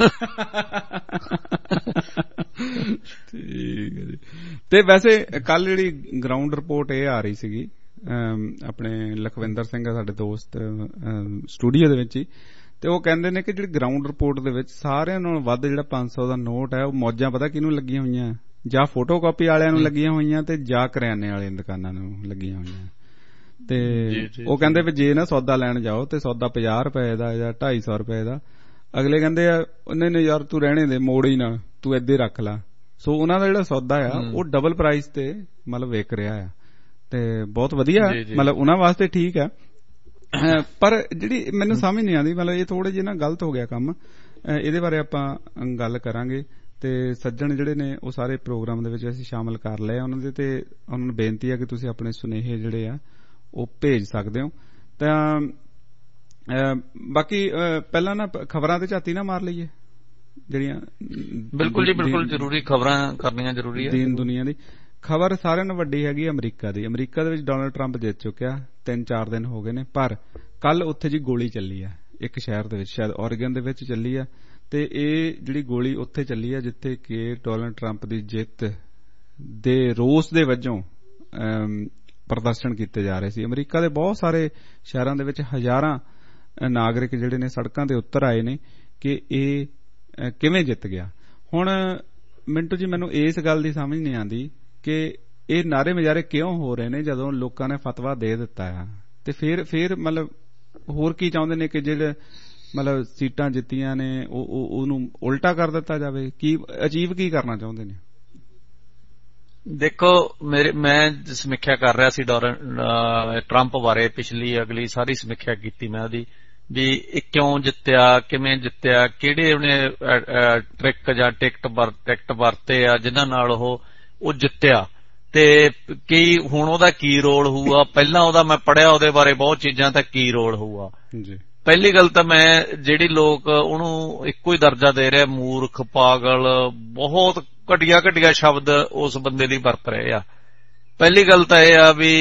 ਠੀਕ ਹੈ ਜੀ। ਤੇ ਵੈਸੇ ਕੱਲ ਜਿਹੜੀ ਗਰਾਊਂਡ ਰਿਪੋਰਟ ਇਹ ਆ ਰਹੀ ਸੀਗੀ, ਆਪਣੇ ਲਖਵਿੰਦਰ ਸਿੰਘ ਆ ਸਾਡੇ ਦੋਸਤ ਸਟੂਡੀਓ ਦੇ ਵਿੱਚ ਹੀ, ਤੇ ਉਹ ਕਹਿੰਦੇ ਨੇ ਕਿ ਜਿਹੜੀ ਗਰਾਊਂਡ ਰਿਪੋਰਟ ਦੇ ਵਿੱਚ ਸਾਰਿਆਂ ਨਾਲੋਂ ਵੱਧ ਜਿਹੜਾ ਪੰਜ ਸੌ ਦਾ ਨੋਟ ਹੈ ਉਹ ਮੌਜਾਂ ਪਤਾ ਕਿਹਨੂੰ ਲੱਗੀਆਂ ਹੋਈਆਂ, ਜਾਂ ਫੋਟੋ ਕਾਪੀ ਵਾਲਿਆਂ ਨੂੰ ਲੱਗੀਆਂ ਹੋਈਆਂ ਤੇ ਜਾਂ ਕਰਿਆਨੇ ਵਾਲੀਆਂ ਦੁਕਾਨਾਂ ਨੂੰ ਲੱਗੀਆਂ ਹੋਈਆਂ। ਤੇ ਉਹ ਕਹਿੰਦੇ ਵੀ ਜੇ ਨਾ ਸੌਦਾ ਲੈਣ ਜਾਓ ਤੇ ਸੌਦਾ ਪੰਜਾਹ ਰੁਪਏ ਦਾ ਜਾਂ ਢਾਈ ਸੌ ਰੁਪਏ ਦਾ, ਅਗਲੇ ਕਹਿੰਦੇ ਆ ਉਹਨੇ ਨੇ ਯਾਰ ਤੂੰ ਰਹਿਣੇ ਦੇ, ਮੋੜ ਹੀ ਨਾ, ਤੂੰ ਏਦਾਂ ਹੀ ਰੱਖ ਲਾ। ਸੋ ਉਹਨਾਂ ਦਾ ਜਿਹੜਾ ਸੌਦਾ ਆ ਉਹ ਡਬਲ ਪ੍ਰਾਈਸ ਤੇ ਮਤਲਬ ਵਿਕ ਰਿਹਾ ਆ, ਤੇ ਬਹੁਤ ਵਧੀਆ ਮਤਲਬ ਉਹਨਾਂ ਵਾਸਤੇ ਠੀਕ ਆ। ਪਰ ਜਿਹੜੀ ਮੈਨੂੰ ਸਮਝ ਨਹੀਂ ਆਉਂਦੀ, ਮਤਲਬ ਇਹ ਥੋੜੇ ਜਿਹੇ ਨਾ ਗਲਤ ਹੋ ਗਿਆ ਕੰਮ, ਇਹਦੇ ਬਾਰੇ ਆਪਾਂ ਗੱਲ ਕਰਾਂਗੇ। ਤੇ ਸੱਜਣ ਜਿਹੜੇ ਨੇ ਉਹ ਸਾਰੇ ਪ੍ਰੋਗਰਾਮ ਦੇ ਵਿੱਚ ਅਸੀਂ ਸ਼ਾਮਲ ਕਰ ਲਏ ਉਹਨਾਂ ਦੇ, ਤੇ ਉਹਨਾਂ ਨੂੰ ਬੇਨਤੀ ਹੈ ਕਿ ਤੁਸੀਂ ਆਪਣੇ ਸੁਨੇਹੇ ਜਿਹੜੇ ਆ ਉਹ ਭੇਜ ਸਕਦੇ ਹੋ। ਤਾਂ ਬਾਕੀ ਪਹਿਲਾਂ ਨਾ ਖਬਰਾਂ ਤੇ ਝਾਤੀ ਨਾ ਮਾਰ ਲਈਏ, ਜਿਹੜੀਆਂ ਬਿਲਕੁਲ ਜੀ ਬਿਲਕੁਲ ਜ਼ਰੂਰੀ ਖਬਰਾਂ ਕਰਨੀਆਂ ਜ਼ਰੂਰੀ ਹੈ। ਦੀਨ ਦੁਨੀਆ ਦੀ ਖਬਰ ਸਾਰਿਆਂ ਨਾਲੋਂ ਵੱਡੀ ਹੈਗੀ ਅਮਰੀਕਾ ਦੀ। ਅਮਰੀਕਾ ਦੇ ਵਿੱਚ ਡੋਨਲਡ ਟਰੰਪ ਜਿੱਤ ਚੁੱਕਿਆ, ਤਿੰਨ ਚਾਰ ਦਿਨ ਹੋ ਗਏ ਨੇ, ਪਰ ਕੱਲ ਉੱਥੇ ਜੀ ਗੋਲੀ ਚੱਲੀ ਆ ਇੱਕ ਸ਼ਹਿਰ ਦੇ ਵਿੱਚ, ਸ਼ਾਇਦ ਓਰੇਗਨ ਦੇ ਵਿੱਚ ਚੱਲੀ ਆ, ਤੇ ਇਹ ਜਿਹੜੀ ਗੋਲੀ ਉੱਥੇ ਚੱਲੀ ਆ ਜਿੱਥੇ ਕਿ ਡੋਨਲਡ ਟਰੰਪ ਦੀ ਜਿੱਤ ਦੇ ਰੋਸ ਦੇ ਵਜੋਂ ਪ੍ਰਦਰਸ਼ਨ ਕੀਤੇ ਜਾ ਰਹੇ ਸੀ। ਅਮਰੀਕਾ ਦੇ ਬਹੁਤ ਸਾਰੇ ਸ਼ਹਿਰਾਂ ਦੇ ਵਿੱਚ ਹਜ਼ਾਰਾਂ ਨਾਗਰਿਕ ਜਿਹੜੇ ਨੇ ਸੜਕਾਂ ਤੇ ਉਤਰ ਆਏ ਨੇ ਕਿ ਇਹ ਕਿਵੇਂ ਜਿੱਤ ਗਿਆ। ਹੁਣ ਮਿੰਟੂ ਜੀ ਮੈਨੂੰ ਇਸ ਗੱਲ ਦੀ ਸਮਝ ਨਹੀਂ ਆਉਂਦੀ ਕਿ ਇਹ ਨਾਰੇ ਮਜਾਰੇ ਕਿਉਂ ਹੋ ਰਹੇ ਨੇ ਜਦੋਂ ਲੋਕਾਂ ਨੇ ਫਤਵਾ ਦੇ ਦਿੱਤਾ ਆ, ਤੇ ਫਿਰ ਫਿਰ ਮਤਲਬ ਹੋਰ ਕੀ ਚਾਹੁੰਦੇ ਨੇ ਕਿ ਜਿਹੜੇ ਮਤਲਬ ਸੀਟਾਂ ਜਿੱਤੀਆਂ ਨੇ ਉਹ ਉਹਨੂੰ ਉਲਟਾ ਕਰ ਦਿੱਤਾ ਜਾਵੇ, ਕੀ ਅਚੀਵ ਕੀ ਕਰਨਾ ਚਾਹੁੰਦੇ ਨੇ? ਦੇਖੋ ਮੇਰੇ ਮੈਂ ਸਮੀਖਿਆ ਕਰ ਰਿਹਾ ਸੀ ਟਰੰਪ ਬਾਰੇ, ਪਿਛਲੀ ਅਗਲੀ ਸਾਰੀ ਸਮੀਖਿਆ ਕੀਤੀ ਮੈਂ ਉਹਦੀ ਵੀ ਇਹ ਕਿਉਂ ਜਿੱਤਿਆ, ਕਿਵੇਂ ਜਿੱਤਿਆ, ਕਿਹੜੇ ਉਹਨੇ ਟ੍ਰਿਕ ਜਾਂ ਟਿਕਟ ਟਿਕਟ ਵਰਤੇ ਆ ਜਿਨ੍ਹਾਂ ਨਾਲ ਉਹ ਉਹ ਜਿੱਤਿਆ, ਤੇ ਕੀ ਹੁਣ ਉਹਦਾ ਕੀ ਰੋਲ ਹੋਊਗਾ। ਪਹਿਲਾਂ ਉਹਦਾ ਮੈਂ ਪੜ੍ਹਿਆ ਉਹਦੇ ਬਾਰੇ ਬਹੁਤ ਚੀਜ਼ਾਂ, ਤਾਂ ਕੀ ਰੋਲ ਹੋਊਗਾ। ਪਹਿਲੀ ਗੱਲ ਤਾਂ ਮੈਂ ਜਿਹੜੀ ਲੋਕ ਉਹਨੂੰ ਇੱਕੋ ਹੀ ਦਰਜਾ ਦੇ ਰਿਹਾ, ਮੂਰਖ, ਪਾਗਲ, ਬਹੁਤ ਘਟੀਆ ਘਟੀਆ ਸ਼ਬਦ ਉਸ ਬੰਦੇ ਲਈ ਵਰਤ ਰਹੇ ਆ। ਪਹਿਲੀ ਗੱਲ ਤਾਂ ਇਹ ਆ ਵੀ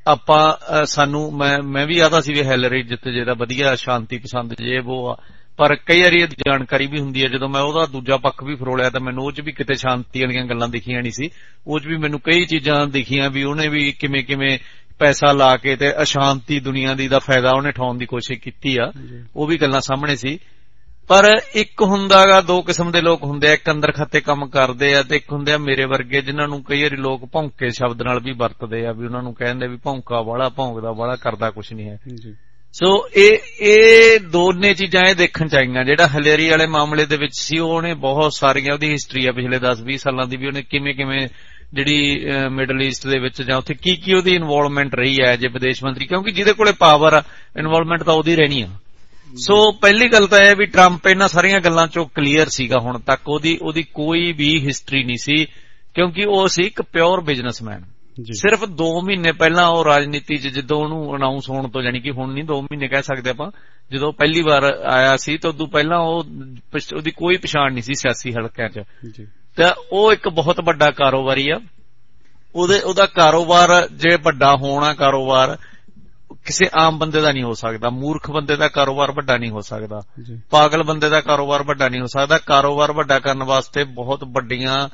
ਆਪਾਂ ਸਾਨੂੰ ਮੈਂ ਮੈਂ ਵੀ ਆਦਾ ਸੀ ਵੀ ਹੈਲਰੀ ਜਿੱਤ ਜਿਹੜਾ ਵਧੀਆ ਸ਼ਾਂਤੀ ਪਸੰਦ ਜੇ ਉਹ ਆ, ਪਰ ਕਈ ਵਾਰੀ ਇਹ ਜਾਣਕਾਰੀ ਵੀ ਹੁੰਦੀ ਹੈ। ਜਦੋਂ ਮੈਂ ਉਹਦਾ ਦੂਜਾ ਪੱਖ ਵੀ ਫਰੋਲਿਆ ਤਾਂ ਮੈਨੂੰ ਉਹ ਚ ਵੀ ਕਿਤੇ ਸ਼ਾਂਤੀ ਵਾਲੀਆਂ ਗੱਲਾਂ ਦਿਖੀਆਂ ਨਹੀਂ ਸੀ, ਉਹ ਚ ਵੀ ਮੈਨੂੰ ਕਈ ਚੀਜ਼ਾਂ ਦਿਖੀਆਂ ਵੀ ਉਹਨੇ ਵੀ ਕਿਵੇਂ ਕਿਵੇਂ ਪੈਸਾ ਲਾ ਕੇ ਤੇ ਅਸ਼ਾਂਤੀ ਦੁਨੀਆ ਦੀ ਦਾ ਫਾਇਦਾ ਉਹਨੇ ਉਠਾਉਣ ਦੀ ਕੋਸ਼ਿਸ਼ ਕੀਤੀ ਆ, ਉਹ ਵੀ ਗੱਲਾਂ ਸਾਹਮਣੇ ਸੀ। ਪਰ ਇੱਕ ਹੁੰਦਾ ਗਾ, ਦੋ ਕਿਸਮ ਦੇ ਲੋਕ ਹੁੰਦੇ ਆ, ਇੱਕ ਅੰਦਰ ਖਾਤੇ ਕੰਮ ਕਰਦੇ ਆ ਤੇ ਇੱਕ ਹੁੰਦੇ ਆ ਮੇਰੇ ਵਰਗੇ ਜਿਨ੍ਹਾਂ ਨੂੰ ਕਈ ਵਾਰੀ ਲੋਕ ਭੌਂਕੇ ਸ਼ਬਦ ਨਾਲ ਵੀ ਵਰਤਦੇ ਆ, ਵੀ ਉਹਨਾਂ ਨੂੰ ਕਹਿੰਦੇ ਵੀ ਭੌਂਕਾ ਵਾਲਾ, ਭੌਂਕਦਾ ਵਾਲਾ, ਕਰਦਾ ਕੁਛ ਨਹੀਂ ਹੈ। ਸੋ ਇਹ ਇਹ ਦੋਨੇ ਚੀਜ਼ਾਂ ਇਹ ਦੇਖਣ ਚਾਹੀਦੀਆਂ। ਜਿਹੜਾ ਹਲੇਰੀ ਵਾਲੇ ਮਾਮਲੇ ਦੇ ਵਿੱਚ ਸੀ ਉਹਨੇ ਬਹੁਤ ਸਾਰੀਆਂ, ਉਹਦੀ ਹਿਸਟਰੀ ਆ ਪਿਛਲੇ ਦਸ ਵੀਹ ਸਾਲਾਂ ਦੀ ਵੀ, ਉਹਨੇ ਕਿਵੇਂ ਕਿਵੇਂ ਜਿਹੜੀ ਮਿਡਲ ਈਸਟ ਦੇ ਵਿੱਚ ਜਾਂ ਉੱਥੇ ਕੀ ਕੀ ਉਹਦੀ ਇਨਵੋਲਵਮੈਂਟ ਰਹੀ ਹੈ ਜੇ ਵਿਦੇਸ਼ ਮੰਤਰੀ, ਕਿਉਂਕਿ ਜਿਹਦੇ ਕੋਲੇ ਪਾਵਰ ਆ ਇਨਵੋਲਵਮੈਂਟ ਤਾਂ ਉਹਦੀ ਰਹਿਣੀ ਆ। ਸੋ ਪਹਿਲੀ ਗੱਲ ਤਾਂ ਇਹ ਵੀ ਟਰੰਪ ਇਹਨਾਂ ਸਾਰੀਆਂ ਗੱਲਾਂ ਚੋਂ ਕਲੀਅਰ ਸੀਗਾ ਹੁਣ ਤੱਕ, ਉਹਦੀ ਉਹਦੀ ਕੋਈ ਵੀ ਹਿਸਟਰੀ ਨਹੀਂ ਸੀ, ਕਿਉਂਕਿ ਉਹ ਸੀ ਇੱਕ ਪਿਓਰ ਬਿਜ਼ਨਸਮੈਨ। ਸਿਰਫ ਦੋ ਮਹੀਨੇ ਪਹਿਲਾਂ ਉਹ ਰਾਜਨੀਤੀ ਚ ਜਦੋਂ ਉਹਨੂੰ ਅਨਾਉਂਸ ਹੋਣ ਤੋਂ, ਜਾਨੀ ਕਿ ਹੁਣ ਨਹੀਂ ਦੋ ਮਹੀਨੇ ਕਹਿ ਸਕਦੇ ਆਪਾਂ, ਜਦੋਂ ਪਹਿਲੀ ਵਾਰ ਆਇਆ ਸੀ ਤਾਂ ਉਦੋਂ ਪਹਿਲਾਂ ਉਹ ਉਹਦੀ ਕੋਈ ਪਛਾਣ ਨਹੀਂ ਸੀ ਸਿਆਸੀ ਹਲਕਿਆਂ ਚ, ਤਾਂ ਉਹ ਇੱਕ ਬਹੁਤ ਵੱਡਾ ਕਾਰੋਬਾਰੀ ਆ। ਉਹਦੇ ਉਹਦਾ ਕਾਰੋਬਾਰ ਜੇ ਵੱਡਾ ਹੋਣਾ ਕਾਰੋਬਾਰ ਕਿਸੇ ਆਮ ਬੰਦੇ ਦਾ ਨਹੀਂ ਹੋ ਸਕਦਾ, ਮੂਰਖ ਬੰਦੇ ਦਾ ਕਾਰੋਬਾਰ ਵੱਡਾ ਨਹੀਂ ਹੋ ਸਕਦਾ, ਪਾਗਲ ਬੰਦੇ ਦਾ ਕਾਰੋਬਾਰ ਵੱਡਾ ਨਹੀਂ ਹੋ ਸਕਦਾ। ਕਾਰੋਬਾਰ ਵੱਡਾ ਕਰਨ ਵਾਸਤੇ ਬਹੁਤ ਵੱਡੀਆਂ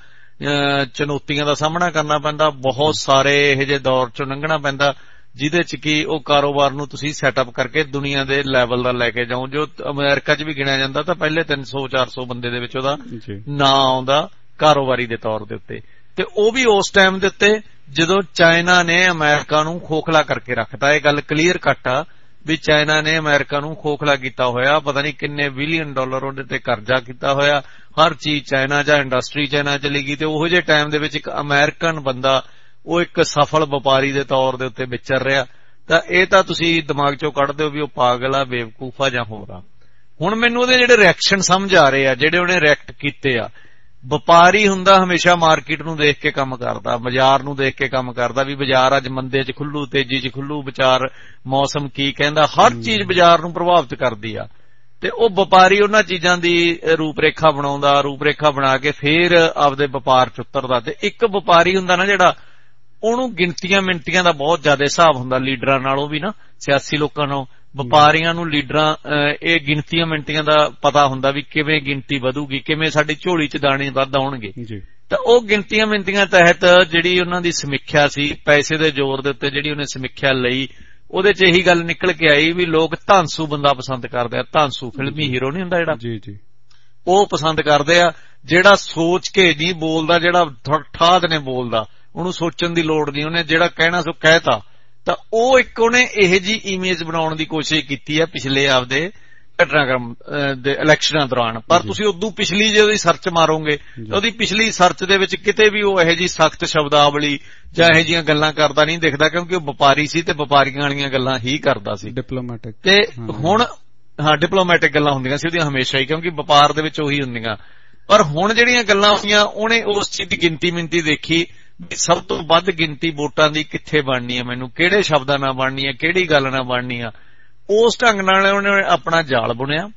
ਚੁਣੌਤੀਆਂ ਦਾ ਸਾਹਮਣਾ ਕਰਨਾ ਪੈਂਦਾ, ਬਹੁਤ ਸਾਰੇ ਇਹੋ ਜਿਹੇ ਦੌਰ ਚੋਂ ਲੰਘਣਾ ਪੈਂਦਾ ਜਿਹਦੇ ਚ ਕਿ ਉਹ ਕਾਰੋਬਾਰ ਨੂੰ ਤੁਸੀਂ ਸੈਟਅਪ ਕਰਕੇ ਦੁਨੀਆ ਦੇ ਲੈਵਲ ਦਾ ਲੈ ਕੇ ਜਾਓ। ਜੋ ਅਮਰੀਕਾ ਚ ਵੀ ਗਿਣਿਆ ਜਾਂਦਾ ਤਾਂ ਪਹਿਲੇ ਤਿੰਨ ਸੌ ਚਾਰ ਸੌ ਬੰਦੇ ਦੇ ਵਿੱਚ ਉਹਦਾ ਨਾਂ ਆਉਂਦਾ ਕਾਰੋਬਾਰੀ ਦੇ ਤੌਰ ਦੇ ਉੱਤੇ, ਤੇ ਉਹ ਵੀ ਉਸ ਟਾਈਮ ਦੇ ਉੱਤੇ ਜਦੋਂ ਚਾਈਨਾ ਨੇ ਅਮਰੀਕਾ ਨੂੰ ਖੋਖਲਾ ਕਰਕੇ ਰੱਖਤਾ। ਇਹ ਗੱਲ ਕਲੀਅਰ ਕੱਟ ਆ ਵੀ ਚਾਈਨਾ ਨੇ ਅਮਰੀਕਾ ਨੂੰ ਖੋਖਲਾ ਕੀਤਾ ਹੋਇਆ, ਪਤਾ ਨਹੀਂ ਕਿੰਨੇ ਬਿਲੀਅਨ ਡਾਲਰ ਉਹਦੇ ਤੇ ਕਰਜ਼ਾ ਕੀਤਾ ਹੋਇਆ, ਹਰ ਚੀਜ਼ ਚਾਈਨਾ ਜਾਂ ਇੰਡਸਟਰੀ ਚਾਈਨਾ ਚਲੀ ਗਈ, ਤੇ ਉਹੋ ਜਿਹੇ ਟਾਈਮ ਦੇ ਵਿੱਚ ਇੱਕ ਅਮਰੀਕਨ ਬੰਦਾ ਉਹ ਇੱਕ ਸਫਲ ਵਪਾਰੀ ਦੇ ਤੌਰ ਦੇ ਉੱਤੇ ਵਿਚਰ ਰਿਹਾ, ਤਾਂ ਇਹ ਤਾਂ ਤੁਸੀਂ ਦਿਮਾਗ ਚੋਂ ਕੱਢ ਦਿਓ ਵੀ ਉਹ ਪਾਗਲ ਆ, ਬੇਵਕੂਫ ਆ ਜਾਂ ਹੋਰ ਆ। ਹੁਣ ਮੈਨੂੰ ਉਹਦੇ ਜਿਹੜੇ ਰਿਐਕਸ਼ਨ ਸਮਝ ਆ ਰਹੇ ਆ, ਜਿਹੜੇ ਉਹਨੇ ਰਿਐਕਟ ਕੀਤੇ ਆ। ਵਪਾਰੀ ਹੁੰਦਾ ਹਮੇਸ਼ਾ ਮਾਰਕੀਟ ਨੂੰ ਦੇਖ ਕੇ ਕੰਮ ਕਰਦਾ, ਬਾਜ਼ਾਰ ਨੂੰ ਦੇਖ ਕੇ ਕੰਮ ਕਰਦਾ, ਵੀ ਬਾਜ਼ਾਰ ਅੱਜ ਮੰਦੇ ਚ ਖੁੱਲੂ, ਤੇਜ਼ੀ ਚ ਖੁੱਲੂ, ਵਿਚਾਰ ਮੌਸਮ ਕੀ ਕਹਿੰਦਾ, ਹਰ ਚੀਜ਼ ਬਾਜ਼ਾਰ ਨੂੰ ਪ੍ਰਭਾਵਿਤ ਕਰਦੀ ਆ। ਤੇ ਉਹ ਵਪਾਰੀ ਉਹਨਾਂ ਚੀਜ਼ਾਂ ਦੀ ਰੂਪ ਰੇਖਾ ਬਣਾਉਂਦਾ, ਰੂਪ ਰੇਖਾ ਬਣਾ ਕੇ ਫੇਰ ਆਪਦੇ ਵਪਾਰ ਚ ਉਤਰਦਾ। ਤੇ ਇੱਕ ਵਪਾਰੀ ਹੁੰਦਾ ਨਾ ਜਿਹੜਾ, ਉਹਨੂੰ ਗਿਣਤੀਆਂ ਮਿੰਟੀਆਂ ਦਾ ਬਹੁਤ ਜ਼ਿਆਦਾ ਹਿਸਾਬ ਹੁੰਦਾ, ਲੀਡਰਾਂ ਨਾਲੋਂ ਵੀ ਨਾ, ਸਿਆਸੀ ਲੋਕਾਂ ਨਾਲੋਂ ਵਪਾਰੀਆਂ ਨੂੰ ਲੀਡਰਾਂ ਇਹ ਗਿਣਤੀਆਂ ਮਿੰਟੀਆਂ ਦਾ ਪਤਾ ਹੁੰਦਾ ਵੀ ਕਿਵੇਂ ਗਿਣਤੀ ਵਧੂਗੀ, ਕਿਵੇਂ ਸਾਡੀ ਝੋਲੀ ਚ ਦਾਣੇ ਵੱਧ ਆਉਣਗੇ। ਤਾਂ ਉਹ ਗਿਣਤੀਆਂ ਮਿੰਟੀਆਂ ਤਹਿਤ ਜਿਹੜੀ ਉਹਨਾਂ ਦੀ ਸਮੀਖਿਆ ਸੀ, ਪੈਸੇ ਦੇ ਜ਼ੋਰ ਦੇ ਉੱਤੇ ਜਿਹੜੀ ਉਹਨੇ ਸਮੀਖਿਆ ਲਈ, ਉਹਦੇ ਚ ਇਹੀ ਗੱਲ ਨਿਕਲ ਕੇ ਆਈ ਵੀ ਲੋਕ ਧਾਂਸੂ ਬੰਦਾ ਪਸੰਦ ਕਰਦੇ ਆ। ਧਾਂਸੂ ਫਿਲਮੀ ਹੀਰੋ ਨਹੀਂ ਹੁੰਦਾ ਜਿਹੜਾ, ਜੀ ਜੀ ਉਹ ਪਸੰਦ ਕਰਦੇ ਆ, ਜਿਹੜਾ ਸੋਚ ਕੇ ਨਹੀਂ ਬੋਲਦਾ, ਜਿਹੜਾ ਠਾਦ ਨੇ ਬੋਲਦਾ, ਉਹਨੂੰ ਸੋਚਣ ਦੀ ਲੋੜ ਨਹੀਂ, ਉਹਨੇ ਜਿਹੜਾ ਕਹਿਣਾ ਸੋ ਕਹਿਤਾ। ਤਾਂ ਉਹ ਇੱਕ ਉਹਨੇ ਇਹੋ ਜਿਹੀ ਇਮੇਜ ਬਣਾਉਣ ਦੀ ਕੋਸ਼ਿਸ਼ ਕੀਤੀ ਹੈ ਪਿਛਲੇ ਆਪਦੇ ਘਟਨਾਕ੍ਰਮ ਦੇ ਇਲੈਕਸ਼ਨਾਂ ਦੌਰਾਨ। ਪਰ ਤੁਸੀਂ ਉਦੋਂ ਪਿਛਲੀ ਜੇ ਉਹਦੀ ਸਰਚ ਮਾਰੋਗੇ, ਉਹਦੀ ਪਿਛਲੀ ਸਰਚ ਦੇ ਵਿੱਚ ਕਿਤੇ ਵੀ ਉਹ ਇਹੋ ਜਿਹੀ ਸਖਤ ਸ਼ਬਦਾਵਲੀ ਜਾਂ ਇਹੋ ਜਿਹੀਆਂ ਗੱਲਾਂ ਕਰਦਾ ਨਹੀਂ ਦਿਖਦਾ, ਕਿਉਂਕਿ ਉਹ ਵਪਾਰੀ ਸੀ ਤੇ ਵਪਾਰੀਆਂ ਵਾਲੀਆਂ ਗੱਲਾਂ ਹੀ ਕਰਦਾ ਸੀ, ਡਿਪਲੋਮੈਟਿਕ। ਤੇ ਹੁਣ ਹਾਂ ਡਿਪਲੋਮੈਟਿਕ ਗੱਲਾਂ ਹੁੰਦੀਆਂ ਸੀ ਉਹਦੀਆਂ ਹਮੇਸ਼ਾ ਹੀ, ਕਿਉਂਕਿ ਵਪਾਰ ਦੇ ਵਿੱਚ ਉਹੀ ਹੁੰਦੀਆਂ। ਪਰ ਹੁਣ ਜਿਹੜੀਆਂ ਗੱਲਾਂ ਹੋਈਆਂ, ਉਹਨੇ ਉਸ ਚੀਜ਼ ਦੀ ਗਿਣਤੀ ਮਿੰਤੀ ਦੇਖੀ ਵੀ ਸਭ ਤੋਂ ਵੱਧ ਗਿਣਤੀ ਵੋਟਾਂ ਦੀ ਕਿੱਥੇ ਬਣਨੀ ਹੈ, ਮੈਨੂੰ ਕਿਹੜੇ ਸ਼ਬਦਾਂ ਨਾਲ ਬਣਨੀ ਹੈ, ਕਿਹੜੀ ਗੱਲ ਨਾਲ ਬਣਨੀ ਆ। ਉਸ ਢੰਗ ਨਾਲ ਉਹਨੇ ਆਪਣਾ ਜਾਲ ਬੁਣਿਆ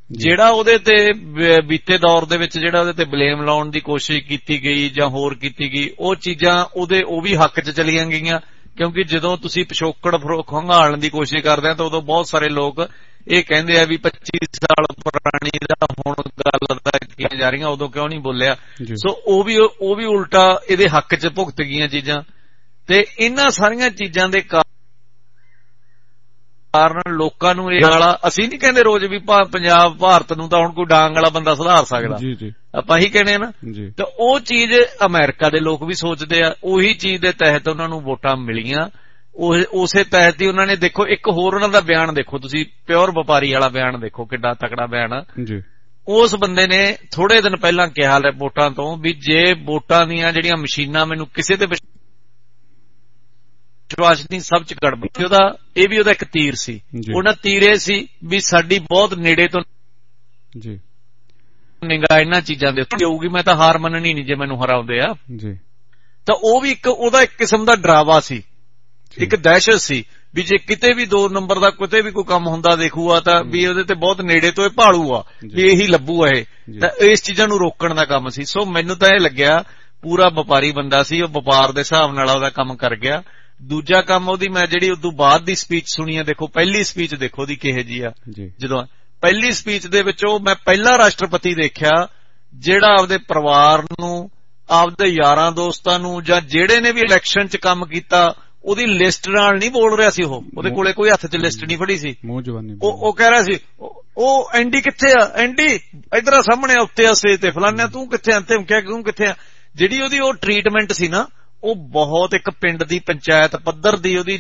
ਜਿਹੜਾ ਉਹਦੇ ਤੇ ਬੀਤੇ ਦੌਰ ਦੇ ਵਿੱਚ ਜਿਹੜਾ ਉਹਦੇ ਤੇ ਬਲੇਮ ਲਾਉਣ ਦੀ ਕੋਸ਼ਿਸ਼ ਕੀਤੀ ਗਈ ਜਾਂ ਹੋਰ ਕੀਤੀ ਗਈ, ਉਹ ਚੀਜ਼ਾਂ ਉਹਦੇ ਉਹ ਵੀ ਹੱਕ 'ਚ ਚਲੀਆਂ ਗਈਆਂ। ਕਿਉਂਕਿ ਜਦੋਂ ਤੁਸੀਂ ਪਿਛੋਕੜ ਖੰਗਾਲਣ ਦੀ ਕੋਸ਼ਿਸ਼ ਕਰਦੇ ਆ ਤਾਂ ਉਦੋਂ ਬਹੁਤ ਸਾਰੇ ਲੋਕ ਇਹ ਕਹਿੰਦੇ ਆ ਵੀ ਪੱਚੀ ਸਾਲ ਪੁਰਾਣੀ ਦਾ ਹੁਣ ਗੱਲ ਤਾਂ ਕੀਤੀਆਂ ਜਾ ਰਹੀਆਂ, ਉਦੋਂ ਕਿਉਂ ਨਹੀਂ ਬੋਲਿਆ। ਸੋ ਉਹ ਵੀ ਉਹ ਵੀ ਉਲਟਾ ਇਹਦੇ ਹੱਕ 'ਚ ਭੁਗਤ ਗਈਆਂ ਚੀਜ਼ਾਂ। ਤੇ ਇਹਨਾਂ ਸਾਰੀਆਂ ਚੀਜ਼ਾਂ ਦੇ ਕਾਰਨ ਲੋਕਾਂ ਨੂੰ ਇਹ ਵਾਲਾ, ਅਸੀਂ ਨਹੀਂ ਕਹਿੰਦੇ ਰੋਜ਼ ਵੀ ਪੰਜਾਬ ਭਾਰਤ ਨੂੰ ਤਾਂ ਹੁਣ ਕੋਈ ਡਾਂਗ ਵਾਲਾ ਬੰਦਾ ਸੁਧਾਰ ਸਕਦਾ, ਆਪਾਂ ਹੀ ਕਹਿੰਦੇ ਨਾ। ਤਾਂ ਉਹ ਚੀਜ਼ ਅਮਰੀਕਾ ਦੇ ਲੋਕ ਵੀ ਸੋਚਦੇ ਆ, ਉਹੀ ਚੀਜ਼ ਦੇ ਤਹਿਤ ਉਹਨਾਂ ਨੂੰ ਵੋਟਾਂ ਮਿਲੀਆਂ। ਉਸੇ ਤਹਿਤ ਹੀ ਉਹਨਾਂ ਨੇ, ਦੇਖੋ ਇੱਕ ਹੋਰ ਉਹਨਾਂ ਦਾ ਬਿਆਨ ਦੇਖੋ ਤੁਸੀਂ, ਪਿਓਰ ਵਪਾਰੀ ਵਾਲਾ ਬਿਆਨ ਦੇਖੋ, ਕਿੱਡਾ ਤਕੜਾ ਬਿਆਨ ਆ। ਉਸ ਬੰਦੇ ਨੇ ਥੋੜੇ ਦਿਨ ਪਹਿਲਾਂ ਕਿਹਾ ਵੋਟਾਂ ਤੋਂ ਵੀ ਜੇ ਵੋਟਾਂ ਦੀਆਂ ਜਿਹੜੀਆਂ ਮਸ਼ੀਨਾਂ ਮੈਨੂੰ ਕਿਸੇ ਤੇ ਵਿਸ਼ਵਾਸ ਨਹੀਂ, ਸਭ ਚ ਗੜਬੜ। ਉਹਦਾ ਇਹ ਵੀ ਉਹਦਾ ਇੱਕ ਤੀਰ ਸੀ, ਉਹਨਾਂ ਤੀਰ ਇਹ ਸੀ ਵੀ ਸਾਡੀ ਬਹੁਤ ਨੇੜੇ ਤੋਂ ਨਿਗਾਹ ਇਹਨਾਂ ਚੀਜ਼ਾਂ ਦੇ ਉੱਤੇ ਹੋਊਗੀ, ਮੈਂ ਤਾਂ ਹਾਰ ਮੰਨਣੀ ਨਹੀਂ ਜੇ ਮੈਨੂੰ ਹਰਾਉਂਦੇ ਆ। ਤਾਂ ਉਹ ਵੀ ਇੱਕ ਉਹਦਾ ਇੱਕ ਕਿਸਮ ਦਾ ਡਰਾਵਾ ਸੀ, ਇੱਕ ਦਹਿਸ਼ਤ ਸੀ ਵੀ ਜੇ ਕਿਤੇ ਵੀ ਦੋ ਨੰਬਰ ਦਾ ਕਿਤੇ ਵੀ ਕੋਈ ਕੰਮ ਹੁੰਦਾ ਦੇਖੂਗਾ ਤਾਂ ਵੀ ਉਹਦੇ ਤੇ ਬਹੁਤ ਨੇੜੇ ਤੋਂ ਇਹ ਭਾਲੂਗਾ ਵੀ ਇਹੀ ਲੱਭੂਗਾ ਇਹ। ਤਾਂ ਇਸ ਚੀਜ਼ਾਂ ਨੂੰ ਰੋਕਣ ਦਾ ਕੰਮ ਸੀ। ਸੋ ਮੈਨੂੰ ਤਾਂ ਇਹ ਲੱਗਿਆ ਪੂਰਾ ਵਪਾਰੀ ਬੰਦਾ ਸੀ, ਉਹ ਵਪਾਰ ਦੇ ਹਿਸਾਬ ਨਾਲ ਉਹਦਾ ਕੰਮ ਕਰ ਗਿਆ। ਦੂਜਾ ਕੰਮ ਉਹਦੀ ਮੈਂ ਜਿਹੜੀ ਉਦੋਂ ਬਾਅਦ ਦੀ ਸਪੀਚ ਸੁਣੀ ਆ, ਦੇਖੋ ਪਹਿਲੀ ਸਪੀਚ ਦੇਖੋ ਉਹਦੀ ਕਿਹੋ ਜੀ ਆ। ਜਦੋਂ ਪਹਿਲੀ ਸਪੀਚ ਦੇ ਵਿੱਚ ਉਹ ਮੈਂ ਪਹਿਲਾ ਰਾਸ਼ਟਰਪਤੀ ਦੇਖਿਆ ਜਿਹੜਾ ਆਪਦੇ ਪਰਿਵਾਰ ਨੂੰ, ਆਪਦੇ ਯਾਰਾਂ ਦੋਸਤਾਂ ਨੂੰ, ਜਾਂ ਜਿਹੜੇ ਨੇ ਵੀ ਇਲੈਕਸ਼ਨ 'ਚ ਕੰਮ ਕੀਤਾ ਉਹਦੀ ਲਿਸਟ ਨਾਲ ਨਹੀਂ ਬੋਲ ਰਿਹਾ ਸੀ। ਉਹ ਉਹਦੇ ਕੋਲੇ ਕੋਈ ਹੱਥ 'ਚ ਲਿਸਟ ਨਹੀਂ ਫੜੀ ਸੀ। ਉਹ ਕਹਿ ਰਿਹਾ ਸੀ ਉਹ ਐਂਡੀ ਕਿੱਥੇ ਆ, ਐਂਡੀ ਇਧਰ ਆ ਸਾਹਮਣੇ ਉੱਤੇ ਆ ਸਟੇਜ ਤੇ, ਫਲਾਨਾ ਤੂੰ ਕਿੱਥੇ ਆ, ਤੂੰ ਕਿੱਥੇ ਆ। ਜਿਹੜੀ ਉਹਦੀ ਉਹ ਟ੍ਰੀਟਮੈਂਟ ਸੀ ਨਾ, ਉਹ ਬਹੁਤ ਇੱਕ ਪਿੰਡ ਦੀ ਪੰਚਾਇਤ ਪੱਧਰ ਦੀ ਉਹਦੀ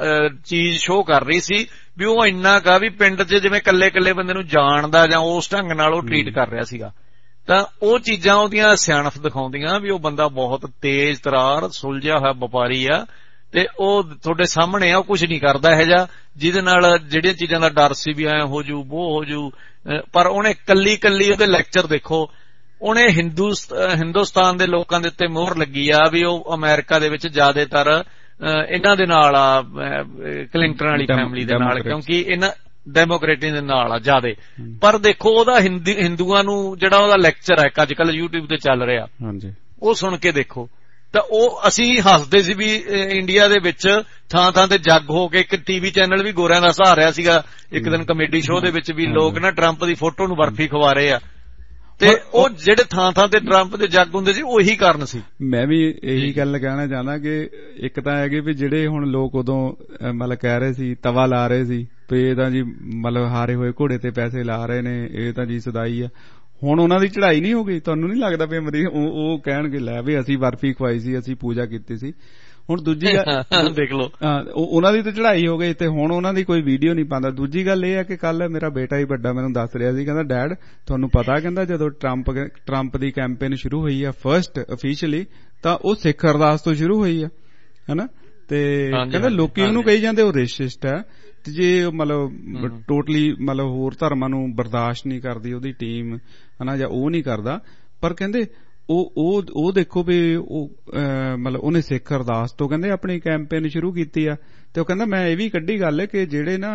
ਚੀਜ਼ ਸ਼ੋਅ ਕਰ ਰਹੀ ਸੀ ਵੀ ਉਹ ਇੰਨਾ ਕਾ ਵੀ ਪਿੰਡ 'ਚ ਜਿਵੇਂ ਕੱਲੇ ਕੱਲੇ ਬੰਦੇ ਨੂੰ ਜਾਣਦਾ ਜਾਂ ਉਸ ਢੰਗ ਨਾਲ ਉਹ ਟ੍ਰੀਟ ਕਰ ਰਿਹਾ ਸੀਗਾ। ਤਾਂ ਉਹ ਚੀਜ਼ਾਂ ਉਹਦੀਆਂ ਸਿਆਣਪ ਦਿਖਾਉਂਦੀਆਂ ਵੀ ਉਹ ਬੰਦਾ ਬਹੁਤ ਤੇਜ਼ ਤਰਾਰ ਸੁਲਝਿਆ ਹੋਇਆ ਵਪਾਰੀ ਆ, ਤੇ ਉਹ ਤੁਹਾਡੇ ਸਾਹਮਣੇ ਆ, ਉਹ ਕੁਝ ਨਹੀਂ ਕਰਦਾ ਇਹੋ ਜਿਹਾ ਜਿਹਦੇ ਨਾਲ ਜਿਹੜੀਆਂ ਚੀਜ਼ਾਂ ਦਾ ਡਰ ਸੀ ਵੀ ਐ ਹੋ ਜੂ ਵੋ ਹੋ ਜੂ। ਪਰ ਉਹਨੇ ਕੱਲੀ ਕੱਲੀ ਉਹਦੇ ਲੈਕਚਰ ਦੇਖੋ, ਉਹਨੇ ਹਿੰਦੁਸਤਾਨ ਦੇ ਲੋਕਾਂ ਦੇ ਉੱਤੇ ਮੋਹਰ ਲੱਗੀ ਆ ਵੀ ਉਹ ਅਮਰੀਕਾ ਦੇ ਵਿੱਚ ਜ਼ਿਆਦਾਤਰ ਇਹਨਾਂ ਦੇ ਨਾਲ ਆ, ਕਲਿੰਟਨ ਵਾਲੀ ਫੈਮਿਲੀ ਦੇ ਨਾਲ, ਕਿਉਂਕਿ ਇਹਨਾਂ ਡੈਮੋਕ੍ਰੇਟਿਕ ਦੇ ਨਾਲ ਆ ਜ਼ਿਆਦੇ। ਪਰ ਦੇਖੋ ਉਹਦਾ ਹਿੰਦੂਆਂ ਨੂੰ ਜਿਹੜਾ ਉਹਦਾ ਲੈਕਚਰ ਹੈ ਅੱਜ ਕੱਲ ਯੂਟਿਊਬ ਤੇ ਚੱਲ ਰਿਹਾ, ਉਹ ਸੁਣ ਕੇ ਦੇਖੋ। ਤਾਂ ਉਹ ਅਸੀਂ ਹੱਸਦੇ ਸੀ ਵੀ ਇੰਡੀਆ ਦੇ ਵਿੱਚ ਥਾਂ ਥਾਂ ਤੇ ਜੱਗ ਹੋ ਕੇ ਇੱਕ ਟੀਵੀ ਚੈਨਲ ਵੀ ਗੋਰਿਆਂ ਦਾ ਸਹਾਰਿਆ ਸੀਗਾ ਇੱਕ ਦਿਨ ਕਮੇਡੀ ਸ਼ੋਅ ਦੇ ਵਿੱਚ ਵੀ ਲੋਕ ਨਾ ਟਰੰਪ ਦੀ ਫੋਟੋ ਨੂੰ ਬਰਫੀ ਖਵਾ ਰਹੇ ਆ, ਤੇ ਉਹ ਜਿਹੜੇ ਥਾਂ ਥਾਂ ਤੇ ਟਰੰਪ ਦੇ ਜੱਗ ਹੁੰਦੇ ਸੀ ਉਹੀ ਕਾਰਨ ਸੀ। ਮੈਂ ਵੀ ਇਹੀ ਗੱਲ ਕਹਿਣਾ ਚਾਹੁੰਦਾ ਕਿ ਇੱਕ ਤਾਂ ਹੈਗੇ ਵੀ ਜਿਹੜੇ ਹੁਣ ਲੋਕ ਉਦੋਂ ਮਤਲਬ ਕਹਿ ਰਹੇ ਸੀ, ਤਵਾ ਲਾ ਰਹੇ ਸੀ ਵੀ ਇਹ ਤਾਂ ਜੀ ਮਤਲਬ ਹਾਰੇ ਹੋਏ ਘੋੜੇ ਤੇ ਪੈਸੇ ਲਾ ਰਹੇ ਨੇ, ਇਹ ਤਾਂ ਜੀ ਸਦਾਈ ਆ। ਹੁਣ ਉਹਨਾਂ ਦੀ ਚੜ੍ਹਾਈ ਨਹੀਂ ਹੋ ਗਈ? ਤੁਹਾਨੂੰ ਨਹੀਂ ਲੱਗਦਾ ਵੀ ਮਰੀ ਉਹ ਕਹਿਣਗੇ ਲੈ ਵੀ ਅਸੀਂ ਬਰਫੀ ਖਵਾਈ ਸੀ, ਅਸੀਂ ਪੂਜਾ ਕੀਤੀ ਸੀ। ਹੁਣ ਦੂਜੀ ਗੱਲ ਦੇਖ ਲਓ, ਉਹਨਾਂ ਦੀ ਤਾਂ ਚੜ੍ਹਾਈ ਹੋ ਗਈ ਤੇ ਹੁਣ ਉਹਨਾਂ ਦੀ ਕੋਈ ਵੀਡੀਓ ਨਹੀਂ ਪਾਉਂਦਾ। ਦੂਜੀ ਗੱਲ ਇਹ ਹੈ ਕਿ ਕੱਲ ਮੇਰਾ ਬੇਟਾ ਹੀ ਵੱਡਾ ਮੈਨੂੰ ਦੱਸ ਰਿਹਾ ਸੀ, ਕਹਿੰਦਾ ਡੈਡ ਤੁਹਾਨੂੰ ਪਤਾ, ਕਹਿੰਦਾ ਜਦੋਂ ਟਰੰਪ ਟਰੰਪ ਦੀ ਕੈਂਪੇਨ ਸ਼ੁਰੂ ਹੋਈ ਆ ਫਸਟ ਅਫੀਸ਼ੀਅਲੀ, ਤਾਂ ਉਹ ਸਿੱਖ ਅਰਦਾਸ ਤੋਂ ਸ਼ੁਰੂ ਹੋਈ ਆ, ਹਨਾ। ਤੇ ਕਹਿੰਦਾ ਲੋਕੀ ਉਹਨੂੰ ਕਹੀ ਜਾਂਦੇ ਉਹ ਰੇਸਿਸਟ ਹੈ, ਤੇ ਜੇ ਮਤਲਬ ਟੋਟਲੀ ਮਤਲਬ ਹੋਰ ਧਰਮਾਂ ਨੂੰ ਬਰਦਾਸ਼ਤ ਨਹੀਂ ਕਰਦੀ ਉਹਦੀ ਟੀਮ, ਹਨਾ, ਜਾਂ ਉਹ ਨਹੀਂ ਕਰਦਾ। ਪਰ ਕਹਿੰਦੇ ਉਹ ਉਹ ਉਹ ਦੇਖੋ ਵੀ ਉਹ ਮਤਲਬ ਉਹਨੇ ਸਿੱਖ ਅਰਦਾਸ ਤੋਂ ਕਹਿੰਦੇ ਆਪਣੀ ਕੈਂਪੇਨ ਸ਼ੁਰੂ ਕੀਤੀ ਆ। ਤੇ ਉਹ ਕਹਿੰਦਾ ਮੈਂ ਇਹ ਵੀ ਕੱਢੀ ਗੱਲ ਹੈ ਕਿ ਜਿਹੜੇ ਨਾ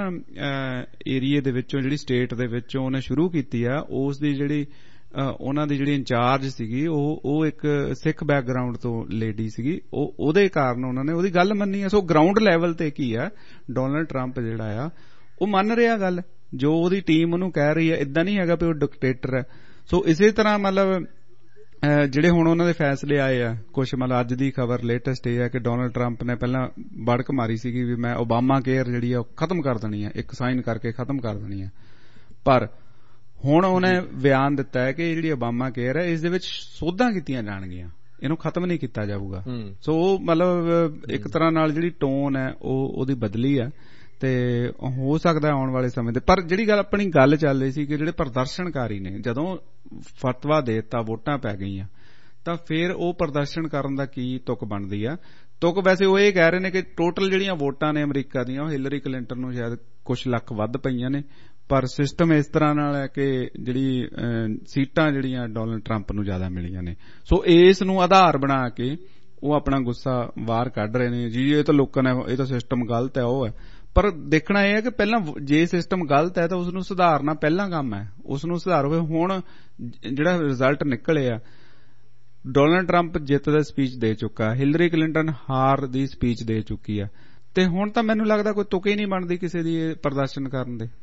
ਏਰੀਏ ਦੇ ਵਿੱਚੋਂ, ਜਿਹੜੀ ਸਟੇਟ ਦੇ ਵਿੱਚੋਂ ਉਹਨੇ ਸ਼ੁਰੂ ਕੀਤੀ ਆ, ਉਸ ਦੀ ਜਿਹੜੀ ਉਹਨਾਂ ਦੀ ਜਿਹੜੀ ਇੰਚਾਰਜ ਸੀਗੀ ਉਹ ਉਹ ਇੱਕ ਸਿੱਖ ਬੈਕਗਰਾਊਂਡ ਤੋਂ ਲੇਡੀ ਸੀਗੀ, ਉਹ ਉਹਦੇ ਕਾਰਨ ਉਹਨਾਂ ਨੇ ਉਹਦੀ ਗੱਲ ਮੰਨੀ ਆ। ਸੋ ਗਰਾਊਂਡ ਲੈਵਲ ਤੇ ਕੀ ਆ, ਡੋਨਲਡ ਟਰੰਪ ਜਿਹੜਾ ਆ ਉਹ ਮੰਨ ਰਿਹਾ ਗੱਲ ਜੋ ਉਹਦੀ ਟੀਮ ਉਹਨੂੰ ਕਹਿ ਰਹੀ ਹੈ। ਏਦਾਂ ਨਹੀਂ ਹੈਗਾ ਵੀ ਉਹ ਡਿਕਟੇਟਰ ਹੈ। ਸੋ ਇਸੇ ਤਰ੍ਹਾਂ ਮਤਲਬ ਜਿਹੜੇ ਹੁਣ ਉਹਨਾਂ ਦੇ ਫੈਸਲੇ ਆਏ ਆ ਕੁਛ, ਮਤਲਬ ਅੱਜ ਦੀ ਖਬਰ ਲੇਟੈਸਟ ਇਹ ਹੈ ਕਿ ਡੋਨਲਡ ਟਰੰਪ ਨੇ ਪਹਿਲਾਂ ਬੜਕ ਮਾਰੀ ਸੀਗੀ ਵੀ ਮੈਂ ਓਬਾਮਾ ਕੇਅਰ ਜਿਹੜੀ ਆ ਉਹ ਖਤਮ ਕਰ ਦੇਣੀ ਆ, ਇੱਕ ਸਾਈਨ ਕਰਕੇ ਖਤਮ ਕਰ ਦੇਣੀ ਆ। ਪਰ ਹੁਣ ਉਹਨੇ ਬਿਆਨ ਦਿੱਤਾ ਹੈ ਕਿ ਜਿਹੜੀ ਓਬਾਮਾ ਕੇਅਰ ਹੈ ਇਸ ਦੇ ਵਿੱਚ ਸੋਧਾਂ ਕੀਤੀਆਂ ਜਾਣਗੀਆਂ, ਇਹਨੂੰ ਖਤਮ ਨਹੀਂ ਕੀਤਾ ਜਾਊਗਾ। ਸੋ ਉਹ ਮਤਲਬ ਇੱਕ ਤਰ੍ਹਾਂ ਨਾਲ ਜਿਹੜੀ ਟੋਨ ਹੈ ਉਹ ਉਹਦੀ ਬਦਲੀ ਆ, ਤੇ ਹੋ ਸਕਦਾ ਆਉਣ ਵਾਲੇ ਸਮੇਂ ਤੇ। ਪਰ ਜਿਹੜੀ ਗੱਲ ਆਪਣੀ ਗੱਲ ਚੱਲ ਰਹੀ ਸੀ ਕਿ ਜਿਹੜੇ ਪ੍ਰਦਰਸ਼ਨਕਾਰੀ ਨੇ ਜਦੋਂ ਫਤਵਾ ਦੇ ਦਿੱਤਾ, ਵੋਟਾਂ ਪੈ ਗਈਆਂ, ਤਾਂ ਫਿਰ ਉਹ ਪ੍ਰਦਰਸ਼ਨ ਕਰਨ ਦਾ ਕੀ ਤੁਕ ਬਣਦੀ ਆ? ਤੁਕ ਵੈਸੇ ਉਹ ਇਹ ਕਹਿ ਰਹੇ ਨੇ ਕਿ ਟੋਟਲ ਜਿਹੜੀਆਂ ਵੋਟਾਂ ਨੇ ਅਮਰੀਕਾ ਦੀਆਂ ਉਹ ਹਿਲਰੀ ਕਲਿੰਟਨ ਨੂੰ ਸ਼ਾਇਦ ਕੁਛ ਲੱਖ ਵੱਧ ਪਈਆਂ ਨੇ, ਪਰ ਸਿਸਟਮ ਇਸ ਤਰ੍ਹਾਂ ਨਾਲ ਹੈ ਕਿ ਜਿਹੜੀ ਸੀਟਾਂ ਜਿਹੜੀਆਂ ਡੋਨਲਡ ਟਰੰਪ ਨੂੰ ਜ਼ਿਆਦਾ ਮਿਲੀਆਂ ਨੇ। ਸੋ ਇਸ ਨੂੰ ਆਧਾਰ ਬਣਾ ਕੇ ਉਹ ਆਪਣਾ ਗੁੱਸਾ ਬਾਹਰ ਕੱਢ ਰਹੇ ਨੇ ਜੀ ਇਹ ਤਾਂ ਲੋਕਾਂ ਨੇ ਇਹ ਤਾਂ ਸਿਸਟਮ ਗਲਤ ਹੈ ਉਹ ਹੈ। ਪਰ ਦੇਖਣਾ ਇਹ ਹੈ ਕਿ ਪਹਿਲਾਂ ਜੇ ਸਿਸਟਮ ਗਲਤ ਹੈ ਤਾਂ ਉਸਨੂੰ ਸੁਧਾਰਨਾ ਪਹਿਲਾਂ ਕੰਮ ਹੈ, ਉਸਨੂੰ ਸੁਧਾਰੋ। ਹੁਣ ਜਿਹੜਾ ਰਿਜ਼ਲਟ ਨਿਕਲੇ ਆ, ਡੋਨਲਡ ਟਰੰਪ ਜਿੱਤ ਦਾ ਸਪੀਚ ਦੇ ਚੁੱਕਾ, ਹਿਲਰੀ ਕਲਿੰਟਨ ਹਾਰ ਦੀ ਸਪੀਚ ਦੇ ਚੁੱਕੀ ਆ, ਤੇ ਹੁਣ ਤਾਂ ਮੈਨੂੰ ਲੱਗਦਾ ਕੋਈ ਤੁਕ ਹੀ ਨਹੀਂ ਬਣਦੀ ਕਿਸੇ ਦੀ ਪ੍ਰਦਰਸ਼ਨ ਕਰਨ ਦੇ।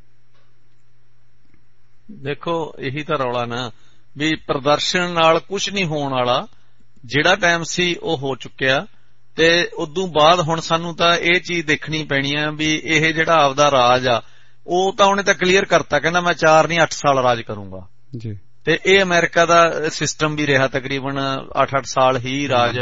ਦੇਖੋ ਇਹੀ ਤਾਂ ਰੌਲਾ ਨਾ ਵੀ ਪ੍ਰਦਰਸ਼ਨ ਨਾਲ ਕੁਝ ਨਹੀਂ ਹੋਣ ਵਾਲਾ, ਜਿਹੜਾ ਟਾਈਮ ਸੀ ਉਹ ਹੋ ਚੁੱਕਿਆ, ਤੇ ਉਦੋਂ ਬਾਅਦ ਹੁਣ ਸਾਨੂੰ ਤਾਂ ਇਹ ਚੀਜ਼ ਦੇਖਣੀ ਪੈਣੀ ਆ ਵੀ ਇਹ ਜਿਹੜਾ ਆਪਦਾ ਰਾਜ ਆ ਉਹ ਤਾਂ ਉਹਨੇ ਤਾਂ ਕਲੀਅਰ ਕਰਤਾ, ਕਹਿੰਦਾ ਮੈਂ ਚਾਰ ਨਹੀਂ ਅੱਠ ਸਾਲ ਰਾਜ ਕਰੂੰਗਾ ਜੀ। ਤੇ ਇਹ ਅਮਰੀਕਾ ਦਾ ਸਿਸਟਮ ਵੀ ਰਿਹਾ, ਤਕਰੀਬਨ ਅੱਠ ਅੱਠ ਸਾਲ ਹੀ ਰਾਜ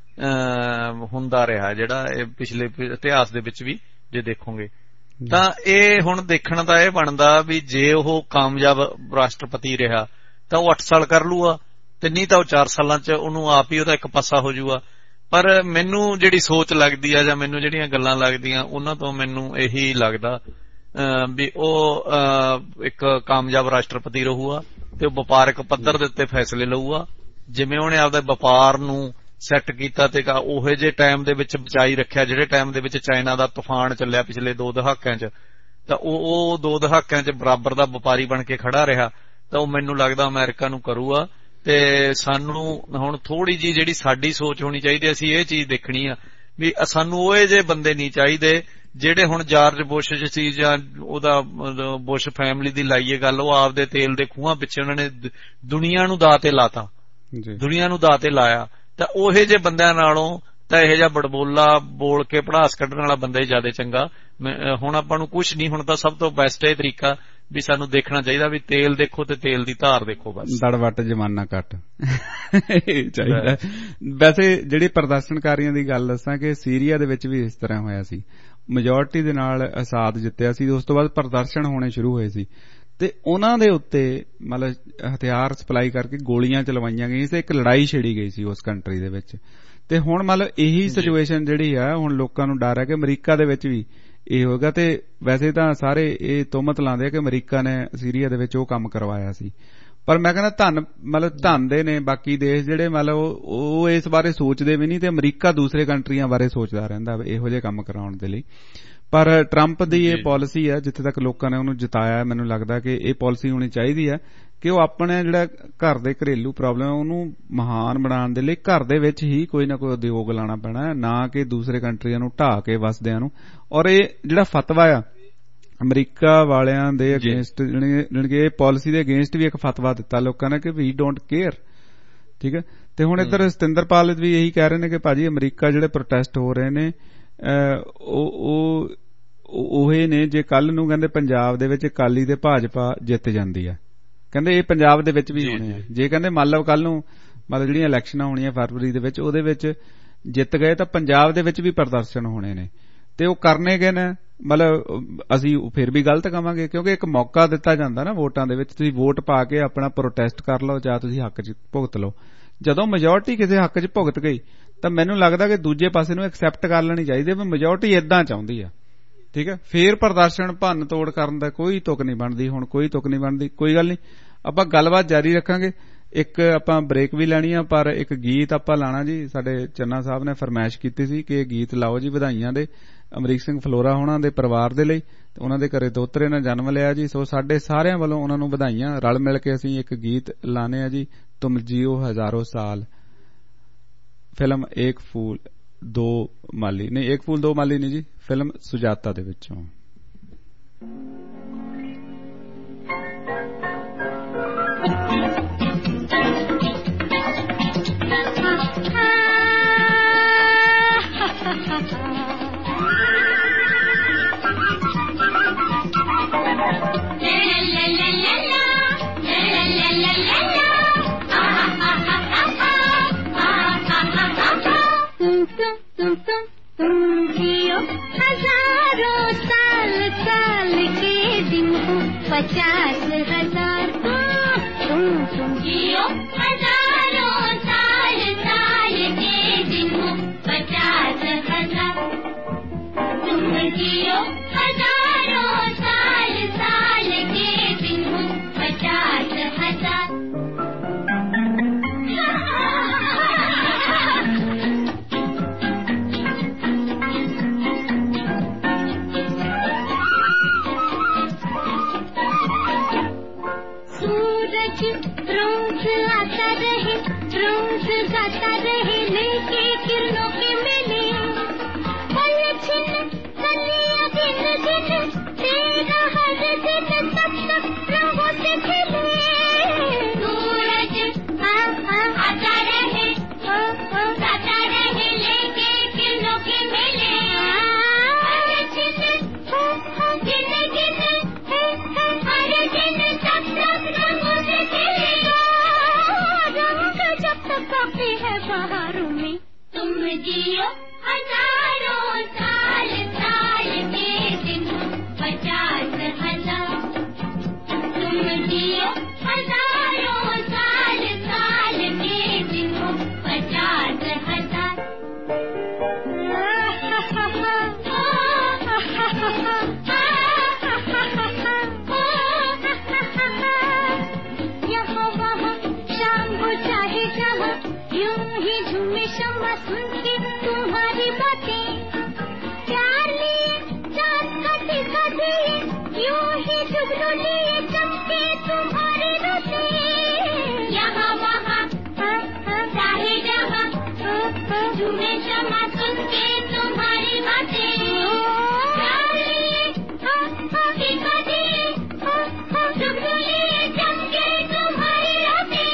ਹੁੰਦਾ ਰਿਹਾ, ਜਿਹੜਾ ਇਹ ਪਿਛਲੇ ਇਤਿਹਾਸ ਦੇ ਵਿੱਚ ਵੀ ਜੇ ਦੇਖੋਗੇ ਤਾਂ। ਇਹ ਹੁਣ ਦੇਖਣ ਦਾ ਇਹ ਬਣਦਾ ਵੀ ਜੇ ਉਹ ਕਾਮਯਾਬ ਰਾਸ਼ਟਰਪਤੀ ਰਿਹਾ ਤਾਂ ਉਹ ਅੱਠ ਸਾਲ ਕਰ ਲੂਗਾ, ਤੇ ਨਹੀਂ ਤਾਂ ਉਹ ਚਾਰ ਸਾਲਾਂ ਚ ਉਹਨੂੰ ਆਪ ਹੀ ਉਹਦਾ ਇੱਕ ਪਾਸਾ ਹੋ ਜਾਊਗਾ। ਪਰ ਮੈਨੂੰ ਜਿਹੜੀ ਸੋਚ ਲੱਗਦੀ ਆ ਜਾਂ ਮੈਨੂੰ ਜਿਹੜੀਆਂ ਗੱਲਾਂ ਲੱਗਦੀਆਂ ਉਹਨਾਂ ਤੋਂ ਮੈਨੂੰ ਇਹੀ ਲੱਗਦਾ ਵੀ ਉਹ ਇੱਕ ਕਾਮਯਾਬ ਰਾਸ਼ਟਰਪਤੀ ਰਹੂਗਾ ਤੇ ਉਹ ਵਪਾਰਕ ਪੱਧਰ ਦੇ ਉੱਤੇ ਫੈਸਲੇ ਲਊਗਾ, ਜਿਵੇਂ ਉਹਨੇ ਆਪਦਾ ਵਪਾਰ ਨੂੰ ਸੈੱਟ ਕੀਤਾ ਤੇ ਉਹੇ ਜਿਹੇ ਟਾਈਮ ਦੇ ਵਿੱਚ ਬਚਾਈ ਰੱਖਿਆ ਜਿਹੜੇ ਟਾਈਮ ਦੇ ਵਿੱਚ ਚਾਈਨਾ ਦਾ ਤੂਫਾਨ ਚੱਲਿਆ ਪਿਛਲੇ ਦੋ ਦਹਾਕਿਆਂ ਚ, ਤਾਂ ਉਹ ਉਹ ਦੋ ਦਹਾਕਿਆਂ ਚ ਬਰਾਬਰ ਦਾ ਵਪਾਰੀ ਬਣ ਕੇ ਖੜਾ ਰਿਹਾ। ਤਾਂ ਉਹ ਮੈਨੂੰ ਲੱਗਦਾ ਅਮਰੀਕਾ ਨੂੰ ਕਰੂਗਾ। ਤੇ ਸਾਨੂੰ ਹੁਣ ਥੋੜੀ ਜਿਹੀ ਜਿਹੜੀ ਸਾਡੀ ਸੋਚ ਹੋਣੀ ਚਾਹੀਦੀ, ਅਸੀਂ ਇਹ ਚੀਜ਼ ਦੇਖਣੀ ਆ ਵੀ ਸਾਨੂੰ ਉਹ ਜਿਹੇ ਬੰਦੇ ਨਹੀਂ ਚਾਹੀਦੇ ਜਿਹੜੇ ਹੁਣ ਜਾਰਜ ਬੁਸ਼ ਸੀ ਜਾਂ ਉਹਦਾ ਬੁਸ਼ ਫੈਮਿਲੀ ਦੀ ਲਾਈਏ ਗੱਲ, ਉਹ ਆਪਦੇ ਤੇਲ ਦੇ ਖੂਹਾਂ ਪਿੱਛੇ ਉਹਨਾਂ ਨੇ ਦੁਨੀਆ ਨੂੰ ਦਾਅ ਤੇ ਲਾਤਾ, ਦੁਨੀਆ ਨੂੰ ਦਾਅ ਤੇ ਲਾਇਆ। ਤਾਂ ਉਹੇ ਜਿਹੇ ਬੰਦਿਆਂ ਨਾਲੋਂ ਤਾਂ ਇਹੋ ਜਿਹਾ ਬੜਬੋਲਾ ਬੋਲ ਕੇ ਭੜਾਸ ਕੱਢਣ ਵਾਲਾ ਬੰਦਾ ਹੀ ਜ਼ਿਆਦਾ ਚੰਗਾ। ਹੁਣ ਆਪਾਂ ਨੂੰ ਕੁਛ ਨਹੀਂ, ਹੁਣ ਤਾਂ ਸਭ ਤੋਂ ਬੈਸਟ ਇਹ ਤਰੀਕਾ ਵੀ ਸਾਨੂੰ ਦੇਖਣਾ ਚਾਹੀਦਾ ਵੀ ਤੇਲ ਦੇਖੋ ਤੇ ਤੇਲ ਦੀ ਧਾਰ ਦੇਖੋ, ਬਸ ਦੜ ਵੱਟ ਜਮਾਨਾ ਕੱਟ ਚਾਹੀਦਾ। ਵੈਸੇ ਜਿਹੜੀ ਪ੍ਰਦਰਸ਼ਨਕਾਰੀਆਂ ਦੀ ਗੱਲ ਦੱਸਾਂ ਕਿ ਸੀਰੀਆ ਦੇ ਵਿੱਚ ਵੀ ਇਸ ਤਰ੍ਹਾਂ ਹੋਇਆ ਸੀ, ਮੈਜੋਰਟੀ ਦੇ ਨਾਲ ਅਸਾਦ ਜਿੱਤਿਆ ਸੀ, ਉਸ ਤੋਂ ਬਾਅਦ ਪ੍ਰਦਰਸ਼ਨ ਹੋਣੇ ਸ਼ੁਰੂ ਹੋਏ ਸੀ ਤੇ ਉਹਨਾਂ ਦੇ ਉੱਤੇ ਮਤਲਬ ਹਥਿਆਰ ਸਪਲਾਈ ਕਰਕੇ ਗੋਲੀਆਂ ਚਲਵਾਈਆਂ ਗਈਆਂ ਸੀ, ਇੱਕ ਲੜਾਈ ਛੇੜੀ ਗਈ ਸੀ ਉਸ ਕੰਟਰੀ ਦੇ ਵਿੱਚ। ਤੇ ਹੁਣ ਮਤਲਬ ਇਹੀ ਸਿਚੁਏਸ਼ਨ ਜਿਹੜੀ ਆ, ਹੁਣ ਲੋਕਾਂ ਨੂੰ ਡਰ ਹੈ ਕਿ ਅਮਰੀਕਾ ਦੇ ਵਿੱਚ ਵੀ ਇਹ ਹੋਗਾ। ਤੇ ਵੈਸੇ ਤਾਂ ਸਾਰੇ ਇਹ ਤੁਹਮਤ ਲਾਉਂਦੇ ਆ ਕਿ ਅਮਰੀਕਾ ਨੇ ਸੀਰੀਆ ਦੇ ਵਿੱਚ ਉਹ ਕੰਮ ਕਰਵਾਇਆ ਸੀ, ਪਰ ਮੈਂ ਕਹਿੰਦਾ ਧੰਨ ਮਤਲਬ ਧੰਨ ਦੇ ਨੇ ਬਾਕੀ ਦੇਸ਼ ਜਿਹੜੇ ਮਤਲਬ ਉਹ ਇਸ ਬਾਰੇ ਸੋਚਦੇ ਵੀ ਨਹੀਂ, ਤੇ ਅਮਰੀਕਾ ਦੂਸਰੇ ਕੰਟਰੀਆਂ ਬਾਰੇ ਸੋਚਦਾ ਰਹਿੰਦਾ ਇਹੋ ਜਿਹੇ ਕੰਮ ਕਰਾਉਣ ਦੇ ਲਈ। ਪਰ ਟਰੰਪ ਦੀ ਇਹ ਪਾਲਿਸੀ ਹੈ, ਜਿੱਥੇ ਤੱਕ ਲੋਕਾਂ ਨੇ ਉਹਨੂੰ ਜਿਤਾਇਆ, ਮੈਨੂੰ ਲੱਗਦਾ ਕਿ ਇਹ ਪਾਲਿਸੀ ਹੋਣੀ ਚਾਹੀਦੀ ਹੈ ਕਿ ਉਹ ਆਪਣੇ ਜਿਹੜਾ ਘਰ ਦੇ ਘਰੇਲੂ ਪ੍ਰੋਬਲਮ ਉਹਨੂੰ ਮਹਾਨ ਬਣਾਉਣ ਦੇ ਲਈ ਘਰ ਦੇ ਵਿੱਚ ਹੀ ਕੋਈ ਨਾ ਕੋਈ ਉਦਯੋਗ ਲਾਉਣਾ ਪੈਣਾ, ਨਾ ਕਿ ਦੂਸਰੇ ਕੰਟਰੀਆਂ ਨੂੰ ਢਾਹ ਕੇ ਵਸਦਿਆਂ ਨੂੰ। ਔਰ ਇਹ ਜਿਹੜਾ ਫਤਵਾ ਆ ਅਮਰੀਕਾ ਵਾਲਿਆਂ ਦੇ ਅਗੇਂਸਟ, ਜਾਣੀ ਕਿ ਇਹ ਪਾਲਿਸੀ ਦੇ ਅਗੇਂਸਟ ਵੀ ਇੱਕ ਫਤਵਾ ਦਿੱਤਾ ਲੋਕਾਂ ਨੇ ਕਿ ਵੀ ਡੋਂਟ ਕੇਅਰ, ਠੀਕ ਹੈ। ਤੇ ਹੁਣ ਇੱਧਰ ਸਤਿੰਦਰਪਾਲ ਵੀ ਇਹੀ ਕਹਿ ਰਹੇ ਨੇ ਕਿ ਭਾਜੀ ਅਮਰੀਕਾ ਜਿਹੜੇ ਪ੍ਰੋਟੈਸਟ ਹੋ ਰਹੇ ਨੇ ਉਹ ਉਹੇ ਨੇ ਜੇ ਕੱਲ ਨੂੰ ਕਹਿੰਦੇ ਪੰਜਾਬ ਦੇ ਵਿੱਚ ਅਕਾਲੀ ਤੇ ਭਾਜਪਾ ਜਿੱਤ ਜਾਂਦੀ ਆ, ਕਹਿੰਦੇ ਇਹ ਪੰਜਾਬ ਦੇ ਵਿੱਚ ਵੀ ਹੋਣੇ ਆ। ਜੇ ਕਹਿੰਦੇ ਮੰਨ ਲਓ ਕੱਲ ਨੂੰ ਮਤਲਬ ਜਿਹੜੀਆਂ ਇਲੈਕਸ਼ਨਾਂ ਹੋਣੀਆਂ ਫਰਵਰੀ ਦੇ ਵਿੱਚ, ਉਹਦੇ ਵਿੱਚ ਜਿੱਤ ਗਏ ਤਾਂ ਪੰਜਾਬ ਦੇ ਵਿੱਚ ਵੀ ਪ੍ਰਦਰਸ਼ਨ ਹੋਣੇ ਨੇ, ਤੇ ਉਹ ਕਰਨੇ ਗਏ ਨੇ। ਮਤਲਬ ਅਸੀਂ ਫਿਰ ਵੀ ਗਲਤ ਕਵਾਂਗੇ ਕਿਉਂਕਿ ਇੱਕ ਮੌਕਾ ਦਿੱਤਾ ਜਾਂਦਾ ਨਾ ਵੋਟਾਂ ਦੇ ਵਿੱਚ, ਤੁਸੀਂ ਵੋਟ ਪਾ ਕੇ ਆਪਣਾ ਪ੍ਰੋਟੈਸਟ ਕਰ ਲਓ ਜਾਂ ਤੁਸੀਂ ਹੱਕ 'ਚ ਭੁਗਤ ਲਓ। ਜਦੋਂ ਮੈਜੋਰਟੀ ਕਿਸੇ ਹੱਕ 'ਚ ਭੁਗਤ ਗਈ ਤਾਂ ਮੈਨੂੰ ਲੱਗਦਾ ਕਿ ਦੂਜੇ ਪਾਸੇ ਨੂੰ ਐਕਸੈਪਟ ਕਰ ਲੈਣੀ ਚਾਹੀਦੀ ਹੈ ਵੀ ਮੈਜੋਰਟੀ ਏਦਾਂ ਚਾਹੁੰਦੀ ਆ, ਠੀਕ ਹੈ। ਫੇਰ ਪ੍ਰਦਰਸ਼ਨ ਭੰਨ ਤੋੜ ਕਰਨ ਦਾ ਕੋਈ ਤੁਕ ਨਹੀਂ ਬਣਦੀ, ਹੁਣ ਕੋਈ ਤੁਕ ਨਹੀਂ ਬਣਦੀ। ਕੋਈ ਗੱਲ ਨਹੀਂ, ਆਪਾਂ ਗੱਲਬਾਤ ਜਾਰੀ ਰੱਖਾਂਗੇ। ਇੱਕ ਆਪਾਂ ਬ੍ਰੇਕ ਵੀ ਲੈਣੀ ਆ, ਪਰ ਇੱਕ ਗੀਤ ਆਪਾਂ ਲਾਣਾ ਜੀ। ਸਾਡੇ ਚੰਨਾ ਸਾਹਿਬ ਨੇ ਫਰਮਾਇਸ਼ ਕੀਤੀ ਸੀ ਕਿ ਇਹ ਗੀਤ ਲਾਓ ਜੀ ਵਧਾਈਆਂ ਦੇ ਅਮਰੀਕ ਸਿੰਘ ਫਲੋਰਾ ਹੋਣਾ ਦੇ ਪਰਿਵਾਰ ਦੇ ਲਈ, ਤੇ ਉਹਨਾਂ ਦੇ ਘਰੇ ਦੋਤਰੇ ਨੇ ਜਨਮ ਲਿਆ ਜੀ। ਸੋ ਸਾਡੇ ਸਾਰਿਆਂ ਵੱਲੋਂ ਉਹਨਾਂ ਨੂੰ ਵਧਾਈਆਂ। ਰਲ ਮਿਲ ਕੇ ਅਸੀਂ ਇੱਕ ਗੀਤ ਲਾਣੇ ਆ ਜੀ, ਤੁਮ ਜੀਓ ਹਜ਼ਾਰੋਂ ਸਾਲ, ਫਿਲਮ ਏਕ ਫੂਲ ਦੋ ਮਾਲੀ, ਨਹੀਂ ਏਕ ਫੂਲ ਦੋ ਮਾਲੀ ਨਹੀਂ ਜੀ, ਫਿਲਮ ਸੁਜਾਤਾ ਦੇ ਵਿੱਚੋਂ। हजारों साल साल के दिन हो पचास हजार, तुम तुम जियो हजारों साल साल के दिन हो पचास हजार, तुम जियो हजारों साल साल के दिन हो पचास हजार। जाता रहे लेके किरणों के मेले पल छिन कलियां गिन गिन तेरा हर दिन तक तक रंगों से खिले सूरज हाँ हाँ आता रहे जाता रहे लेके किरणों के मेले पल छिन गिन गिन हर दिन तक तक रंगों से खिले रंग जब तक बाकी है बहारों में तुम जियो हजारों साल साल के दिन पचास हजार तुम जियो हजारों साल साल के दिन पचास हजार यहाँ वहाँ शाम को चाहे जहाँ यूं ही झूमे शम्मा सुन के तुम्हारी बातें प्यार लिए चांद का दिखा दिए यूं ही जुगनू लिए चमके तुम्हारे रोते यहाँ वहाँ चाहे जहाँ झूमे शम्मा सुन के तुम्हारी बातें प्यार लिए दिखा दिए जुगनू लिए चमके तुम्हारे रोते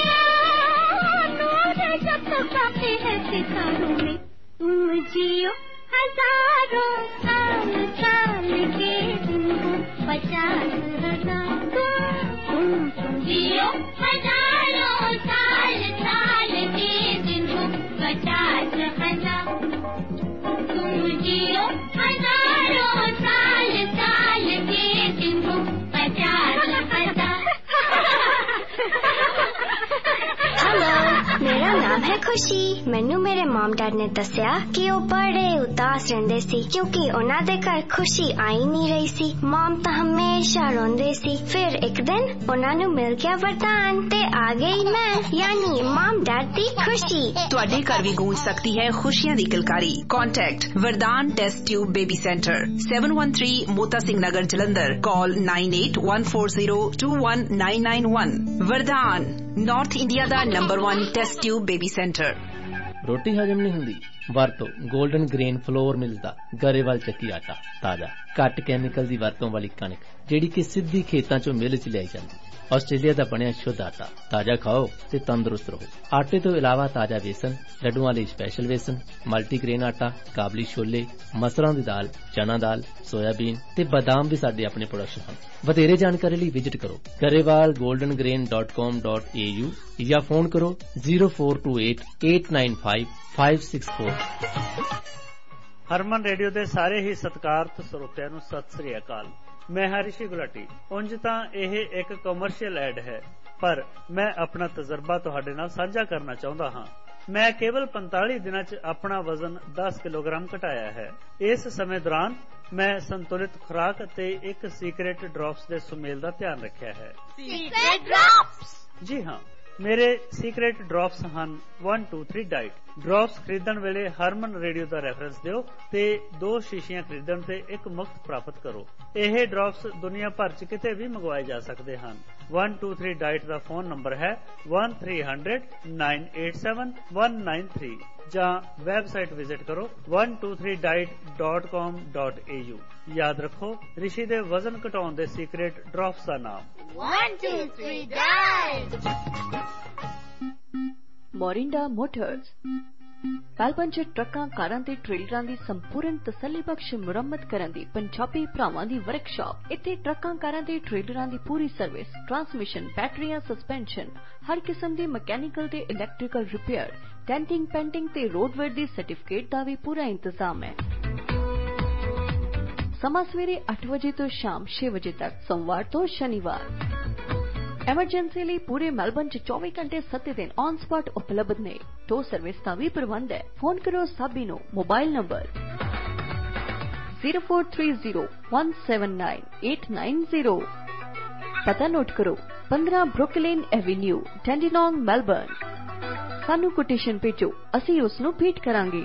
जब तक बाकी है सितारों में तुम जियो हजारों साल साल के दिन पचास हजार तुम तुम जियो हजारों साल साल के दिन पचास हजार तुम जियो हजारों साल साल के दिन पचास हजार हेलो मेरा नाम है खुशी मैनू मेरे मॉम डैड ने दसिया कि वो बड़े उदास रहंदे सी क्योंकि उन्हां दे घर खुशी आई नहीं रही सी मॉम तो हमेशा रोंदे सी फिर एक दिन उन्हां नू मिल गया वरदान ते आ गई मैं यानी मॉम डैड दी खुशी तुहाडे घर भी गूंज सकती है खुशियां दी किलकारी contact Vardaan test tube baby centre seven one three Mota Singh Nagar Jalandhar call nine eight one four zero two one nine nine one Vardaan North India दा number one test tube baby centre रोटी हजम नहीं हुंदी वरतो गोल्डन ग्रेन फ्लोर मिलदा गरेवाल ਚੱਕੀ आटा ताजा घट कैमिकल दी वरतों वाली कणक ਜਿਹੜੀ कि सिद्धी खेतां चों मिल च लियाई जांदी ਆਸਟ੍ਰੇਲੀਆ ਦਾ ਬਣਿਆ ਸ਼ੁੱਧ ਆਟਾ ਤਾਜ਼ਾ ਖਾਓ ਤੇ ਤੰਦਰੁਸਤ ਰਹੋ ਆਟੇ ਤੋਂ ਇਲਾਵਾ ਤਾਜ਼ਾ ਵੇਸਣ ਲੱਡੂਆਂ ਲਈ ਸਪੈਸ਼ਲ ਵੇਸਣ ਮਲਟੀਗ੍ਰੇਨ ਆਟਾ ਕਾਬਲੀ ਛੋਲੇ ਮਸਰਾਂ ਦੀ ਦਾਲ ਚਨਾ ਦਾਲ ਸੋਇਆਬੀਨ ਤੇ ਬਾਦਾਮ ਵੀ ਸਾਡੇ ਆਪਣੇ ਪ੍ਰੋਡਕਸ਼ਨ ਹਨ ਵਧੇਰੇ ਜਾਣਕਾਰੀ ਲਈ ਵਿਜ਼ਿਟ ਕਰੋ garewal golden grain dot com dot a u ਜਾਂ ਫੋਨ ਕਰੋ zero four two eight eight nine five five six four Harman radio ਦੇ ਸਾਰੇ ਹੀ ਸਤਿਕਾਰਤ ਸਰੋਤਿਆਂ ਨੂੰ ਸਤਿ ਸ੍ਰੀ ਅਕਾਲ मैं हरिशी गुलाटी उंज तां यह एक कमर्शियल एड है पर मैं अपना तजर्बा तुहाडे नाल साझा करना चाहुंदा हां मैं केवल पैंतालीस दिनां च अपना वजन दस किलोग्राम घटाया है इस समय दौरान मैं संतुलित खुराक ते एक सीक्रेट ड्रॉप्स दे सुमेल दा ध्यान रखिया है सीक्रेट ड्रॉप्स जी हां मेरे सीक्रेट ड्रॉप्स ਹਨ one two three diet drops खरीदण ਵੇਲੇ ਹਰਮਨ ਰੇਡੀਓ ਦਾ ਰੈਫਰੈਂਸ ਦਿਓ ਤੇ ਦੋ ਸ਼ੀਸ਼ੀਆਂ ਖਰੀਦਣ ਤੇ ਇੱਕ ਮੁਫਤ ਪ੍ਰਾਪਤ ਕਰੋ ਇਹ ਡ੍ਰੌਪਸ ਦੁਨੀਆ ਭਰ ਚ ਕਿਤੇ ਵੀ ਮੰਗਵਾਏ ਜਾ ਸਕਦੇ ਹਨ one two three ਡਾਈਟ ਦਾ ਫੋਨ ਨੰਬਰ ਹੈ one three hundred nine eight seven one nine three ਜਾਂ ਵੈਬਸਾਈਟ ਵਿਜ਼ਿਟ ਕਰੋ one two three diet dot com dot a u ਯਾਦ ਰੱਖੋ ਰਿਸ਼ੀ ਦੇ ਵਜ਼ਨ ਘਟਾਉਣ ਦੇ ਸੀਕ੍ਰੇਟ ਡ੍ਰੌਪਸ ਦਾ ਨਾਮ one two three diet Morinda motors Melbourne ਚ ਟਰੱਕਾਂ ਕਾਰਾਂ ਤੇ ਟ੍ਰੇਲਰਾਂ ਦੀ ਸੰਪੂਰਨ ਤਸੱਲੀਬਖਸ਼ ਮੁਰੰਮਤ ਕਰਨ ਦੀ ਪੰਜਾਬੀ ਭਰਾਵਾਂ ਦੀ ਵਰਕਸ਼ਾਪ ਇੱਥੇ ਟਰੱਕਾਂ ਕਾਰਾਂ ਤੇ ਟ੍ਰੇਲਰਾਂ ਦੀ ਪੂਰੀ ਸਰਵਿਸ ਟਰਾਂਸਮਿਸ਼ਨ ਬੈਟਰੀਆਂ ਸਸਪੈਂਸ਼ਨ ਹਰ ਕਿਸਮ ਦੀ ਮਕੈਨੀਕਲ ਤੇ ਇਲੈਕਟ੍ਰੀਕਲ ਰਿਪੇਅਰ ਡੈਂਟਿੰਗ ਪੈਂਟਿੰਗ ਤੇ ਰੋਡਵੇਅਰ ਦੀ ਸਰਟੀਫਿਕੇਟ ਦਾ ਵੀ ਪੂਰਾ ਇੰਤਜ਼ਾਮ ਹੈ ਸਮਾਂ ਸਵੇਰੇ ਅੱਠ ਵਜੇ ਤੋਂ ਸ਼ਾਮ ਛੇ ਵਜੇ ਤੱਕ ਸੋਮਵਾਰ ਤੋਂ ਸ਼ਨੀਵਾਰ ਐਮਰਜੈਂਸੀ ਲਈ ਪੂਰੇ ਮੈਲਬਨ ਚ ਚੌਵੀ ਘੰਟੇ ਸੱਤ ਦਿਨ ਔਨ ਸਪੌਟ ਉਪਲਬਧ ਨੇ ਟੋ ਸਰਵਿਸ ਦਾ ਵੀ ਪ੍ਰਬੰਧ ਹੈ ਫੋਨ ਕਰੋ ਸਾਬੀ ਨੂੰ mobile number zero four three zero one seven nine eight nine zero ਪਤਾ ਨੋਟ ਕਰੋ fifteen Brooklyn Avenue Dandenong Melbourne ਸਾਨੂੰ ਕੋਟੇਸ਼ਨ ਭੇਜੋ ਅਸੀਂ ਉਸ ਨੂੰ ਭੇਟ ਕਰਾਂਗੇ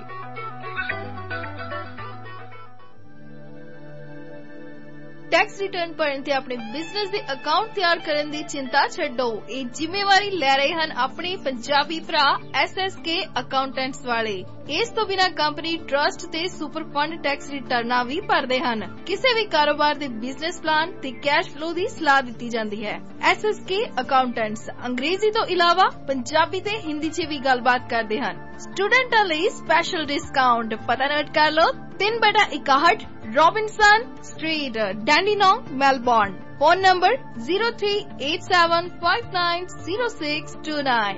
ਟੈਕਸ ਰਿਟਰਨ ਭਰਨ ਤੇ ਆਪਣੇ ਬਿਜ਼ਨਸ ਦੇ ਅਕਾਊਂਟ ਤਿਆਰ ਕਰਨ ਦੀ ਚਿੰਤਾ ਛੱਡੋ। ਇਹ ਜ਼ਿੰਮੇਵਾਰੀ ਲੈ ਰਹੇ ਹਨ ਆਪਣੇ ਪੰਜਾਬੀ ਭਰਾ ਐਸ ਐਸ ਕੇ ਅਕਾਊਂਟੈਂਟਸ ਵਾਲੇ। ਇਸ ਤੋਂ ਬਿਨਾਂ ਕੰਪਨੀ ਟਰਸਟ ਤੇ ਸੁਪਰ ਫੰਡ ਟੈਕਸ ਰਿਟਰਨਾਂ ਵੀ ਭਰਦੇ ਹਨ। ਕਿਸੇ ਵੀ ਕਾਰੋਬਾਰ ਦੇ ਬਿਜ਼ਨਸ ਪਲਾਨ ਤੇ ਕੈਸ਼ ਫਲੋ ਦੀ ਸਲਾਹ ਦਿੱਤੀ ਜਾਂਦੀ ਹੈ। ਐਸ ਐਸ ਕੇ ਅਕਾਊਂਟੈਂਟਸ ਅੰਗਰੇਜ਼ੀ ਤੋਂ ਇਲਾਵਾ ਪੰਜਾਬੀ ਤੇ ਹਿੰਦੀ 'ਚ ਵੀ ਗੱਲਬਾਤ ਕਰਦੇ ਹਨ। ਸਟੂਡੈਂਟਾਂ ਲਈ ਸਪੈਸ਼ਲ ਡਿਸਕਾਊਂਟ ਪਤਾ ਨੋਟ ਕਰ ਲਓ। ਤਿੰਨ ਬਟਾ ਇਕਾਹਠ Robinson Street, Dandenong, Melbourne. Phone number zero three eight seven five nine zero six two nine.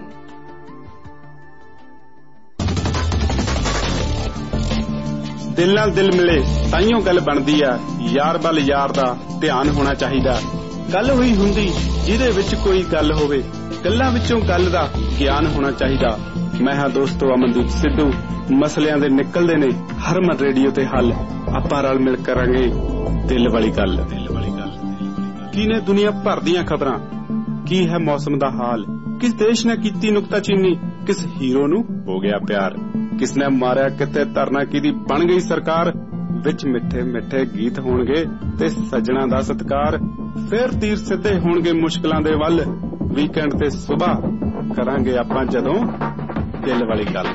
ਦਿਲ ਨਾਲ ਦਿਲ ਮਿਲੇ ਤਾਈਓ ਗੱਲ ਬਣਦੀ ਆ, ਯਾਰ ਵੱਲ ਯਾਰ ਦਾ ਧਿਆਨ ਹੋਣਾ ਚਾਹੀਦਾ। ਗੱਲ ਹੋਈ ਹੁੰਦੀ ਜਿਹਦੇ ਵਿੱਚ ਕੋਈ ਗੱਲ ਹੋਵੇ, ਗੱਲਾਂ ਵਿੱਚੋਂ ਗੱਲ ਦਾ ਗਿਆਨ ਹੋਣਾ ਚਾਹੀਦਾ। ਮੈਂ ਹਾਂ ਦੋਸਤੋ ਅਮਨਦੀਪ ਸਿੱਧੂ। ਮਸਲਿਆਂ ਦੇ ਨਿਕਲਦੇ ਨੇ ਹਰਮਨ ਰੇਡੀਓ ਤੇ ਹੱਲ। ਆਪਾਂ ਰਲ ਮਿਲ ਕਰਾਂਗੇ ਦਿਲ ਵਾਲੀ ਗੱਲ। ਦਿਲ ਵਾਲੀ ਗੱਲ ਕੀ ਨੇ ਦੁਨੀਆ ਭਰ ਦੀਆਂ ਖਬਰਾਂ, ਕੀ ਹੈ ਮੌਸਮ ਦਾ ਹਾਲ, ਕਿਸ ਦੇਸ਼ ਨੇ ਕੀਤੀ ਨੁਕਤਾਚੀਨੀ, ਕਿਸ ਹੀਰੋ ਨੂੰ ਹੋ ਗਿਆ ਪਿਆਰ, ਕਿਸ ਨੇ ਮਾਰਿਆ ਕਿਤੇ ਧਰਨਾ ਕਿਹਦੀ ਬਣ ਗਈ ਸਰਕਾਰ। ਵਿੱਚ ਮਿੱਠੇ ਮਿੱਠੇ ਗੀਤ ਹੋਣਗੇ ਤੇ ਸੱਜਣਾ ਦਾ ਸਤਿਕਾਰ। ਫਿਰ ਤੀਰ ਸਿੱਧੇ ਹੋਣਗੇ ਮੁਸ਼ਕਲਾਂ ਦੇ ਵੱਲ। ਵੀਕਐਂਡ ਤੇ ਸੁਬਾਹ ਕਰਾਂਗੇ ਆਪਾਂ ਜਦੋਂ ਦਿਲ ਵਾਲੀ ਗੱਲ।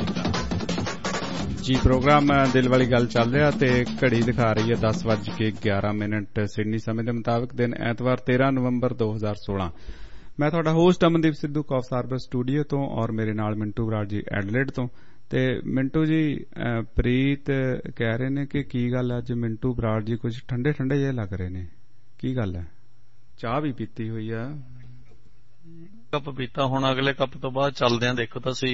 ਜੀ ਪ੍ਰੋਗਰਾਮ ਦਿਲ ਵਾਲੀ ਗੱਲ ਚੱਲ ਰਿਹਾ ਤੇ ਘੜੀ ਦਿਖਾ ਰਹੀ ਹੈ ਦਸ ਵੱਜ ਕੇ ਗਿਆਰਾਂ ਮਿੰਟ ਸਿਡਨੀ ਸਮੇਂ ਦੇ ਮੁਤਾਬਕ। ਦਿਨ ਐਤਵਾਰ ਤੇਰਾਂ ਨਵੰਬਰ ਦੋ ਹਜ਼ਾਰ ਸੋਲਾਂ। ਮੈਂ ਤੁਹਾਡਾ host Amandeep Sidhu Coffs Harbour studio ਤੋਂ ਔਰ ਮੇਰੇ ਨਾਲ ਮਿੰਟੂ ਬਰਾੜ ਜੀ ਐਡਲੇਡ ਤੋਂ। ਤੇ ਮਿੰਟੂ ਜੀ ਪ੍ਰੀਤ ਕਹਿ ਰਹੇ ਨੇ ਕਿ ਕੀ ਗੱਲ ਅੱਜ ਮਿੰਟੂ ਬਰਾੜ ਜੀ ਕੁਝ ਠੰਡੇ ਠੰਡੇ ਜਿਹੇ ਲੱਗ ਰਹੇ ਨੇ, ਕੀ ਗੱਲ ਹੈ? ਚਾਹ ਵੀ ਪੀਤੀ ਹੋਈ ਆ? ਕੱਪ ਪੀਤਾ, ਹੁਣ ਅਗਲੇ ਕੱਪ ਤੋਂ ਬਾਅਦ ਚੱਲਦੇ ਆ। ਦੇਖੋ ਤੁਸੀਂ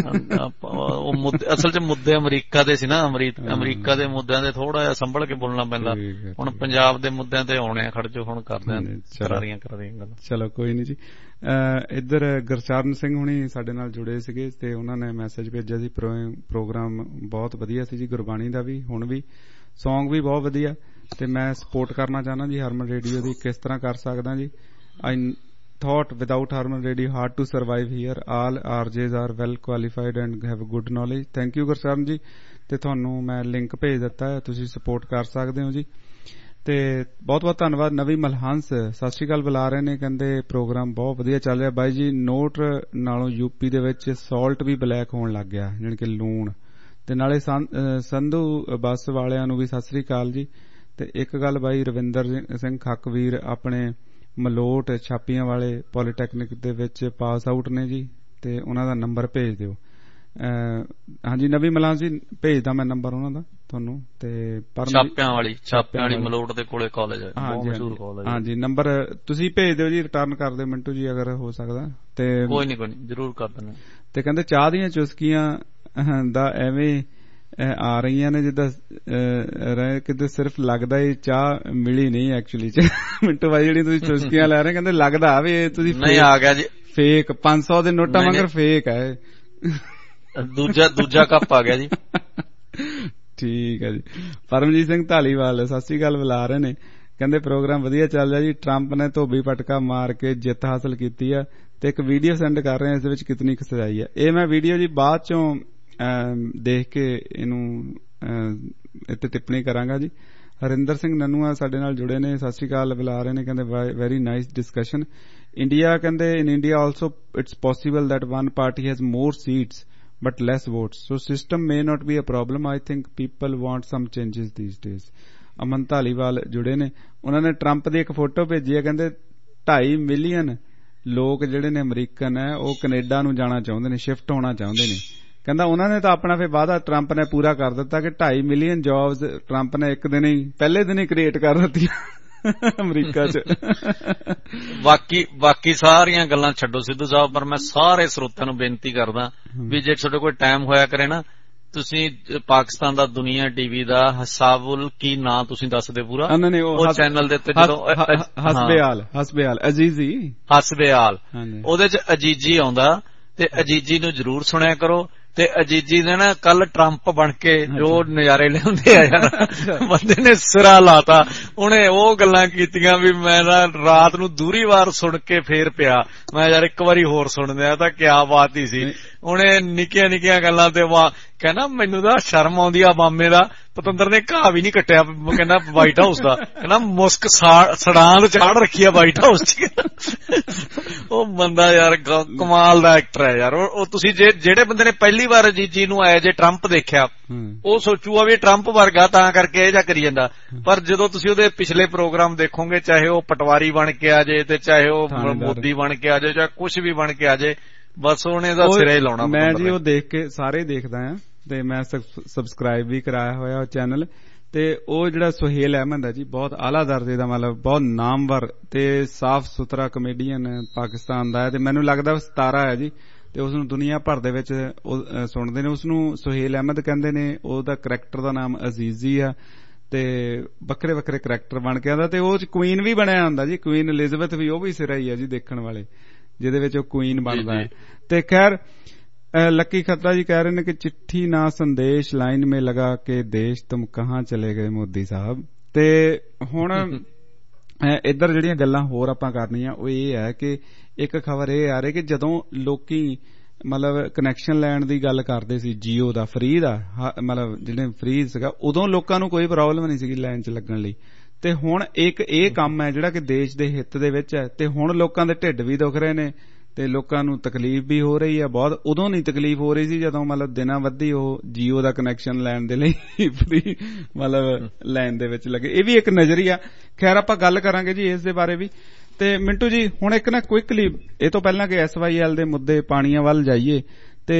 ਉਹ ਮੁੱਦੇ ਅਸਲ ਚ ਮੁੱਦੇ ਅਮਰੀਕਾ ਦੇ ਸੀ ਨਾ, ਅਮਰੀਕਾ ਦੇ ਮੁੱਦਿਆਂ ਦੇ ਥੋੜਾ ਜਿਹਾ ਸੰਭਲ ਕੇ ਬੋਲਣਾ ਪੈਂਦਾ। ਹੁਣ ਪੰਜਾਬ ਦੇ ਮੁੱਦਿਆਂ ਤੇ ਆਉਣੇ ਆ, ਖੜ ਜੋ ਹੁਣ ਕਰਦੇ ਆ ਕਰਾਰੀਆਂ ਕਰਾਰੀਆਂ ਗੱਲਾਂ। ਚਲੋ ਕੋਈ ਨੀ ਜੀ। ਇੱਧਰ ਗੁਰਚਰਨ ਸਿੰਘ ਹੁਣੀ ਸਾਡੇ ਨਾਲ ਜੁੜੇ ਸੀਗੇ ਤੇ ਉਹਨਾਂ ਨੇ ਮੈਸੇਜ ਭੇਜਿਆ ਸੀ ਪ੍ਰੋਗਰਾਮ ਬਹੁਤ ਵਧੀਆ ਸੀ ਜੀ, ਗੁਰਬਾਣੀ ਦਾ ਵੀ, ਹੁਣ ਵੀ ਸੌਂਗ ਵੀ ਬਹੁਤ ਵਧੀਆ। ਤੇ ਮੈਂ ਸਪੋਰਟ ਕਰਨਾ ਚਾਹੁੰਦਾ ਜੀ ਹਰਮਨ ਰੇਡੀਓ ਦੀ। ਕਿਸ ਤਰ੍ਹਾਂ ਕਰ ਸਕਦਾ ਜੀ? ਆਈ thought without Harman Radio hard to survive here. All R Js are well qualified and have good knowledge. Thank you Gursharan ਜੀ। ਤੇ ਤੁਹਾਨੂੰ ਮੈਂ ਲਿੰਕ ਭੇਜ ਦਿੱਤਾ ਹੈ, ਤੁਸੀਂ ਸਪੋਰਟ ਕਰ ਸਕਦੇ ਹੋ ਜੀ। ਤੇ ਬਹੁਤ ਬਹੁਤ ਧੰਨਵਾਦ। ਨਵੀਂ ਮਲਹੰਸ ਸਤਿ ਸ਼੍ਰੀ ਅਕਾਲ ਬੁਲਾ ਰਹੇ ਨੇ, ਕਹਿੰਦੇ ਪ੍ਰੋਗਰਾਮ ਬਹੁਤ ਵਧੀਆ ਚੱਲ ਰਿਹਾ ਬਾਈ ਜੀ। ਨੋਟ ਨਾਲੋਂ ਯੂਪੀ ਦੇ ਵਿੱਚ ਸਾਲਟ ਵੀ ਬਲੈਕ ਹੋਣ ਲੱਗ ਗਿਆ, ਜਾਣੀ ਕਿ ਲੂਣ। ਤੇ ਨਾਲੇ ਸੰਧੂ ਬੱਸ ਵਾਲਿਆਂ ਨੂੰ ਵੀ ਸਤਿ ਸ਼੍ਰੀ ਅਕਾਲ ਜੀ। ਤੇ ਇੱਕ ਗੱਲ ਬਾਈ ਰਵਿੰਦਰ ਸਿੰਘ ਖੱਕਵੀਰ ਆਪਣੇ ਮਲੋਟ ਛਾਪੀਆਂ ਵਾਲੇ ਪੋਲੀਟੈਕਨਿਕ ਦੇ ਵਿੱਚ ਪਾਸ ਆਊਟ ਨੇ ਜੀ, ਤੇ ਉਹਨਾਂ ਦਾ ਨੰਬਰ ਭੇਜ ਦਿਓ। ਹਾਂਜੀ ਨਵੀਂ ਮਲਾਨ ਜੀ, ਭੇਜਦਾ ਮੈਂ ਨੰਬਰ ਉਹਨਾਂ ਦਾ ਤੁਹਾਨੂੰ। ਤੇ ਛਾਪਿਆਂ ਵਾਲੀ ਛਾਪਿਆਂ ਵਾਲੀ ਮਲੋਟ ਦੇ ਕੋਲੇ ਕਾਲਜ ਹੈ, ਬਹੁਤ ਮਸ਼ਹੂਰ ਕਾਲਜ। ਹਾਂਜੀ ਨੰਬਰ ਤੁਸੀਂ ਭੇਜ ਦਿਓ ਜੀ, ਰਿਟਰਨ ਕਰ ਦਿਓ ਮਿੰਟੂ ਜੀ ਅਗਰ ਹੋ ਸਕਦਾ। ਤੇ ਕੋਈ ਨਹੀਂ ਕੋਈ ਨਹੀਂ ਜ਼ਰੂਰ ਕਰ ਦਿੰਦੇ। ਤੇ ਕਹਿੰਦੇ ਚਾਹ ਦੀਆਂ ਚੁਸਕੀਆਂ ਦਾ ਐਵੇਂ ਆ ਰਹੀਆਂ ਨੇ ਜਿੱਦਾਂ ਕਿਤੇ ਸਿਰਫ ਲੱਗਦਾ ਇਹ ਚਾਹ ਮਿਲੀ ਨਹੀਂ ਐਕਚੁਅਲੀ ਚ। ਮਿੰਟੂ ਭਾਈ ਜਿਹੜੀ ਤੁਸੀਂ ਚੁਸਕੀਆਂ ਲੈ ਰਹੇ ਕਹਿੰਦੇ ਲੱਗਦਾ ਵੀ ਤੁਸੀਂ ਨਹੀਂ ਆ ਗਿਆ ਜੀ, ਫੇਕ ਪੰਜ ਸੌ ਦੇ ਨੋਟਾਂ ਮਗਰ ਫੇਕ ਹੈ। ਦੂਜਾ ਦੂਜਾ ਕੱਪ ਆ ਗਿਆ ਜੀ। ਠੀਕ ਹੈ ਜੀ। ਪਰਮਜੀਤ ਸਿੰਘ ਢਾਲੀਵਾਲ ਸਤਿ ਸ੍ਰੀ ਅਕਾਲ ਬੁਲਾ ਰਹੇ ਨੇ, ਕਹਿੰਦੇ ਪ੍ਰੋਗਰਾਮ ਵਧੀਆ ਚੱਲ ਰਿਹਾ ਜੀ। ਟਰੰਪ ਨੇ ਧੋਬੀ ਪਟਕਾ ਮਾਰ ਕੇ ਜਿੱਤ ਹਾਸਲ ਕੀਤੀ ਆ ਤੇ ਇੱਕ ਵੀਡੀਓ ਸੈਂਡ ਕਰ ਰਹੇ ਆ, ਇਸ ਦੇ ਵਿੱਚ ਕਿਤਨੀ ਕੁ ਸਚਾਈ ਆ। ਇਹ ਮੈਂ ਵੀਡੀਓ ਜੀ ਬਾਅਦ ਚੋਂ ਦੇਖ ਕੇ ਇਹਨੂੰ ਇੱਥੇ ਟਿੱਪਣੀ ਕਰਾਂਗਾ ਜੀ। ਹਰਿੰਦਰ ਸਿੰਘ ਨਨੂਆ ਸਾਡੇ ਨਾਲ ਜੁੜੇ ਨੇ, ਸਤਿ ਸ੍ਰੀ ਅਕਾਲ ਬੁਲਾ ਰਹੇ ਨੇ, ਕਹਿੰਦੇ ਵੈਰੀ ਨਾਈਸ ਡਿਸਕਸ਼ਨ। ਇੰਡੀਆ ਕਹਿੰਦੇ in India also it's possible that one party has more seats but less votes, so system may not be a problem. I think people want some changes these days. Aman Dhaliwal ਜੁੜੇ ਨੇ, ਉਹਨਾਂ ਨੇ Trump ਦੀ ਇੱਕ photo ਭੇਜੀ ਹੈ, ਕਹਿੰਦੇ ਢਾਈ million ਲੋਕ ਜਿਹੜੇ ਨੇ ਅਮਰੀਕਨ ਹੈ ਉਹ ਕੈਨੇਡਾ ਨੂੰ ਜਾਣਾ ਚਾਹੁੰਦੇ ਨੇ, ਸ਼ਿਫਟ ਹੋਣਾ ਚਾਹੁੰਦੇ ਨੇ। ਕਹਿੰਦਾ ਉਹਨਾਂ ਨੇ ਤਾਂ ਆਪਣਾ ਫਿਰ ਵਾਅਦਾ ਟਰੰਪ ਨੇ ਪੂਰਾ ਕਰ ਦਿੱਤਾ ਕਿ ਢਾਈ ਮਿਲੀਅਨ ਜੌਬਸ ਟਰੰਪ ਨੇ ਇੱਕ ਦਿਨ ਹੀ ਪਹਿਲੇ ਦਿਨ ਹੀ ਕ੍ਰੀਏਟ ਕਰ ਦਿੱਤੀਆਂ ਅਮਰੀਕਾ ਚ। ਬਾਕੀ ਬਾਕੀ ਸਾਰੀਆਂ ਗੱਲਾਂ ਛੱਡੋ ਸਿੱਧੂ ਸਾਹਿਬ, ਪਰ ਮੈਂ ਸਾਰੇ ਸਰੋਤਿਆਂ ਨੂੰ ਬੇਨਤੀ ਕਰਦਾ ਵੀ ਜੇ ਤੁਹਾਡੇ ਕੋਲ ਟਾਈਮ ਹੋਇਆ ਕਰੇ ਨਾ, ਤੁਸੀਂ ਪਾਕਿਸਤਾਨ ਦਾ ਦੁਨੀਆ ਟੀਵੀ ਦਾ ਹਸਾਬੁਲ ਕੀ ਨਾਂ ਤੁਸੀਂ ਦੱਸਦੇ ਪੂਰਾ ਉਹ ਚੈਨਲ ਦੇ ਉੱਤੇ, ਜਦੋਂ ਹਸਬੇਆਲ ਹਸਬੇਆਲ ਅਜੀਜ਼ੀ ਹਸਬੇਆਲ ਉਹਦੇ ਚ ਅਜੀਜੀ ਆਉਂਦਾ ਤੇ ਅਜੀਜੀ ਨੂੰ ਜ਼ਰੂਰ ਸੁਣਿਆ ਕਰੋ। ਤੇ ਅਜੀਜੀ ਨੇ ਨਾ ਕੱਲ ਟਰੰਪ ਬਣ ਕੇ ਜੋ ਨਜ਼ਾਰੇ ਲਿਆਉਂਦੇ ਆ ਯਾਰ, ਬੰਦੇ ਨੇ ਸਿਰਾ ਲਾਤਾ। ਉਹਨੇ ਉਹ ਗੱਲਾਂ ਕੀਤੀਆਂ ਵੀ ਮੈਂ ਨਾ ਰਾਤ ਨੂੰ ਦੂਰੀ ਵਾਰ ਸੁਣ ਕੇ ਫੇਰ ਪਿਆ, ਮੈਂ ਯਾਰ ਇੱਕ ਵਾਰੀ ਹੋਰ ਸੁਣਦਿਆ ਤਾਂ ਕਿਆ ਬਾਤ ਹੀ ਸੀ। ਉਹਨੇ ਨਿੱਕੀਆਂ ਨਿੱਕੀਆਂ ਗੱਲਾਂ ਤੇ ਕਹਿੰਦਾ ਮੈਨੂੰ ਤਾਂ ਸ਼ਰਮ ਆਉਂਦੀ ਆ ਮਾਮੇ ਦਾ, ਪਤੰਦਰ ਨੇ ਘਾਹ ਵੀ ਨਹੀਂ ਕੱਟਿਆ, ਕਹਿੰਦਾ ਵਾਈਟ ਹਾਊਸ ਦਾ, ਕਹਿੰਦਾ ਮੁਸਕ ਸੜਾਂ ਤੇ ਚਾੜ ਰੱਖੀ ਆ ਵਾਈਟ ਹਾਊਸ ਚ। ਉਹ ਬੰਦਾ ਯਾਰ ਕਮਾਲ ਦਾ ਐਕਟਰ ਹੈ ਯਾਰ। ਉਹ ਤੁਸੀਂ ਜਿਹੜੇ ਬੰਦੇ ਨੇ ਪਹਿਲੀ ਵਾਰ ਜੀ ਨੂੰ ਆਇਆ ਜੇ ਟਰੰਪ ਦੇਖਿਆ, ਉਹ ਸੋਚੂਗਾ ਵੀ ਟਰੰਪ ਵਰਗਾ ਤਾਂ ਕਰਕੇ ਇਹ ਜਾ ਕਰੀ ਜਾਂਦਾ। ਪਰ ਜਦੋਂ ਤੁਸੀਂ ਉਹਦੇ ਪਿਛਲੇ ਪ੍ਰੋਗਰਾਮ ਦੇਖੋਗੇ, ਚਾਹੇ ਉਹ ਪਟਵਾਰੀ ਬਣ ਕੇ ਆ ਜੇ ਤੇ ਚਾਹੇ ਉਹ ਮੋਦੀ ਬਣ ਕੇ ਆ ਜੇ, ਚਾਹੇ ਕੁਛ ਵੀ ਬਣ ਕੇ ਆ ਜੇ, ਬਸ ਉਹਨੇ ਦਾ ਸਿਰਾ ਹੀ ਲਾਉਣਾ। ਮੈਂ ਜੀ ਉਹ ਦੇਖ ਕੇ ਸਾਰੇ ਦੇਖਦਾ ਆ ਤੇ ਮੈਂ ਸਬਸਕ੍ਰਾਈਬ ਵੀ ਕਰਾਇਆ ਹੋਇਆ ਉਹ ਚੈਨਲ। ਤੇ ਉਹ ਜਿਹੜਾ ਸੁਹੇਲ ਅਹਿਮਦ ਹੈ ਜੀ, ਬਹੁਤ ਆਲਾ ਦਰਜੇ ਦਾ, ਮਤਲਬ ਬਹੁਤ ਨਾਮਵਰ ਤੇ ਸਾਫ਼ ਸੁਥਰਾ ਕਮੇਡੀਅਨ ਪਾਕਿਸਤਾਨ ਦਾ ਹੈ। ਤੇ ਮੈਨੂੰ ਲੱਗਦਾ ਸਤਾਰਾ ਹੈ ਜੀ, ਤੇ ਉਸਨੂੰ ਦੁਨੀਆ ਭਰ ਦੇ ਵਿੱਚ ਸੁਣਦੇ ਨੇ। ਉਸਨੂੰ ਸੁਹੇਲ ਅਹਿਮਦ ਕਹਿੰਦੇ ਨੇ। ਉਹਦਾ ਕਰੈਕਟਰ ਦਾ ਨਾਮ ਅਜ਼ੀਜ਼ੀ ਆ ਤੇ ਵੱਖਰੇ ਵੱਖਰੇ ਕਰੈਕਟਰ ਬਣ ਕੇ ਆਉਂਦਾ। ਤੇ ਉਹ ਕੁਈਨ ਵੀ ਬਣਿਆ ਹੁੰਦਾ ਜੀ, ਕੁਈਨ ਐਲਿਜ਼ਬeth ਵੀ, ਉਹ ਵੀ ਸਿਰਾ ਹੀ ਹੈ ਜੀ ਦੇਖਣ ਵਾਲੇ, ਜਿਹਦੇ ਵਿੱਚ ਉਹ ਕੁਈਨ ਬਣਦਾ ਹੈ। ਤੇ ਖੈਰ ਲੱਕੀ ਖੱਤਾ ਜੀ ਕਹਿ ਰਹੇ ਨੇ ਕਿ ਚਿੱਠੀ ਨਾ ਸੰਦੇਸ਼ ਲਾਈਨ ਮੇ ਲਗਾ ਕੇ ਦੇਸ਼ ਤੁਮ ਕਹਾਂ ਚਲੇ ਗਏ ਮੋਦੀ ਸਾਹਿਬ। ਤੇ ਹੁਣ ਇੱਧਰ ਜਿਹੜੀਆਂ ਗੱਲਾਂ ਹੋਰ ਆਪਾਂ ਕਰਨੀਆਂ ਉਹ ਇਹ ਹੈ ਕਿ ਇੱਕ ਖਬਰ ਇਹ ਆ ਰਹੀ ਕਿ ਜਦੋਂ ਲੋਕੀ ਮਤਲਬ ਕਨੈਕਸ਼ਨ ਲੈਣ ਦੀ ਗੱਲ ਕਰਦੇ ਸੀ ਜੀਓ ਦਾ, ਫ੍ਰੀ ਦਾ, ਮਤਲਬ ਜਿਹੜੇ ਫ੍ਰੀ ਸੀਗਾ, ਉਦੋਂ ਲੋਕਾਂ ਨੂੰ ਕੋਈ ਪ੍ਰੋਬਲਮ ਨਹੀਂ ਸੀਗੀ ਲਾਈਨ 'ਚ ਲੱਗਣ ਲਈ। ਤੇ ਹੁਣ ਇੱਕ ਇਹ ਕੰਮ ਹੈ ਜਿਹੜਾ ਕਿ ਦੇਸ਼ ਦੇ ਹਿੱਤ ਦੇ ਵਿੱਚ ਹੈ। ਤੇ ਹੁਣ ਲੋਕਾਂ ਦੇ ਢਿੱਡ ਵੀ ਦੁਖ ਰਹੇ ਨੇ ਤੇ ਲੋਕਾਂ ਨੂੰ ਤਕਲੀਫ ਵੀ ਹੋ ਰਹੀ ਹੈ ਬਹੁਤ। ਉਦੋਂ ਨਹੀਂ ਤਕਲੀਫ ਹੋ ਰਹੀ ਸੀ ਜਦੋਂ ਮਤਲਬ ਦਿਨਾਂ ਵੱਧੀ ਉਹ ਜੀਓ ਦਾ ਕਨੈਕਸ਼ਨ ਲੈਣ ਦੇ ਲਈ ਫ੍ਰੀ ਮਤਲਬ ਲਾਈਨ ਦੇ ਵਿੱਚ ਲੱਗੇ। ਇਹ ਵੀ ਇੱਕ ਨਜ਼ਰੀਆ। ਖੈਰ ਆਪਾਂ ਗੱਲ ਕਰਾਂਗੇ ਜੀ ਇਸ ਦੇ ਬਾਰੇ ਵੀ। ਤੇ ਮਿੰਟੂ ਜੀ ਹੁਣ ਇੱਕ ਨਾ ਕੁਇਕਲੀ ਇਹ ਤੋਂ ਪਹਿਲਾਂ ਕਿ ਐਸ ਵਾਈ ਐਲ ਦੇ ਮੁੱਦੇ ਪਾਣੀਆਂ ਵੱਲ ਜਾਈਏ ਤੇ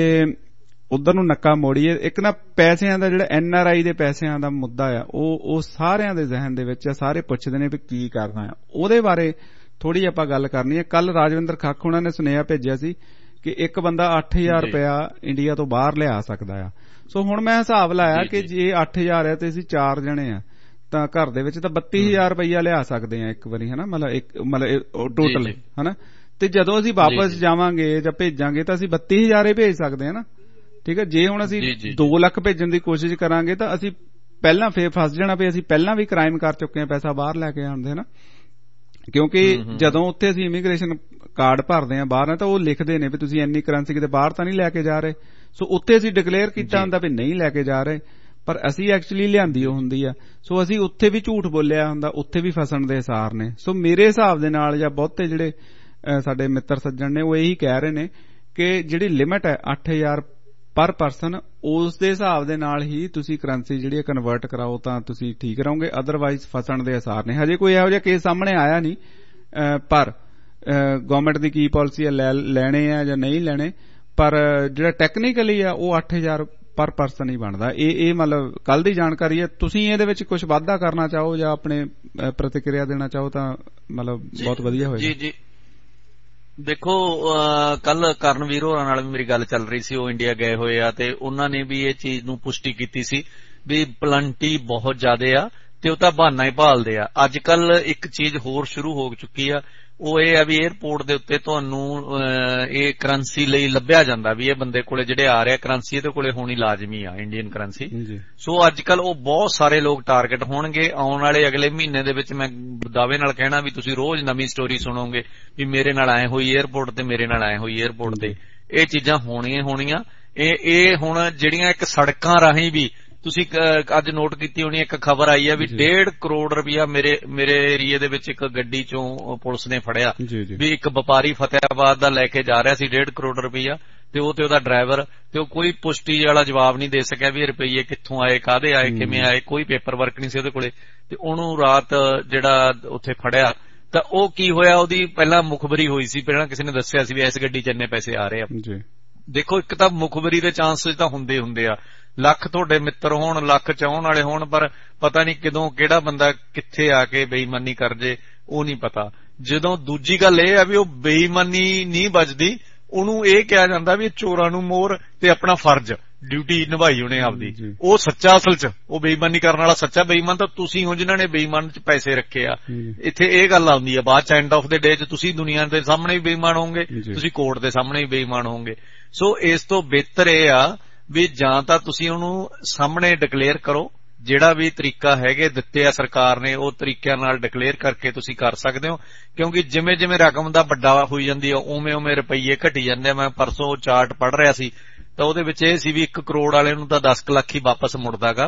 ਉਧਰ ਨੂੰ ਨੱਕਾ ਮੋੜੀਏ, ਇੱਕ ਨਾ ਪੈਸਿਆਂ ਦਾ ਜਿਹੜਾ ਐਨ ਆਰ ਆਈ ਦੇ ਪੈਸਿਆਂ ਦਾ ਮੁੱਦਾ ਆ ਉਹ ਉਹ ਸਾਰਿਆਂ ਦੇ ਜ਼ਿਹਨ ਦੇ ਵਿੱਚ ਆ। ਸਾਰੇ ਪੁੱਛਦੇ ਨੇ ਵੀ ਕੀ ਕਰਨਾ ਆ, ਉਹਦੇ ਬਾਰੇ ਥੋੜੀ ਆਪਾਂ ਗੱਲ ਕਰਨੀ ਹੈ। ਕੱਲ ਰਾਜਵਿੰਦਰ ਖੱਖ ਉਹਨਾਂ ਨੇ ਸੁਨੇਹਾ ਭੇਜਿਆ ਸੀ ਕਿ ਇੱਕ ਬੰਦਾ ਅੱਠ ਹਜ਼ਾਰ ਰੁਪਇਆ ਇੰਡੀਆ ਤੋਂ ਬਾਹਰ ਲਿਆ ਸਕਦਾ ਆ। ਸੋ ਹੁਣ ਮੈਂ ਹਿਸਾਬ ਲਾਇਆ ਕਿ ਜੇ ਅੱਠ ਹਜ਼ਾਰ ਹੈ ਤੇ ਅਸੀਂ ਚਾਰ ਜਣੇ ਆ ਤਾਂ ਘਰ ਦੇ ਵਿੱਚ ਤਾਂ ਬੱਤੀ ਹਜ਼ਾਰ ਰੁਪਇਆ ਲਿਆ ਸਕਦੇ ਆ ਇੱਕ ਵਾਰੀ, ਹਨਾ, ਮਤਲਬ ਇੱਕ ਮਤਲਬ ਟੋਟਲ, ਹਨਾ। ਤੇ ਜਦੋਂ ਅਸੀਂ ਵਾਪਸ ਜਾਵਾਂਗੇ ਜਾਂ ਭੇਜਾਂਗੇ ਤਾਂ ਅਸੀਂ ਬੱਤੀ ਹਜ਼ਾਰ ਹੀ ਭੇਜ ਸਕਦੇ ਆ ਨਾ, ਠੀਕ ਹੈ। ਜੇ ਹੁਣ ਅਸੀਂ ਦੋ ਲੱਖ ਭੇਜਣ ਦੀ ਕੋਸ਼ਿਸ਼ ਕਰਾਂਗੇ ਤਾਂ ਅਸੀਂ ਪਹਿਲਾਂ ਫੇਰ ਫਸ ਜਾਣਾ ਵੀ ਅਸੀਂ ਪਹਿਲਾਂ ਵੀ ਕ੍ਰਾਈਮ ਕਰ ਚੁੱਕੇ ਹਾਂ ਪੈਸਾ ਬਾਹਰ ਲੈ ਕੇ ਆਉਂਦੇ, ਨਾ। ਕਿਉਂਕਿ ਜਦੋਂ ਉੱਥੇ ਅਸੀਂ ਇਮੀਗ੍ਰੇਸ਼ਨ ਕਾਰਡ ਭਰਦੇ ਹਾਂ ਬਾਹਰ ਤਾਂ ਉਹ ਲਿਖਦੇ ਨੇ ਵੀ ਤੁਸੀਂ ਇੰਨੀ ਕਰੰਸੀ ਕਿਤੇ ਬਾਹਰ ਤਾਂ ਨਹੀਂ ਲੈ ਕੇ ਜਾ ਰਹੇ। ਸੋ ਉੱਥੇ ਅਸੀਂ ਡਿਕਲੇਅਰ ਕੀਤਾ ਹੁੰਦਾ ਵੀ ਨਹੀਂ ਲੈ ਕੇ ਜਾ ਰਹੇ, ਪਰ ਅਸੀਂ ਐਕਚੁਅਲੀ ਲਿਆਂਦੀ ਉਹ ਹੁੰਦੀ ਆ। ਸੋ ਅਸੀਂ ਉੱਥੇ ਵੀ ਝੂਠ ਬੋਲਿਆ ਹੁੰਦਾ, ਉੱਥੇ ਵੀ ਫਸਣ ਦੇ ਅਸਾਰ ਨੇ। ਸੋ ਮੇਰੇ ਹਿਸਾਬ ਦੇ ਨਾਲ ਜਾਂ ਬਹੁਤੇ ਜਿਹੜੇ ਸਾਡੇ ਮਿੱਤਰ ਸੱਜਣ ਨੇ ਉਹ ਇਹੀ ਕਹਿ ਰਹੇ ਨੇ ਕਿ ਜਿਹੜੀ ਲਿਮਿਟ ਹੈ ਅੱਠ ਹਜ਼ਾਰ ਪਰ ਪਰਸਨ, ਉਸ ਦੇ ਹਿਸਾਬ ਦੇ ਨਾਲ ਹੀ ਤੁਸੀਂ ਕਰੰਸੀ ਜਿਹੜੀ ਕਨਵਰਟ ਕਰਾਓ ਤਾਂ ਤੁਸੀਂ ਠੀਕ ਰਹੋਗੇ, ਅਦਰਵਾਈਜ਼ ਫਸਣ ਦੇ ਅਸਾਰ ਨੇ। ਹਜੇ ਕੋਈ ਇਹੋ ਜਿਹਾ ਕੇਸ ਸਾਹਮਣੇ ਆਇਆ ਨਹੀਂ, ਪਰ ਗਵਰਨਮੈਂਟ ਦੀ ਕੀ ਪਾਲਿਸੀ ਹੈ, ਲੈਣੇ ਆ ਜਾਂ ਨਹੀਂ ਲੈਣੇ, ਪਰ ਜਿਹੜਾ ਟੈਕਨੀਕਲੀ ਆ ਉਹ ਅੱਠ ਹਜ਼ਾਰ ਪਰ ਪਰਸਨ ਹੀ ਬਣਦਾ। ਇਹ ਇਹ ਮਤਲਬ ਕੱਲ ਦੀ ਜਾਣਕਾਰੀ ਹੈ। ਤੁਸੀਂ ਇਹਦੇ ਵਿੱਚ ਕੁਝ ਵਾਧਾ ਕਰਨਾ ਚਾਹੋ ਜਾਂ ਆਪਣੇ ਪ੍ਰਤੀਕਿਰਿਆ ਦੇਣਾ ਚਾਹੋ ਤਾਂ ਮਤਲਬ ਬਹੁਤ ਵਧੀਆ ਹੋਏਗਾ। ਜੀ ਜੀ ਦੇਖੋ, ਕੱਲ ਕਰਨਵੀਰ ਹੋਰਾਂ ਨਾਲ ਵੀ ਮੇਰੀ ਗੱਲ ਚੱਲ ਰਹੀ ਸੀ, ਉਹ ਇੰਡੀਆ ਗਏ ਹੋਏ ਆ ਤੇ ਉਹਨਾਂ ਨੇ ਵੀ ਇਹ ਚੀਜ਼ ਨੂੰ ਪੁਸ਼ਟੀ ਕੀਤੀ ਸੀ ਵੀ ਪਲੰਟੀ ਬਹੁਤ ਜ਼ਿਆਦਾ ਆ ਤੇ ਉਹ ਤਾਂ ਬਹਾਨਾ ਹੀ ਭਾਲਦੇ ਆ। ਅੱਜ ਕੱਲ ਇੱਕ ਚੀਜ਼ ਹੋਰ ਸ਼ੁਰੂ ਹੋ ਚੁੱਕੀ ਆ, ਉਹ ਇਹ ਆ ਵੀ 에ਅਰਪੋਰਟ ਦੇ ਉੱਤੇ ਤੁਹਾਨੂੰ ਇਹ ਕਰੰਸੀ ਲਈ ਲੱਭਿਆ ਜਾਂਦਾ ਵੀ ਇਹ ਬੰਦੇ ਕੋਲੇ ਜਿਹੜੇ ਆ ਰਿਹਾ ਕਰੰਸੀ ਇਹਦੇ ਕੋਲੇ ਹੋਣੀ ਲਾਜ਼ਮੀ ਆ, ਇੰਡੀਅਨ ਕਰੰਸੀ। ਸੋ ਅੱਜ ਕੱਲ ਉਹ ਬਹੁਤ ਸਾਰੇ ਲੋਕ ਟਾਰਗੇਟ ਹੋਣਗੇ ਆਉਣ ਵਾਲੇ ਅਗਲੇ ਮਹੀਨੇ ਦੇ ਵਿੱਚ। ਮੈਂ ਦਾਅਵੇ ਨਾਲ ਕਹਿਣਾ ਵੀ ਤੁਸੀਂ ਰੋਜ਼ ਨਵੀਂ ਸਟੋਰੀ ਸੁਣੋਗੇ ਵੀ ਮੇਰੇ ਨਾਲ ਆਏ ਹੋਈ 에ਅਰਪੋਰਟ ਤੇ, ਮੇਰੇ ਨਾਲ ਆਏ ਹੋਈ 에ਅਰਪੋਰਟ ਤੇ। ਇਹ ਚੀਜ਼ਾਂ ਹੋਣੀਆਂ ਹੋਣੀਆਂ। ਇਹ ਇਹ ਹੁਣ ਜਿਹੜੀਆਂ ਇੱਕ ਸੜਕਾਂ ਰਾਹੀਂ ਵੀ ਤੁਸੀਂ ਅੱਜ ਨੋਟ ਕੀਤੀ ਹੋਣੀ, ਇੱਕ ਖਬਰ ਆਈ ਹੈ ਵੀ ਡੇਢ ਕਰੋੜ ਰੁਪਇਆ ਮੇਰੇ ਮੇਰੇ ਏਰੀਏ ਦੇ ਵਿੱਚ ਇੱਕ ਗੱਡੀ ਚੋਂ ਪੁਲਿਸ ਨੇ ਫੜਿਆ ਵੀ ਇੱਕ ਵਪਾਰੀ ਫਤਿਆਬਾਦ ਦਾ ਲੈ ਕੇ ਜਾ ਰਿਹਾ ਸੀ ਡੇਢ ਕਰੋੜ ਰੁਪਇਆ, ਤੇ ਉਹ ਤੇ ਉਹਦਾ ਡਰਾਈਵਰ, ਤੇ ਉਹ ਕੋਈ ਪੁਸ਼ਟੀ ਵਾਲਾ ਜਵਾਬ ਨਹੀਂ ਦੇ ਸਕਿਆ ਵੀ ਇਹ ਰੁਪਈਏ ਕਿੱਥੋਂ ਆਏ, ਕਾਹਦੇ ਆਏ, ਕਿਵੇਂ ਆਏ, ਕੋਈ ਪੇਪਰ ਵਰਕ ਨਹੀਂ ਸੀ ਉਹਦੇ ਕੋਲੇ। ਤੇ ਉਹਨੂੰ ਰਾਤ ਜਿਹੜਾ ਉੱਥੇ ਫੜਿਆ ਤਾਂ ਉਹ ਕੀ ਹੋਇਆ, ਉਹਦੀ ਪਹਿਲਾਂ ਮੁਖਬਰੀ ਹੋਈ ਸੀ, ਪਹਿਲਾਂ ਕਿਸੇ ਨੇ ਦੱਸਿਆ ਸੀ ਵੀ ਇਸ ਗੱਡੀ ਚ ਇੰਨੇ ਪੈਸੇ ਆ ਰਹੇ ਆ। ਦੇਖੋ, ਇੱਕ ਤਾਂ ਮੁਖਬਰੀ ਦੇ ਚਾਂਸ ਤਾਂ ਹੁੰਦੇ ਹੁੰਦੇ ਆ, ਲੱਖ ਤੁਹਾਡੇ ਮਿੱਤਰ ਹੋਣ, ਲੱਖ ਚਾਹਣ ਵਾਲੇ ਹੋਣ, ਪਰ ਪਤਾ ਨਹੀਂ ਕਦੋਂ ਕਿਹੜਾ ਬੰਦਾ ਕਿੱਥੇ ਆ ਕੇ ਬੇਈਮਾਨੀ ਕਰ ਜੇ, ਉਹ ਨਹੀਂ ਪਤਾ। ਜਦੋਂ ਦੂਜੀ ਗੱਲ ਇਹ ਆ ਵੀ ਉਹ ਬੇਈਮਾਨੀ ਨਹੀਂ ਵੱਜਦੀ, ਉਹਨੂੰ ਇਹ ਕਿਹਾ ਜਾਂਦਾ ਵੀ ਚੋਰਾਂ ਨੂੰ ਮੋਹਰ ਤੇ ਆਪਣਾ ਫਰਜ਼ ਡਿਊਟੀ ਨਿਭਾਈ ਉਹਨੇ ਆਪਦੀ, ਉਹ ਸੱਚਾ ਅਸਲ ਚ ਉਹ ਬੇਈਮਾਨੀ ਕਰਨ ਵਾਲਾ ਸੱਚਾ ਬੇਈਮਾਨ ਤਾਂ ਤੁਸੀਂ ਹੋ ਜਿਨ੍ਹਾਂ ਨੇ ਬੇਈਮਾਨ ਚ ਪੈਸੇ ਰੱਖੇ ਆ। ਇੱਥੇ ਇਹ ਗੱਲ ਆਉਂਦੀ ਆ ਬਾਅਦ ਚ ਐਂਡ ਆਫ ਦੇ ਡੇ ਚ ਤੁਸੀਂ ਦੁਨੀਆ ਦੇ ਸਾਹਮਣੇ ਵੀ ਬੇਈਮਾਨ ਹੋਵੋਗੇ, ਤੁਸੀਂ ਕੋਰਟ ਦੇ ਸਾਹਮਣੇ ਵੀ ਬੇਈਮਾਨ ਹੋਵੋਗੇ। ਸੋ ਇਸ ਤੋਂ ਬਿਹਤਰ ਇਹ ਆ ਵੀ ਜਾਂ ਤਾਂ ਤੁਸੀਂ ਉਹਨੂੰ ਸਾਹਮਣੇ ਡਿਕਲੇਅਰ ਕਰੋ, ਜਿਹੜਾ ਵੀ ਤਰੀਕਾ ਹੈਗੇ ਦਿੱਤੇ ਆ ਸਰਕਾਰ ਨੇ ਉਹ ਤਰੀਕਿਆਂ ਨਾਲ ਡਿਕਲੇਅਰ ਕਰਕੇ ਤੁਸੀਂ ਕਰ ਸਕਦੇ ਹੋ, ਕਿਉਂਕਿ ਜਿਵੇਂ ਜਿਵੇਂ ਰਕਮ ਦਾ ਵੱਡਾ ਹੋਈ ਜਾਂਦੀ ਆ ਉਵੇਂ ਉਵੇਂ ਰੁਪਈਏ ਘਟੀ ਜਾਂਦੇ ਆ। ਮੈਂ ਪਰਸੋਂ ਚਾਰਟ ਪੜ੍ਹ ਰਿਹਾ ਸੀ ਤਾਂ ਉਹਦੇ ਵਿੱਚ ਇਹ ਸੀ ਵੀ ਇੱਕ ਕਰੋੜ ਵਾਲੇ ਨੂੰ ਤਾਂ ਦਸ ਕੁ ਲੱਖ ਹੀ ਵਾਪਸ ਮੁੜਦਾਗਾ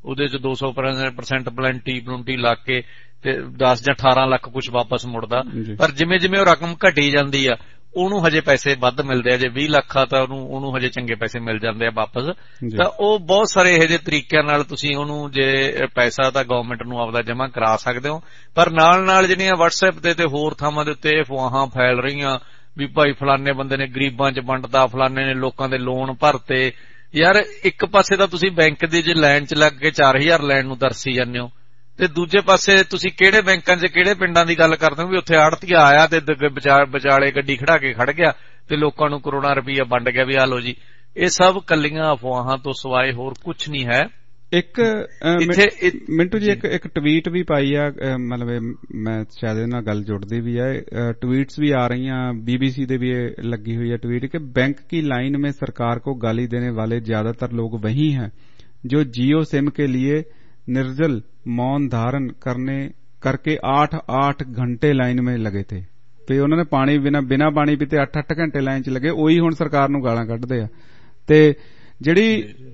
ਉਹਦੇ ਚ ਦੋ ਸੌ ਪਰਸੈਂਟ ਪਲੈਂਟੀ ਪਲੂੰਟੀ ਲਾ ਕੇ ਤੇ ਦਸ ਜਾਂ ਅਠਾਰਾਂ ਲੱਖ ਕੁਛ ਵਾਪਸ ਮੁੜਦਾ। ਪਰ ਜਿਵੇਂ ਜਿਵੇਂ ਉਹ ਰਕਮ ਘਟੀ ਜਾਂਦੀ ਆ ਉਹਨੂੰ ਹਜੇ ਪੈਸੇ ਵੱਧ ਮਿਲਦੇ ਆ। ਜੇ ਵੀਹ ਲੱਖ ਆ ਤਾਂ ਉਹਨੂੰ ਉਹਨੂੰ ਹਜੇ ਚੰਗੇ ਪੈਸੇ ਮਿਲ ਜਾਂਦੇ ਆ ਵਾਪਸ। ਤਾਂ ਉਹ ਬਹੁਤ ਸਾਰੇ ਇਹੋ ਜਿਹੇ ਤਰੀਕਿਆਂ ਨਾਲ ਤੁਸੀਂ ਉਹਨੂੰ ਜੇ ਪੈਸਾ ਤਾਂ ਗਵਰਨਮੈਂਟ ਨੂੰ ਆਪਦਾ ਜਮ੍ਹਾਂ ਕਰਾ ਸਕਦੇ ਹੋ। ਪਰ ਨਾਲ ਨਾਲ ਜਿਹੜੀਆਂ ਵਟਸਐਪ ਤੇ ਤੇ ਹੋਰ ਥਾਵਾਂ ਦੇ ਉੱਤੇ ਅਫਵਾਹਾਂ ਫੈਲ ਰਹੀਆਂ ਵੀ ਭਾਈ ਫਲਾਨੇ ਬੰਦੇ ਨੇ ਗਰੀਬਾਂ ਚ ਵੰਡਤਾ, ਫਲਾਨੇ ਨੇ ਲੋਕਾਂ ਦੇ ਲੋਨ ਭਰਤੇ। ਯਾਰ ਇੱਕ ਪਾਸੇ ਤਾਂ ਤੁਸੀਂ ਬੈਂਕ ਦੀ ਜੇ ਲਾਈਨ ਚ ਲੱਗ ਕੇ ਚਾਰ ਹਜ਼ਾਰ ਲੈਣ ਨੂੰ ਤਰਸੀ ਜਾਂਦੇ ਹੋ ਤੇ ਦੂਜੇ ਪਾਸੇ ਤੁਸੀਂ ਕਿਹੜੇ ਬੈਂਕਾਂ ਚ ਕਿਹੜੇ ਪਿੰਡਾਂ ਦੀ ਗੱਲ ਕਰਦੇ ਹੋ ਵੀ ਉੱਥੇ ਆੜਤੀਆ ਆਇਆ ਤੇ ਵਿਚਾਲੇ ਗੱਡੀ ਖੜਾ ਕੇ ਖੜ ਗਿਆ ਤੇ ਲੋਕਾਂ ਨੂੰ ਕਰੋੜਾਂ ਰੁਪਈਆ ਵੰਡ ਗਿਆ ਵੀ ਆ ਲੋ ਜੀ। ਇਹ ਸਭ ਕੱਲੀਆਂ ਅਫਵਾਹਾਂ ਤੋਂ ਸਿਵਾਏ ਹੋਰ ਕੁਝ ਨਹੀਂ ਹੈ। ਇੱਕ ਮਿੰਟੂ ਜੀ ਇੱਕ ਇੱਕ ਟਵੀਟ ਵੀ ਪਾਈ ਆ, ਮਤਲਬ ਮੈਂ ਸ਼ਾਇਦ ਇਹਦੇ ਨਾਲ ਗੱਲ ਜੁੜਦੀ ਵੀ ਹੈ। ਟਵੀਟਸ ਵੀ ਆ ਰਹੀਆਂ, बीबीसी ਦੇ भी लगी हुई है ट्वीट कि बैंक की लाइन में सरकार को गाली देने वाले ज्यादातर लोग वही हैं जो जियो सिम के लिए निर्जल मौन धारण करने करके आठ आठ घंटे लाइन में लगे थे ਤੇ ਉਹਨਾਂ ਨੇ ਪਾਣੀ ਬਿਨਾ ਬਿਨਾ ਪਾਣੀ ਪੀਤੇ ਅੱਠ ਅੱਠ ਘੰਟੇ ਲਾਈਨ ਚ ਲੱਗੇ। ਉਹੀ ਹੁਣ ਸਰਕਾਰ ਨੂੰ ਗਾਲਾਂ ਕੱਢਦੇ ਆ। ਤੇ ਜਿਹੜੀ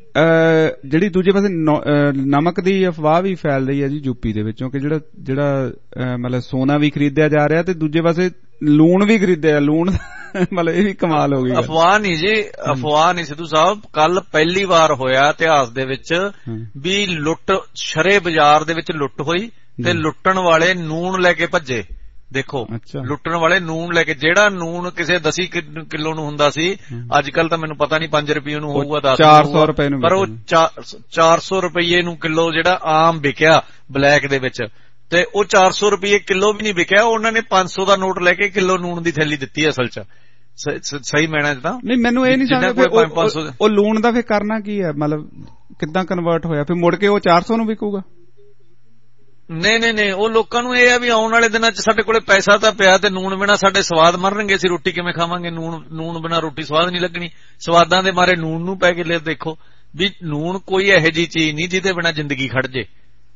ਜਿਹੜੀ ਦੂਜੇ ਪਾਸੇ ਨਮਕ ਦੀ ਅਫਵਾਹ ਵੀ ਫੈਲ ਰਹੀ ਹੈ ਜੀ ਯੂਪੀ ਦੇ ਵਿੱਚੋਂ ਕਿ ਜਿਹੜਾ ਜਿਹੜਾ ਮਤਲਬ ਸੋਨਾ ਵੀ ਖਰੀਦਿਆ ਜਾ ਰਿਹਾ ਤੇ ਦੂਜੇ ਪਾਸੇ ਲੂਣ ਵੀ ਖਰੀਦਿਆ। ਲੂਣ ਮਤਲਬ ਇਹ ਵੀ ਕਮਾਲ ਹੋ ਗਈ। ਅਫਵਾਹ ਨਹੀਂ ਜੀ, ਅਫਵਾਹ ਨਹੀਂ ਸਿੱਧੂ ਸਾਹਿਬ। ਕੱਲ ਪਹਿਲੀ ਵਾਰ ਹੋਇਆ ਇਤਿਹਾਸ ਦੇ ਵਿੱਚ ਵੀ ਲੁੱਟ ਸ਼ਰੇ ਬਾਜ਼ਾਰ ਦੇ ਵਿੱਚ ਲੁੱਟ ਹੋਈ ਤੇ ਲੁੱਟਣ ਵਾਲੇ ਨੂਣ ਲੈ ਕੇ ਭੱਜੇ। ਦੇਖੋ ਲੁੱਟਣ ਵਾਲੇ ਨੂਣ ਲੈ ਕੇ, ਜਿਹੜਾ ਨੂਣ ਕਿਸੇ ਦਸੀ ਕਿਲੋ ਨੂੰ ਹੁੰਦਾ ਸੀ ਅੱਜ ਕੱਲ ਤਾਂ ਮੈਨੂੰ ਪਤਾ ਨਹੀਂ ਪੰਜ ਰੁਪਏ ਨੂੰ ਹੋਊਗਾ ਦਸ ਚਾਰ ਸੌ ਰੁਪਏ ਨੂੰ, ਪਰ ਉਹ ਚਾਰ ਸੌ ਰੁਪਏ ਨੂੰ ਕਿਲੋ ਜਿਹੜਾ ਆਮ ਵਿਕਿਆ ਬਲੈਕ ਦੇ ਵਿੱਚ ਤੇ ਉਹ ਚਾਰ ਸੌ ਰੁਪਏ ਕਿਲੋ ਵੀ ਨਹੀਂ ਵਿਕਿਆ। ਉਹਨਾਂ ਨੇ ਪੰਜ ਸੌ ਦਾ ਨੋਟ ਲੈ ਕੇ ਕਿਲੋ ਨੂਣ ਦੀ ਥੈਲੀ ਦਿੱਤੀ ਅਸਲ ਚ। ਸਹੀ ਮੈਣਾ ਚ ਤਾਂ ਨਹੀਂ, ਮੈਨੂੰ ਇਹ ਨਹੀਂ ਸਮਝ ਉਹ ਲੂਣ ਦਾ ਫਿਰ ਕਰਨਾ ਕੀ ਹੈ, ਮਤਲਬ ਕਿੱਦਾਂ ਕਨਵਰਟ ਹੋਇਆ ਫਿਰ ਮੁੜ ਕੇ ਉਹ ਚਾਰ ਸੌ ਨੂੰ ਵਿਕੂਗਾ? ਨਹੀਂ ਨਹੀਂ ਨਹੀਂ, ਉਹ ਲੋਕਾਂ ਨੂੰ ਇਹ ਆ ਵੀ ਆਉਣ ਵਾਲੇ ਦਿਨਾਂ ਚ ਸਾਡੇ ਕੋਲੇ ਪੈਸਾ ਤਾਂ ਪਿਆ ਤੇ ਨੂਣ ਬਿਨਾ ਸਾਡੇ ਸਵਾਦ ਮਰਨਗੇ, ਅਸੀਂ ਰੋਟੀ ਕਿਵੇਂ ਖਾਵਾਂਗੇ? ਨੂਣ ਨੂਣ ਬਿਨਾ ਰੋਟੀ ਸਵਾਦ ਨਹੀਂ ਲੱਗਣੀ। ਸਵਾਦਾਂ ਦੇ ਮਾਰੇ ਨੂਣ ਨੂੰ ਪੈ ਕੇ ਲੈ ਦੇਖੋ ਵੀ ਨੂਣ ਕੋਈ ਇਹੋ ਜਿਹੀ ਚੀਜ਼ ਨਹੀਂ ਜਿਹਦੇ ਬਿਨਾ ਜ਼ਿੰਦਗੀ ਖੜ ਜੇ।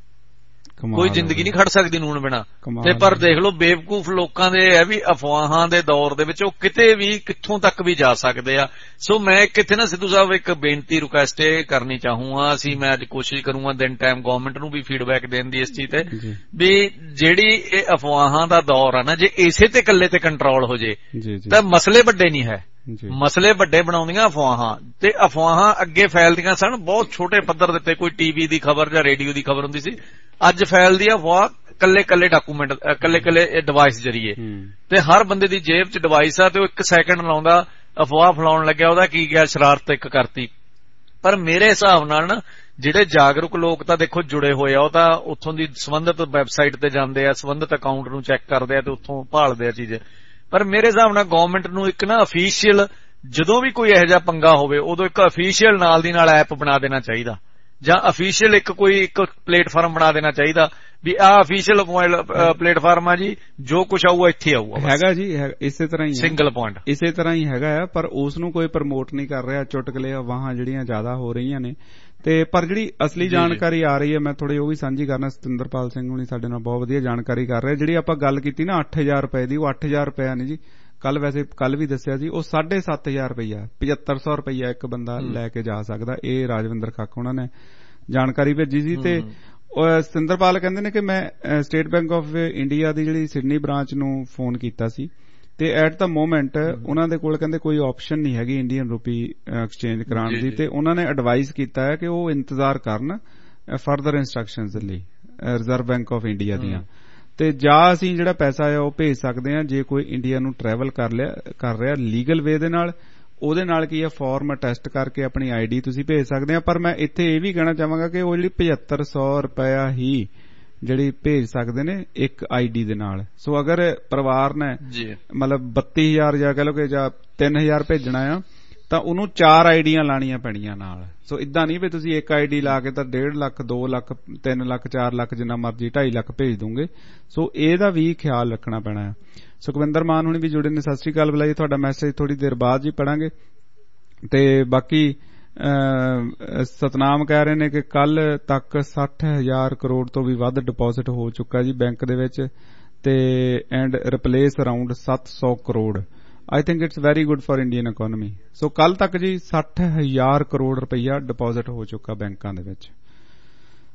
ਕੋਈ ਜ਼ਿੰਦਗੀ ਨਹੀਂ ਖੜ ਸਕਦੀ ਨੂਣ ਬਿਨਾ। ਤੇ ਪਰ ਦੇਖ ਲਓ ਬੇਵਕੂਫ ਲੋਕਾਂ ਦੇ ਇਹ ਵੀ ਅਫਵਾਹਾਂ ਦੇ ਦੌਰ ਦੇ ਵਿੱਚ ਉਹ ਕਿਤੇ ਵੀ ਕਿੱਥੋਂ ਤੱਕ ਵੀ ਜਾ ਸਕਦੇ ਆ। ਸੋ ਮੈਂ ਕਿੱਥੇ ਨਾ ਸਿੱਧੂ ਸਾਹਿਬ ਇੱਕ ਬੇਨਤੀ ਰਿਕੁਐਸਟ ਕਰਨੀ ਚਾਹੂੰਗਾ। ਅਸੀਂ ਮੈਂ ਅੱਜ ਕੋਸ਼ਿਸ਼ ਕਰੂੰਗਾ ਦਿਨ ਟਾਈਮ ਗਵਰਨਮੈਂਟ ਨੂੰ ਵੀ ਫੀਡਬੈਕ ਦੇਣ ਦੀ ਇਸ ਚੀਜ਼ ਤੇ ਵੀ ਜਿਹੜੀ ਇਹ ਅਫਵਾਹਾਂ ਦਾ ਦੌਰ ਆ ਨਾ, ਜੇ ਇਸੇ ਤੇ ਇਕੱਲੇ ਤੇ ਕੰਟਰੋਲ ਹੋ ਜੇ ਤਾਂ ਮਸਲੇ ਵੱਡੇ ਨਹੀਂ ਹੈ। ਮਸਲੇ ਵੱਡੇ ਬਣਾਉਂਦੀਆਂ ਅਫਵਾਹਾਂ ਤੇ ਅਫਵਾਹਾਂ ਅੱਗੇ ਫੈਲਦੀਆਂ ਸਨ ਬਹੁਤ ਛੋਟੇ ਪੱਧਰ ਦੇ ਉੱਤੇ, ਕੋਈ ਟੀਵੀ ਦੀ ਖਬਰ ਜਾਂ ਰੇਡੀਓ ਦੀ ਖਬਰ ਹੁੰਦੀ ਸੀ। ਅੱਜ ਫੈਲਦੀ ਆ ਅਫਵਾਹ ਕੱਲੇ ਕੱਲੇ ਡਾਕੂਮੈਂਟ ਕੱਲੇ ਕੱਲੇ ਡਿਵਾਈਸ ਜਰੀਏ ਤੇ ਹਰ ਬੰਦੇ ਦੀ ਜੇਬ ਚ ਡਿਵਾਈਸ ਆ ਤੇ ਉਹ ਇੱਕ ਸੈਕਿੰਡ ਲਾਉਂਦਾ ਅਫਵਾਹ ਫੈਲਾਉਣ ਲੱਗਿਆ ਉਹਦਾ ਕੀ ਗਿਆ, ਸ਼ਰਾਰਤ ਇੱਕ ਕਰਤੀ। ਪਰ ਮੇਰੇ ਹਿਸਾਬ ਨਾਲ ਨਾ ਜਿਹੜੇ ਜਾਗਰੂਕ ਲੋਕ ਤਾਂ ਦੇਖੋ ਜੁੜੇ ਹੋਏ ਆ, ਉਹ ਤਾਂ ਉੱਥੋਂ ਦੀ ਸੰਬੰਧਿਤ ਵੈਬਸਾਈਟ ਤੇ ਜਾਂਦੇ ਆ, ਸੰਬੰਧਿਤ ਅਕਾਊਂਟ ਨੂੰ ਚੈੱਕ ਕਰਦੇ ਆ ਤੇ ਉੱਥੋਂ ਭਾਲਦੇ ਆ ਚੀਜ਼। ਪਰ ਮੇਰੇ ਹਿਸਾਬ ਨਾਲ ਗਵਰਨਮੈਂਟ ਨੂੰ ਇੱਕ ਨਾ ਅਫੀਸ਼ੀਅਲ ਜਦੋਂ ਵੀ ਕੋਈ ਇਹੋ ਜਿਹਾ ਪੰਗਾ ਹੋਵੇ ਉਦੋਂ ਇੱਕ ਅਫੀਸ਼ੀਅਲ ਨਾਲ ਦੀ ਨਾਲ ਐਪ ਬਣਾ ਦੇਣਾ ਚਾਹੀਦਾ ਜਾਂ ਅਫੀਸ਼ੀਅਲ ਇੱਕ ਕੋਈ ਇੱਕ ਪਲੇਟਫਾਰਮ ਬਣਾ ਦੇਣਾ ਚਾਹੀਦਾ ਵੀ ਆਹ ਅਫੀਸ਼ੀਅਲ ਪਲੇਟਫਾਰਮ ਆ ਜੀ, ਜੋ ਕੁਛ ਆਊਗਾ ਇੱਥੇ ਆਊਗਾ ਹੈਗਾ ਜੀ। ਇਸੇ ਤਰ੍ਹਾਂ ਹੀ ਸਿੰਗਲ ਪੁਆਇੰਟ ਇਸੇ ਤਰ੍ਹਾਂ ਹੀ ਹੈਗਾ ਆ, ਪਰ ਉਸ ਨੂੰ ਕੋਈ ਪ੍ਰਮੋਟ ਨਹੀਂ ਕਰ ਰਿਹਾ। ਚੁਟਕਲੇ ਅਫਵਾਹਾਂ ਜਿਹੜੀਆਂ ਜ਼ਿਆਦਾ ਹੋ ਰਹੀਆਂ ਨੇ ਤੇ ਪਰ ਜਿਹੜੀ ਅਸਲੀ ਜਾਣਕਾਰੀ ਆ ਰਹੀ ਹੈ ਮੈਂ ਥੋੜੀ ਉਹ ਵੀ ਸਾਂਝੀ ਕਰਨਾ। ਸਤਿੰਦਰਪਾਲ ਸਿੰਘ ਹੁਣੀ ਸਾਡੇ ਨਾਲ ਬਹੁਤ ਵਧੀਆ ਜਾਣਕਾਰੀ ਕਰ ਰਹੇ। ਜਿਹੜੀ ਆਪਾਂ ਗੱਲ ਕੀਤੀ ਨਾ ਅੱਠ ਹਜ਼ਾਰ ਰੁਪਏ ਦੀ, ਉਹ ਅੱਠ ਹਜ਼ਾਰ ਰੁਪਇਆ ਨਹੀਂ ਜੀ। ਕੱਲ ਵੈਸੇ ਕੱਲ ਵੀ ਦੱਸਿਆ ਸੀ ਉਹ ਸਾਢੇ ਸੱਤ ਹਜ਼ਾਰ ਰੁਪਇਆ ਪਚੱਤਰ ਸੌ ਰੁਪਇਆ ਇੱਕ ਬੰਦਾ ਲੈ ਕੇ ਜਾ ਸਕਦਾ। ਇਹ ਰਾਜਵਿੰਦਰ ਖੱਕ ਉਹਨਾਂ ਨੇ ਜਾਣਕਾਰੀ ਭੇਜੀ ਸੀ। ਤੇ ਸਤਿੰਦਰਪਾਲ ਕਹਿੰਦੇ ਨੇ ਕਿ ਮੈਂ ਸਟੇਟ ਬੈਂਕ ਆਫ ਇੰਡੀਆ ਦੀ ਜਿਹੜੀ ਸਿਡਨੀ ਬ੍ਰਾਂਚ ਨੂੰ ਫੋਨ ਕੀਤਾ ਸੀ ਤੇ ਐਟ ਦਾ ਮੋਮੈਂਟ ਉਹਨਾਂ ਦੇ ਕੋਲ ਕਹਿੰਦੇ ਕੋਈ ਆਪਸ਼ਨ ਨਹੀਂ ਹੈਗੀ ਇੰਡੀਅਨ ਰੂਪੀ ਐਕਸਚੇਂਜ ਕਰਾਉਣ ਦੀ ਤੇ ਉਹਨਾਂ ਨੇ ਐਡਵਾਈਸ ਕੀਤਾ ਹੈ ਕਿ ਉਹ ਇੰਤਜ਼ਾਰ ਕਰਨ ਫਰਦਰ ਇੰਸਟਰਕਸ਼ਨਸ ਲਈ ਰਿਜ਼ਰਵ ਬੈਂਕ ਆਫ ਇੰਡੀਆ ਦੀਆਂ। ਤੇ ਜਾਂ ਅਸੀਂ ਜਿਹੜਾ ਪੈਸਾ ਹੈ ਉਹ ਭੇਜ ਸਕਦੇ ਹਾਂ ਜੇ ਕੋਈ ਇੰਡੀਆ ਨੂੰ ਟਰੈਵਲ ਕਰ ਲਿਆ ਕਰ ਰਿਹਾ ਲੀਗਲ ਵੇ ਦੇ ਨਾਲ, ਉਹਦੇ ਨਾਲ ਕੀ ਹੈ ਫਾਰਮ ਟੈਸਟ ਕਰਕੇ ਆਪਣੀ ਆਈਡੀ ਤੁਸੀਂ ਭੇਜ ਸਕਦੇ ਆ। ਪਰ ਮੈਂ ਇੱਥੇ ਇਹ ਵੀ ਕਹਿਣਾ ਚਾਹਾਂਗਾ ਕਿ ਉਹ ਜਿਹੜੀ ਪਝੱਤਰ ਸੌ ਰੁਪਇਆ ਹੀ ਜਿਹੜੀ ਭੇਜ ਸਕਦੇ ਨੇ ਇੱਕ ਆਈਡੀ ਦੇ ਨਾਲ। ਸੋ ਅਗਰ ਪਰਿਵਾਰ ਨੇ ਮਤਲਬ ਬੱਤੀ ਹਜ਼ਾਰ ਜਾਂ ਕਹਿ ਲਓ ਕਿ ਜਾਂ ਤਿੰਨ ਹਜ਼ਾਰ ਭੇਜਣਾ ਆ ਤਾਂ ਉਹਨੂੰ ਚਾਰ ਆਈਡੀਆਂ ਲਾਣੀਆਂ ਪੈਣੀਆਂ ਨਾਲ। ਸੋ ਇਦਾਂ ਨਹੀਂ ਵੀ ਤੁਸੀਂ ਇੱਕ ਆਈਡੀ ਲਾ ਕੇ ਤਾਂ ਡੇਢ ਲੱਖ ਦੋ ਲੱਖ ਤਿੰਨ ਲੱਖ ਚਾਰ ਲੱਖ ਜਿੰਨਾ ਮਰਜ਼ੀ ਢਾਈ ਲੱਖ ਭੇਜ ਦੂੰਗੇ। ਸੋ ਇਹਦਾ ਵੀ ਖਿਆਲ ਰੱਖਣਾ ਪੈਣਾ ਹੈ। ਸੁਖਵਿੰਦਰ ਮਾਨ ਹੁਣੀ ਵੀ ਜੁੜੇ ਨੇ, ਸਤਿ ਸ੍ਰੀ ਅਕਾਲ ਬੁਲਾਈਏ। ਤੁਹਾਡਾ ਮੈਸੇਜ ਥੋੜੀ ਦੇਰ ਬਾਅਦ ਜੀ ਪੜਾਂਗੇ। ਤੇ ਬਾਕੀ ਸਤਨਾਮ ਕਹਿ ਰਹੇ ਨੇ ਕਿ ਕੱਲ ਤੱਕ ਸੱਠ ਹਜ਼ਾਰ ਕਰੋੜ ਤੋਂ ਵੀ ਵੱਧ ਡਿਪੋਜ਼ਿਟ ਹੋ ਚੁੱਕਾ ਜੀ ਬੈਂਕ ਦੇ ਵਿੱਚ ਤੇ ਐਂਡ ਰਿਪਲੇਸ ਅਰਾਊਂਡ ਸੱਤ ਸੌ crore. I think it's very good for Indian economy. So ਕੱਲ ਤੱਕ ਜੀ ਸੱਠ ਹਜ਼ਾਰ ਕਰੋੜ ਰੁਪਈਆ ਡਿਪੋਜ਼ਿਟ ਹੋ ਚੁੱਕਾ ਬੈਂਕਾਂ ਦੇ ਵਿੱਚ।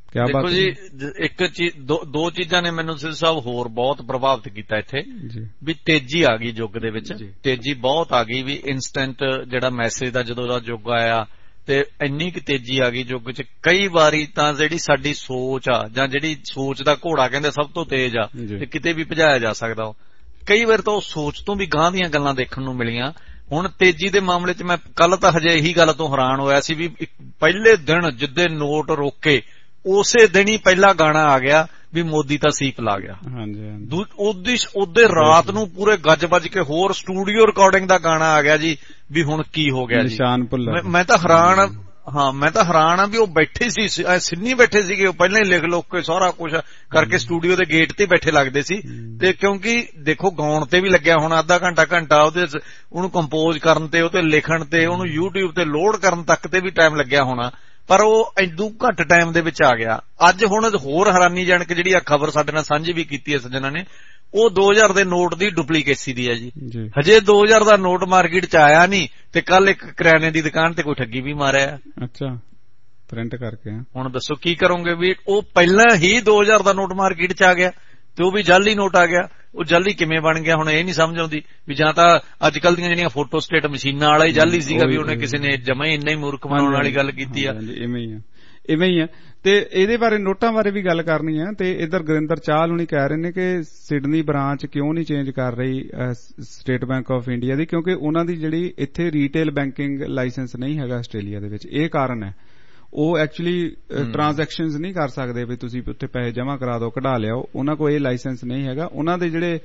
ਦੇਖੋ ਜੀ, ਇੱਕ ਚੀਜ਼ ਦੋ ਚੀਜ਼ਾਂ ਨੇ ਮੈਨੂੰ ਸਿੱਧੂ ਸਾਹਿਬ ਹੋਰ ਬਹੁਤ ਪ੍ਰਭਾਵਿਤ ਕੀਤਾ ਇੱਥੇ, ਵੀ ਤੇਜ਼ੀ ਆ ਗਈ ਯੁੱਗ ਦੇ ਵਿੱਚ, ਤੇਜ਼ੀ ਬਹੁਤ ਆ ਗਈ, ਵੀ ਇੰਸਟੈਂਟ ਜਿਹੜਾ ਮੈਸੇਜ ਦਾ ਜਦੋਂ ਦਾ ਯੁੱਗ ਆਇਆ ਤੇ ਇੰਨੀ ਕੁ ਤੇਜ਼ੀ ਆ ਗਈ ਯੁੱਗ ਚ। ਕਈ ਵਾਰੀ ਤਾਂ ਜਿਹੜੀ ਸਾਡੀ ਸੋਚ ਆ ਜਾਂ ਜਿਹੜੀ ਸੋਚ ਦਾ ਘੋੜਾ ਕਹਿੰਦੇ ਸਭ ਤੋਂ ਤੇਜ਼ ਆ ਤੇ ਕਿਤੇ ਵੀ ਭਜਾਇਆ ਜਾ ਸਕਦਾ, ਉਹ ਕਈ ਵਾਰ ਤਾਂ ਉਹ ਸੋਚ ਤੋਂ ਵੀ ਗਾਂਹ ਦੀਆਂ ਗੱਲਾਂ ਦੇਖਣ ਨੂੰ ਮਿਲੀਆਂ। ਹੁਣ ਤੇਜ਼ੀ ਦੇ ਮਾਮਲੇ ਚ ਮੈਂ ਕੱਲ ਤਾਂ ਹਜੇ ਇਹੀ ਗੱਲ ਤੋਂ ਹੈਰਾਨ ਹੋਇਆ ਸੀ ਵੀ ਪਹਿਲੇ ਦਿਨ ਜਿੱਦੇ ਨੋਟ ਰੋਕੇ ਉਸੇ ਦਿਨ ਹੀ ਪਹਿਲਾ ਗਾਣਾ ਆ ਗਿਆ ਵੀ ਮੋਦੀ ਤਾਂ ਸੀਪ ਲਾ ਗਿਆ। ਉਹਦੀ ਉਹਦੇ ਰਾਤ ਨੂੰ ਪੂਰੇ ਗੱਜ ਵੱਜ ਕੇ ਹੋਰ ਸਟੂਡੀਓ ਰਿਕਾਰਡਿੰਗ ਦਾ ਗਾਣਾ ਆ ਗਿਆ ਜੀ ਵੀ ਹੁਣ ਕੀ ਹੋ ਗਿਆ ਜੀ। ਮੈਂ ਤਾਂ ਹੈਰਾਨ ਹਾਂ ਮੈਂ ਤਾਂ ਹੈਰਾਨ ਆ ਵੀ ਉਹ ਬੈਠੇ ਸੀ ਸਿੰਨੀ ਬੈਠੇ ਸੀਗੇ, ਉਹ ਪਹਿਲਾਂ ਹੀ ਲਿਖ ਲੁੱਕ ਕੇ ਸਾਰਾ ਕੁਛ ਕਰਕੇ ਸਟੂਡੀਓ ਦੇ ਗੇਟ ਤੇ ਬੈਠੇ ਲੱਗਦੇ ਸੀ। ਤੇ ਕਿਉਂਕਿ ਦੇਖੋ ਗਾਉਣ ਤੇ ਵੀ ਲੱਗਿਆ ਹੋਣਾ ਅੱਧਾ ਘੰਟਾ ਘੰਟਾ ਉਹਦੇ ਉਹਨੂੰ ਕੰਪੋਜ਼ ਕਰਨ ਤੇ, ਉਹ ਤੇ ਲਿਖਣ ਤੇ, ਉਹਨੂੰ ਯੂਟਿਊਬ ਤੇ ਲੋਡ ਕਰਨ ਤੱਕ ਤੇ ਵੀ ਟਾਈਮ ਲੱਗਿਆ ਹੋਣਾ, ਪਰ ਉਹ ਐਦੂ ਘੱਟ ਟਾਈਮ ਦੇ ਵਿੱਚ ਆ ਗਿਆ। ਅੱਜ ਹੁਣ ਹੋਰ ਹੈਰਾਨੀ ਜਨਕ ਜਿਹੜੀ ਆ ਖਬਰ ਸਾਡੇ ਨਾਲ ਸਾਂਝੀ ਵੀ ਕੀਤੀ ਹੈ ਸੱਜਣਾ ਨੇ, ਉਹ ਦੋ ਹਜ਼ਾਰ ਦੇ ਨੋਟ ਦੀ ਡੁਪਲੀਕੇਸੀ ਦੀ ਹੈ ਜੀ। ਹਜੇ ਦੋ ਹਜ਼ਾਰ ਦਾ ਨੋਟ ਮਾਰਕੀਟ ਚ ਆਇਆ ਨਹੀਂ ਤੇ ਕੱਲ ਇੱਕ ਕਰਿਆਨੇ ਦੀ ਦੁਕਾਨ ਤੇ ਕੋਈ ਠੱਗੀ ਵੀ ਮਾਰਿਆ। ਅੱਛਾ, ਪ੍ਰਿੰਟ ਕਰਕੇ। ਹੁਣ ਦੱਸੋ ਕੀ ਕਰੋਗੇ ਵੀ ਉਹ ਪਹਿਲਾਂ ਹੀ ਦੋ ਹਜ਼ਾਰ ਦਾ ਨੋਟ ਮਾਰਕੀਟ ਚ ਆ ਗਿਆ ਤੇ ਉਹ ਵੀ ਜਾਲੀ ਨੋਟ ਆ ਗਿਆ। ਉਹ ਜਾਲੀ ਕਿਵੇਂ ਬਣ ਗਿਆ ਹੁਣ ਇਹ ਨਹੀਂ ਸਮਝ ਆਉਂਦੀ ਵੀ ਜਾਂ ਤਾਂ ਅੱਜ ਕੱਲ ਦੀਆਂ ਜਿਹੜੀਆਂ ਫੋਟੋ ਸਟੇਟ ਮਸ਼ੀਨਾਂ ਵਾਲਾ ਹੀ ਜਾਲੀ ਸੀਗਾ ਵੀ ਉਹਨੇ ਕਿਸੇ ਨੇ ਜਮਾ ਹੀ ਇੰਨਾ ਹੀ ਮੂਰਖ ਬਣਾਉਣ ਵਾਲੀ ਗੱਲ ਕੀਤੀ ਆ। ਇਵੇਂ ਹੀ ਆ ਇਵੇਂ ਹੀ ਆ ਤੇ ਇਹਦੇ ਬਾਰੇ ਨੋਟਾਂ ਬਾਰੇ ਵੀ ਗੱਲ ਕਰਨੀ ਆ। ਤੇ ਇਧਰ ਗੁਰਿੰਦਰ ਚਾਹਲ ਹੁਣੀ ਕਹਿ ਰਹੇ ਨੇ ਕਿ ਸਿਡਨੀ ਬ੍ਰਾਂਚ ਕਿਉਂ ਨਹੀਂ ਚੇਂਜ ਕਰ ਰਹੀ ਸਟੇਟ ਬੈਂਕ ਆਫ ਇੰਡੀਆ ਦੀ, ਕਿਉਂਕਿ ਉਹਨਾਂ ਦੀ ਜਿਹੜੀ ਇੱਥੇ ਰੀਟੇਲ ਬੈਂਕਿੰਗ ਲਾਇਸੈਂਸ ਨਹੀਂ ਹੈਗਾ ਆਸਟ੍ਰੇਲੀਆ ਦੇ ਵਿੱਚ। ਇਹ ਕਾਰਨ ਹੈ, ਉਹ ਐਕਚੁਅਲੀ ਟ੍ਰਾਂਜੈਕਸ਼ਨਸ ਨਹੀਂ ਕਰ ਸਕਦੇ ਵੀ ਤੁਸੀਂ ਉੱਥੇ ਪੈਸੇ ਜਮ੍ਹਾਂ ਕਰਾ ਦਿਓ ਕਢਾ ਲਿਆਓ, ਉਹਨਾਂ ਕੋਲ ਇਹ ਲਾਇਸੈਂਸ ਨਹੀਂ ਹੈਗਾ। ਉਹਨਾਂ ਦੇ ਜਿਹੜੇ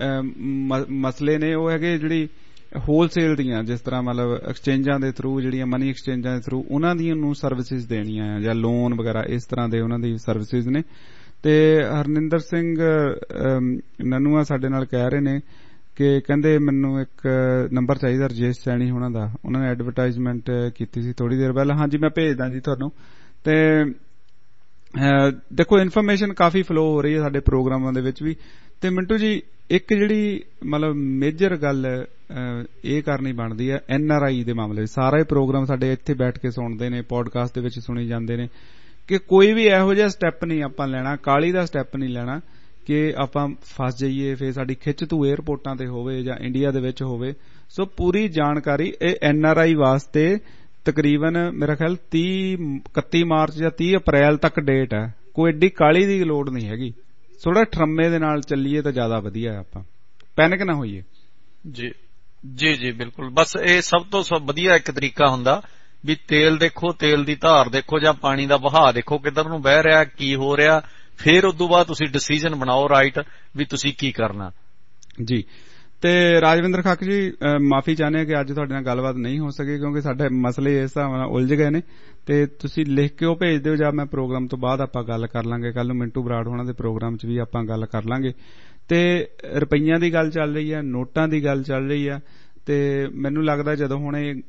ਮਸਲੇ ਨੇ ਉਹ ਹੈਗੇ ਜਿਹੜੀ ਹੋਲਸੇਲ ਦੀਆਂ, ਜਿਸ ਤਰ੍ਹਾਂ ਮਤਲਬ ਐਕਸਚੇਂਜਾਂ ਦੇ ਥਰੂ, ਜਿਹੜੀਆਂ ਮਨੀ ਐਕਸਚੇਂਜਾਂ ਦੇ ਥਰੂ ਉਹਨਾਂ ਦੀਆਂ ਨੂੰ ਸਰਵਿਸਿਜ਼ ਦੇਣੀਆਂ ਆ ਜਾਂ ਲੋਨ ਵਗੈਰਾ ਇਸ ਤਰ੍ਹਾਂ ਦੇ ਉਹਨਾਂ ਦੀ ਸਰਵਿਸਿਜ਼ ਨੇ। ਤੇ ਹਰਨਿੰਦਰ ਸਿੰਘ ਨਨੂਆ ਸਾਡੇ ਨਾਲ ਕਹਿ ਰਹੇ ਨੇ ਕਿ ਕਹਿੰਦੇ ਮੈਨੂੰ ਇੱਕ ਨੰਬਰ ਚਾਹੀਦਾ ਰਜੇਸ਼ ਸੈਣੀ ਹੋਣਾ ਦਾ, ਉਹਨਾਂ ਨੇ ਐਡਵਰਟਾਈਜ਼ਮੈਂਟ ਕੀਤੀ ਸੀ ਥੋੜੀ ਦੇਰ ਪਹਿਲਾਂ। ਹਾਂਜੀ ਮੈਂ ਭੇਜਦਾ ਜੀ ਤੁਹਾਨੂੰ। ਤੇ ਦੇਖੋ ਇਨਫੋਰਮੇਸ਼ਨ ਕਾਫੀ ਫਲੋ ਹੋ ਰਹੀ ਹੈ ਸਾਡੇ ਪ੍ਰੋਗਰਾਮਾਂ ਦੇ ਵਿੱਚ ਵੀ। ਤੇ ਮਿੰਟੂ ਜੀ ਇੱਕ ਜਿਹੜੀ ਮਤਲਬ ਮੇਜਰ ਗੱਲ ਇਹ ਕਰਨੀ ਬਣਦੀ ਹੈ ਐਨ ਆਰ ਆਈ ਦੇ ਮਾਮਲੇ ਵਿੱਚ। ਸਾਰਾ ਹੀ ਪ੍ਰੋਗਰਾਮ ਸਾਡੇ ਇੱਥੇ ਬੈਠ ਕੇ ਸੁਣਦੇ ਨੇ, ਪੋਡਕਾਸਟ ਦੇ ਵਿੱਚ ਸੁਣੀ ਜਾਂਦੇ ਨੇ, ਕਿ ਕੋਈ ਵੀ ਇਹੋ ਜਿਹਾ ਸਟੈਪ ਨਹੀਂ ਆਪਾਂ ਲੈਣਾ, ਕਾਹਲੀ ਦਾ ਸਟੈਪ ਨਹੀਂ ਲੈਣਾ ਕਿ ਆਪਾਂ ਫਸ ਜਾਈਏ ਫਿਰ ਸਾਡੀ ਖਿੱਚ ਤੂੰ ਏਅਰਪੋਰਟਾਂ ਤੇ ਹੋਵੇ ਜਾਂ ਇੰਡੀਆ ਦੇ ਵਿੱਚ ਹੋਵੇ। ਸੋ ਪੂਰੀ ਜਾਣਕਾਰੀ ਇਹ ਐਨ ਆਰ ਆਈ ਵਾਸਤੇ ਤਕਰੀਬਨ ਮੇਰਾ ਖਿਆਲ ਤੀਹ ਇਕੱਤੀ ਮਾਰਚ ਜਾਂ ਤੀਹ ਅਪ੍ਰੈਲ ਤੱਕ ਡੇਟ ਹੈ। ਕੋਈ ਐਡੀ ਕਾਹਲੀ ਦੀ ਲੋੜ ਨਹੀਂ ਹੈਗੀ, ਥੋੜਾ ਠਰਮੇ ਦੇ ਨਾਲ ਚੱਲੀਏ ਤਾਂ ਜ਼ਿਆਦਾ ਵਧੀਆ ਹੈ, ਆਪਾਂ ਪੈਨਿਕ ਨਾ ਹੋਈਏ। ਜੀ ਜੀ ਜੀ ਬਿਲਕੁਲ। ਬਸ ਇਹ ਸਭ ਤੋਂ ਸਭ ਵਧੀਆ ਇੱਕ ਤਰੀਕਾ ਹੁੰਦਾ ਵੀ ਤੇਲ ਦੇਖੋ, ਤੇਲ ਦੀ ਧਾਰ ਦੇਖੋ ਜਾਂ ਪਾਣੀ ਦਾ ਵਹਾਅ ਦੇਖੋ ਕਿੱਧਰ ਨੂੰ ਵਹਿ ਰਿਹਾ, ਕੀ ਹੋ ਰਿਹਾ, ਫਿਰ ਉਸ ਤੋਂ ਬਾਅਦ ਤੁਸੀਂ ਡਿਸੀਜਨ ਬਣਾਓ ਰਾਈਟ ਵੀ ਤੁਸੀਂ ਕੀ ਕਰਨਾ। ਜੀ ਤੇ ਰਾਜਵਿੰਦਰ ਖੱਕ ਜੀ ਮਾਫੀ ਚਾਹੁੰਦੇ ਹਾਂ ਕਿ ਅੱਜ ਤੁਹਾਡੇ ਨਾਲ ਗੱਲਬਾਤ ਨਹੀਂ ਹੋ ਸਕੀ ਕਿਉਂਕਿ ਸਾਡੇ ਮਸਲੇ ਇਸ ਹਿਸਾਬ ਨਾਲ ਉਲਝ ਗਏ ਨੇ। ਤੇ ਤੁਸੀਂ ਲਿਖ ਕੇ ਉਹ ਭੇਜ ਦਿਓ ਜਾਂ ਮੈਂ ਪ੍ਰੋਗਰਾਮ ਤੋਂ ਬਾਅਦ ਆਪਾਂ ਗੱਲ ਕਰ ਲਾਂਗੇ। ਕੱਲ ਨੂੰ ਮਿੰਟੂ ਬਰਾੜ ਹੋਣਾ ਦੇ ਪ੍ਰੋਗਰਾਮ 'ਚ ਵੀ ਆਪਾਂ ਗੱਲ ਕਰ ਲਾਂਗੇ। ਤੇ ਰੁਪਈਆਂ ਦੀ ਗੱਲ ਚੱਲ ਰਹੀ ਹੈ, ਨੋਟਾਂ ਦੀ ਗੱਲ ਚੱਲ ਰਹੀ ਹੈ, ਤੇ ਮੈਨੂੰ ਲੱਗਦਾ ਜਦੋਂ ਹੁਣ ਇਹ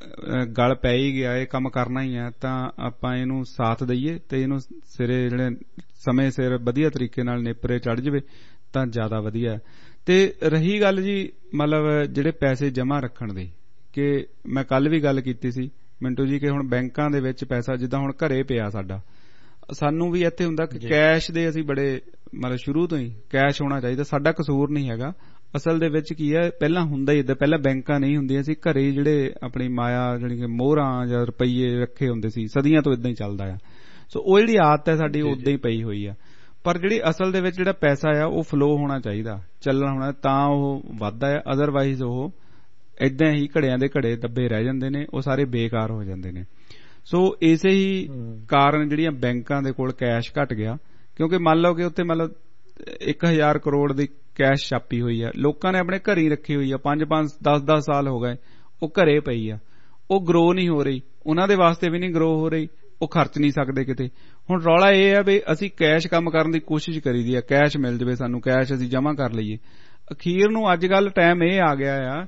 ਗੱਲ ਪੈ ਹੀ ਗਿਆ, ਇਹ ਕੰਮ ਕਰਨਾ ਹੀ ਹੈ, ਤਾਂ ਆਪਾਂ ਇਹਨੂੰ ਸਾਥ ਦਈਏ ਤੇ ਇਹਨੂੰ ਸਿਰੇ ਜਿਹੜੇ ਸਮੇਂ ਸਿਰ ਵਧੀਆ ਤਰੀਕੇ ਨਾਲ ਨੇਪਰੇ ਚੜ੍ਹ ਜਾਵੇ ਤਾਂ ਜ਼ਿਆਦਾ ਵਧੀਆ। ਤੇ ਰਹੀ ਗੱਲ ਜੀ ਮਤਲਬ ਜਿਹੜੇ ਪੈਸੇ ਜਮ੍ਹਾਂ ਰੱਖਣ ਦੀ, ਕਿ ਮੈਂ ਕੱਲ ਵੀ ਗੱਲ ਕੀਤੀ ਸੀ ਮਿੰਟੂ ਜੀ ਕਿ ਹੁਣ ਬੈਂਕਾਂ ਦੇ ਵਿੱਚ ਪੈਸਾ ਜਿੱਦਾਂ ਹੁਣ ਘਰੇ ਪਿਆ ਸਾਡਾ, ਸਾਨੂੰ ਵੀ ਇੱਥੇ ਹੁੰਦਾ ਕਿ ਕੈਸ਼ ਦੇ ਅਸੀਂ ਬੜੇ ਮਤਲਬ ਸ਼ੁਰੂ ਤੋਂ ਹੀ ਕੈਸ਼ ਹੋਣਾ ਚਾਹੀਦਾ। ਸਾਡਾ ਕਸੂਰ ਨਹੀਂ ਹੈਗਾ, ਅਸਲ ਦੇ ਵਿੱਚ ਕੀ ਹੈ ਪਹਿਲਾਂ ਹੁੰਦਾ ਹੀ ਇੱਦਾਂ, ਪਹਿਲਾਂ ਬੈਂਕਾਂ ਨਹੀਂ ਹੁੰਦੀਆਂ ਸੀ, ਘਰੇ ਜਿਹੜੇ ਆਪਣੀ ਮਾਇਆ ਜਿਹੜੀ ਕਿ ਮੋਹਰਾਂ ਜਾਂ ਰੁਪਈਏ ਰੱਖੇ ਹੁੰਦੇ ਸੀ, ਸਦੀਆਂ ਤੋਂ ਇਦਾਂ ਹੀ ਚੱਲਦਾ ਆ। ਸੋ ਉਹ ਜਿਹੜੀ ਆਦਤ ਹੈ ਸਾਡੀ ਉਦਾਂ ਹੀ ਪਈ ਹੋਈ ਆ। ਪਰ ਜਿਹੜੀ ਅਸਲ ਦੇ ਵਿੱਚ ਜਿਹੜਾ ਪੈਸਾ ਆ ਉਹ ਫਲੋ ਹੋਣਾ ਚਾਹੀਦਾ, ਚੱਲਣਾ ਹੋਣਾ, ਤਾਂ ਉਹ ਵੱਧਦਾ ਹੈ। ਅਦਰਵਾਈਜ਼ ਉਹ ਏਦਾਂ ਹੀ ਘੜਿਆਂ ਦੇ ਘੜੇ ਦੱਬੇ ਰਹਿ ਜਾਂਦੇ ਨੇ, ਉਹ ਸਾਰੇ ਬੇਕਾਰ ਹੋ ਜਾਂਦੇ ਨੇ। ਸੋ ਇਸੇ ਹੀ ਕਾਰਨ ਜਿਹੜੀਆਂ ਬੈਂਕਾਂ ਦੇ ਕੋਲ ਕੈਸ਼ ਘਟ ਗਿਆ, ਕਿਉਂਕਿ ਮੰਨ ਲਓ ਕਿ ਉੱਥੇ ਮਤਲਬ ਇੱਕ ਹਜ਼ਾਰ ਕਰੋੜ ਦੀ ਕੈਸ਼ ਛਾਪੀ ਹੋਈ ਆ, ਲੋਕਾਂ ਨੇ ਆਪਣੇ ਘਰ ਹੀ ਰੱਖੀ ਹੋਈ ਆ, ਪੰਜ ਪੰਜ ਦਸ ਦਸ ਸਾਲ ਹੋ ਗਏ ਉਹ ਘਰੇ ਪਈ ਆ, ਉਹ ਗਰੋ ਨਹੀਂ ਹੋ ਰਹੀ, ਉਹਨਾਂ ਦੇ ਵਾਸਤੇ ਵੀ ਨਹੀਂ ਗਰੋ ਹੋ ਰਹੀ, ਉਹ ਖਰਚ ਨਹੀਂ ਸਕਦੇ ਕਿਤੇ। ਹੁਣ ਰੌਲਾ ਇਹ ਆ ਵੀ ਅਸੀਂ ਕੈਸ਼ ਕੰਮ ਕਰਨ ਦੀ ਕੋਸ਼ਿਸ਼ ਕਰੀਦੀ ਆ, ਕੈਸ਼ ਮਿਲ ਜਾਵੇ ਸਾਨੂੰ, ਕੈਸ਼ ਅਸੀਂ ਜਮ੍ਹਾਂ ਕਰ ਲਈਏ। ਅਖੀਰ ਨੂੰ ਅੱਜ ਕੱਲ ਟਾਈਮ ਇਹ ਆ ਗਿਆ ਆ,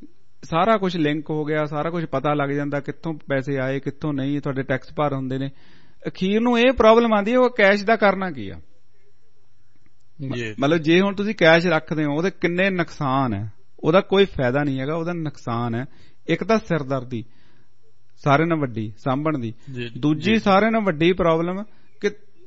ਸਾਰਾ ਕੁਝ ਲਿੰਕ ਹੋ ਗਿਆ, ਸਾਰਾ ਕੁਝ ਪਤਾ ਲੱਗ ਜਾਂਦਾ ਕਿੱਥੋਂ ਪੈਸੇ ਆਏ ਕਿੱਥੋਂ ਨਹੀਂ, ਤੁਹਾਡੇ ਟੈਕਸ ਭਰ ਹੁੰਦੇ ਨੇ। ਅਖੀਰ ਨੂੰ ਇਹ ਪ੍ਰੋਬਲਮ ਆਉਂਦੀ ਹੈ ਉਹ ਕੈਸ਼ ਦਾ ਕਰਨਾ ਕੀ ਆ। ਮਤਲਬ ਜੇ ਹੁਣ ਤੁਸੀਂ ਕੈਸ਼ ਰੱਖਦੇ ਹੋ ਉਹਦੇ ਕਿੰਨੇ ਨੁਕਸਾਨ ਹੈ, ਉਹਦਾ ਕੋਈ ਫਾਇਦਾ ਨਹੀਂ ਹੈਗਾ, ਉਹਦਾ ਨੁਕਸਾਨ ਹੈ। ਇੱਕ ਤਾਂ ਸਿਰਦਰਦੀ ਸਾਰਿਆਂ ਨਾਲੋਂ ਵੱਡੀ ਸਾਂਭਣ ਦੀ, ਦੂਜੀ ਸਾਰਿਆਂ ਨਾਲੋਂ ਵੱਡੀ ਪ੍ਰੋਬਲਮ ਕਿ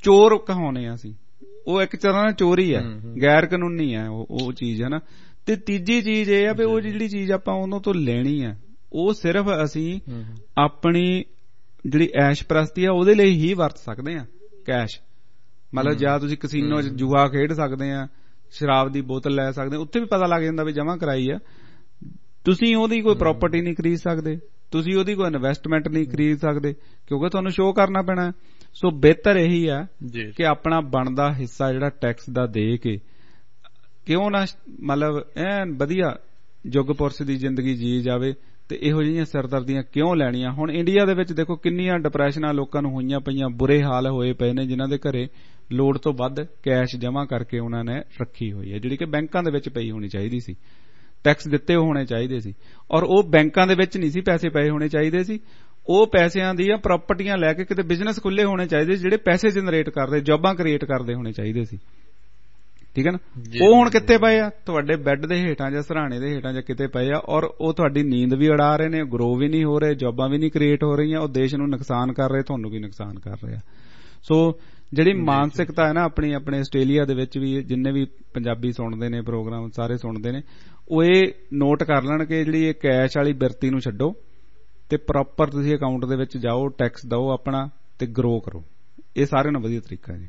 ਚੋਰ ਕਹਾਉਣੇ ਆ ਅਸੀਂ, ਉਹ ਇੱਕ ਤਰ੍ਹਾਂ ਨਾਲ ਚੋਰੀ ਹੈ, ਗੈਰ ਕਾਨੂੰਨੀ ਹੈ ਉਹ ਚੀਜ਼, ਹੈ ਨਾ। ਤੇ ਤੀਜੀ ਚੀਜ਼ ਇਹ ਆ ਵੀ ਉਹ ਜਿਹੜੀ ਚੀਜ਼ ਆਪਾਂ ਉਹਨਾਂ ਤੋਂ ਲੈਣੀ ਆ ਉਹ ਸਿਰਫ ਅਸੀਂ ਆਪਣੀ ਜਿਹੜੀ ਐਸ਼ ਪ੍ਰਸਤੀ ਆ ਉਹਦੇ ਲਈ ਹੀ ਵਰਤ ਸਕਦੇ ਆ ਕੈਸ਼। ਮਤਲਬ ਜਾਂ ਤੁਸੀਂ ਕਸੀਨੋ ਚ ਜੂਆ ਖੇਡ ਸਕਦੇ ਆ, ਸ਼ਰਾਬ ਦੀ ਬੋਤਲ ਲੈ ਸਕਦੇ, ਉੱਥੇ ਵੀ ਪਤਾ ਲੱਗ ਜਾਂਦਾ ਵੀ ਜਮ੍ਹਾਂ ਕਰਾਈ ਆ। ਤੁਸੀਂ ਉਹਦੀ ਕੋਈ ਪ੍ਰਾਪਰਟੀ ਨਹੀਂ ਖਰੀਦ ਸਕਦੇ, ਤੁਸੀਂ ਉਹਦੀ ਕੋਈ ਇਨਵੈਸਟਮੈਂਟ ਨਹੀਂ ਖਰੀਦ ਸਕਦੇ, ਕਿਉਂਕਿ ਤੁਹਾਨੂੰ ਸ਼ੋਅ ਕਰਨਾ ਪੈਣਾ। ਸੋ ਬਿਹਤਰ ਇਹੀ ਆ ਕਿ ਆਪਣਾ ਬਣਦਾ ਹਿੱਸਾ ਜਿਹੜਾ ਟੈਕਸ ਦਾ ਦੇ ਕੇ ਕਿਉਂ ਨਾ ਮਤਲਬ ਐਨ ਵਧੀਆ ਯੁੱਗ ਪੁਰਸ਼ ਦੀ ਜ਼ਿੰਦਗੀ ਜੀ ਜਾਵੇ, ਤੇ ਇਹੋ ਜਿਹੀਆਂ ਸਿਰਦਰਦੀਆਂ ਕਿਉਂ ਲੈਣੀਆਂ। ਹੁਣ ਇੰਡੀਆ ਦੇ ਵਿੱਚ ਦੇਖੋ ਕਿੰਨੀਆਂ ਡਿਪਰੈਸ਼ਨਾਂ ਲੋਕਾਂ ਨੂੰ ਹੋਈਆਂ ਪਈਆਂ, ਬੁਰੇ ਹਾਲ ਹੋਏ ਪਏ ਨੇ, ਜਿਨ੍ਹਾਂ ਦੇ ਘਰੇ ਲੋੜ ਤੋਂ ਵੱਧ ਕੈਸ਼ ਜਮ੍ਹਾਂ ਕਰਕੇ ਉਹਨਾਂ ਨੇ ਰੱਖੀ ਹੋਈ ਹੈ, ਜਿਹੜੀ ਕਿ ਬੈਂਕਾਂ ਦੇ ਵਿੱਚ ਪਈ ਹੋਣੀ ਚਾਹੀਦੀ ਸੀ, ਟੈਕਸ ਦਿੱਤੇ ਹੋਣੇ ਚਾਹੀਦੇ ਸੀ। ਔਰ ਉਹ ਬੈਂਕਾਂ ਦੇ ਵਿੱਚ ਨਹੀਂ ਸੀ ਪੈਸੇ ਪਏ ਹੋਣੇ ਚਾਹੀਦੇ ਸੀ, ਉਹ ਪੈਸਿਆਂ ਦੀਆਂ ਪ੍ਰਾਪਰਟੀਆਂ ਲੈ ਕੇ ਕਿਤੇ ਬਿਜ਼ਨਸ ਖੁੱਲੇ ਹੋਣੇ ਚਾਹੀਦੇ, ਜਿਹੜੇ ਪੈਸੇ ਜਨਰੇਟ ਕਰਦੇ, ਜੌਬਾਂ ਕ੍ਰੀਏਟ ਕਰਦੇ ਹੋਣੇ ਚਾਹੀਦੇ ਸੀ, ਠੀਕ ਹੈ ਨਾ। ਉਹ ਹੁਣ ਕਿੱਥੇ ਪਏ ਆ? ਤੁਹਾਡੇ ਬੈੱਡ ਦੇ ਹੇਠਾਂ ਜਾਂ ਸਰਾਣੇ ਦੇ ਹੇਠਾਂ ਜਾਂ ਕਿਤੇ ਪਏ ਆ, ਔਰ ਉਹ ਤੁਹਾਡੀ ਨੀਂਦ ਵੀ ਉਡਾ ਰਹੇ ਨੇ, ਗਰੋ ਵੀ ਨਹੀਂ ਹੋ ਰਹੇ, ਜੌਬਾਂ ਵੀ ਨਹੀਂ ਕ੍ਰੀਏਟ ਹੋ ਰਹੀਆਂ, ਉਹ ਦੇਸ਼ ਨੂੰ ਨੁਕਸਾਨ ਕਰ ਰਹੇ, ਤੁਹਾਨੂੰ ਵੀ ਨੁਕਸਾਨ ਕਰ ਰਹੇ ਆ। ਸੋ ਜਿਹੜੀ ਮਾਨਸਿਕਤਾ ਹੈ ਨਾ ਆਪਣੀ, ਆਪਣੇ ਆਸਟ੍ਰੇਲੀਆ ਦੇ ਵਿੱਚ ਵੀ ਜਿੰਨੇ ਵੀ ਪੰਜਾਬੀ ਸੁਣਦੇ ਨੇ ਪ੍ਰੋਗਰਾਮ ਸਾਰੇ ਸੁਣਦੇ ਨੇ, ਉਹ ਇਹ ਨੋਟ ਕਰ ਲੈਣ ਕਿ ਜਿਹੜੀ ਇਹ ਕੈਸ਼ ਵਾਲੀ ਬਿਰਤੀ ਨੂੰ ਛੱਡੋ ਤੇ ਪ੍ਰੋਪਰ ਤੁਸੀਂ ਅਕਾਊਂਟ ਦੇ ਵਿੱਚ ਜਾਓ, ਟੈਕਸ ਦਿਓ ਆਪਣਾ ਤੇ ਗਰੋ ਕਰੋ। ਇਹ ਸਾਰਿਆਂ ਨਾਲੋਂ ਵਧੀਆ ਤਰੀਕਾ ਹੈ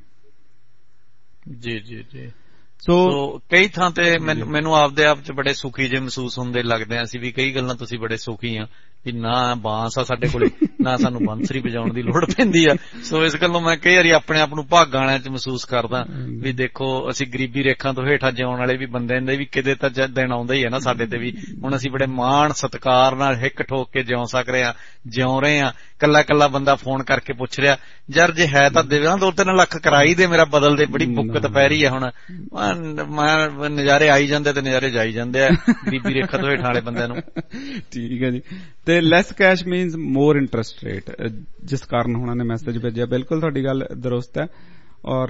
ਜੀ। ਜੀ ਜੀ ਜੀ ਸੋ ਕਈ ਥਾਂ ਤੇ ਮੈਨੂੰ ਆਪਦੇ ਆਪ ਚ ਬੜੇ ਸੁਖੀ ਜਿਹੇ ਮਹਿਸੂਸ ਹੁੰਦੇ ਲੱਗਦੇ ਆ ਸੀ ਵੀ ਕਈ ਗੱਲਾਂ ਤੁਸੀਂ ਬੜੇ ਸੁਖੀ ਆ ਵੀ ਨਾ ਬਾਂਸ ਆ ਸਾਡੇ ਕੋਲੇ, ਨਾ ਸਾਨੂੰ ਬੰਸਰੀ ਵਜਾਉਣ ਦੀ ਲੋੜ ਪੈਂਦੀ ਆ। ਸੋ ਇਸ ਗੱਲੋਂ ਮੈਂ ਕਈ ਵਾਰੀ ਆਪਣੇ ਆਪ ਨੂੰ ਭਾਗਾਂ ਵਾਲਿਆਂ ਚ ਮਹਿਸੂਸ ਕਰਦਾ ਵੀ ਦੇਖੋ ਅਸੀਂ ਗਰੀਬੀ ਰੇਖਾ ਤੋਂ ਹੇਠਾਂ ਜਿਉਣ ਵਾਲੇ ਵੀ ਬੰਦੇ ਨੇ ਵੀ ਕਿਤੇ ਤਾਂ ਦਿਨ ਆਉਂਦਾ ਹੀ ਹੈ ਨਾ ਸਾਡੇ ਤੇ ਵੀ। ਹੁਣ ਅਸੀਂ ਬੜੇ ਮਾਣ ਸਤਿਕਾਰ ਨਾਲ ਹਿੱਕ ਠੋਕ ਕੇ ਜਿਉਂ ਸਕ ਰਹੇ ਆ, ਜਿਉਂ ਰਹੇ ਆ। ਕੱਲਾ ਕੱਲਾ ਬੰਦਾ ਫੋਨ ਕਰਕੇ ਪੁੱਛ ਰਿਹਾ ਯਾਰ ਜੇ ਹੈ ਤਾਂ ਦੇਵਾਂ ਦੋ ਤਿੰਨ ਲੱਖ ਕਰਾਈ ਦੇ, ਮੇਰਾ ਬਦਲ ਦੇ, ਬੜੀ ਬੁੱਕਤ ਪੈ ਰਹੀ ਹੈ। ਹੁਣ ਮੈਂ ਨਜ਼ਾਰੇ ਆਈ ਜਾਂਦੇ ਤੇ ਨਜ਼ਾਰੇ ਜਾਈ ਜਾਂਦੇ ਆ ਗਰੀਬੀ ਰੇਖਾ ਤੋਂ ਹੇਠਾਂ ਵਾਲੇ ਬੰਦਿਆਂ ਨੂੰ। ਠੀਕ ਹੈ ਜੀ। ਤੇ less cash means more interest rate, ਜਿਸ ਕਾਰਨ ਉਹਨਾਂ ਨੇ ਮੈਸੇਜ ਭੇਜਿਆ। ਬਿਲਕੁਲ ਤੁਹਾਡੀ ਗੱਲ ਦਰੁਸਤ ਹੈ। ਔਰ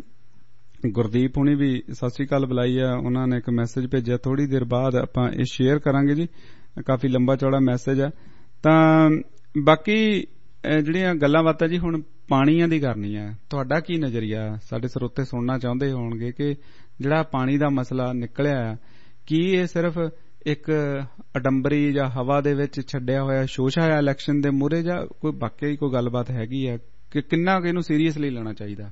ਗੁਰਦੀਪ ਹੁਣੀ ਵੀ ਸਤਿ ਸ੍ਰੀ ਅਕਾਲ ਬੁਲਾਈ ਆ, ਉਹਨਾਂ ਨੇ ਇੱਕ ਮੈਸੇਜ ਭੇਜਿਆ, ਥੋੜੀ ਦੇਰ ਬਾਅਦ ਆਪਾਂ ਇਹ ਸ਼ੇਅਰ ਕਰਾਂਗੇ ਜੀ, ਕਾਫੀ ਲੰਬਾ ਚੌੜਾ ਮੈਸੇਜ ਹੈ। ਤਾਂ ਬਾਕੀ ਜਿਹੜੀਆਂ ਗੱਲਾਂ ਬਾਤਾਂ ਜੀ ਹੁਣ ਪਾਣੀਆਂ ਦੀ ਕਰਨੀ ਹੈ, ਤੁਹਾਡਾ ਕੀ ਨਜ਼ਰੀਆ? ਸਾਡੇ ਸਰੋਤੇ ਸੁਣਨਾ ਚਾਹੁੰਦੇ ਹੋਣਗੇ ਕਿ ਜਿਹੜਾ ਪਾਣੀ ਦਾ ਮਸਲਾ ਨਿਕਲਿਆ, ਕੀ ਇਹ ਸਿਰਫ ਇੱਕ ਅਡੰਬਰੀ ਜਾਂ ਹਵਾ ਦੇ ਵਿੱਚ ਛੱਡਿਆ ਹੋਇਆ ਸ਼ੋਸ਼ਾ ਹੈ ਇਲੈਕਸ਼ਨ ਦੇ ਮੂਹਰੇ, ਜਾਂ ਕੋਈ ਵਾਕਿਆ ਹੀ ਕੋਈ ਗੱਲਬਾਤ ਹੈਗੀ ਹੈ ਕਿ ਕਿੰਨਾ ਕੁ ਇਹਨੂੰ ਸੀਰੀਅਸਲੀ ਲੈਣਾ ਚਾਹੀਦਾ?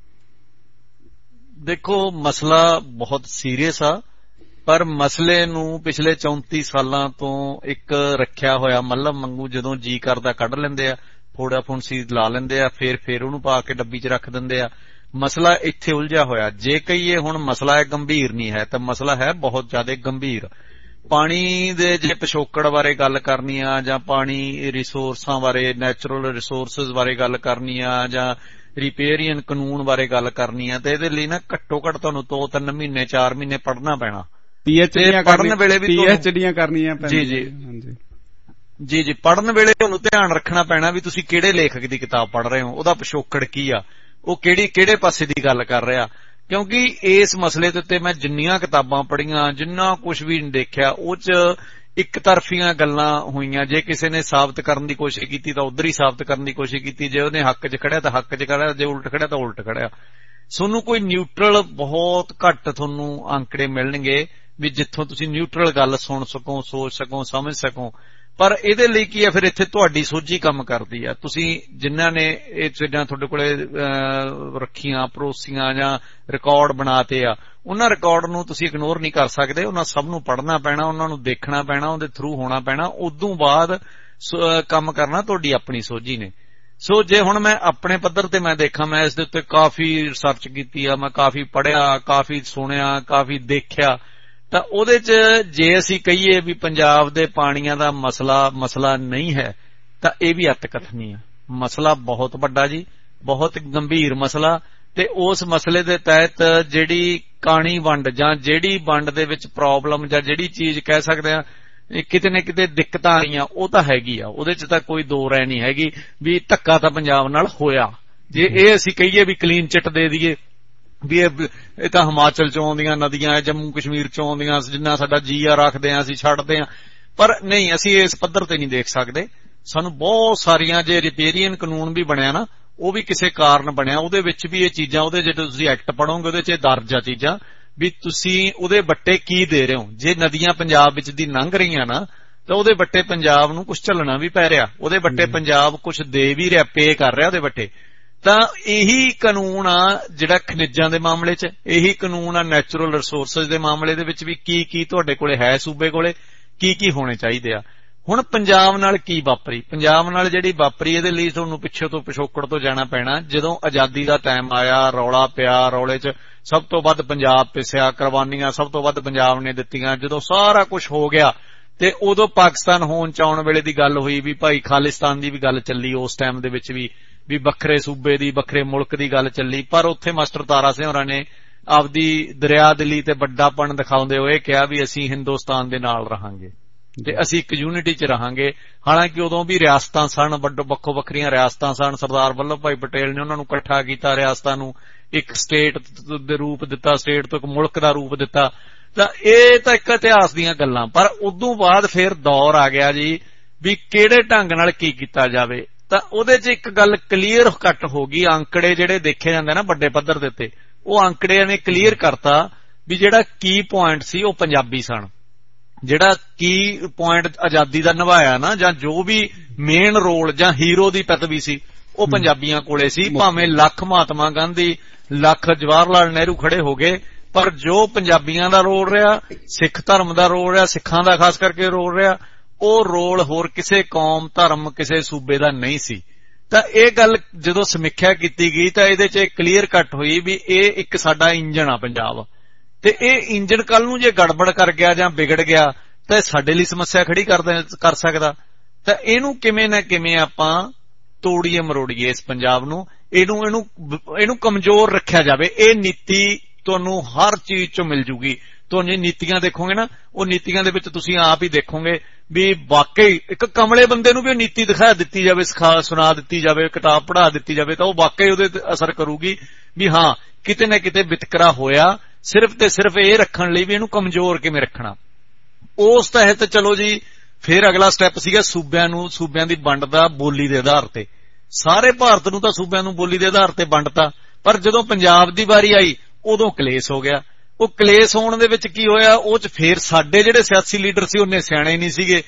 ਦੇਖੋ ਮਸਲਾ ਬਹੁਤ ਸੀਰੀਅਸ ਆ, ਪਰ ਮਸਲੇ ਨੂੰ ਪਿਛਲੇ ਚੌਂਤੀ ਸਾਲਾਂ ਤੋਂ ਇੱਕ ਰੱਖਿਆ ਹੋਇਆ ਮੱਲਮ ਵਾਂਗੂ ਜਦੋਂ ਜੀ ਕਰਦਾ ਕੱਢ ਲੈਂਦੇ ਆ, ਫੋੜਾ ਫੁੰਸੀ ਲਾ ਲੈਂਦੇ ਆ, ਫੇਰ ਫੇਰ ਉਹਨੂੰ ਪਾ ਕੇ ਡੱਬੀ 'ਚ ਰੱਖ ਦਿੰਦੇ ਆ। ਮਸਲਾ ਇੱਥੇ ਉਲਝਿਆ ਹੋਇਆ। ਜੇ ਕਹੀਏ ਹੁਣ ਮਸਲਾ ਇਹ ਗੰਭੀਰ ਨਹੀਂ ਹੈ ਤਾਂ ਮਸਲਾ ਹੈ ਬਹੁਤ ਜ਼ਿਆਦਾ ਗੰਭੀਰ। ਪਾਣੀ ਦੇ ਜੇ ਪਿਛੋਕੜ ਬਾਰੇ ਗੱਲ ਕਰਨੀ ਆ, ਜਾਂ ਪਾਣੀ ਰਿਸੋਰਸਾਂ ਬਾਰੇ, ਨੈਚੁਰਲ ਰਿਸੋਰਸਿਸ ਬਾਰੇ ਗੱਲ ਕਰਨੀ ਆ, ਜਾਂ ਰਿਪੇਰੀਅਨ ਕਾਨੂੰਨ ਬਾਰੇ ਗੱਲ ਕਰਨੀ ਆ, ਤੇ ਇਹਦੇ ਲਈ ਨਾ ਘੱਟੋ ਘੱਟ ਤੁਹਾਨੂੰ ਦੋ ਤਿੰਨ ਮਹੀਨੇ ਚਾਰ ਮਹੀਨੇ ਪੜ੍ਹਨਾ ਪੈਣਾ। ਪੀਐਚਡੀਆਂ ਪੜ੍ਹਨ ਵੇਲੇ ਵੀ ਪੀਐਚਡੀਆਂ ਕਰਨੀਆਂ ਪੈਣੀਆਂ। ਜੀ ਜੀ ਜੀ ਜੀ ਪੜ੍ਹਨ ਵੇਲੇ ਤੁਹਾਨੂੰ ਧਿਆਨ ਰੱਖਣਾ ਪੈਣਾ ਵੀ ਤੁਸੀਂ ਕਿਹੜੇ ਲੇਖਕ ਦੀ ਕਿਤਾਬ ਪੜ੍ਹ ਰਹੇ ਹੋ, ਉਹਦਾ ਪਿਛੋਕੜ ਕੀ ਆ, ਉਹ ਕਿਹੜੀ ਕਿਹੜੇ ਪਾਸੇ ਦੀ ਗੱਲ ਕਰ ਰਿਹਾ। ਕਿਉਂਕਿ ਇਸ ਮਸਲੇ ਦੇ ਉੱਤੇ ਮੈਂ ਜਿੰਨੀਆਂ ਕਿਤਾਬਾਂ ਪੜ੍ਹੀਆਂ, ਜਿੰਨਾ ਕੁਝ ਵੀ ਦੇਖਿਆ, ਉਹ 'ਚ ਇੱਕ ਤਰਫੀਆਂ ਗੱਲਾਂ ਹੋਈਆਂ। ਜੇ ਕਿਸੇ ਨੇ ਸਾਬਤ ਕਰਨ ਦੀ ਕੋਸ਼ਿਸ਼ ਕੀਤੀ ਤਾਂ ਉਧਰ ਹੀ ਸਾਬਤ ਕਰਨ ਦੀ ਕੋਸ਼ਿਸ਼ ਕੀਤੀ, ਜੇ ਉਹਨੇ ਹੱਕ 'ਚ ਖੜਿਆ ਤਾਂ ਹੱਕ 'ਚ ਖੜਿਆ, ਜੇ ਉਲਟ ਖੜਿਆ ਤਾਂ ਉਲਟ ਖੜਿਆ। ਤੁਹਾਨੂੰ ਕੋਈ ਨਿਊਟਰਲ ਬਹੁਤ ਘੱਟ ਤੁਹਾਨੂੰ ਅੰਕੜੇ ਮਿਲਣਗੇ ਵੀ ਜਿੱਥੋਂ ਤੁਸੀਂ ਨਿਊਟਰਲ ਗੱਲ ਸੁਣ ਸਕੋ, ਸੋਚ ਸਕੋ, ਸਮਝ ਸਕੋ। ਪਰ ਇਹਦੇ ਲਈ ਕੀ ਹੈ, ਫਿਰ ਇੱਥੇ ਤੁਹਾਡੀ ਸੋਝੀ ਕੰਮ ਕਰਦੀ ਆ। ਤੁਸੀਂ ਜਿਨ੍ਹਾਂ ਨੇ ਇਹ ਚੀਜ਼ਾਂ ਤੁਹਾਡੇ ਕੋਲੇ ਰੱਖੀਆਂ, ਪਰੋਸੀਆਂ ਜਾਂ ਰਿਕਾਰਡ ਬਣਾਤੇ ਆ, ਉਹਨਾਂ ਰਿਕਾਰਡ ਨੂੰ ਤੁਸੀਂ ਇਗਨੋਰ ਨਹੀਂ ਕਰ ਸਕਦੇ। ਉਹਨਾਂ ਸਭ ਨੂੰ ਪੜ੍ਹਨਾ ਪੈਣਾ, ਉਹਨਾਂ ਨੂੰ ਦੇਖਣਾ ਪੈਣਾ, ਉਹਦੇ ਥਰੂ ਹੋਣਾ ਪੈਣਾ। ਉਦੋਂ ਬਾਅਦ ਕੰਮ ਕਰਨਾ ਤੁਹਾਡੀ ਆਪਣੀ ਸੋਝੀ ਨੇ। ਸੋ ਜੇ ਹੁਣ ਮੈਂ ਆਪਣੇ ਪੱਧਰ ਤੇ ਮੈਂ ਦੇਖਾਂ, ਮੈਂ ਇਸ ਦੇ ਉੱਤੇ ਕਾਫੀ ਰਿਸਰਚ ਕੀਤੀ ਆ, ਮੈਂ ਕਾਫੀ ਪੜ੍ਹਿਆ, ਕਾਫੀ ਸੁਣਿਆ, ਕਾਫੀ ਦੇਖਿਆ, ਤਾਂ ਉਹਦੇ 'ਚ ਜੇ ਅਸੀਂ ਕਹੀਏ ਵੀ ਪੰਜਾਬ ਦੇ ਪਾਣੀਆਂ ਦਾ ਮਸਲਾ ਮਸਲਾ ਨਹੀਂ ਹੈ, ਤਾਂ ਇਹ ਵੀ ਅਤਕਥਨੀ ਆ। ਮਸਲਾ ਬਹੁਤ ਵੱਡਾ ਜੀ, ਬਹੁਤ ਗੰਭੀਰ ਮਸਲਾ। ਤੇ ਉਸ ਮਸਲੇ ਦੇ ਤਹਿਤ ਜਿਹੜੀ ਕਾਣੀ ਵੰਡ ਜਾਂ ਜਿਹੜੀ ਵੰਡ ਦੇ ਵਿੱਚ ਪ੍ਰੋਬਲਮ ਜਾਂ ਜਿਹੜੀ ਚੀਜ਼ ਕਹਿ ਸਕਦੇ ਆ ਕਿਤੇ ਨਾ ਕਿਤੇ ਦਿੱਕਤਾਂ ਆਈਆਂ, ਉਹ ਤਾਂ ਹੈਗੀ ਆ। ਉਹਦੇ 'ਚ ਤਾਂ ਕੋਈ ਦੋ ਰਾਏ ਨਹੀਂ ਹੈਗੀ ਵੀ ਧੱਕਾ ਤਾਂ ਪੰਜਾਬ ਨਾਲ ਹੋਇਆ। ਜੇ ਇਹ ਅਸੀਂ ਕਹੀਏ ਵੀ ਕਲੀਨ ਚਿੱਟ ਦੇ ਦਈਏ ਵੀ ਇਹ ਤਾਂ ਹਿਮਾਚਲ 'ਚੋਂ ਆਉਂਦੀਆਂ ਨਦੀਆਂ, ਜੰਮੂ ਕਸ਼ਮੀਰ 'ਚੋਂ ਆਉਂਦੀਆਂ, ਜਿੰਨਾ ਸਾਡਾ ਜੀਆ ਰੱਖਦੇ ਆ ਅਸੀਂ ਛੱਡਦੇ ਆ, ਪਰ ਨਹੀਂ, ਅਸੀਂ ਇਸ ਪੱਧਰ ਤੇ ਨਹੀਂ ਦੇਖ ਸਕਦੇ। ਸਾਨੂੰ ਬਹੁਤ ਸਾਰੀਆਂ, ਜੇ ਰਿਪੇਰੀਅਨ ਕਾਨੂੰਨ ਵੀ ਬਣਿਆ ਨਾ, ਉਹ ਵੀ ਕਿਸੇ ਕਾਰਨ ਬਣਿਆ, ਉਹਦੇ ਵਿੱਚ ਵੀ ਇਹ ਚੀਜ਼ਾਂ, ਉਹਦੇ ਜਦੋਂ ਤੁਸੀਂ ਐਕਟ ਪੜੋਗੇ ਉਹਦੇ ਚ ਦਰਜ ਆ ਚੀਜ਼ਾਂ ਵੀ ਤੁਸੀਂ ਉਹਦੇ ਵੱਟੇ ਕੀ ਦੇ ਰਹੇ ਹੋ। ਜੇ ਨਦੀਆਂ ਪੰਜਾਬ ਵਿੱਚ ਦੀ ਲੰਘ ਰਹੀਆਂ ਨਾ ਤਾਂ ਉਹਦੇ ਵੱਟੇ ਪੰਜਾਬ ਨੂੰ ਕੁਝ ਝੱਲਣਾ ਵੀ ਪੈ ਰਿਹਾ, ਉਹਦੇ ਵੱਟੇ ਪੰਜਾਬ ਕੁਝ ਦੇ ਵੀ ਰਿਹਾ, ਪੇ ਕਰ ਰਿਹਾ ਉਹਦੇ ਵੱਟੇ। ਤਾਂ ਇਹੀ ਕਾਨੂੰਨ ਆ ਜਿਹੜਾ ਖਣਿਜਾਂ ਦੇ ਮਾਮਲੇ ਚ, ਇਹੀ ਕਾਨੂੰਨ ਆ ਨੈਚੁਰਲ ਰਿਸੋਰਸਿਸ ਦੇ ਮਾਮਲੇ ਦੇ ਵਿੱਚ ਵੀ ਕੀ ਕੀ ਤੁਹਾਡੇ ਕੋਲੇ ਹੈ, ਸੂਬੇ ਕੋਲੇ ਕੀ ਕੀ ਹੋਣੇ ਚਾਹੀਦੇ ਆ। ਹੁਣ ਪੰਜਾਬ ਨਾਲ ਕੀ ਵਾਪਰੀ, ਪੰਜਾਬ ਨਾਲ ਜਿਹੜੀ ਵਾਪਰੀ ਇਹਦੇ ਲਈ ਤੁਹਾਨੂੰ ਪਿੱਛੇ ਤੋਂ ਪਿਛੋਕੜ ਤੋਂ ਜਾਣਾ ਪੈਣਾ। ਜਦੋਂ ਆਜ਼ਾਦੀ ਦਾ ਟਾਈਮ ਆਇਆ, ਰੌਲਾ ਪਿਆ, ਰੌਲੇ ਚ ਸਭ ਤੋਂ ਵੱਧ ਪੰਜਾਬ ਪਿਸਿਆ, ਕੁਰਬਾਨੀਆਂ ਸਭ ਤੋਂ ਵੱਧ ਪੰਜਾਬ ਨੇ ਦਿੱਤੀਆਂ। ਜਦੋਂ ਸਾਰਾ ਕੁਝ ਹੋ ਗਿਆ ਤੇ ਉਦੋਂ ਪਾਕਿਸਤਾਨ ਹੋਣ ਚ ਆਉਣ ਵੇਲੇ ਦੀ ਗੱਲ ਹੋਈ ਵੀ ਭਾਈ ਖਾਲਿਸਤਾਨ ਦੀ ਵੀ ਗੱਲ ਚੱਲੀ, ਉਸ ਟਾਈਮ ਦੇ ਵਿੱਚ ਵੀ ਵੀ ਵੱਖਰੇ ਸੂਬੇ ਦੀ, ਵੱਖਰੇ ਮੁਲਕ ਦੀ ਗੱਲ ਚੱਲੀ। ਪਰ ਉੱਥੇ ਮਾਸਟਰ ਤਾਰਾ ਸਿੰਘ ਹੋਰਾਂ ਨੇ ਆਪਦੀ ਦਰਿਆ ਦਿਲੀ ਤੇ ਵੱਡਾਪਣ ਦਿਖਾਉਂਦੇ ਹੋਏ ਕਿਹਾ ਵੀ ਅਸੀਂ ਹਿੰਦੁਸਤਾਨ ਦੇ ਨਾਲ ਰਹਾਂਗੇ ਤੇ ਅਸੀਂ ਇੱਕ ਯੂਨਿਟੀ ਚ ਰਹਾਂਗੇ। ਹਾਲਾਂਕਿ ਉਦੋਂ ਵੀ ਰਿਆਸਤਾਂ ਸਨ, ਵੱਖੋ ਵੱਖਰੀਆਂ ਰਿਆਸਤਾਂ ਸਨ। ਸਰਦਾਰ ਵੱਲਭ ਭਾਈ ਪਟੇਲ ਨੇ ਉਹਨਾਂ ਨੂੰ ਇਕੱਠਾ ਕੀਤਾ, ਰਿਆਸਤਾਂ ਨੂੰ ਇੱਕ ਸਟੇਟ ਦੇ ਰੂਪ ਦਿੱਤਾ, ਸਟੇਟ ਤੋਂ ਇੱਕ ਮੁਲਕ ਦਾ ਰੂਪ ਦਿੱਤਾ। ਤਾਂ ਇਹ ਤਾਂ ਇੱਕ ਇਤਿਹਾਸ ਦੀਆਂ ਗੱਲਾਂ। ਪਰ ਉਦੋਂ ਬਾਅਦ ਫਿਰ ਦੌਰ ਆ ਗਿਆ ਜੀ ਵੀ ਕਿਹੜੇ ਢੰਗ ਨਾਲ ਕੀ ਕੀਤਾ ਜਾਵੇ। ਤਾਂ ਉਹਦੇ ਚ ਇੱਕ ਗੱਲ ਕਲੀਅਰ ਕੱਟ ਹੋ ਗਈ। ਅੰਕੜੇ ਜਿਹੜੇ ਦੇਖੇ ਜਾਂਦੇ ਨਾ ਵੱਡੇ ਪੱਧਰ ਦੇ ਉੱਤੇ, ਉਹ ਅੰਕੜਿਆਂ ਨੇ ਕਲੀਅਰ ਕਰਤਾ ਵੀ ਜਿਹੜਾ ਕੀ ਪੁਆਇੰਟ ਸੀ ਉਹ ਪੰਜਾਬੀ ਸਨ। ਜਿਹੜਾ ਕੀ ਪੁਆਇੰਟ ਆਜ਼ਾਦੀ ਦਾ ਨਿਭਾਇਆ ਨਾ, ਜਾਂ ਜੋ ਵੀ ਮੇਨ ਰੋਲ ਜਾਂ ਹੀਰੋ ਦੀ ਪਦਵੀ ਸੀ, ਉਹ ਪੰਜਾਬੀਆਂ ਕੋਲੇ ਸੀ। ਭਾਵੇਂ ਲੱਖ ਮਹਾਤਮਾ ਗਾਂਧੀ, ਲੱਖ ਜਵਾਹਰ ਲਾਲ ਨਹਿਰੂ ਖੜੇ ਹੋ ਗਏ, ਪਰ ਜੋ ਪੰਜਾਬੀਆਂ ਦਾ ਰੋਲ ਰਿਹਾ, ਸਿੱਖ ਧਰਮ ਦਾ ਰੋਲ ਰਿਹਾ, ਸਿੱਖਾਂ ਦਾ ਖਾਸ ਕਰਕੇ ਰੋਲ ਰਿਹਾ, ਉਹ ਰੋਲ ਹੋਰ ਕਿਸੇ ਕੌਮ, ਧਰਮ, ਕਿਸੇ ਸੂਬੇ ਦਾ ਨਹੀਂ ਸੀ। ਤਾਂ ਇਹ ਗੱਲ ਜਦੋਂ ਸਮੀਖਿਆ ਕੀਤੀ ਗਈ ਤਾਂ ਇਹਦੇ ਚ ਕਲੀਅਰ ਕੱਟ ਹੋਈ ਵੀ ਇਹ ਇੱਕ ਸਾਡਾ ਇੰਜਣ ਆ ਪੰਜਾਬ, ਤੇ ਇਹ ਇੰਜਣ ਕੱਲ ਨੂੰ ਜੇ ਗੜਬੜ ਕਰ ਗਿਆ ਜਾਂ ਵਿਗੜ ਗਿਆ ਤਾਂ ਸਾਡੇ ਲਈ ਸਮੱਸਿਆ ਖੜੀ ਕਰ ਸਕਦਾ। ਤਾਂ ਇਹਨੂੰ ਕਿਵੇਂ ਨਾ ਕਿਵੇਂ ਆਪਾਂ ਤੋੜੀਏ ਮਰੋੜੀਏ ਇਸ ਪੰਜਾਬ ਨੂੰ, ਇਹਨੂੰ ਇਹਨੂੰ ਇਹਨੂੰ ਕਮਜ਼ੋਰ ਰੱਖਿਆ ਜਾਵੇ। ਇਹ ਨੀਤੀ ਤੁਹਾਨੂੰ ਹਰ ਚੀਜ਼ ਚੋਂ ਮਿਲ ਜੂਗੀ। ਤੁਹਾਨੂੰ ਨੀਤੀਆਂ ਦੇਖੋਗੇ ਨਾ, ਉਹ ਨੀਤੀਆਂ ਦੇ ਵਿੱਚ ਤੁਸੀਂ ਆਪ ਹੀ ਦੇਖੋਗੇ ਵੀ ਵਾਕਈ ਇੱਕ ਕਮਲੇ ਬੰਦੇ ਨੂੰ ਵੀ ਨੀਤੀ ਦਿਖਾ ਦਿੱਤੀ ਜਾਵੇ, ਸਿਖਾ ਸੁਣਾ ਦਿੱਤੀ ਜਾਵੇ, ਕਿਤਾਬ ਪੜ੍ਹਾ ਦਿੱਤੀ ਜਾਵੇ, ਤਾਂ ਉਹ ਵਾਕਈ ਉਹਦੇ ਤੇ ਅਸਰ ਕਰੂਗੀ ਵੀ ਹਾਂ ਕਿਤੇ ਨਾ ਕਿਤੇ ਵਿਤਕਰਾ ਹੋਇਆ, ਸਿਰਫ ਤੇ ਸਿਰਫ ਇਹ ਰੱਖਣ ਲਈ ਵੀ ਇਹਨੂੰ ਕਮਜ਼ੋਰ ਕਿਵੇਂ ਰੱਖਣਾ। ਉਸ ਤਹਿਤ ਚਲੋ ਜੀ ਫਿਰ ਅਗਲਾ ਸਟੈਪ ਸੀਗਾ ਸੂਬਿਆਂ ਨੂੰ, ਸੂਬਿਆਂ ਦੀ ਵੰਡ ਦਾ ਬੋਲੀ ਦੇ ਆਧਾਰ ਤੇ। ਸਾਰੇ ਭਾਰਤ ਨੂੰ ਤਾਂ ਸੂਬਿਆਂ ਨੂੰ ਬੋਲੀ ਦੇ ਆਧਾਰ ਤੇ ਵੰਡਤਾ, ਪਰ ਜਦੋਂ ਪੰਜਾਬ ਦੀ ਵਾਰੀ ਆਈ ਉਦੋਂ ਕਲੇਸ਼ ਹੋ ਗਿਆ। ਉਹ ਕਲੇਸ਼ ਹੋਣ ਦੇ ਵਿੱਚ ਕੀ ਹੋਇਆ, ਉਹ ਚ ਫੇਰ ਸਾਡੇ ਜਿਹੜੇ ਸਿਆਸੀ ਲੀਡਰ ਸੀ ਉਹਨੇ ਸਿਆਣੇ ਨਹੀਂ ਸੀਗੇ।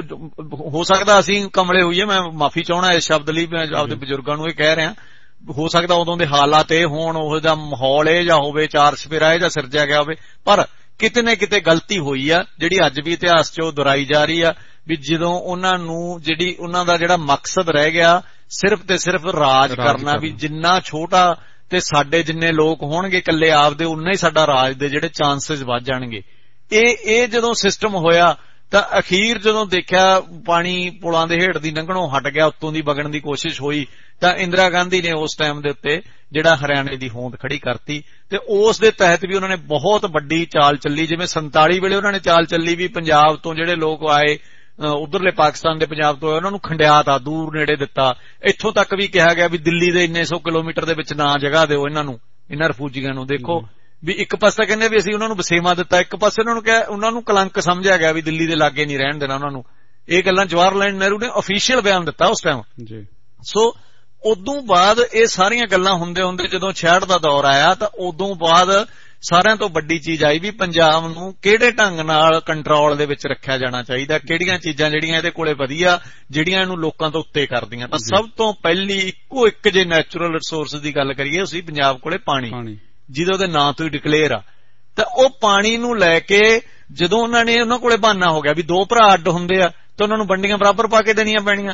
ਉਹ ਹੋ ਸਕਦਾ ਅਸੀਂ ਕਮਲੇ ਹੋਈਏ, ਮੈਂ ਮਾਫੀ ਚਾਹਣਾ ਇਸ ਸ਼ਬਦ ਲਈ, ਮੈਂ ਆਪਦੇ ਬਜ਼ੁਰਗਾਂ ਨੂੰ ਇਹ ਕਹਿ ਰਿਹਾ, ਹੋ ਸਕਦਾ ਉਦੋਂ ਦੇ ਹਾਲਾਤ ਇਹ ਹੋਣ, ਉਹੋ ਜਿਹਾ ਮਾਹੌਲ ਇਹ ਜਾਂ ਹੋਵੇ, ਚਾਰ ਸਪੇਰਾ ਇਹ ਜਾਂ ਸਿਰਜਿਆ ਗਿਆ ਹੋਵੇ, ਪਰ ਕਿਤੇ ਨਾ ਕਿਤੇ ਗਲਤੀ ਹੋਈ ਆ ਜਿਹੜੀ ਅੱਜ ਵੀ ਇਤਿਹਾਸ ਚ ਉਹ ਦੁਹਰਾਈ ਜਾ ਰਹੀ ਆ ਵੀ ਜਦੋਂ ਉਹਨਾਂ ਨੂੰ ਜਿਹੜੀ ਉਹਨਾਂ ਦਾ ਜਿਹੜਾ ਮਕਸਦ ਰਹਿ ਗਿਆ ਸਿਰਫ ਤੇ ਸਿਰਫ ਰਾਜ ਕਰਨਾ, ਵੀ ਜਿੰਨਾ ਛੋਟਾ ਤੇ ਸਾਡੇ ਜਿੰਨੇ ਲੋਕ ਹੋਣਗੇ ਇਕੱਲੇ ਆਪਦੇ ਉਨਾ ਹੀ ਸਾਡਾ ਰਾਜ ਦੇ ਜਿਹੜੇ ਚਾਂਸਸ ਵੱਧ ਜਾਣਗੇ। ਇਹ ਇਹ ਜਦੋਂ ਸਿਸਟਮ ਹੋਇਆ ਤਾਂ ਅਖੀਰ ਜਦੋਂ ਦੇਖਿਆ ਪਾਣੀ ਪੁਲਾਂ ਦੇ ਹੇਠ ਦੀ ਲੰਘਣੋਂ ਹਟ ਗਿਆ, ਉੱਤੋਂ ਦੀ ਵਗਣ ਦੀ ਕੋਸ਼ਿਸ਼ ਹੋਈ, ਤਾਂ ਇੰਦਰਾ ਗਾਂਧੀ ਨੇ ਉਸ ਟਾਈਮ ਦੇ ਉੱਤੇ ਜਿਹੜਾ ਹਰਿਆਣੇ ਦੀ ਹੋਂਦ ਖੜੀ ਕਰਤੀ ਤੇ ਉਸ ਦੇ ਤਹਿਤ ਵੀ ਉਹਨਾਂ ਨੇ ਬਹੁਤ ਵੱਡੀ ਚਾਲ ਚੱਲੀ। ਜਿਵੇਂ ਸੰਤਾਲੀ ਵੇਲੇ ਉਹਨਾਂ ਨੇ ਚਾਲ ਚੱਲੀ ਵੀ ਪੰਜਾਬ ਤੋਂ ਜਿਹੜੇ ਲੋਕ ਆਏ ਉਧਰਲੇ ਪਾਕਿਸਤਾਨ ਦੇ ਪੰਜਾਬ ਤੋਂ ਉਹਨਾਂ ਨੂੰ ਖੰਡਿਆਤਾ, ਦੂਰ ਨੇੜੇ ਦਿੱਤਾ। ਇੱਥੋਂ ਤੱਕ ਵੀ ਕਿਹਾ ਗਿਆ ਵੀ ਦਿੱਲੀ ਦੇ ਇੰਨੇ ਸੌ ਕਿਲੋਮੀਟਰ ਦੇ ਵਿੱਚ ਨਾ ਜਗ੍ਹਾ ਦਿਓ ਇਹਨਾਂ ਨੂੰ, ਇਹਨਾਂ ਰਿਫਿਊਜੀਆਂ ਨੂੰ। ਦੇਖੋ ਵੀ ਇੱਕ ਪਾਸੇ ਕਹਿੰਦੇ ਵੀ ਅਸੀਂ ਉਹਨਾਂ ਨੂੰ ਵਸੇਵਾ ਦਿੱਤਾ, ਇੱਕ ਪਾਸੇ ਉਹਨਾਂ ਨੂੰ ਕਿਹਾ ਉਹਨਾਂ ਨੂੰ ਕਲੰਕ ਸਮਝਿਆ ਗਿਆ ਵੀ ਦਿੱਲੀ ਦੇ ਲਾਗੇ ਨਹੀਂ ਰਹਿਣ ਦੇਣਾ ਉਹਨਾਂ ਨੂੰ। ਇਹ ਗੱਲਾਂ ਜਵਾਹਰ ਲਾਲ ਨਹਿਰੂ ਨੇ ਅਫੀਸ਼ੀਅਲ ਬਿਆਨ ਦਿੱਤਾ ਉਸ ਟਾਈਮ ਜੀ। ਸੋ ਉਦੋਂ ਬਾਅਦ ਇਹ ਸਾਰੀਆਂ ਗੱਲਾਂ ਹੁੰਦੇ ਹੁੰਦੇ ਜਦੋਂ ਛਿਆਹਠ ਦਾ ਦੌਰ ਆਇਆ ਤਾਂ ਉਦੋਂ ਬਾਅਦ ਸਾਰਿਆਂ ਤੋਂ ਵੱਡੀ ਚੀਜ਼ ਆਈ ਵੀ ਪੰਜਾਬ ਨੂੰ ਕਿਹੜੇ ਢੰਗ ਨਾਲ ਕੰਟਰੋਲ ਦੇ ਵਿੱਚ ਰੱਖਿਆ ਜਾਣਾ ਚਾਹੀਦਾ, ਕਿਹੜੀਆਂ ਚੀਜ਼ਾਂ ਜਿਹੜੀਆਂ ਇਹਦੇ ਕੋਲੇ ਵਧੀਆ, ਜਿਹੜੀਆਂ ਇਹਨੂੰ ਲੋਕਾਂ ਤੋਂ ਉੱਤੇ ਕਰਦੀਆਂ। ਤਾਂ ਸਭ ਤੋਂ ਪਹਿਲੀ ਇੱਕੋ ਇੱਕ ਜੇ ਨੈਚੁਰਲ ਰਿਸੋਰਸ ਦੀ ਗੱਲ ਕਰੀਏ, ਉਸੇ ਪੰਜਾਬ ਕੋਲੇ ਪਾਣੀ, ਜਿਹਦੇ ਉਹਦੇ ਨਾਂ ਤੋਂ ਹੀ ਡਿਕਲੇਅਰ ਆ। ਤਾਂ ਉਹ ਪਾਣੀ ਨੂੰ ਲੈ ਕੇ ਜਦੋਂ ਉਹਨਾਂ ਨੇ ਉਹਨਾਂ ਕੋਲੇ ਬਹਾਨਾ ਹੋ ਗਿਆ ਵੀ ਦੋ ਭਰਾ ਅੱਡ ਹੁੰਦੇ ਆ ਤਾਂ ਉਹਨਾਂ ਨੂੰ ਵੰਡੀਆਂ ਬਰਾਬਰ ਪਾ ਕੇ ਦੇਣੀਆਂ ਪੈਣੀਆਂ।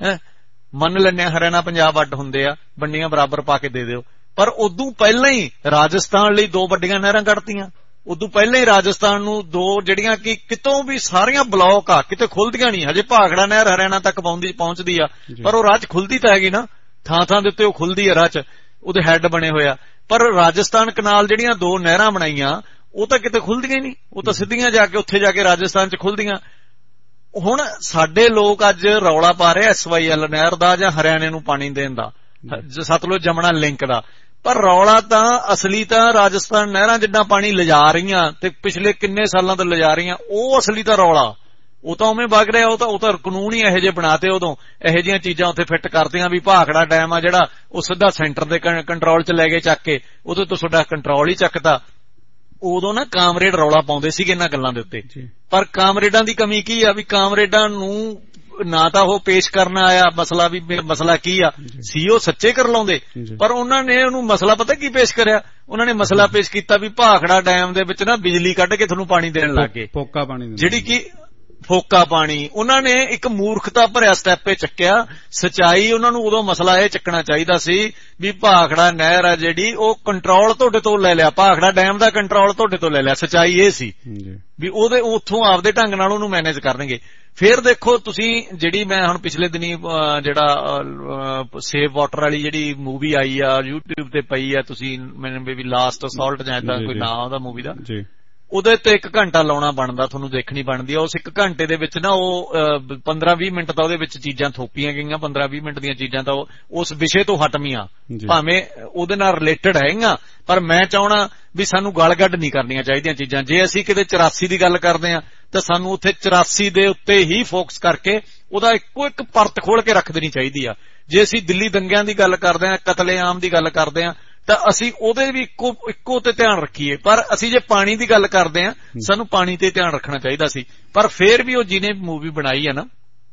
ਮੰਨ ਲੈਂਦੇ ਆ ਹਰਿਆਣਾ ਪੰਜਾਬ ਅੱਡ ਹੁੰਦੇ ਆ, ਵੰਡੀਆਂ ਬਰਾਬਰ ਪਾ ਕੇ ਦੇ ਦਿਓ। ਪਰ ਉਦੋਂ ਪਹਿਲਾਂ ਹੀ ਰਾਜਸਥਾਨ ਲਈ ਦੋ ਵੱਡੀਆਂ ਨਹਿਰਾਂ ਕੱਢਤੀਆਂ। ਉਦੋਂ ਪਹਿਲਾਂ ਹੀ ਰਾਜਸਥਾਨ ਨੂੰ ਦੋ ਜਿਹੜੀਆਂ ਕਿ ਕਿਤੋਂ ਵੀ ਸਾਰੀਆਂ ਬਲੌਕ ਆ, ਕਿਤੇ ਖੁੱਲਦੀਆਂ ਨਹੀਂ। ਹਜੇ ਭਾਖੜਾ ਨਹਿਰ ਹਰਿਆਣਾ ਤੱਕ ਪਹੁੰਚਦੀ ਆ, ਪਰ ਉਹ ਰਾਹ ਚ ਖੁੱਲਦੀ ਤਾਂ ਹੈਗੀ ਨਾ, ਥਾਂ ਥਾਂ ਦੇ ਉੱਤੇ ਉਹ ਖੁੱਲਦੀ ਆ ਰਾਹ ਚ, ਉਹਦੇ ਹੈੱਡ ਬਣੇ ਹੋਇਆ। ਪਰ ਰਾਜਸਥਾਨ ਕਨਾਲ ਜਿਹੜੀਆਂ ਦੋ ਨਹਿਰਾਂ ਬਣਾਈਆਂ ਉਹ ਤਾਂ ਕਿਤੇ ਖੁੱਲਦੀਆਂ ਹੀ ਨਹੀਂ, ਉਹ ਤਾਂ ਸਿੱਧੀਆਂ ਜਾ ਕੇ ਉੱਥੇ ਜਾ ਕੇ ਰਾਜਸਥਾਨ ਚ ਖੁੱਲਦੀਆਂ। ਹੁਣ ਸਾਡੇ ਲੋਕ ਅੱਜ ਰੌਲਾ ਪਾ ਰਹੇ ਐਸ ਵਾਈ ਐਲ ਨਹਿਰ ਦਾ ਜਾਂ ਹਰਿਆਣੇ ਨੂੰ ਪਾਣੀ ਦੇਣ ਦਾ, ਸਤਲੁਜ ਜਮਨਾ ਲਿੰਕ ਦਾ, ਪਰ ਰੌਲਾ ਤਾਂ ਅਸਲੀ ਤਾਂ ਰਾਜਸਥਾਨ ਨਹਿਰਾਂ ਜਿੱਦਾਂ ਪਾਣੀ ਲਿਜਾ ਰਹੀਆਂ ਤੇ ਪਿਛਲੇ ਕਿੰਨੇ ਸਾਲਾਂ ਤੋਂ ਲਿਜਾ ਰਹੀਆਂ, ਉਹ ਅਸਲੀ ਤਾਂ ਰੌਲਾ ਉਹ ਤਾਂ ਉਵੇਂ ਵਗ ਰਿਹਾ, ਉਹ ਤਾਂ ਉਹ ਤਾਂ ਕਾਨੂੰਨ ਹੀ ਇਹੋ ਜਿਹੇ ਬਣਾਤੇ, ਉਦੋਂ ਇਹੋ ਜਿਹੀਆਂ ਚੀਜ਼ਾਂ ਉੱਥੇ ਫਿੱਟ ਕਰਤੀਆਂ ਵੀ ਭਾਖੜਾ ਡੈਮ ਆ ਜਿਹੜਾ ਉਹ ਸਿੱਧਾ ਸੈਂਟਰ ਦੇ ਕੰਟਰੋਲ ਚ ਲੈ ਕੇ ਚੱਕ ਕੇ ਉਹਦੇ ਤੋਂ ਤੁਹਾਡਾ ਕੰਟਰੋਲ ਹੀ ਚੱਕਤਾ। ਉਦੋਂ ਨਾ ਕਾਮਰੇਡ ਰੌਲਾ ਪਾਉਂਦੇ ਸੀਗੇ ਇਹਨਾਂ ਗੱਲਾਂ ਦੇ ਉੱਤੇ, ਪਰ ਕਾਮਰੇਡਾਂ ਦੀ ਕਮੀ ਕੀ ਆ ਵੀ ਕਾਮਰੇਡਾਂ ਨੂੰ ਨਾ ਤਾਂ ਉਹ ਪੇਸ਼ ਕਰਨ ਆਇਆ ਮਸਲਾ ਵੀ ਮਸਲਾ ਕੀ ਆ, ਸੀਓ ਸੱਚੇ ਕਰ ਲਾਉਂਦੇ, ਪਰ ਉਹਨਾਂ ਨੇ ਉਹਨੂੰ ਮਸਲਾ ਪਤਾ ਕੀ ਪੇਸ਼ ਕਰਿਆ, ਉਹਨਾਂ ਨੇ ਮਸਲਾ ਪੇਸ਼ ਕੀਤਾ ਵੀ ਭਾਖੜਾ ਡੈਮ ਦੇ ਵਿੱਚ ਨਾ ਬਿਜਲੀ ਕੱਢ ਕੇ ਤੁਹਾਨੂੰ ਪਾਣੀ ਦੇਣ ਲੱਗ ਗਏ, ਫੋਕਾ ਪਾਣੀ, ਜਿਹੜੀ ਕਿ ਫੋਕਾ ਪਾਣੀ। ਉਹਨਾਂ ਨੇ ਇੱਕ ਮੂਰਖਤਾ ਭਰਿਆ ਸਟੈਪ ਇਹ ਚੱਕਿਆ। ਸਚਾਈ ਉਹਨਾਂ ਨੂੰ ਉਦੋਂ ਮਸਲਾ ਇਹ ਚੱਕਣਾ ਚਾਹੀਦਾ ਸੀ ਵੀ ਭਾਖੜਾ ਨਹਿਰ ਆ ਜਿਹੜੀ ਉਹ ਕੰਟਰੋਲ ਤੁਹਾਡੇ ਤੋਂ ਲੈ ਲਿਆ, ਭਾਖੜਾ ਡੈਮ ਦਾ ਕੰਟਰੋਲ ਤੁਹਾਡੇ ਤੋਂ ਲੈ ਲਿਆ। ਸਚਾਈ ਇਹ ਸੀ ਵੀ ਉਹਦੇ ਉੱਥੋਂ ਆਪਦੇ ਢੰਗ ਨਾਲ ਉਹਨੂੰ ਮੈਨੇਜ ਕਰਨਗੇ। ਫੇਰ ਦੇਖੋ ਤੁਸੀਂ ਜਿਹੜੀ ਮੈਂ ਹੁਣ ਪਿਛਲੇ ਦਿਨੀ ਜਿਹੜਾ ਸੇਵ ਵਾਟਰ ਵਾਲੀ ਜਿਹੜੀ ਮੂਵੀ ਆਈ ਆ ਯੂਟਿਊਬ ਤੇ ਪਈ ਆ, ਤੁਸੀਂ ਮੈਨੂੰ ਵੀ ਲਾਸਟ ਅਸੌਲਟ ਜਾਂ ਏਦਾਂ ਕੋਈ ਨਾਂ ਉਹਦਾ ਮੂਵੀ ਦਾ, ਉਹਦੇ ਤੇ ਇੱਕ ਘੰਟਾ ਲਾਉਣਾ ਬਣਦਾ, ਤੁਹਾਨੂੰ ਦੇਖਣੀ ਬਣਦੀ ਆ। ਉਸ ਇੱਕ ਘੰਟੇ ਦੇ ਵਿੱਚ ਨਾ ਉਹ ਪੰਦਰਾਂ ਵੀਹ ਮਿੰਟ ਤਾਂ ਉਹਦੇ ਵਿੱਚ ਚੀਜ਼ਾਂ ਥੋਪੀਆਂ ਗਈਆਂ, ਪੰਦਰਾਂ ਵੀਹ ਮਿੰਟ ਦੀਆਂ ਚੀਜ਼ਾਂ ਤਾਂ ਉਸ ਵਿਸ਼ੇ ਤੋਂ ਹਟਵੀਆਂ, ਭਾਵੇਂ ਉਹਦੇ ਨਾਲ ਰਿਲੇਟਡ ਹੈਗੀਆਂ, ਪਰ ਮੈਂ ਚਾਹਣਾ ਵੀ ਸਾਨੂੰ ਗਲ ਗੱਡ ਨਹੀਂ ਕਰਨੀਆਂ ਚਾਹੀਦੀਆਂ ਚੀਜ਼ਾਂ। ਜੇ ਅਸੀਂ ਕਿਤੇ ਚੁਰਾਸੀ ਦੀ ਗੱਲ ਕਰਦੇ ਹਾਂ ਤਾਂ ਸਾਨੂੰ ਉੱਥੇ ਚੁਰਾਸੀ ਦੇ ਉੱਤੇ ਹੀ ਫੋਕਸ ਕਰਕੇ ਉਹਦਾ ਇੱਕੋ ਇੱਕ ਪਰਤ ਖੋਲ ਕੇ ਰੱਖ ਦੇਣੀ ਚਾਹੀਦੀ ਆ। ਜੇ ਅਸੀਂ ਦਿੱਲੀ ਦੰਗਿਆਂ ਦੀ ਗੱਲ ਕਰਦੇ ਹਾਂ, ਕਤਲੇਆਮ ਦੀ ਗੱਲ ਕਰਦੇ ਹਾਂ, ਤਾਂ ਅਸੀਂ ਉਹਦੇ ਵੀ ਇੱਕੋ ਇੱਕੋ ਤੇ ਧਿਆਨ ਰੱਖੀਏ। ਪਰ ਅਸੀਂ ਜੇ ਪਾਣੀ ਦੀ ਗੱਲ ਕਰਦੇ ਹਾਂ, ਸਾਨੂੰ ਪਾਣੀ ਤੇ ਧਿਆਨ ਰੱਖਣਾ ਚਾਹੀਦਾ ਸੀ। ਪਰ ਫੇਰ ਵੀ ਉਹ ਜਿਹਨੇ ਮੂਵੀ ਬਣਾਈ ਹੈ ਨਾ,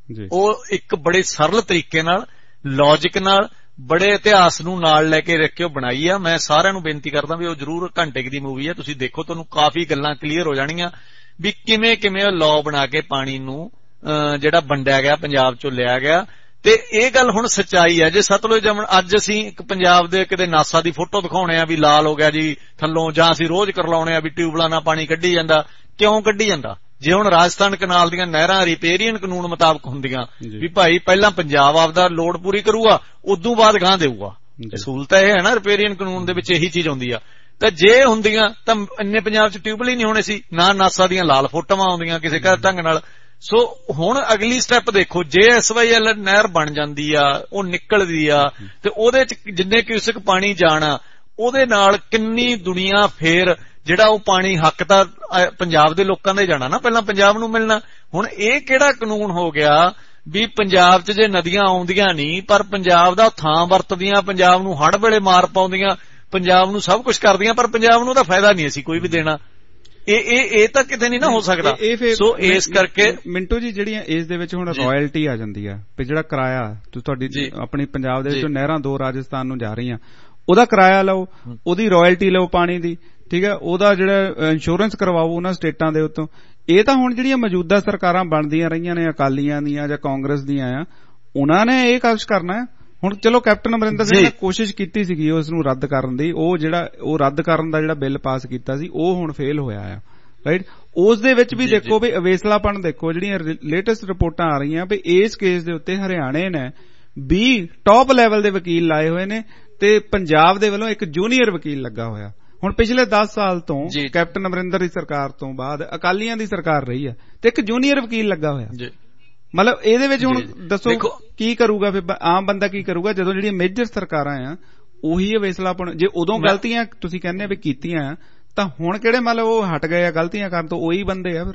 ਉਹ ਇੱਕ ਬੜੇ ਸਰਲ ਤਰੀਕੇ ਨਾਲ, ਲੌਜਿਕ ਨਾਲ, ਬੜੇ ਇਤਿਹਾਸ ਨੂੰ ਨਾਲ ਲੈ ਕੇ ਰੱਖ ਕੇ ਉਹ ਬਣਾਈ ਆ। ਮੈਂ ਸਾਰਿਆਂ ਨੂੰ ਬੇਨਤੀ ਕਰਦਾ ਵੀ ਉਹ ਜ਼ਰੂਰ ਘੰਟੇ ਦੀ ਮੂਵੀ ਆ, ਤੁਸੀਂ ਦੇਖੋ, ਤੁਹਾਨੂੰ ਕਾਫੀ ਗੱਲਾਂ ਕਲੀਅਰ ਹੋ ਜਾਣਗੀਆਂ ਵੀ ਕਿਵੇਂ ਕਿਵੇਂ ਉਹ ਲਾਅ ਬਣਾ ਕੇ ਪਾਣੀ ਨੂੰ ਜਿਹੜਾ ਵੰਡਿਆ ਗਿਆ, ਪੰਜਾਬ ਚੋਂ ਲਿਆ ਗਿਆ। ਤੇ ਇਹ ਗੱਲ ਹੁਣ ਸੱਚਾਈ ਹੈ। ਜੇ ਸਤਲੁਜ ਜਮਨ ਅੱਜ ਅਸੀਂ ਇੱਕ ਪੰਜਾਬ ਦੇ ਕਿਤੇ ਨਾਸਾ ਦੀ ਫੋਟੋ ਦਿਖਾਉਣੇ ਆ ਵੀ ਲਾਲ ਹੋ ਗਿਆ ਜੀ ਥੱਲੋਂ, ਜਾਂ ਅਸੀਂ ਰੋਜ਼ ਕਰਲਾਉਣੇ ਆ ਵੀ ਟਿਊਬਲਾਂ ਨਾਲ ਪਾਣੀ ਕੱਢੀ ਜਾਂਦਾ, ਕਿਉਂ ਕੱਢੀ ਜਾਂਦਾ? ਜੇ ਹੁਣ ਰਾਜਸਥਾਨ ਕਨਾਲ ਦੀਆਂ ਨਹਿਰਾਂ ਰਿਪੇਰੀਅਨ ਕਾਨੂੰਨ ਮੁਤਾਬਕ ਹੁੰਦੀਆਂ ਵੀ ਭਾਈ ਪਹਿਲਾਂ ਪੰਜਾਬ ਆਪਦਾ ਲੋੜ ਪੂਰੀ ਕਰੂਗਾ, ਉਦੋਂ ਬਾਅਦ ਗਾਂ ਦੇਊਗਾ, ਸਹੂਲਤ ਇਹ ਹੈ ਨਾ ਰਿਪੇਰੀਅਨ ਕਾਨੂੰਨ ਦੇ ਵਿੱਚ ਇਹੀ ਚੀਜ਼ ਹੁੰਦੀ ਆ। ਤਾਂ ਜੇ ਹੁੰਦੀਆਂ ਤਾਂ ਇੰਨੇ ਪੰਜਾਬ ਚ ਟਿਊਬਲ ਹੀ ਨਹੀਂ ਹੋਣੇ ਸੀ, ਨਾ ਨਾਸਾ ਦੀਆਂ ਲਾਲ ਫੋਟੋਆਂ ਆਉਂਦੀਆਂ ਕਿਸੇ ਢੰਗ ਨਾਲ। ਸੋ ਹੁਣ ਅਗਲੀ ਸਟੈਪ ਦੇਖੋ, ਜੇ ਐਸ ਵਾਈ ਐਲ ਨਹਿਰ ਬਣ ਜਾਂਦੀ ਆ, ਉਹ ਨਿਕਲਦੀ ਆ, ਤੇ ਉਹਦੇ ਚ ਜਿੰਨੇ ਕਿਊਸਕ ਪਾਣੀ ਜਾਣਾ, ਉਹਦੇ ਨਾਲ ਕਿੰਨੀ ਦੁਨੀਆ ਫੇਰ ਜਿਹੜਾ ਉਹ ਪਾਣੀ ਹੱਕ ਤਾਂ ਪੰਜਾਬ ਦੇ ਲੋਕਾਂ ਦਾ ਜਾਣਾ ਨਾ, ਪਹਿਲਾਂ ਪੰਜਾਬ ਨੂੰ ਮਿਲਣਾ। ਹੁਣ ਇਹ ਕਿਹੜਾ ਕਾਨੂੰਨ ਹੋ ਗਿਆ ਵੀ ਪੰਜਾਬ ਚ ਜੇ ਨਦੀਆਂ ਆਉਂਦੀਆਂ ਨਹੀਂ ਪਰ ਪੰਜਾਬ ਦਾ ਥਾਂ ਵਰਤਦੀਆਂ, ਪੰਜਾਬ ਨੂੰ ਹੜ੍ਹ ਵੇਲੇ ਮਾਰ ਪਾਉਂਦੀਆਂ, ਪੰਜਾਬ ਨੂੰ ਸਭ ਕੁਝ ਕਰਦੀਆਂ, ਪਰ ਪੰਜਾਬ ਨੂੰ ਤਾਂ ਫਾਇਦਾ ਨਹੀਂ ਅਸੀਂ ਕੋਈ ਵੀ ਦੇਣਾ। ਇਹ ਇਹ ਇਹ ਤਾਂ ਕਿਤੇ ਨਹੀਂ ਨਾ ਹੋ ਸਕਦਾ। ਸੋ ਇਸ ਕਰਕੇ ਮਿੰਟੂ ਜੀ ਜਿਹੜੀਆਂ ਇਸ ਦੇ ਵਿੱਚ ਹੁਣ ਰਾਇਲਟੀ ਆ ਜਾਂਦੀ ਆ ਵੀ ਜਿਹੜਾ ਕਿਰਾਇਆ ਤੁਹਾਡੀ ਆਪਣੀ ਪੰਜਾਬ ਦੇ ਵਿੱਚੋਂ ਨਹਿਰਾਂ ਦੋ ਰਾਜਸਥਾਨ ਨੂੰ ਜਾ ਰਹੀਆਂ, ਉਹਦਾ ਕਿਰਾਇਆ ਲਓ, ਉਹਦੀ ਰਾਇਲਟੀ ਲਓ ਪਾਣੀ ਦੀ, ਠੀਕ ਹੈ, ਉਹਦਾ ਜਿਹੜਾ ਇੰਸ਼ੋਰੈਂਸ ਕਰਵਾਓ ਉਹਨਾਂ ਸਟੇਟਾਂ ਦੇ ਉੱਤੋਂ। ਇਹ ਤਾਂ ਹੁਣ ਜਿਹੜੀਆਂ ਮੌਜੂਦਾ ਸਰਕਾਰਾਂ ਬਣਦੀਆਂ ਰਹੀਆਂ ਨੇ, ਅਕਾਲੀਆਂ ਦੀਆਂ ਜਾਂ ਕਾਂਗਰਸ ਦੀਆਂ ਆ, ਉਹਨਾਂ ਨੇ ਇਹ ਕੁਛ ਕਰਨਾ। ਹੁਣ ਚਲੋ ਕੈਪਟਨ ਅਮਰਿੰਦਰ ਸਿੰਘ ਨੇ ਕੋਸ਼ਿਸ਼ ਕੀਤੀ ਸੀਗੀ ਉਸ ਨੂੰ ਰੱਦ ਕਰਨ ਦੀ, ਉਹ ਜਿਹੜਾ ਉਹ ਰੱਦ ਕਰਨ ਦਾ ਜਿਹੜਾ ਬਿੱਲ ਪਾਸ ਕੀਤਾ ਸੀ ਉਹ ਹੁਣ ਫੇਲ ਹੋਇਆ ਆ, ਰਾਈਟ। ਉਸ ਦੇ ਵਿੱਚ ਵੀ ਦੇਖੋ ਵੀ ਅਵੇਸਲਾਪਣ ਦੇਖੋ, ਜਿਹੜੀਆਂ ਲੇਟੈਸਟ ਰਿਪੋਰਟਾਂ ਆ ਰਹੀਆਂ ਵੀ ਇਸ ਕੇਸ ਦੇ ਉੱਤੇ ਹਰਿਆਣੇ ਨੇ ਵੀਹ ਟੌਪ ਲੈਵਲ ਦੇ ਵਕੀਲ ਲਾਏ ਹੋਏ ਨੇ ਤੇ ਪੰਜਾਬ ਦੇ ਵੱਲੋਂ ਇੱਕ ਜੂਨੀਅਰ ਵਕੀਲ ਲੱਗਾ ਹੋਇਆ। ਹੁਣ ਪਿਛਲੇ ਦਸ ਸਾਲ ਤੋਂ ਕੈਪਟਨ ਅਮਰਿੰਦਰ ਦੀ ਸਰਕਾਰ ਤੋਂ ਬਾਅਦ ਅਕਾਲੀਆਂ ਦੀ ਸਰਕਾਰ ਰਹੀ ਹੈ ਤੇ ਇੱਕ ਜੂਨੀਅਰ ਵਕੀਲ ਲੱਗਾ ਹੋਇਆ। ਮਤਲਬ ਇਹਦੇ ਵਿੱਚ ਹੁਣ ਦੱਸੋ ਕੀ ਕਰੂਗਾ ਫਿਰ ਆਮ ਬੰਦਾ, ਕੀ ਕਰੂਗਾ ਜਦੋਂ ਜਿਹੜੀਆਂ ਮੇਜਰ ਸਰਕਾਰਾਂ ਆ ਉਹੀ ਅਵੇਸਲਾਪਣ, ਜੇ ਉਦੋਂ ਗਲਤੀਆਂ ਤੁਸੀਂ ਕਹਿੰਦੇ ਵੀ ਕੀਤੀਆਂ ਤਾਂ ਹੁਣ ਕਿਹੜੇ ਮਤਲਬ ਉਹ ਹਟ ਗਏ ਆ ਗਲਤੀਆਂ ਕਰਨ ਤੋਂ, ਉਹੀ ਬੰਦੇ ਆ ਫਿਰ।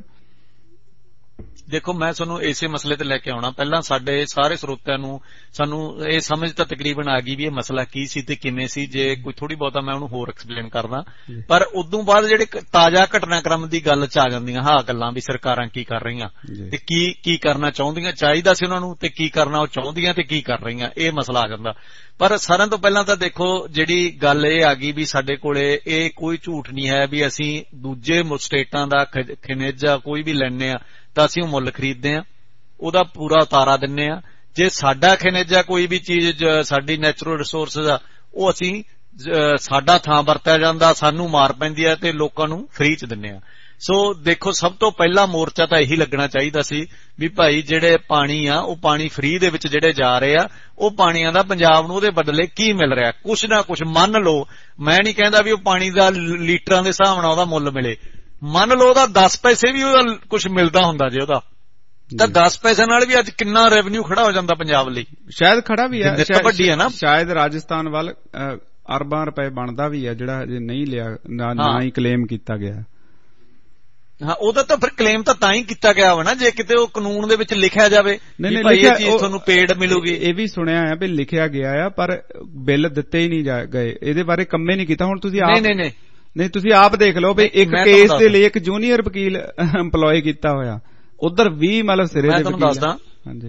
ਦੇਖੋ ਮੈਂ ਤੁਹਾਨੂੰ ਇਸੇ ਮਸਲੇ ਤੇ ਲੈ ਕੇ ਆਉਣਾ। ਪਹਿਲਾਂ ਸਾਡੇ ਸਾਰੇ ਸਰੋਤਿਆਂ ਨੂੰ ਸਾਨੂੰ ਇਹ ਸਮਝ ਤਾਂ ਤਕਰੀਬਨ ਆ ਗਈ ਵੀ ਇਹ ਮਸਲਾ ਕੀ ਸੀ ਤੇ ਕਿਵੇਂ ਸੀ। ਜੇ ਕੋਈ ਥੋੜੀ ਬਹੁਤਾ ਮੈਂ ਉਹਨੂੰ ਹੋਰ ਐਕਸਪਲੇਨ ਕਰਦਾ, ਪਰ ਉਦੋਂ ਬਾਅਦ ਜਿਹੜੇ ਤਾਜ਼ਾ ਘਟਨਾਕ੍ਰਮ ਦੀ ਗੱਲ ਚ ਆ ਜਾਂਦੀਆਂ ਹਾਂ ਗੱਲਾਂ ਵੀ ਸਰਕਾਰਾਂ ਕੀ ਕਰ ਰਹੀਆਂ ਤੇ ਕੀ ਕੀ ਕਰਨਾ ਚਾਹੁੰਦੀਆਂ, ਚਾਹੀਦਾ ਸੀ ਉਹਨਾਂ ਨੂੰ, ਤੇ ਕੀ ਕਰਨਾ ਉਹ ਚਾਹੁੰਦੀਆਂ ਤੇ ਕੀ ਕਰ ਰਹੀਆਂ, ਇਹ ਮਸਲਾ ਆ ਜਾਂਦਾ। ਪਰ ਸਾਰਿਆਂ ਤੋਂ ਪਹਿਲਾਂ ਤਾਂ ਦੇਖੋ ਜਿਹੜੀ ਗੱਲ ਇਹ ਆ ਗਈ ਵੀ ਸਾਡੇ ਕੋਲੇ ਇਹ ਕੋਈ ਝੂਠ ਨਹੀਂ ਹੈ ਵੀ ਅਸੀਂ ਦੂਜੇ ਸਟੇਟਾਂ ਦਾ ਖਨਿਜ ਕੋਈ ਵੀ ਲੈਣੇ ਆ ਤਾਂ ਅਸੀਂ ਉਹ ਮੁੱਲ ਖਰੀਦਦੇ ਆ, ਉਹਦਾ ਪੂਰਾ ਉਤਾਰਾ ਦਿੰਨੇ ਆ। ਜੇ ਸਾਡਾ ਖਨਿਜ ਆ ਕੋਈ ਵੀ ਚੀਜ਼, ਸਾਡੀ ਨੈਚੁਰਲ ਰਿਸੋਰਸਿਸ ਆ, ਉਹ ਅਸੀਂ ਸਾਡਾ ਥਾਂ ਵਰਤਿਆ ਜਾਂਦਾ, ਸਾਨੂੰ ਮਾਰ ਪੈਂਦੀ ਹੈ ਤੇ ਲੋਕਾਂ ਨੂੰ ਫ੍ਰੀ ਚ ਦਿੰਨੇ ਆ। ਸੋ ਦੇਖੋ ਸਭ ਤੋਂ ਪਹਿਲਾ ਮੋਰਚਾ ਤਾਂ ਇਹੀ ਲੱਗਣਾ ਚਾਹੀਦਾ ਸੀ ਵੀ ਭਾਈ ਜਿਹੜੇ ਪਾਣੀ ਆ ਉਹ ਪਾਣੀ ਫ੍ਰੀ ਦੇ ਵਿੱਚ ਜਿਹੜੇ ਜਾ ਰਹੇ ਆ, ਉਹ ਪਾਣੀਆਂ ਦਾ ਪੰਜਾਬ ਨੂੰ ਉਹਦੇ ਬਦਲੇ ਕੀ ਮਿਲ ਰਿਹਾ, ਕੁਛ ਨਾ ਕੁਛ ਮੰਨ ਲਓ। ਮੈਂ ਨਹੀਂ ਕਹਿੰਦਾ ਵੀ ਉਹ ਪਾਣੀ ਦਾ ਲੀਟਰਾਂ ਦੇ ਹਿਸਾਬ ਨਾਲ ਉਹਦਾ ਮੁੱਲ ਮਿਲੇ, ਮੰਨ ਲਓ ਉਹਦਾ ਦਸ ਪੈਸੇ ਵੀ ਉਹਦਾ ਕੁਛ ਮਿਲਦਾ ਹੁੰਦਾ ਜੇ ਉਹਦਾ, ਤਾਂ ਦਸ ਪੈਸੇ ਨਾਲ ਵੀ ਅੱਜ ਕਿੰਨਾ ਰੈਵਨਿਊ ਖੜਾ ਹੋ ਜਾਂਦਾ ਪੰਜਾਬ ਲਈ। ਸ਼ਾਇਦ ਖੜਾ ਵੀ ਹੈ, ਵੱਡੀ ਹੈ ਨਾ, ਸ਼ਾਇਦ ਰਾਜਸਥਾਨ ਵੱਲ ਅਰਬਾਂ ਰੁਪਏ ਬਣਦਾ ਵੀ ਹੈ ਜਿਹੜਾ ਅਜੇ ਨਹੀਂ ਲਿਆ, ਨਾ ਹੀ ਕਲੇਮ ਕੀਤਾ ਗਿਆ। ਹਾਂ, ਉਹਦਾ ਤਾਂ ਫਿਰ ਕਲੇਮ ਤਾਂ ਤਾਂ ਹੀ ਕੀਤਾ ਗਿਆ ਵਾ ਨਾ ਜੇ ਕਿਤੇ ਉਹ ਕਾਨੂੰਨ ਦੇ ਵਿੱਚ ਲਿਖਿਆ ਜਾਵੇ ਕਿ ਭਾਈ ਇਹ ਚੀਜ਼ ਤੁਹਾਨੂੰ ਪੇਡ ਮਿਲੂਗੀ। ਇਹ ਵੀ ਸੁਣਿਆ ਆ ਵੀ ਲਿਖਿਆ ਗਿਆ ਆ, ਪਰ ਬਿੱਲ ਦਿੱਤੇ ਹੀ ਨਹੀਂ ਗਏ, ਇਹਦੇ ਬਾਰੇ ਕੰਮੇ ਨਹੀਂ ਕੀਤਾ। ਹੁਣ ਤੁਸੀਂ ਆਪ ਨਹੀਂ ਨਹੀਂ ਨਹੀਂ ਤੁਸੀਂ ਆਪ ਦੇਖ ਲਓ ਵੀ ਇੱਕ ਕੇਸ ਦੇ ਲਈ ਇੱਕ ਜੂਨੀਅਰ ਵਕੀਲ ਇੰਪਲੋਏ ਕੀਤਾ ਹੋਇਆ, ਉਧਰ ਵੀ ਮਤਲਬ ਸਿਰੇ ਦੇ ਵਕੀਲ। ਦੱਸਦਾ ਹਾਂਜੀ,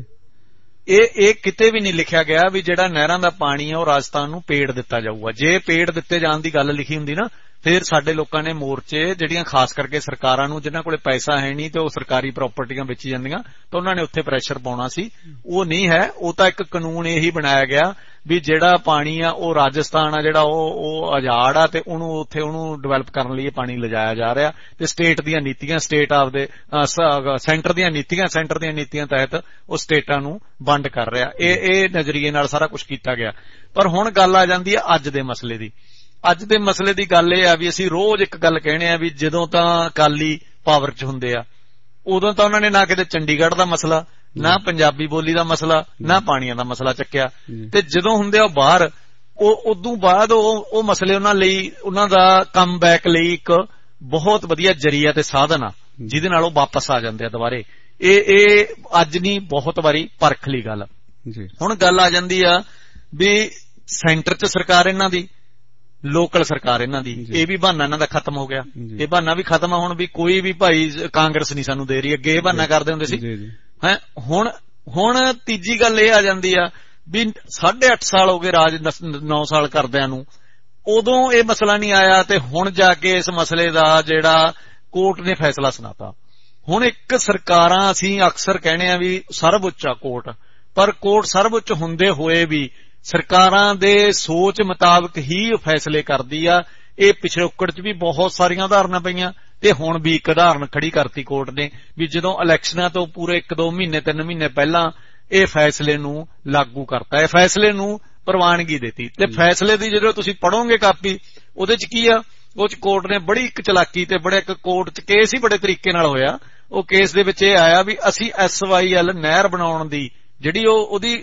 ਇਹ ਇਹ ਕਿਤੇ ਵੀ ਨਹੀਂ ਲਿਖਿਆ ਗਿਆ ਵੀ ਜਿਹੜਾ ਨਹਿਰਾਂ ਦਾ ਪਾਣੀ ਆ ਉਹ ਰਾਜਸਥਾਨ ਨੂੰ ਪੇਡ ਦਿੱਤਾ ਜਾਊਗਾ। ਜੇ ਪੇਡ ਦਿੱਤੇ ਜਾਣ ਦੀ ਗੱਲ ਲਿਖੀ ਹੁੰਦੀ ਨਾ ਫਿਰ ਸਾਡੇ ਲੋਕਾਂ ਨੇ ਮੋਰਚੇ ਜਿਹੜੀਆਂ ਖਾਸ ਕਰਕੇ ਸਰਕਾਰਾਂ ਨੂੰ ਜਿਨ੍ਹਾਂ ਕੋਲੇ ਪੈਸਾ ਹੈ ਨਹੀਂ ਤੇ ਉਹ ਸਰਕਾਰੀ ਪ੍ਰਾਪਰਟੀਆਂ ਵੇਚੀ ਜਾਂਦੀਆਂ ਤਾਂ ਉਹਨਾਂ ਨੇ ਉੱਥੇ ਪ੍ਰੈਸ਼ਰ ਪਾਉਣਾ ਸੀ। ਉਹ ਨਹੀਂ ਹੈ, ਉਹ ਤਾਂ ਇੱਕ ਕਾਨੂੰਨ ਇਹੀ ਬਣਾਇਆ ਗਿਆ ਵੀ ਜਿਹੜਾ ਪਾਣੀ ਆ ਉਹ ਰਾਜਸਥਾਨ ਆ ਜਿਹੜਾ ਉਹ ਉਹ ਆਜ਼ਾਦ ਆ ਤੇ ਉਹਨੂੰ ਉੱਥੇ ਉਹਨੂੰ ਡਿਵੈਲਪ ਕਰਨ ਲਈ ਪਾਣੀ ਲਿਜਾਇਆ ਜਾ ਰਿਹਾ ਤੇ ਸਟੇਟ ਦੀਆਂ ਨੀਤੀਆਂ ਸਟੇਟ ਆਪਦੇ ਸੈਂਟਰ ਦੀਆਂ ਨੀਤੀਆਂ ਸੈਂਟਰ ਦੀਆਂ ਨੀਤੀਆਂ ਤਹਿਤ ਉਹ ਸਟੇਟਾਂ ਨੂੰ ਵੰਡ ਕਰ ਰਿਹਾ। ਇਹ ਇਹ ਨਜ਼ਰੀਏ ਨਾਲ ਸਾਰਾ ਕੁਝ ਕੀਤਾ ਗਿਆ। ਪਰ ਹੁਣ ਗੱਲ ਆ ਜਾਂਦੀ ਆ ਅੱਜ ਦੇ ਮਸਲੇ ਦੀ। ਅੱਜ ਦੇ ਮਸਲੇ ਦੀ ਗੱਲ ਇਹ ਆ ਵੀ ਅਸੀਂ ਰੋਜ਼ ਇੱਕ ਗੱਲ ਕਹਿਣੇ ਆ ਵੀ ਜਦੋਂ ਤਾਂ ਅਕਾਲੀ ਪਾਵਰ 'ਚ ਹੁੰਦੇ ਆ ਉਦੋਂ ਤਾਂ ਉਹਨਾਂ ਨੇ ਨਾ ਕਿਤੇ ਚੰਡੀਗੜ੍ਹ ਦਾ ਮਸਲਾ, ਨਾ ਪੰਜਾਬੀ ਬੋਲੀ ਦਾ ਮਸਲਾ, ਨਾ ਪਾਣੀਆਂ ਦਾ ਮਸਲਾ ਚੱਕਿਆ, ਤੇ ਜਦੋਂ ਹੁੰਦੇ ਆ ਬਾਹਰ ਉਹ ਉਦੋਂ ਬਾਅਦ ਉਹ ਉਹ ਮਸਲੇ ਉਹਨਾਂ ਲਈ ਉਹਨਾਂ ਦਾ ਕਮ ਬੈਕ ਲਈ ਇੱਕ ਬਹੁਤ ਵਧੀਆ ਜਰੀਆ ਤੇ ਸਾਧਨ ਆ ਜਿਹਦੇ ਨਾਲ ਉਹ ਵਾਪਸ ਆ ਜਾਂਦੇ ਆ ਦੁਬਾਰੇ। ਇਹ ਇਹ ਅੱਜ ਨਹੀਂ ਬਹੁਤ ਵਾਰੀ ਪਰਖ ਲਈ ਗੱਲ। ਹੁਣ ਗੱਲ ਆ ਜਾਂਦੀ ਆ ਵੀ ਸੈਂਟਰ 'ਚ ਸਰਕਾਰ ਇਹਨਾਂ ਦੀ, ਲੋਕਲ ਸਰਕਾਰ ਇਹਨਾਂ ਦੀ, ਇਹ ਵੀ ਬਹਾਨਾ ਇਹਨਾਂ ਦਾ ਖਤਮ ਹੋ ਗਿਆ। ਇਹ ਬਹਾਨਾ ਵੀ ਖਤਮ ਆ ਹੁਣ ਵੀ ਕੋਈ ਵੀ ਭਾਈ ਕਾਂਗਰਸ ਨਹੀਂ ਸਾਨੂੰ ਦੇ ਰਹੀ। ਅੱਗੇ ਇਹ ਬਹਾਨਾ ਕਰਦੇ ਹੁੰਦੇ ਸੀ ਹੈ। ਹੁਣ ਹੁਣ ਤੀਜੀ ਗੱਲ ਇਹ ਆ ਜਾਂਦੀ ਆ ਵੀ ਸਾਢੇ ਅੱਠ ਸਾਲ ਹੋ ਗਏ ਰਾਜ ਨੌ ਸਾਲ ਕਰਦਿਆਂ ਨੂੰ, ਉਦੋਂ ਇਹ ਮਸਲਾ ਨਹੀਂ ਆਇਆ ਤੇ ਹੁਣ ਜਾ ਕੇ ਇਸ ਮਸਲੇ ਦਾ ਜਿਹੜਾ ਕੋਰਟ ਨੇ ਫੈਸਲਾ ਸੁਣਾਤਾ। ਹੁਣ ਇੱਕ ਸਰਕਾਰਾਂ ਅਸੀਂ ਅਕਸਰ ਕਹਿੰਦੇ ਆ ਵੀ ਸਰਵਉੱਚ ਆ ਕੋਰਟ, ਪਰ ਕੋਰਟ ਸਰਵਉੱਚ ਹੁੰਦੇ ਹੋਏ ਵੀ ਸਰਕਾਰਾਂ ਦੇ ਸੋਚ ਮੁਤਾਬਕ ਹੀ ਫੈਸਲੇ ਕਰਦੀ ਆ। ਇਹ ਪਿਛੋਕੜ 'ਚ ਵੀ ਬਹੁਤ ਸਾਰੀਆਂ ਉਦਾਹਰਨਾਂ ਪਈਆਂ ਤੇ ਹੁਣ ਵੀ ਇੱਕ ਉਦਾਹਰਨ ਖੜੀ ਕਰਤੀ ਕੋਰਟ ਨੇ ਵੀ ਜਦੋਂ ਇਲੈਕਸ਼ਨਾਂ ਤੋਂ ਪੂਰੇ ਇੱਕ ਦੋ ਮਹੀਨੇ ਤਿੰਨ ਮਹੀਨੇ ਪਹਿਲਾਂ ਇਹ ਫੈਸਲੇ ਨੂੰ ਲਾਗੂ ਕਰਤਾ, ਇਹ ਫੈਸਲੇ ਨੂੰ ਪ੍ਰਵਾਨਗੀ ਦਿੱਤੀ। ਤੇ ਫੈਸਲੇ ਦੀ ਜਦੋਂ ਤੁਸੀਂ ਪੜੋਗੇ ਕਾਪੀ ਉਹਦੇ 'ਚ ਕੀ ਆ, ਉਹ 'ਚ ਕੋਰਟ ਨੇ ਬੜੀ ਇੱਕ ਚਲਾਕੀ ਤੇ ਬੜੇ ਇੱਕ ਕੋਰਟ 'ਚ ਕੇਸ ਹੀ ਬੜੇ ਤਰੀਕੇ ਨਾਲ ਹੋਇਆ। ਉਹ ਕੇਸ ਦੇ ਵਿੱਚ ਇਹ ਆਇਆ ਵੀ ਅਸੀਂ ਐਸ ਵਾਈ ਐਲ ਨਹਿਰ ਬਣਾਉਣ ਦੀ ਜਿਹੜੀ ਉਹ ਉਹਦੀ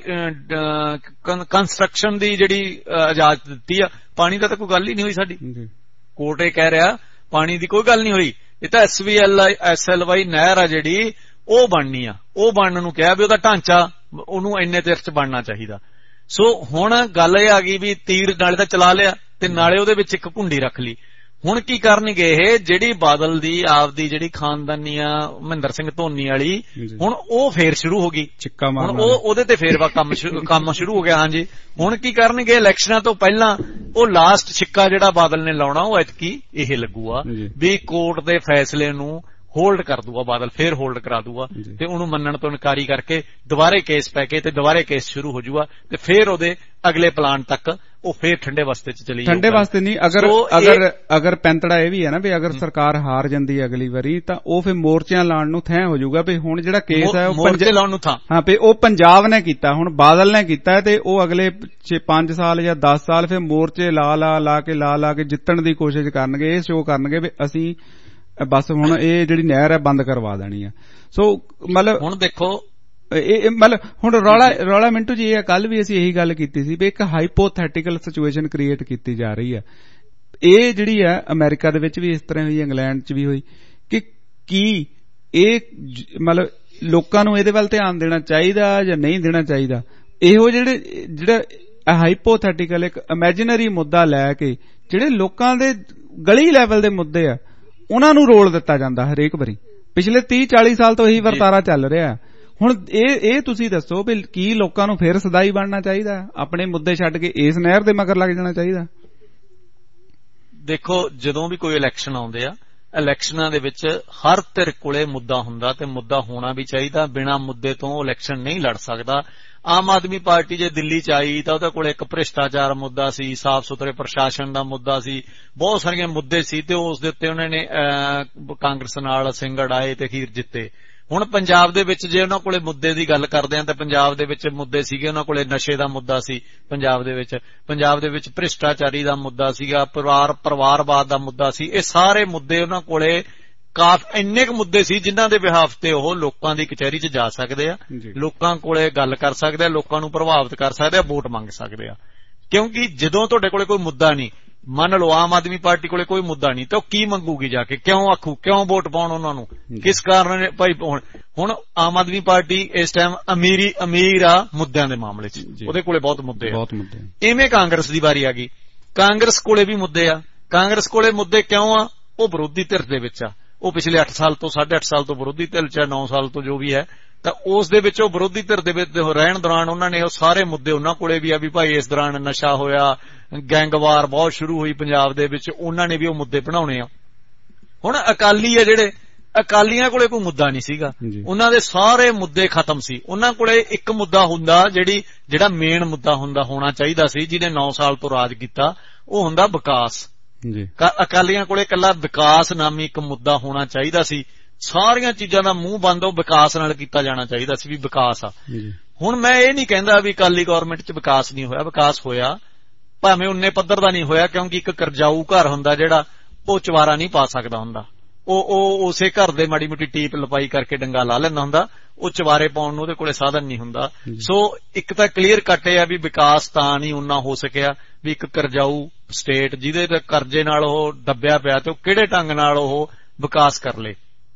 ਕੰਸਟਰਕਸ਼ਨ ਦੀ ਜਿਹੜੀ ਇਜਾਜ਼ਤ ਦਿੱਤੀ ਆ, ਪਾਣੀ ਦਾ ਤਾਂ ਕੋਈ ਗੱਲ ਹੀ ਨਹੀਂ ਹੋਈ ਸਾਡੀ। ਕੋਰਟ ਇਹ ਕਹਿ ਰਿਹਾ ਪਾਣੀ ਦੀ ਕੋਈ ਗੱਲ ਨਹੀਂ ਹੋਈ, ਇਹ ਤਾਂ S V L S L Y ਨਹਿਰ ਆ ਜਿਹੜੀ ਉਹ ਬਣਨੀ ਆ, ਉਹ ਬਣਨ ਨੂੰ ਕਿਹਾ ਵੀ ਉਹਦਾ ਢਾਂਚਾ ਉਹਨੂੰ ਇੰਨੇ ਚਿਰ 'ਚ ਬਣਨਾ ਚਾਹੀਦਾ। ਸੋ ਹੁਣ ਗੱਲ ਇਹ ਆ ਗਈ ਵੀ ਤੀਰ ਨਾਲੇ ਤਾਂ ਚਲਾ ਲਿਆ ਤੇ ਨਾਲੇ ਉਹਦੇ ਵਿੱਚ ਇੱਕ ਘੁੰਡੀ ਰੱਖ ਲਈ। ਹੁਣ ਕੀ ਕਰਨਗੇ ਇਹ ਜਿਹੜੀ ਬਾਦਲ ਦੀ ਆਪਦੀ ਜਿਹੜੀ ਖਾਨਦਾਨੀ ਆ ਮਹਿੰਦਰ ਸਿੰਘ ਧੋਨੀ ਵਾਲੀ, ਹੁਣ ਉਹ ਫੇਰ ਸ਼ੁਰੂ ਹੋ ਗਈ ਚਿੱਕਾ ਮਾਰਨਾ, ਉਹ ਉਹਦੇ ਤੇ ਫੇਰ ਕੰਮ ਕੰਮ ਸ਼ੁਰੂ ਹੋ ਗਿਆ। ਹਾਂਜੀ, ਹੁਣ ਕੀ ਕਰਨਗੇ ਇਲੈਕਸ਼ਨਾਂ ਤੋਂ ਪਹਿਲਾਂ ਉਹ ਲਾਸਟ ਛਿੱਕਾ ਜਿਹੜਾ ਬਾਦਲ ਨੇ ਲਾਉਣਾ ਉਹ ਐਤਕੀ ਇਹ ਲੱਗੂਗਾ ਵੀ ਕੋਰਟ ਦੇ ਫੈਸਲੇ ਨੂੰ ਹੋਲਡ ਕਰ ਦੂਗਾ ਬਾਦਲ, ਫੇਰ ਹੋਲਡ ਕਰਾ ਦੂਗਾ ਤੇ ਉਹਨੂੰ ਮੰਨਣ ਤੋਂ ਇਨਕਾਰੀ ਕਰਕੇ ਦੁਬਾਰੇ ਕੇਸ ਪੈ ਕੇ ਤੇ ਦੁਬਾਰੇ ਕੇਸ ਸ਼ੁਰੂ ਹੋ ਜਾਊਗਾ ਤੇ ਫੇਰ ਉਹਦੇ ਅਗਲੇ ਪਲਾਨ ਤੱਕ ਉਹ ਫੇਰ ਠੰਡੇ ਵਾਸਤੇ ਚ ਚਲੀ ਜਾਊਗੀ। ਠੰਡੇ ਵਾਸਤੇ ਨਹੀਂ, ਅਗਰ ਅਗਰ ਅਗਰ ਪੈਂਤੜਾ ਇਹ ਵੀ ਹੈ ਨਾ ਵੀ ਅਗਰ ਸਰਕਾਰ ਹਾਰ ਜਾਂਦੀ ਹੈ ਅਗਲੀ ਵਾਰੀ ਤਾਂ ਉਹ ਫੇਰ ਮੋਰਚਿਆਂ ਲਾਉਣ ਨੂੰ ਥਾਂ ਹੋ ਜਾਊਗਾ ਵੀ ਹੁਣ ਜਿਹੜਾ ਕੇਸ ਹੈ ਉਹ ਮੋਰਚੇ ਲਾਉਣ ਨੂੰ ਥਾਂ, ਹਾਂ ਵੀ ਉਹ ਪੰਜਾਬ ਨੇ ਕੀਤਾ, ਹੁਣ ਬਾਦਲ ਨੇ ਕੀਤਾ ਤੇ ਉਹ ਅਗਲੇ ਪੰਜ ਸਾਲ ਜਾਂ ਦਸ ਸਾਲ ਫੇਰ ਮੋਰਚੇ ਲਾ ਲਾ ਲਾ ਕੇ ਲਾ ਲਾ ਕੇ ਜਿੱਤਣ ਦੀ ਕੋਸ਼ਿਸ਼ ਕਰਨਗੇ। ਇਹ ਸ਼ੋਅ ਕਰਨਗੇ ਵੀ ਅਸੀਂ ਬਸ ਹੁਣ ਇਹ ਜਿਹੜੀ ਨਹਿਰ ਹੈ ਬੰਦ ਕਰਵਾ ਦੇਣੀ ਆ। ਸੋ ਮਤਲਬ ਹੁਣ ਦੇਖੋ ਇਹ ਮਤਲਬ ਹੁਣ ਰੌਲਾ ਰੌਲਾ ਮਿੰਟੂ ਜੀ ਇਹ ਕੱਲ ਵੀ ਅਸੀਂ ਇਹੀ ਗੱਲ ਕੀਤੀ ਸੀ ਵੀ ਇੱਕ ਹਾਈਪੋਥੈਟੀਕਲ ਸਿਚੁਏਸ਼ਨ ਕ੍ਰੀਏਟ ਕੀਤੀ ਜਾ ਰਹੀ ਹੈ। ਇਹ ਜਿਹੜੀ ਹੈ ਅਮਰੀਕਾ ਦੇ ਵਿੱਚ ਵੀ ਇਸ ਤਰ੍ਹਾਂ ਹੋਈ, ਇੰਗਲੈਂਡ 'ਚ ਵੀ ਹੋਈ ਕਿ ਕੀ ਇਹ ਮਤਲਬ ਲੋਕਾਂ ਨੂੰ ਇਹਦੇ ਵੱਲ ਧਿਆਨ ਦੇਣਾ ਚਾਹੀਦਾ ਜਾਂ ਨਹੀਂ ਦੇਣਾ ਚਾਹੀਦਾ। ਇਹੋ ਜਿਹੜੇ ਜਿਹੜਾ ਹਾਈਪੋਥੈਟੀਕਲ ਇੱਕ ਇਮੈਜਿਨਰੀ ਮੁੱਦਾ ਲੈ ਕੇ ਜਿਹੜੇ ਲੋਕਾਂ ਦੇ ਗਲੀ ਲੈਵਲ ਦੇ ਮੁੱਦੇ ਆ ਉਹਨਾਂ ਨੂੰ ਰੋਲ ਦਿੱਤਾ ਜਾਂਦਾ ਹਰੇਕ ਵਾਰੀ। ਪਿਛਲੇ ਤੀਹ ਚਾਲੀ ਸਾਲ ਤੋਂ ਇਹੀ ਵਰਤਾਰਾ ਚੱਲ ਰਿਹਾ। ਹੁਣ ਇਹ ਇਹ ਤੁਸੀਂ ਦੱਸੋ ਵੀ ਕੀ ਲੋਕਾਂ ਨੂੰ ਫੇਰ ਸਦਾਈ ਬਣਨਾ ਚਾਹੀਦਾ, ਆਪਣੇ ਮੁੱਦੇ ਛੱਡ ਕੇ ਇਸ ਨਹਿਰ ਦੇ ਮਗਰ ਲੱਗ ਜਾਣਾ ਚਾਹੀਦਾ? ਦੇਖੋ ਜਦੋਂ ਵੀ ਕੋਈ ਇਲੈਕਸ਼ਨ ਆਉਂਦੇ ਆ, ਇਲੈਕਸ਼ਨਾਂ ਦੇ ਵਿੱਚ ਹਰ ਧਿਰ ਕੋਲੇ ਮੁੱਦਾ ਹੁੰਦਾ ਤੇ ਮੁੱਦਾ ਹੋਣਾ ਵੀ ਚਾਹੀਦਾ। ਬਿਨਾਂ ਮੁੱਦੇ ਤੋਂ ਇਲੈਕਸ਼ਨ ਨਹੀਂ ਲੜ ਸਕਦਾ। ਆਮ ਆਦਮੀ ਪਾਰਟੀ ਜੇ ਦਿੱਲੀ 'ਚ ਆਈ ਤਾਂ ਉਹਦੇ ਕੋਲ ਇੱਕ ਭ੍ਰਿਸ਼ਟਾਚਾਰ ਮੁੱਦਾ ਸੀ, ਸਾਫ਼ ਸੁਥਰੇ ਪ੍ਰਸ਼ਾਸਨ ਦਾ ਮੁੱਦਾ ਸੀ, ਬਹੁਤ ਸਾਰੀਆਂ ਮੁੱਦੇ ਸੀ ਤੇ ਉਸ ਦੇ ਉੱਤੇ ਉਹਨਾਂ ਨੇ ਕਾਂਗਰਸ ਨਾਲ ਸਿੰਗੜ ਆਏ ਤੇ ਅਖੀਰ ਜਿੱਤੇ। ਹੁਣ ਪੰਜਾਬ ਦੇ ਵਿੱਚ ਜੇ ਉਹਨਾਂ ਕੋਲੇ ਮੁੱਦੇ ਦੀ ਗੱਲ ਕਰਦੇ ਆ ਤਾਂ ਪੰਜਾਬ ਦੇ ਵਿੱਚ ਮੁੱਦੇ ਸੀਗੇ, ਉਹਨਾਂ ਕੋਲੇ ਨਸ਼ੇ ਦਾ ਮੁੱਦਾ ਸੀ ਪੰਜਾਬ ਦੇ ਵਿੱਚ, ਪੰਜਾਬ ਦੇ ਵਿੱਚ ਭ੍ਰਿਸ਼ਟਾਚਾਰੀ ਦਾ ਮੁੱਦਾ ਸੀਗਾ, ਪਰਿਵਾਰ ਪਰਿਵਾਰਵਾਦ ਦਾ ਮੁੱਦਾ ਸੀ। ਇਹ ਸਾਰੇ ਮੁੱਦੇ ਉਹਨਾਂ ਕੋਲੇ ਕਾਫੀ ਇੰਨੇ ਕੁ ਮੁੱਦੇ ਸੀ ਜਿਨ੍ਹਾਂ ਦੇ ਬਿਹਾਫ ਤੇ ਉਹ ਲੋਕਾਂ ਦੀ ਕਚਹਿਰੀ 'ਚ ਜਾ ਸਕਦੇ ਆ, ਲੋਕਾਂ ਕੋਲੇ ਗੱਲ ਕਰ ਸਕਦੇ ਆ, ਲੋਕਾਂ ਨੂੰ ਪ੍ਰਭਾਵਿਤ ਕਰ ਸਕਦੇ ਆ, ਵੋਟ ਮੰਗ ਸਕਦੇ ਆ। ਕਿਉਂਕਿ ਜਦੋਂ ਤੁਹਾਡੇ ਕੋਲੇ ਕੋਈ ਮੁੱਦਾ ਨਹੀਂ, ਮੰਨ ਲਓ ਆਮ ਆਦਮੀ ਪਾਰਟੀ ਕੋਲੇ ਕੋਈ ਮੁੱਦਾ ਨਹੀਂ ਤੇ ਉਹ ਕੀ ਮੰਗੂਗੀ ਜਾ ਕੇ, ਕਿਉਂ ਆਖੂ, ਕਿਉਂ ਵੋਟ ਪਾਉਣ ਉਹਨਾਂ ਨੂੰ, ਕਿਸ ਕਾਰਨ ਭਾਈ। ਹੁਣ ਆਮ ਆਦਮੀ ਪਾਰਟੀ ਇਸ ਟਾਈਮ ਅਮੀਰੀ ਅਮੀਰ ਆ ਮੁੱਦਿਆਂ ਦੇ ਮਾਮਲੇ 'ਚ, ਉਹਦੇ ਕੋਲੇ ਬਹੁਤ ਮੁੱਦੇ ਆ। ਇਵੇਂ ਕਾਂਗਰਸ ਦੀ ਵਾਰੀ ਆ ਗਈ, ਕਾਂਗਰਸ ਕੋਲੇ ਵੀ ਮੁੱਦੇ ਆ। ਕਾਂਗਰਸ ਕੋਲੇ ਮੁੱਦੇ ਕਿਉਂ ਆ? ਉਹ ਵਿਰੋਧੀ ਧਿਰ ਦੇ ਵਿੱਚ ਆ, ਉਹ ਪਿਛਲੇ ਅੱਠ ਸਾਲ ਤੋਂ ਸਾਢੇ ਅੱਠ ਸਾਲ ਤੋਂ ਵਿਰੋਧੀ ਧਿਰ 'ਚ, ਨੌ ਸਾਲ ਤੋਂ ਜੋ ਵੀ ਹੈ, ਤਾਂ ਉਸ ਦੇ ਵਿੱਚ ਉਹ ਵਿਰੋਧੀ ਧਿਰ ਦੇ ਵਿੱਚ ਰਹਿਣ ਦੌਰਾਨ ਉਹਨਾਂ ਨੇ ਉਹ ਸਾਰੇ ਮੁੱਦੇ ਉਹਨਾਂ ਕੋਲੇ ਵੀ ਆ ਵੀ ਭਾਈ ਇਸ ਦੌਰਾਨ ਨਸ਼ਾ ਹੋਇਆ, ਗੈਂਗਵਾਰ ਬਹੁਤ ਸ਼ੁਰੂ ਹੋਈ ਪੰਜਾਬ ਦੇ ਵਿੱਚ, ਉਹਨਾਂ ਨੇ ਵੀ ਉਹ ਮੁੱਦੇ ਬਣਾਉਣੇ ਆ। ਹੁਣ ਅਕਾਲੀ ਆ ਜਿਹੜੇ, ਅਕਾਲੀਆਂ ਕੋਲੇ ਕੋਈ ਮੁੱਦਾ ਨਹੀਂ ਸੀਗਾ, ਉਹਨਾਂ ਦੇ ਸਾਰੇ ਮੁੱਦੇ ਖਤਮ ਸੀ। ਉਹਨਾਂ ਕੋਲੇ ਇੱਕ ਮੁੱਦਾ ਹੁੰਦਾ ਜਿਹੜੀ ਜਿਹੜਾ ਮੇਨ ਮੁੱਦਾ ਹੁੰਦਾ ਹੋਣਾ ਚਾਹੀਦਾ ਸੀ, ਜਿਹਨੇ ਨੌ ਸਾਲ ਤੋਂ ਰਾਜ ਕੀਤਾ, ਉਹ ਹੁੰਦਾ ਵਿਕਾਸ। ਅਕਾਲੀਆਂ ਕੋਲੇ ਇਕੱਲਾ ਵਿਕਾਸ ਨਾਮੀ ਇੱਕ ਮੁੱਦਾ ਹੋਣਾ ਚਾਹੀਦਾ ਸੀ। ਸਾਰੀਆਂ ਚੀਜ਼ਾਂ ਦਾ ਮੂੰਹ ਬੰਦ ਉਹ ਵਿਕਾਸ ਨਾਲ ਕੀਤਾ ਜਾਣਾ ਚਾਹੀਦਾ ਸੀ ਵੀ ਵਿਕਾਸ ਆ। ਹੁਣ ਮੈਂ ਇਹ ਨਹੀਂ ਕਹਿੰਦਾ ਵੀ ਅਕਾਲੀ ਗੌਰਮੈਂਟ 'ਚ ਵਿਕਾਸ ਨਹੀਂ ਹੋਇਆ, ਵਿਕਾਸ ਹੋਇਆ, ਭਾਵੇਂ ਉਨੇ ਪੱਧਰ ਦਾ ਨਹੀਂ ਹੋਇਆ, ਕਿਉਂਕਿ ਇੱਕ ਕਰਜ਼ਾਊ ਘਰ ਹੁੰਦਾ ਜਿਹੜਾ ਉਹ ਚਵਾਰਾ ਨਹੀਂ ਪਾ ਸਕਦਾ ਹੁੰਦਾ, ਉਹ ਉਹ ਉਸੇ ਘਰ ਦੇ ਮਾੜੀ ਮੋਟੀ ਟੀਪ ਲਪਾਈ ਕਰਕੇ ਡੰਗਾ ਲਾ ਲੈਂਦਾ ਹੁੰਦਾ, ਉਹ ਚਵਾਰੇ ਪਾਉਣ ਨੂੰ ਉਹਦੇ ਕੋਲੇ ਸਾਧਨ ਨਹੀਂ ਹੁੰਦਾ। ਸੋ ਇੱਕ ਤਾਂ ਕਲੀਅਰ ਕੱਟ ਇਹ ਆ ਵੀ ਵਿਕਾਸ ਤਾਂ ਨਹੀਂ ਉਨਾ ਹੋ ਸਕਿਆ ਵੀ ਇੱਕ ਕਰਜ਼ਾਊ ਸਟੇਟ ਜਿਹਦੇ ਤੇ ਕਰਜ਼ੇ ਨਾਲ ਉਹ ਦੱਬਿਆ ਪਿਆ ਤੇ ਉਹ ਕਿਹੜੇ ਢੰਗ ਨਾਲ ਉਹ ਵਿਕਾਸ ਕਰ ਲੇ।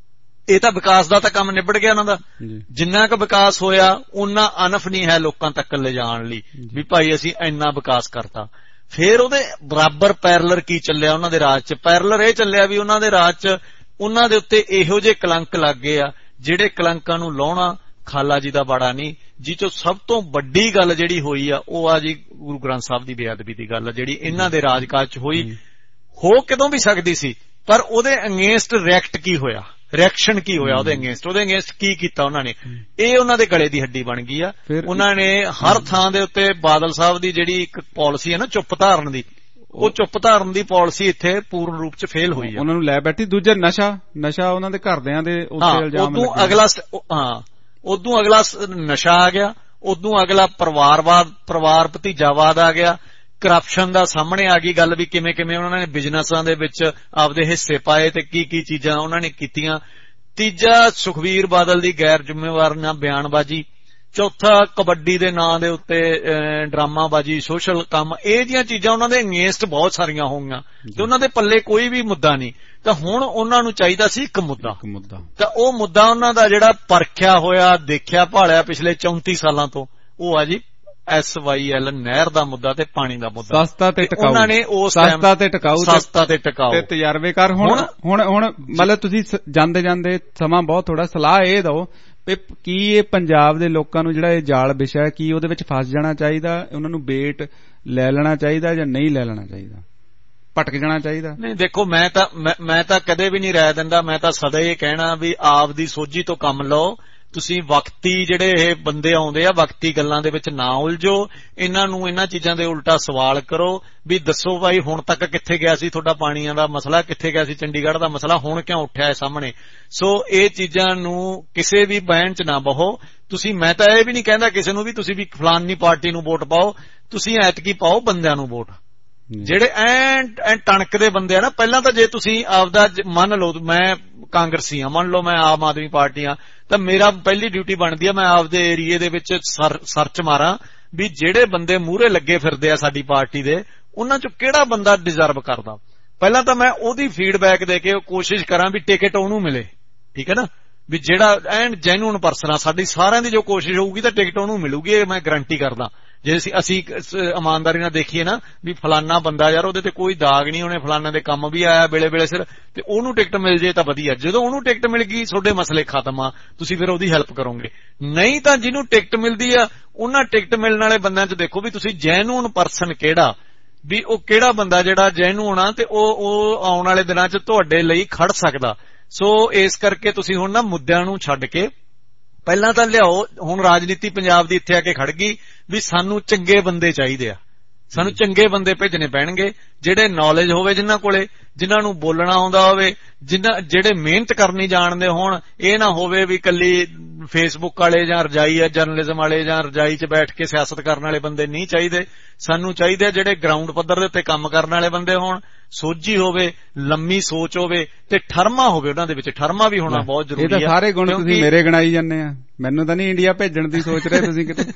ਇਹ ਤਾਂ ਵਿਕਾਸ ਦਾ ਤਾਂ ਕੰਮ ਨਿਬੜ ਗਿਆ ਉਹਨਾਂ ਦਾ। ਜਿੰਨਾ ਕੁ ਵਿਕਾਸ ਹੋਇਆ ਉਹਨਾਂ ਅਨਫ ਨਹੀਂ ਹੈ ਲੋਕਾਂ ਤੱਕ ਲਿਜਾਣ ਲਈ ਵੀ ਭਾਈ ਅਸੀਂ ਇੰਨਾ ਵਿਕਾਸ ਕਰਤਾ। ਫੇਰ ਉਹਦੇ ਬਰਾਬਰ ਪੈਰਲਰ ਕੀ ਚੱਲਿਆ ਉਹਨਾਂ ਦੇ ਰਾਜ 'ਚ? ਪੈਰਲਰ ਇਹ ਚੱਲਿਆ ਵੀ ਉਹਨਾਂ ਦੇ ਰਾਜ 'ਚ ਉਹਨਾਂ ਦੇ ਉੱਤੇ ਇਹੋ ਜਿਹੇ ਕਲੰਕ ਲੱਗ ਗਏ ਆ ਜਿਹੜੇ ਕਲੰਕਾਂ ਨੂੰ ਲਾਉਣਾ ਖਾਲਾ ਜੀ ਦਾ ਬਾੜਾ ਨਹੀਂ। ਜਿਹ ਚੋਂ ਸਭ ਤੋਂ ਵੱਡੀ ਗੱਲ ਜਿਹੜੀ ਹੋਈ ਆ ਉਹ ਆ ਜੀ ਗੁਰੂ ਗ੍ਰੰਥ ਸਾਹਿਬ ਦੀ ਬੇਅਦਬੀ ਦੀ ਗੱਲ, ਜਿਹੜੀ ਇਹਨਾਂ ਦੇ ਰਾਜਕਾਜ 'ਚ ਹੋਈ। ਹੋ ਕਿਦੋਂ ਵੀ ਸਕਦੀ ਸੀ, ਪਰ ਉਹਦੇ ਅਗੇਂਸਟ ਰਿਐਕਟ ਕੀ ਹੋਇਆ, ਰਿਐਕਸ਼ਨ ਕੀ ਹੋਇਆ ਉਹਦੇ ਅਗੇਂਸਟ, ਉਹਦੇ ਅਗੇਂਸਟ ਕੀ ਕੀਤਾ ਉਹਨਾਂ ਨੇ, ਇਹ ਉਹਨਾਂ ਦੇ ਗਲੇ ਦੀ ਹੱਡੀ ਬਣ ਗਈ ਆ। ਉਹਨਾਂ ਨੇ ਹਰ ਥਾਂ ਦੇ ਉੱਤੇ ਬਾਦਲ ਸਾਹਿਬ ਦੀ ਜਿਹੜੀ ਇੱਕ ਪਾਲਿਸੀ ਹੈ ਨਾ ਚੁੱਪ ਧਾਰਨ ਦੀ, ਉਹ ਚੁੱਪ ਧਾਰਨ ਦੀ ਪਾਲਿਸੀ ਇੱਥੇ ਪੂਰਨ ਰੂਪ 'ਚ ਫੇਲ ਹੋਈ ਆ। ਉਹਨਾਂ ਨੂੰ ਲੈ ਬੈਠੀ। ਦੂਜਾ ਨਸ਼ਾ ਨਸ਼ਾ ਉਹਨਾਂ ਦੇ ਘਰਦਿਆਂ ਦੇ ਉੱਤੇ ਇਲਜ਼ਾਮ ਲੱਗੇ। ਅਗਲਾ ਹਾਂ ਉਦੋਂ ਅਗਲਾ ਨਸ਼ਾ ਆ ਗਿਆ, ਉਦੋਂ ਅਗਲਾ ਪਰਿਵਾਰਵਾਦ, ਪਰਿਵਾਰ ਭਤੀਜਾਵਾਦ ਆ ਗਿਆ, ਕਰਪਸ਼ਨ ਦਾ ਸਾਹਮਣੇ ਆ ਗਈ ਗੱਲ ਵੀ ਕਿਵੇਂ ਕਿਵੇਂ ਉਹਨਾਂ ਨੇ ਬਿਜ਼ਨਸਾਂ ਦੇ ਵਿੱਚ ਆਪਦੇ ਹਿੱਸੇ ਪਾਏ ਤੇ ਕੀ ਕੀ ਚੀਜ਼ਾਂ ਉਹਨਾਂ ਨੇ ਕੀਤੀਆਂ। ਤੀਜਾ ਸੁਖਬੀਰ ਬਾਦਲ ਦੀ ਗੈਰ ਜ਼ਿੰਮੇਵਾਰ ਨਾ ਬਿਆਨਬਾਜ਼ੀ। ਚੌਥਾ ਕਬੱਡੀ ਦੇ ਨਾਂ ਦੇ ਉੱਤੇ ਡਰਾਮਾਬਾਜ਼ੀ, ਸੋਸ਼ਲ ਕੰਮ, ਇਹ ਜਿਹੀਆਂ ਚੀਜ਼ਾਂ ਉਹਨਾਂ ਦੇ ਅਗੇਂਸਟ ਬਹੁਤ ਸਾਰੀਆਂ ਹੋਈਆਂ ਤੇ ਉਹਨਾਂ ਦੇ ਪੱਲੇ ਕੋਈ ਵੀ ਮੁੱਦਾ ਨਹੀਂ। ਤਾਂ ਹੁਣ ਉਹਨਾਂ ਨੂੰ ਚਾਹੀਦਾ ਸੀ ਇੱਕ ਮੁੱਦਾ, ਤਾਂ ਉਹ ਮੁੱਦਾ ਉਹਨਾਂ ਦਾ ਜਿਹੜਾ ਪਰਖਿਆ ਹੋਇਆ, ਦੇਖਿਆ ਭਾਲਿਆ ਪਿਛਲੇ ਚੌਂਤੀ ਸਾਲਾਂ ਤੋਂ, ਉਹ ਆ ਜੀ ਐਸ ਵਾਈ ਐਲ ਨਹਿਰ ਦਾ ਮੁੱਦਾ ਤੇ ਪਾਣੀ ਦਾ ਮੁੱਦਾ। ਸਸਤਾ ਤੇ ਟਿਕਾਊ, ਉਹਨਾਂ ਨੇ ਉਸ ਸਸਤਾ ਤੇ ਟਿਕਾਊ, ਸਸਤਾ ਤੇ ਟਿਕਾਊ ਤੇ ਤਜਰਬੇਕਾਰ। ਹੁਣ ਹੁਣ ਹੁਣ ਮਤਲਬ ਤੁਸੀਂ ਜਾਂਦੇ ਜਾਂਦੇ ਸਮਾਂ ਬਹੁਤ ਥੋੜਾ, ਸਲਾਹ ਇਹ ਦਿਓ ਵੀ ਕੀ ਇਹ ਪੰਜਾਬ ਦੇ ਲੋਕਾਂ ਨੂੰ ਜਿਹੜਾ ਇਹ ਜਾਲ ਵਿਛਿਆ ਹੈ ਕੀ ਉਹਦੇ ਵਿੱਚ ਫਸ ਜਾਣਾ ਚਾਹੀਦਾ, ਉਹਨਾਂ ਨੂੰ ਬੇਟ ਲੈ ਲੈਣਾ ਚਾਹੀਦਾ ਜਾਂ ਨਹੀਂ ਲੈ ਲੈਣਾ ਚਾਹੀਦਾ, ਭਟਕ ਜਾਣਾ ਚਾਹੀਦਾ? ਨਹੀਂ ਦੇਖੋ, ਮੈਂ ਤਾਂ ਮੈਂ ਤਾਂ ਕਦੇ ਵੀ ਨਹੀਂ ਰਾਏ ਦਿੰਦਾ। ਮੈਂ ਤਾਂ ਸਦਾ ਇਹ ਕਹਿਣਾ ਵੀ ਆਪ ਦੀ ਸੋਝੀ ਤੋਂ ਕੰਮ ਲਓ। ਤੁਸੀਂ ਵਕਤੀ ਜਿਹੜੇ ਇਹ ਬੰਦੇ ਆਉਂਦੇ ਆ ਵਕਤੀ ਗੱਲਾਂ ਦੇ ਵਿੱਚ ਨਾ ਉਲਝੋ, ਇਹਨਾਂ ਨੂੰ ਇਹਨਾਂ ਚੀਜ਼ਾਂ ਦੇ ਉਲਟਾ ਸਵਾਲ ਕਰੋ ਵੀ ਦੱਸੋ ਭਾਈ ਹੁਣ ਤੱਕ ਕਿੱਥੇ ਗਿਆ ਸੀ ਤੁਹਾਡਾ ਪਾਣੀਆਂ ਦਾ ਮਸਲਾ, ਕਿੱਥੇ ਗਿਆ ਸੀ ਚੰਡੀਗੜ੍ਹ ਦਾ ਮਸਲਾ, ਹੁਣ ਕਿਉਂ ਉੱਠਿਆ ਹੈ ਸਾਹਮਣੇ। ਸੋ ਇਹ ਚੀਜ਼ਾਂ ਨੂੰ ਕਿਸੇ ਵੀ ਬਹਿਣ 'ਚ ਨਾ ਬਹੋ ਤੁਸੀਂ। ਮੈਂ ਤਾਂ ਇਹ ਵੀ ਨਹੀਂ ਕਹਿੰਦਾ ਕਿਸੇ ਨੂੰ ਵੀ ਤੁਸੀਂ ਵੀ ਫਲਾਨੀ ਪਾਰਟੀ ਨੂੰ ਵੋਟ ਪਾਓ, ਤੁਸੀਂ ਐਤਕੀ ਪਾਓ ਬੰਦਿਆਂ ਨੂੰ ਵੋਟ ਜਿਹੜੇ ਐਂ ਟਣਕਦੇ ਬੰਦੇ ਆ ਨਾ। ਪਹਿਲਾਂ ਤਾਂ ਜੇ ਤੁਸੀਂ ਆਪਦਾ ਮੰਨ ਲਓ ਮੈਂ ਕਾਂਗਰਸੀ ਆ, ਮੰਨ ਲਓ ਮੈਂ ਆਮ ਆਦਮੀ ਪਾਰਟੀ ਆ, ਤਾਂ ਮੇਰਾ ਪਹਿਲੀ ਡਿਊਟੀ ਬਣਦੀ ਆ ਮੈਂ ਆਪਦੇ ਏਰੀਏ ਦੇ ਵਿੱਚ ਸਰਚ ਮਾਰਾਂ ਵੀ ਜਿਹੜੇ ਬੰਦੇ ਮੂਹਰੇ ਲੱਗੇ ਫਿਰਦੇ ਆ ਸਾਡੀ ਪਾਰਟੀ ਦੇ, ਉਹਨਾਂ 'ਚੋਂ ਕਿਹੜਾ ਬੰਦਾ ਡਿਜ਼ਰਵ ਕਰਦਾ। ਪਹਿਲਾਂ ਤਾਂ ਮੈਂ ਉਹਦੀ ਫੀਡਬੈਕ ਦੇ ਕੇ ਕੋਸ਼ਿਸ਼ ਕਰਾਂ ਵੀ ਟਿਕਟ ਉਹਨੂੰ ਮਿਲੇ, ਠੀਕ ਹੈ ਨਾ, ਵੀ ਜਿਹੜਾ ਐਨ ਜੈਨੂਅਨ ਪਰਸਨ ਆ। ਸਾਡੀ ਸਾਰਿਆਂ ਦੀ ਜੋ ਕੋਸ਼ਿਸ਼ ਹੋਊਗੀ ਤਾਂ ਟਿਕਟ ਉਹਨੂੰ ਮਿਲੂਗੀ, ਇਹ ਮੈਂ ਗਰੰਟੀ ਕਰਦਾ। ਜੇ ਅਸੀਂ ਅਸੀਂ ਇਮਾਨਦਾਰੀ ਨਾਲ ਦੇਖੀਏ ਨਾ ਵੀ ਫਲਾਨਾ ਬੰਦਾ ਯਾਰ ਉਹਦੇ ਤੇ ਕੋਈ ਦਾਗ ਨਹੀਂ, ਉਹਨੇ ਫਲਾਨਾ ਦੇ ਕੰਮ ਵੀ ਆਇਆ ਵੇਲੇ ਵੇਲੇ ਸਿਰ, ਤੇ ਉਹਨੂੰ ਟਿਕਟ ਮਿਲ ਜੇ ਤਾਂ ਵਧੀਆ। ਜਦੋਂ ਉਹਨੂੰ ਟਿਕਟ ਮਿਲ ਗਈ ਤੁਹਾਡੇ ਮਸਲੇ ਖਤਮ ਆ, ਤੁਸੀਂ ਫਿਰ ਉਹਦੀ ਹੈਲਪ ਕਰੋਗੇ। ਨਹੀਂ ਤਾਂ ਜਿਹਨੂੰ ਟਿਕਟ ਮਿਲਦੀ ਆ ਉਹਨਾਂ ਟਿਕਟ ਮਿਲਣ ਵਾਲੇ ਬੰਦਿਆਂ 'ਚ ਦੇਖੋ ਵੀ ਤੁਸੀਂ ਜੈਨੂਅਨ ਪਰਸਨ ਕਿਹੜਾ, ਵੀ ਉਹ ਕਿਹੜਾ ਬੰਦਾ ਜਿਹੜਾ ਜੈਨੂਅਨ ਆ ਤੇ ਉਹ ਉਹ ਆਉਣ ਵਾਲੇ ਦਿਨਾਂ 'ਚ ਤੁਹਾਡੇ ਲਈ ਖੜ ਸਕਦਾ। ਸੋ ਇਸ ਕਰਕੇ ਤੁਸੀਂ ਹੁਣ ਨਾ ਮੁੱਦਿਆਂ ਨੂੰ ਛੱਡ ਕੇ ਪਹਿਲਾਂ ਤਾਂ ਲਿਆਓ। ਹੁਣ ਰਾਜਨੀਤੀ ਪੰਜਾਬ ਦੀ ਇੱਥੇ ਆ ਕੇ ਖੜ ਗਈ ਵੀ ਸਾਨੂੰ ਚੰਗੇ ਬੰਦੇ ਚਾਹੀਦੇ ਆ, ਸਾਨੂੰ ਚੰਗੇ ਬੰਦੇ ਭੇਜਣੇ ਪੈਣਗੇ ਜਿਹੜੇ ਨੌਲੇਜ ਹੋਵੇ, ਜਿਨ੍ਹਾਂ ਕੋਲੇ, ਜਿਨ੍ਹਾਂ ਨੂੰ ਬੋਲਣਾ ਆਉਂਦਾ ਹੋਵੇ, ਜਿਨ੍ਹਾਂ ਜਿਹੜੇ ਮਿਹਨਤ ਕਰਨੀ ਜਾਣਦੇ ਹੋਣ। ਇਹ ਨਾ ਹੋਵੇ ਵੀ ਕੱਲੀ ਫੇਸਬੁੱਕ ਵਾਲੇ ਜਾਂ ਰਜਾਈ ਆ ਜਰਨਲਿਜ਼ਮ ਵਾਲੇ ਜਾਂ ਰਜਾਈ 'ਚ ਬੈਠ ਕੇ ਸਿਆਸਤ ਕਰਨ ਵਾਲੇ ਬੰਦੇ ਨਹੀਂ ਚਾਹੀਦੇ। ਸਾਨੂੰ ਚਾਹੀਦੇ ਜਿਹੜੇ ਗਰਾਊਂਡ ਪੱਧਰ ਦੇ ਉੱਤੇ ਕੰਮ ਕਰਨ ਵਾਲੇ ਬੰਦੇ ਹੋਣ, ਸੋਝੀ ਹੋਵੇ, ਲੰਮੀ ਸੋਚ ਹੋਵੇ ਤੇ ਠਰਮਾ ਹੋਵੇ ਉਹਨਾਂ ਦੇ ਵਿੱਚ। ਠਰਮਾ ਵੀ ਹੋਣਾ ਬਹੁਤ ਜ਼ਰੂਰੀ ਹੈ। ਇਹ ਤਾਂ ਸਾਰੇ ਗੁਣ ਤੁਸੀਂ ਮੇਰੇ ਗਣਾਈ ਜਾਂਦੇ ਆ, ਮੈਨੂੰ ਤਾਂ ਨਹੀਂ ਇੰਡੀਆ ਭੇਜਣ ਦੀ ਸੋਚ ਰਹੇ ਤੁਸੀਂ ਕਿਤੇ।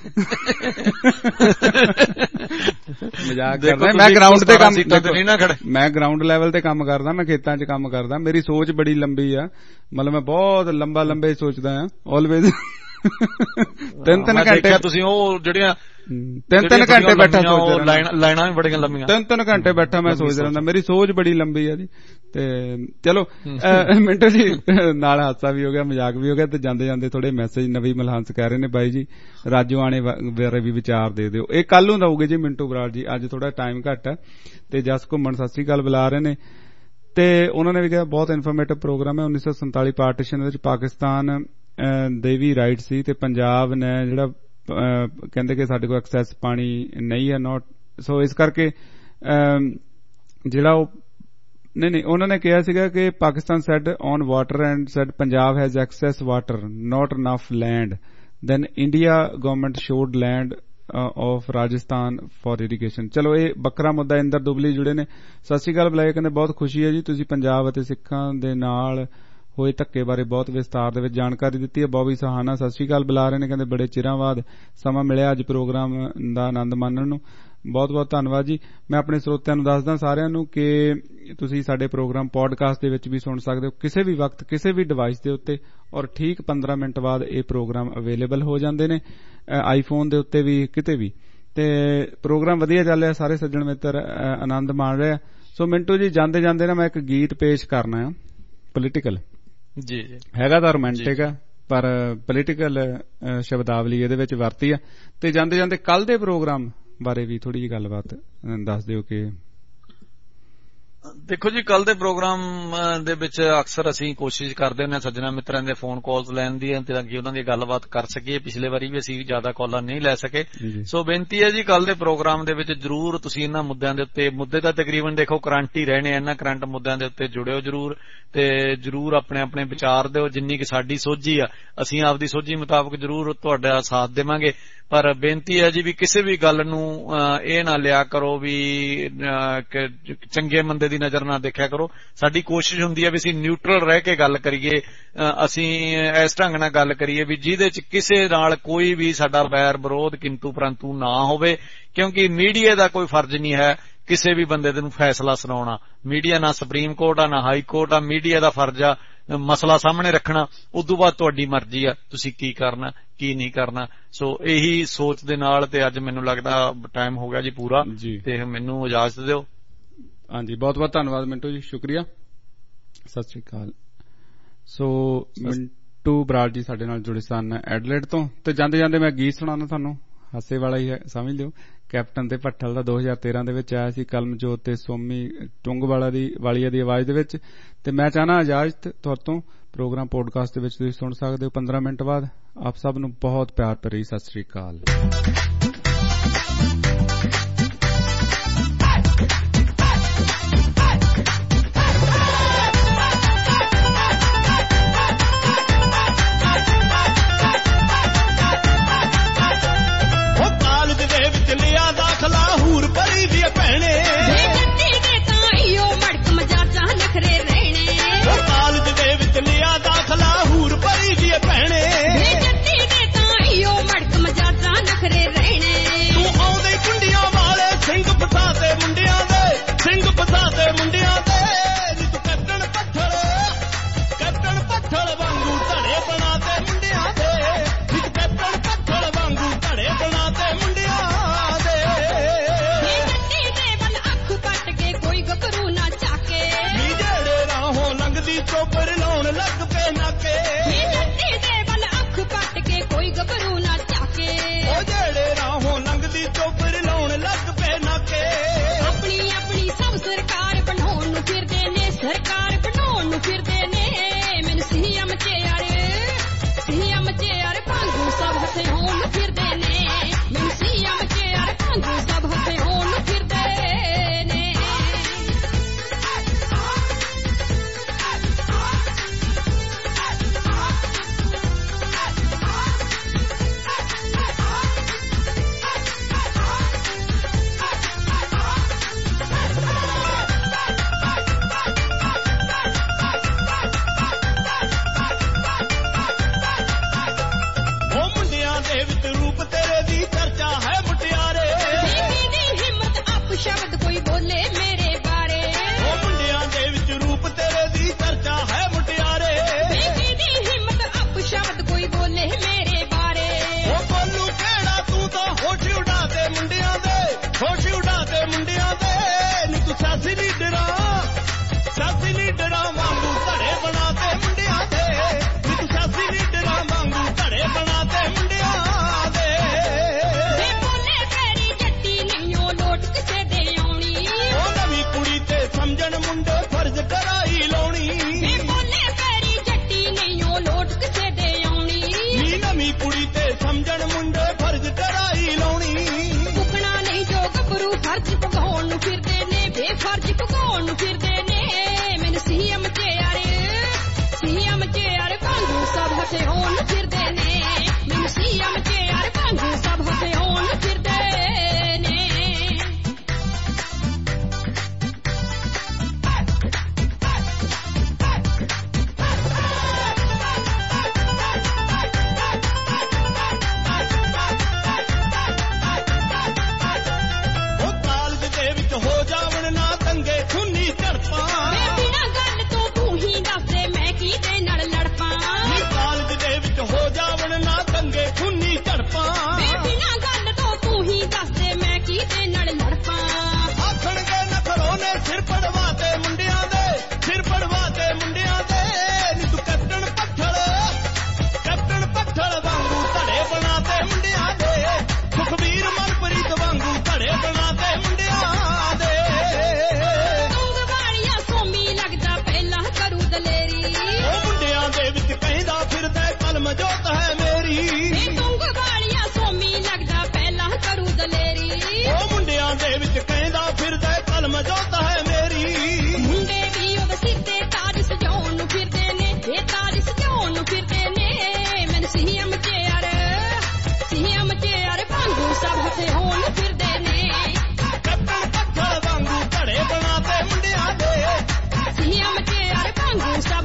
ਮਜ਼ਾਕ ਕਰਦਾ, ਮੈਂ ਗਰਾਊਂਡ ਤੇ ਕੰਮ, ਮੈਂ ਗਰਾਊਂਡ ਲੈਵਲ ਤੇ ਕੰਮ ਕਰਦਾ, ਮੈਂ ਖੇਤਾਂ 'ਚ ਕੰਮ ਕਰਦਾ। ਮੇਰੀ ਸੋਚ ਬੜੀ ਲੰਬੀ ਆ, ਮਤਲਬ ਮੈਂ ਬਹੁਤ ਲੰਬਾ ਲੰਬੇ ਸੋਚਦਾ ਆ ਆਲਵੇਜ਼। ਤਿੰਨ ਤਿੰਨ ਘੰਟੇ ਤੁਸੀਂ ਉਹ ਜਿਹੜੀਆਂ ਤਿੰਨ ਤਿੰਨ ਘੰਟੇ ਬੈਠਾ ਸੋਚਦਾ, ਲਾਈਨਾਂ ਵੀ ਬੜੀਆਂ ਲੰਮੀਆਂ, ਤਿੰਨ ਤਿੰਨ ਘੰਟੇ ਬੈਠਾ ਮੈਂ ਸੋਚਦਾ ਰਹਿੰਦਾ। ਮੇਰੀ ਸੋਚ ਬੜੀ ਲੰਬੀ ਆ ਜੀ। ਤੇ ਚਲੋ ਮਿੰਟੋ ਜੀ ਨਾਲ ਹਾਦਸਾ ਵੀ ਹੋ ਗਿਆ, ਮਜ਼ਾਕ ਵੀ ਹੋ ਗਿਆ, ਤੇ ਜਾਂਦੇ ਜਾਂਦੇ ਥੋੜੇ ਮੈਸੇਜ ਨਵੀਂ ਮਲਹੰਸ ਕਹਿ ਰਹੇ ਨੇ, ਬਾਈ ਜੀ ਰਾਜੋ ਆਣੇ ਬਾਰੇ ਵੀ ਵਿਚਾਰ ਦੇ ਦਿਓ। ਇਹ ਕੱਲ ਨੂੰ ਦਊਗੇ ਜੀ ਮਿੰਟੂ ਬਰਾੜ ਜੀ, ਅੱਜ ਥੋੜਾ ਟਾਈਮ ਘੱਟ ਹੈ। ਤੇ ਜਸ ਘੁੰਮਣ ਸਤਿ ਸ੍ਰੀ ਅਕਾਲ ਬੁਲਾ ਰਹੇ ਨੇ, ਤੇ ਉਹਨਾਂ ਨੇ ਵੀ ਕਿਹਾ ਬਹੁਤ ਇਨਫੋਰਮੇਟਿਵ ਪ੍ਰੋਗਰਾਮ ਹੈ। ਉੱਨੀ ਸੌ ਸੰਤਾਲੀ ਪਾਰਟੀਸ਼ਨ ਵਿੱਚ ਪਾਕਿਸਤਾਨ ਦੇ ਵੀ ਰਾਈਟ ਸੀ, ਤੇ ਪੰਜਾਬ ਨੇ ਜਿਹੜਾ ਕਹਿੰਦੇ ਕਿ ਸਾਡੇ ਕੋਲ ਐਕਸੈਸ ਪਾਣੀ ਨਹੀਂ ਹੈ, ਨੋਟ ਸੋ ਇਸ ਕਰਕੇ ਜਿਹੜਾ ਉਹ ਨਹੀਂ ਨਹੀਂ ਉਹਨਾਂ ਨੇ ਕਿਹਾ ਸੀਗਾ ਕਿ Pakistan said on water and said Punjab has excess water not enough land, then India government should land of Rajasthan for irrigation. ਚਲੋ ਇਹ ਵੱਖਰਾ ਮੁੱਦਾ। ਇੰਦਰ ਦੁਬਲੀ ਜੁੜੇ ਨੇ, ਸਤਿ ਸ੍ਰੀ ਅਕਾਲ ਬੁਲਾਏ, ਕਹਿੰਦੇ ਬਹੁਤ ਖੁਸ਼ੀ ਹੈ ਜੀ ਤੁਸੀਂ ਪੰਜਾਬ ਅਤੇ ਸਿੱਖਾਂ ਦੇ ਨਾਲ ਹੋਏ ਧੱਕੇ ਬਾਰੇ ਬਹੁਤ ਵਿਸਤਾਰ ਦੇ ਵਿੱਚ ਜਾਣਕਾਰੀ ਦਿੱਤੀ ਹੈ। ਬੌਬੀ ਸਹਾਨਾ ਸਤਿ ਸ੍ਰੀ ਅਕਾਲ ਬੁਲਾ ਰਹੇ ਨੇ, ਕਹਿੰਦੇ ਬੜੇ ਚਿਰਾਂ ਬਾਅਦ ਸਮਾਂ ਮਿਲਿਆ ਅੱਜ ਪ੍ਰੋਗਰਾਮ ਦਾ ਆਨੰਦ ਮਾਣਨ ਨੂੰ, ਬਹੁਤ ਬਹੁਤ ਧੰਨਵਾਦ ਜੀ। ਮੈਂ ਆਪਣੇ ਸਰੋਤਿਆਂ ਨੂੰ ਦੱਸਦਾ ਸਾਰਿਆਂ ਨੂੰ ਕਿ ਤੁਸੀਂ ਸਾਡੇ ਪ੍ਰੋਗਰਾਮ ਪੋਡਕਾਸਟ ਦੇ ਵਿੱਚ ਵੀ ਸੁਣ ਸਕਦੇ ਹੋ ਕਿਸੇ ਵੀ ਵਕਤ ਕਿਸੇ ਵੀ ਡਿਵਾਈਸ ਦੇ ਉੱਤੇ, ਔਰ ਠੀਕ ਪੰਦਰਾਂ ਮਿੰਟ ਬਾਅਦ ਇਹ ਪ੍ਰੋਗਰਾਮ ਅਵੇਲੇਬਲ ਹੋ ਜਾਂਦੇ ਨੇ ਆਈਫੋਨ ਦੇ ਉੱਤੇ ਵੀ, ਕਿਤੇ ਵੀ। ਤੇ ਪ੍ਰੋਗਰਾਮ ਵਧੀਆ ਚੱਲ ਰਿਹਾ, ਸਾਰੇ ਸੱਜਣ ਮਿੱਤਰ ਆਨੰਦ ਮਾਣ ਰਹੇ ਆ। ਸੋ ਮਿੰਟੂ ਜੀ ਜਾਂਦੇ ਜਾਂਦੇ ਨਾ ਮੈਂ ਇੱਕ ਗੀਤ ਪੇਸ਼ ਕਰਨਾ ਆ, ਪੋਲੀਟੀਕਲ ਜੀ ਹੈਗਾ ਤਾਂ ਰੋਮਾਂਟਿਕ ਆ, ਪਰ ਪੋਲੀਟੀਕਲ ਸ਼ਬਦਾਵਲੀ ਇਹਦੇ ਵਿੱਚ ਵਰਤੀ ਆ। ਤੇ ਜਾਂਦੇ ਜਾਂਦੇ ਕੱਲ ਦੇ ਪ੍ਰੋਗਰਾਮ ਬਾਰੇ ਵੀ ਥੋੜੀ ਜਿਹੀ ਗੱਲਬਾਤ ਦੱਸ ਦਿਓ। ਕਿ ਦੇਖੋ ਜੀ ਕੱਲ ਦੇ ਪ੍ਰੋਗਰਾਮ ਦੇ ਵਿੱਚ ਅਕਸਰ ਅਸੀਂ ਕੋਸ਼ਿਸ਼ ਕਰਦੇ ਹੁੰਦੇ ਹਾਂ ਸੱਜਣਾ ਮਿੱਤਰਾਂ ਦੇ ਫੋਨ ਕਾਲਸ ਲੈਣ ਦੀ, ਤਾਂ ਕਿ ਉਹਨਾਂ ਦੀ ਗੱਲਬਾਤ ਕਰ ਸਕੀਏ। ਪਿਛਲੇ ਵਾਰੀ ਵੀ ਅਸੀਂ ਜ਼ਿਆਦਾ ਕਾਲਾਂ ਨਹੀਂ ਲੈ ਸਕੇ, ਸੋ ਬੇਨਤੀ ਹੈ ਜੀ ਕੱਲ ਦੇ ਪ੍ਰੋਗਰਾਮ ਦੇ ਵਿੱਚ ਜ਼ਰੂਰ ਤੁਸੀਂ ਇਹਨਾਂ ਮੁੱਦਿਆਂ ਦੇ ਉੱਤੇ, ਮੁੱਦੇ ਤਾਂ ਤਕਰੀਬਨ ਦੇਖੋ ਕਰੰਟ ਹੀ ਰਹਿਣੇ, ਇਹਨਾਂ ਕਰੰਟ ਮੁੱਦਿਆਂ ਦੇ ਉੱਤੇ ਜੁੜਿਓ ਜ਼ਰੂਰ, ਤੇ ਜ਼ਰੂਰ ਆਪਣੇ ਆਪਣੇ ਵਿਚਾਰ ਦਿਓ। ਜਿੰਨੀ ਕਿ ਸਾਡੀ ਸੋਝੀ ਆ ਅਸੀਂ ਆਪਦੀ ਸੋਝੀ ਮੁਤਾਬਕ ਜ਼ਰੂਰ ਤੁਹਾਡਾ ਸਾਥ ਦੇਵਾਂਗੇ, ਪਰ ਬੇਨਤੀ ਹੈ ਜੀ ਵੀ ਕਿਸੇ ਵੀ ਗੱਲ ਨੂੰ ਇਹ ਨਾ ਲਿਆ ਕਰੋ ਵੀ ਚੰਗੇ ਮੰਦੇ ਦੀ ਨਜ਼ਰ ਨਾ ਦੇਖਿਆ ਕਰੋ। ਸਾਡੀ ਕੋਸ਼ਿਸ਼ ਹੁੰਦੀ ਹੈ ਵੀ ਅਸੀਂ ਨਿਊਟਰਲ ਰਹਿ ਕੇ ਗੱਲ ਕਰੀਏ, ਅਸੀਂ ਇਸ ਢੰਗ ਨਾਲ ਗੱਲ ਕਰੀਏ ਵੀ ਜਿਹਦੇ ਚ ਕਿਸੇ ਨਾਲ ਕੋਈ ਵੀ ਸਾਡਾ ਵੈਰ ਵਿਰੋਧ ਕਿੰਤੂ ਪਰੰਤੂ ਨਾ ਹੋਵੇ, ਕਿਉਂਕਿ ਮੀਡੀਆ ਦਾ ਕੋਈ ਫਰਜ਼ ਨਹੀਂ ਹੈ ਕਿਸੇ ਵੀ ਬੰਦੇ ਦੇ ਨੂੰ ਫੈਸਲਾ ਸੁਣਾਉਣਾ। ਮੀਡੀਆ ਨਾ ਸੁਪਰੀਮ ਕੋਰਟ ਆ ਨਾ ਹਾਈ ਕੋਰਟ ਆ, ਮੀਡੀਆ ਦਾ ਫਰਜ਼ ਆ ਮਸਲਾ ਸਾਹਮਣੇ ਰੱਖਣਾ, ਉਦੋਂ ਬਾਅਦ ਤੁਹਾਡੀ ਮਰਜ਼ੀ ਆ ਤੁਸੀਂ ਕੀ ਕਰਨਾ ਕੀ ਨਹੀਂ ਕਰਨਾ। ਸੋ ਇਹੀ ਸੋਚ ਦੇ ਨਾਲ ਤੇ ਅੱਜ ਮੈਨੂੰ ਲੱਗਦਾ ਟਾਈਮ ਹੋ ਗਿਆ ਜੀ ਪੂਰਾ, ਤੇ ਮੈਨੂੰ ਇਜਾਜ਼ਤ ਦਿਓ। ਹਾਂਜੀ ਬਹੁਤ ਬਹੁਤ ਧੰਨਵਾਦ ਮਿੰਟੂ ਜੀ, ਸ਼ੁਕਰੀਆ, ਸਤਿ ਸ੍ਰੀ ਅਕਾਲ। ਸੋ ਮਿੰਟੂ ਬਰਾੜ ਜੀ ਸਾਡੇ ਨਾਲ ਜੁੜੇ ਸਨ ਐਡਲੇਡ ਤੋਂ। ਤੇ ਜਾਂਦੇ ਜਾਂਦੇ ਮੈਂ ਗੀਤ ਸੁਣਾਉਣਾ ਤੁਹਾਨੂੰ, ਹਾਸੇ ਵਾਲਾ ਹੀ ਹੈ ਸਮਝ ਲਿਓ। ਕੈਪਟਨ ਤੇ ਭੱਠਲ ਦਾ ਦੋ ਹਜ਼ਾਰ ਤੇਰਾਂ ਦੇ ਵਿੱਚ ਆਇਆ ਸੀ, ਕਲਮਜੋਤ ਤੇ ਸੋਮੀ ਟੁੰਗਵਾਲਾ ਦੀ ਵਾਲੀਆ ਦੀ ਆਵਾਜ਼ ਦੇ ਵਿੱਚ। ਤੇ ਮੈਂ ਚਾਹਨਾ ਇਜਾਜ਼ਤ ਤੁਹਾਡੇ ਤੋਂ, ਪ੍ਰੋਗਰਾਮ ਪੋਡਕਾਸਟ ਦੇ ਵਿੱਚ ਤੁਸੀਂ ਸੁਣ ਸਕਦੇ ਹੋ ਪੰਦਰਾਂ ਮਿੰਟ ਬਾਅਦ। ਆਪ ਸਭ ਨੂੰ ਬਹੁਤ ਪਿਆਰ ਭਰੀ ਸਤਿ ਸ੍ਰੀ ਅਕਾਲ। ਲੀਡਰਾਂ ਵਾਂਗੂ ਧੜੇ ਬਣਾਤੇ ਮੁੰਡਿਆਂ ਦੇ ਨੀ ਤੂੰ ਸਿਆਸੀ ਲੀਡਰਾਂ ਵਾਂਗੂ ਧੜੇ ਬਣਾਤੇ ਮੁੰਡਿਆਂ ਦੇ ਵੇ ਬੋਲੇ ਤੇਰੀ ਜੱਟੀ ਨਹੀਂ ਉਹ ਲੋਟ ਕਿਸੇ ਦੇ ਆਉਣੀ ਉਹ ਨਵੀਂ ਕੁੜੀ ਤੇ ਸਮਝਣ ਮੁੰਡੇ ਫਰਜ਼ ਕਰਾਈ ਲਾਉਣੀ ਵੇ ਬੋਲੇ ਤੇਰੀ ਜੱਟੀ ਨਹੀਂ ਉਹ ਲੋਟ ਕਿਸੇ ਦੇ ਆਉਣੀ ਨੀ ਨਵੀਂ ਕੁੜੀ ਤੇ ਸਮਝਣ ਮੁੰਡੇ ਫਰਜ਼ ਕਰਾਈ ਲਾਉਣੀ ਪੁੱਛਣਾ ਨਹੀਂ ਜੋ ਗੱਭਰੂ ਫਰਜ਼ ਪਕਾਉਣ ਨੂੰ ਫਿਰਦੇ ਨੇ ਬੇਫਰਜ਼ ਪਕਾਉਣ ਨੂੰ ਫਿਰਦੇ ਨੇ ਮੈਨੂੰ ਸੀਐਮ ਚੇਅਰ ਸੀਐਮ ਚੇਅਰ ਵਾਂਗੂ ਸਭ ਹੱਥੇ ਹੋਣ ਨੂੰ ਫਿਰਦੇ ਨੇ ਮੈਨੂੰ ਸੀਐਮ ਚੇਅਰ ਵਾਂਗੂ ਸਭ ਹੱਥੇ ਹੋਣ ਨੂੰ ਫਿਰਦੇ ਨੇ ਉਹ ਕਾਲਜ ਦੇ ਵਿੱਚ ਹੋ ਜਾਵਣ ਨਾ ਦੰਗੇ ਖੂਨੀ ਝੜਪਾਂ ਵੇ ਬਿਨਾਂ ਗੱਲ ਤੋਂ ਤੂੰ ਹੀ ਦੱਸ ਦੇ ਮੈਂ ਕਿਹਦੇ ਨਾਲ ਲੜ ਪਾਂ ਨੀ ਕਾਲਜ ਦੇ ਵਿੱਚ ਹੋ ਜਾਵਣ ਨਾ ਦੰਗੇ ਖੂਨੀ ਝੜਪਾਂ ਵੇ ਬਿਨਾਂ ਗੱਲ ਤੋਂ ਤੂੰ ਹੀ ਦੱਸ ਦੇ ਮੈਂ ਕਿਹਦੇ ਨਾਲ ਲੜ ਪਾਂ ਆਖਣਗੇ ਨਖਰੋਂ ਨੇ ਸਿਰ ਪੜਵਾਤੇ ਮੁੰਡਿਆਂ ਦੇ ਸਿਰ ਪੜਵਾਤੇ ਮੁੰਡਿਆਂ ਦੇ ਨੀ ਤੂੰ ਕੈਪਟਨ ਪੱਠਲ ਕੈਪਟਨ ਪੱਠਲ ਵਾਂਗੂ ਧੜੇ ਬਣਾਤੇ ਮੁੰਡਿਆਂ ਦੇ ਸੁਖਬੀਰ ਮਨਪ੍ਰੀਤ ਵਾਂਗੂ ਧੜੇ ਬਣਾਤੇ ਮੁੰਡਿਆਂ ਦੇ ਤੂੰ ਵਾਲੀਆਂ ਸੋਮੀ ਲੱਗਦਾ ਪਹਿਲਾਂ ਕਰੂ ਦਲੇਰੀ ਉਹ ਮੁੰਡਿਆਂ ਦੇ ਵਿੱਚ ਕਹਿੰਦਾ ਫਿਰਦਾ ਕਲਮ ਜੋਤ ਹੈ ਮੇਰੀ ਵੇ ਤੂੰ ਵਾਲੀਆਂ ਸੋਮੀ ਲੱਗਦਾ ਪਹਿਲਾਂ ਕਰੂ ਦਲੇਰੀ ਉਹ ਮੁੰਡਿਆਂ ਦੇ ਵਿੱਚ ਕਹਿੰਦਾ ਫਿਰਦਾ ਕਲਮ ਜੋਤ ਹੈ ਮੇਰੀ ਮੁੰਡੇ ਵੀ ਉਹ ਸਿਰ ਤੇ ਤਾਜ ਸਜਾਉਣ ਨੂੰ ਫਿਰਦੇ ਨੇ ਇਹ ਤਾਜ ਸਜਾਉਣ ਨੂੰ ਫਿਰਦੇ ਨੇ ਮੈਨੂੰ ਸੀਐਮ ਚੇਅਰ ਸੀਐਮ ਚੇਅਰ ਵਾਂਗੂ ਸਭ ਹੱਥੇ ਹੋਣ ਨੂੰ ਫਿਰਦੇ ਨੇ ਕੈਪਟਨ ਪੱਥਰ ਵਾਂਗੂ ਧੜੇ ਬਣਾਤੇ ਮੁੰਡਿਆਂ ਦੇ ਸੀਐਮ ਚੇਅਰ ਵਾਂਗੂ ਸਭ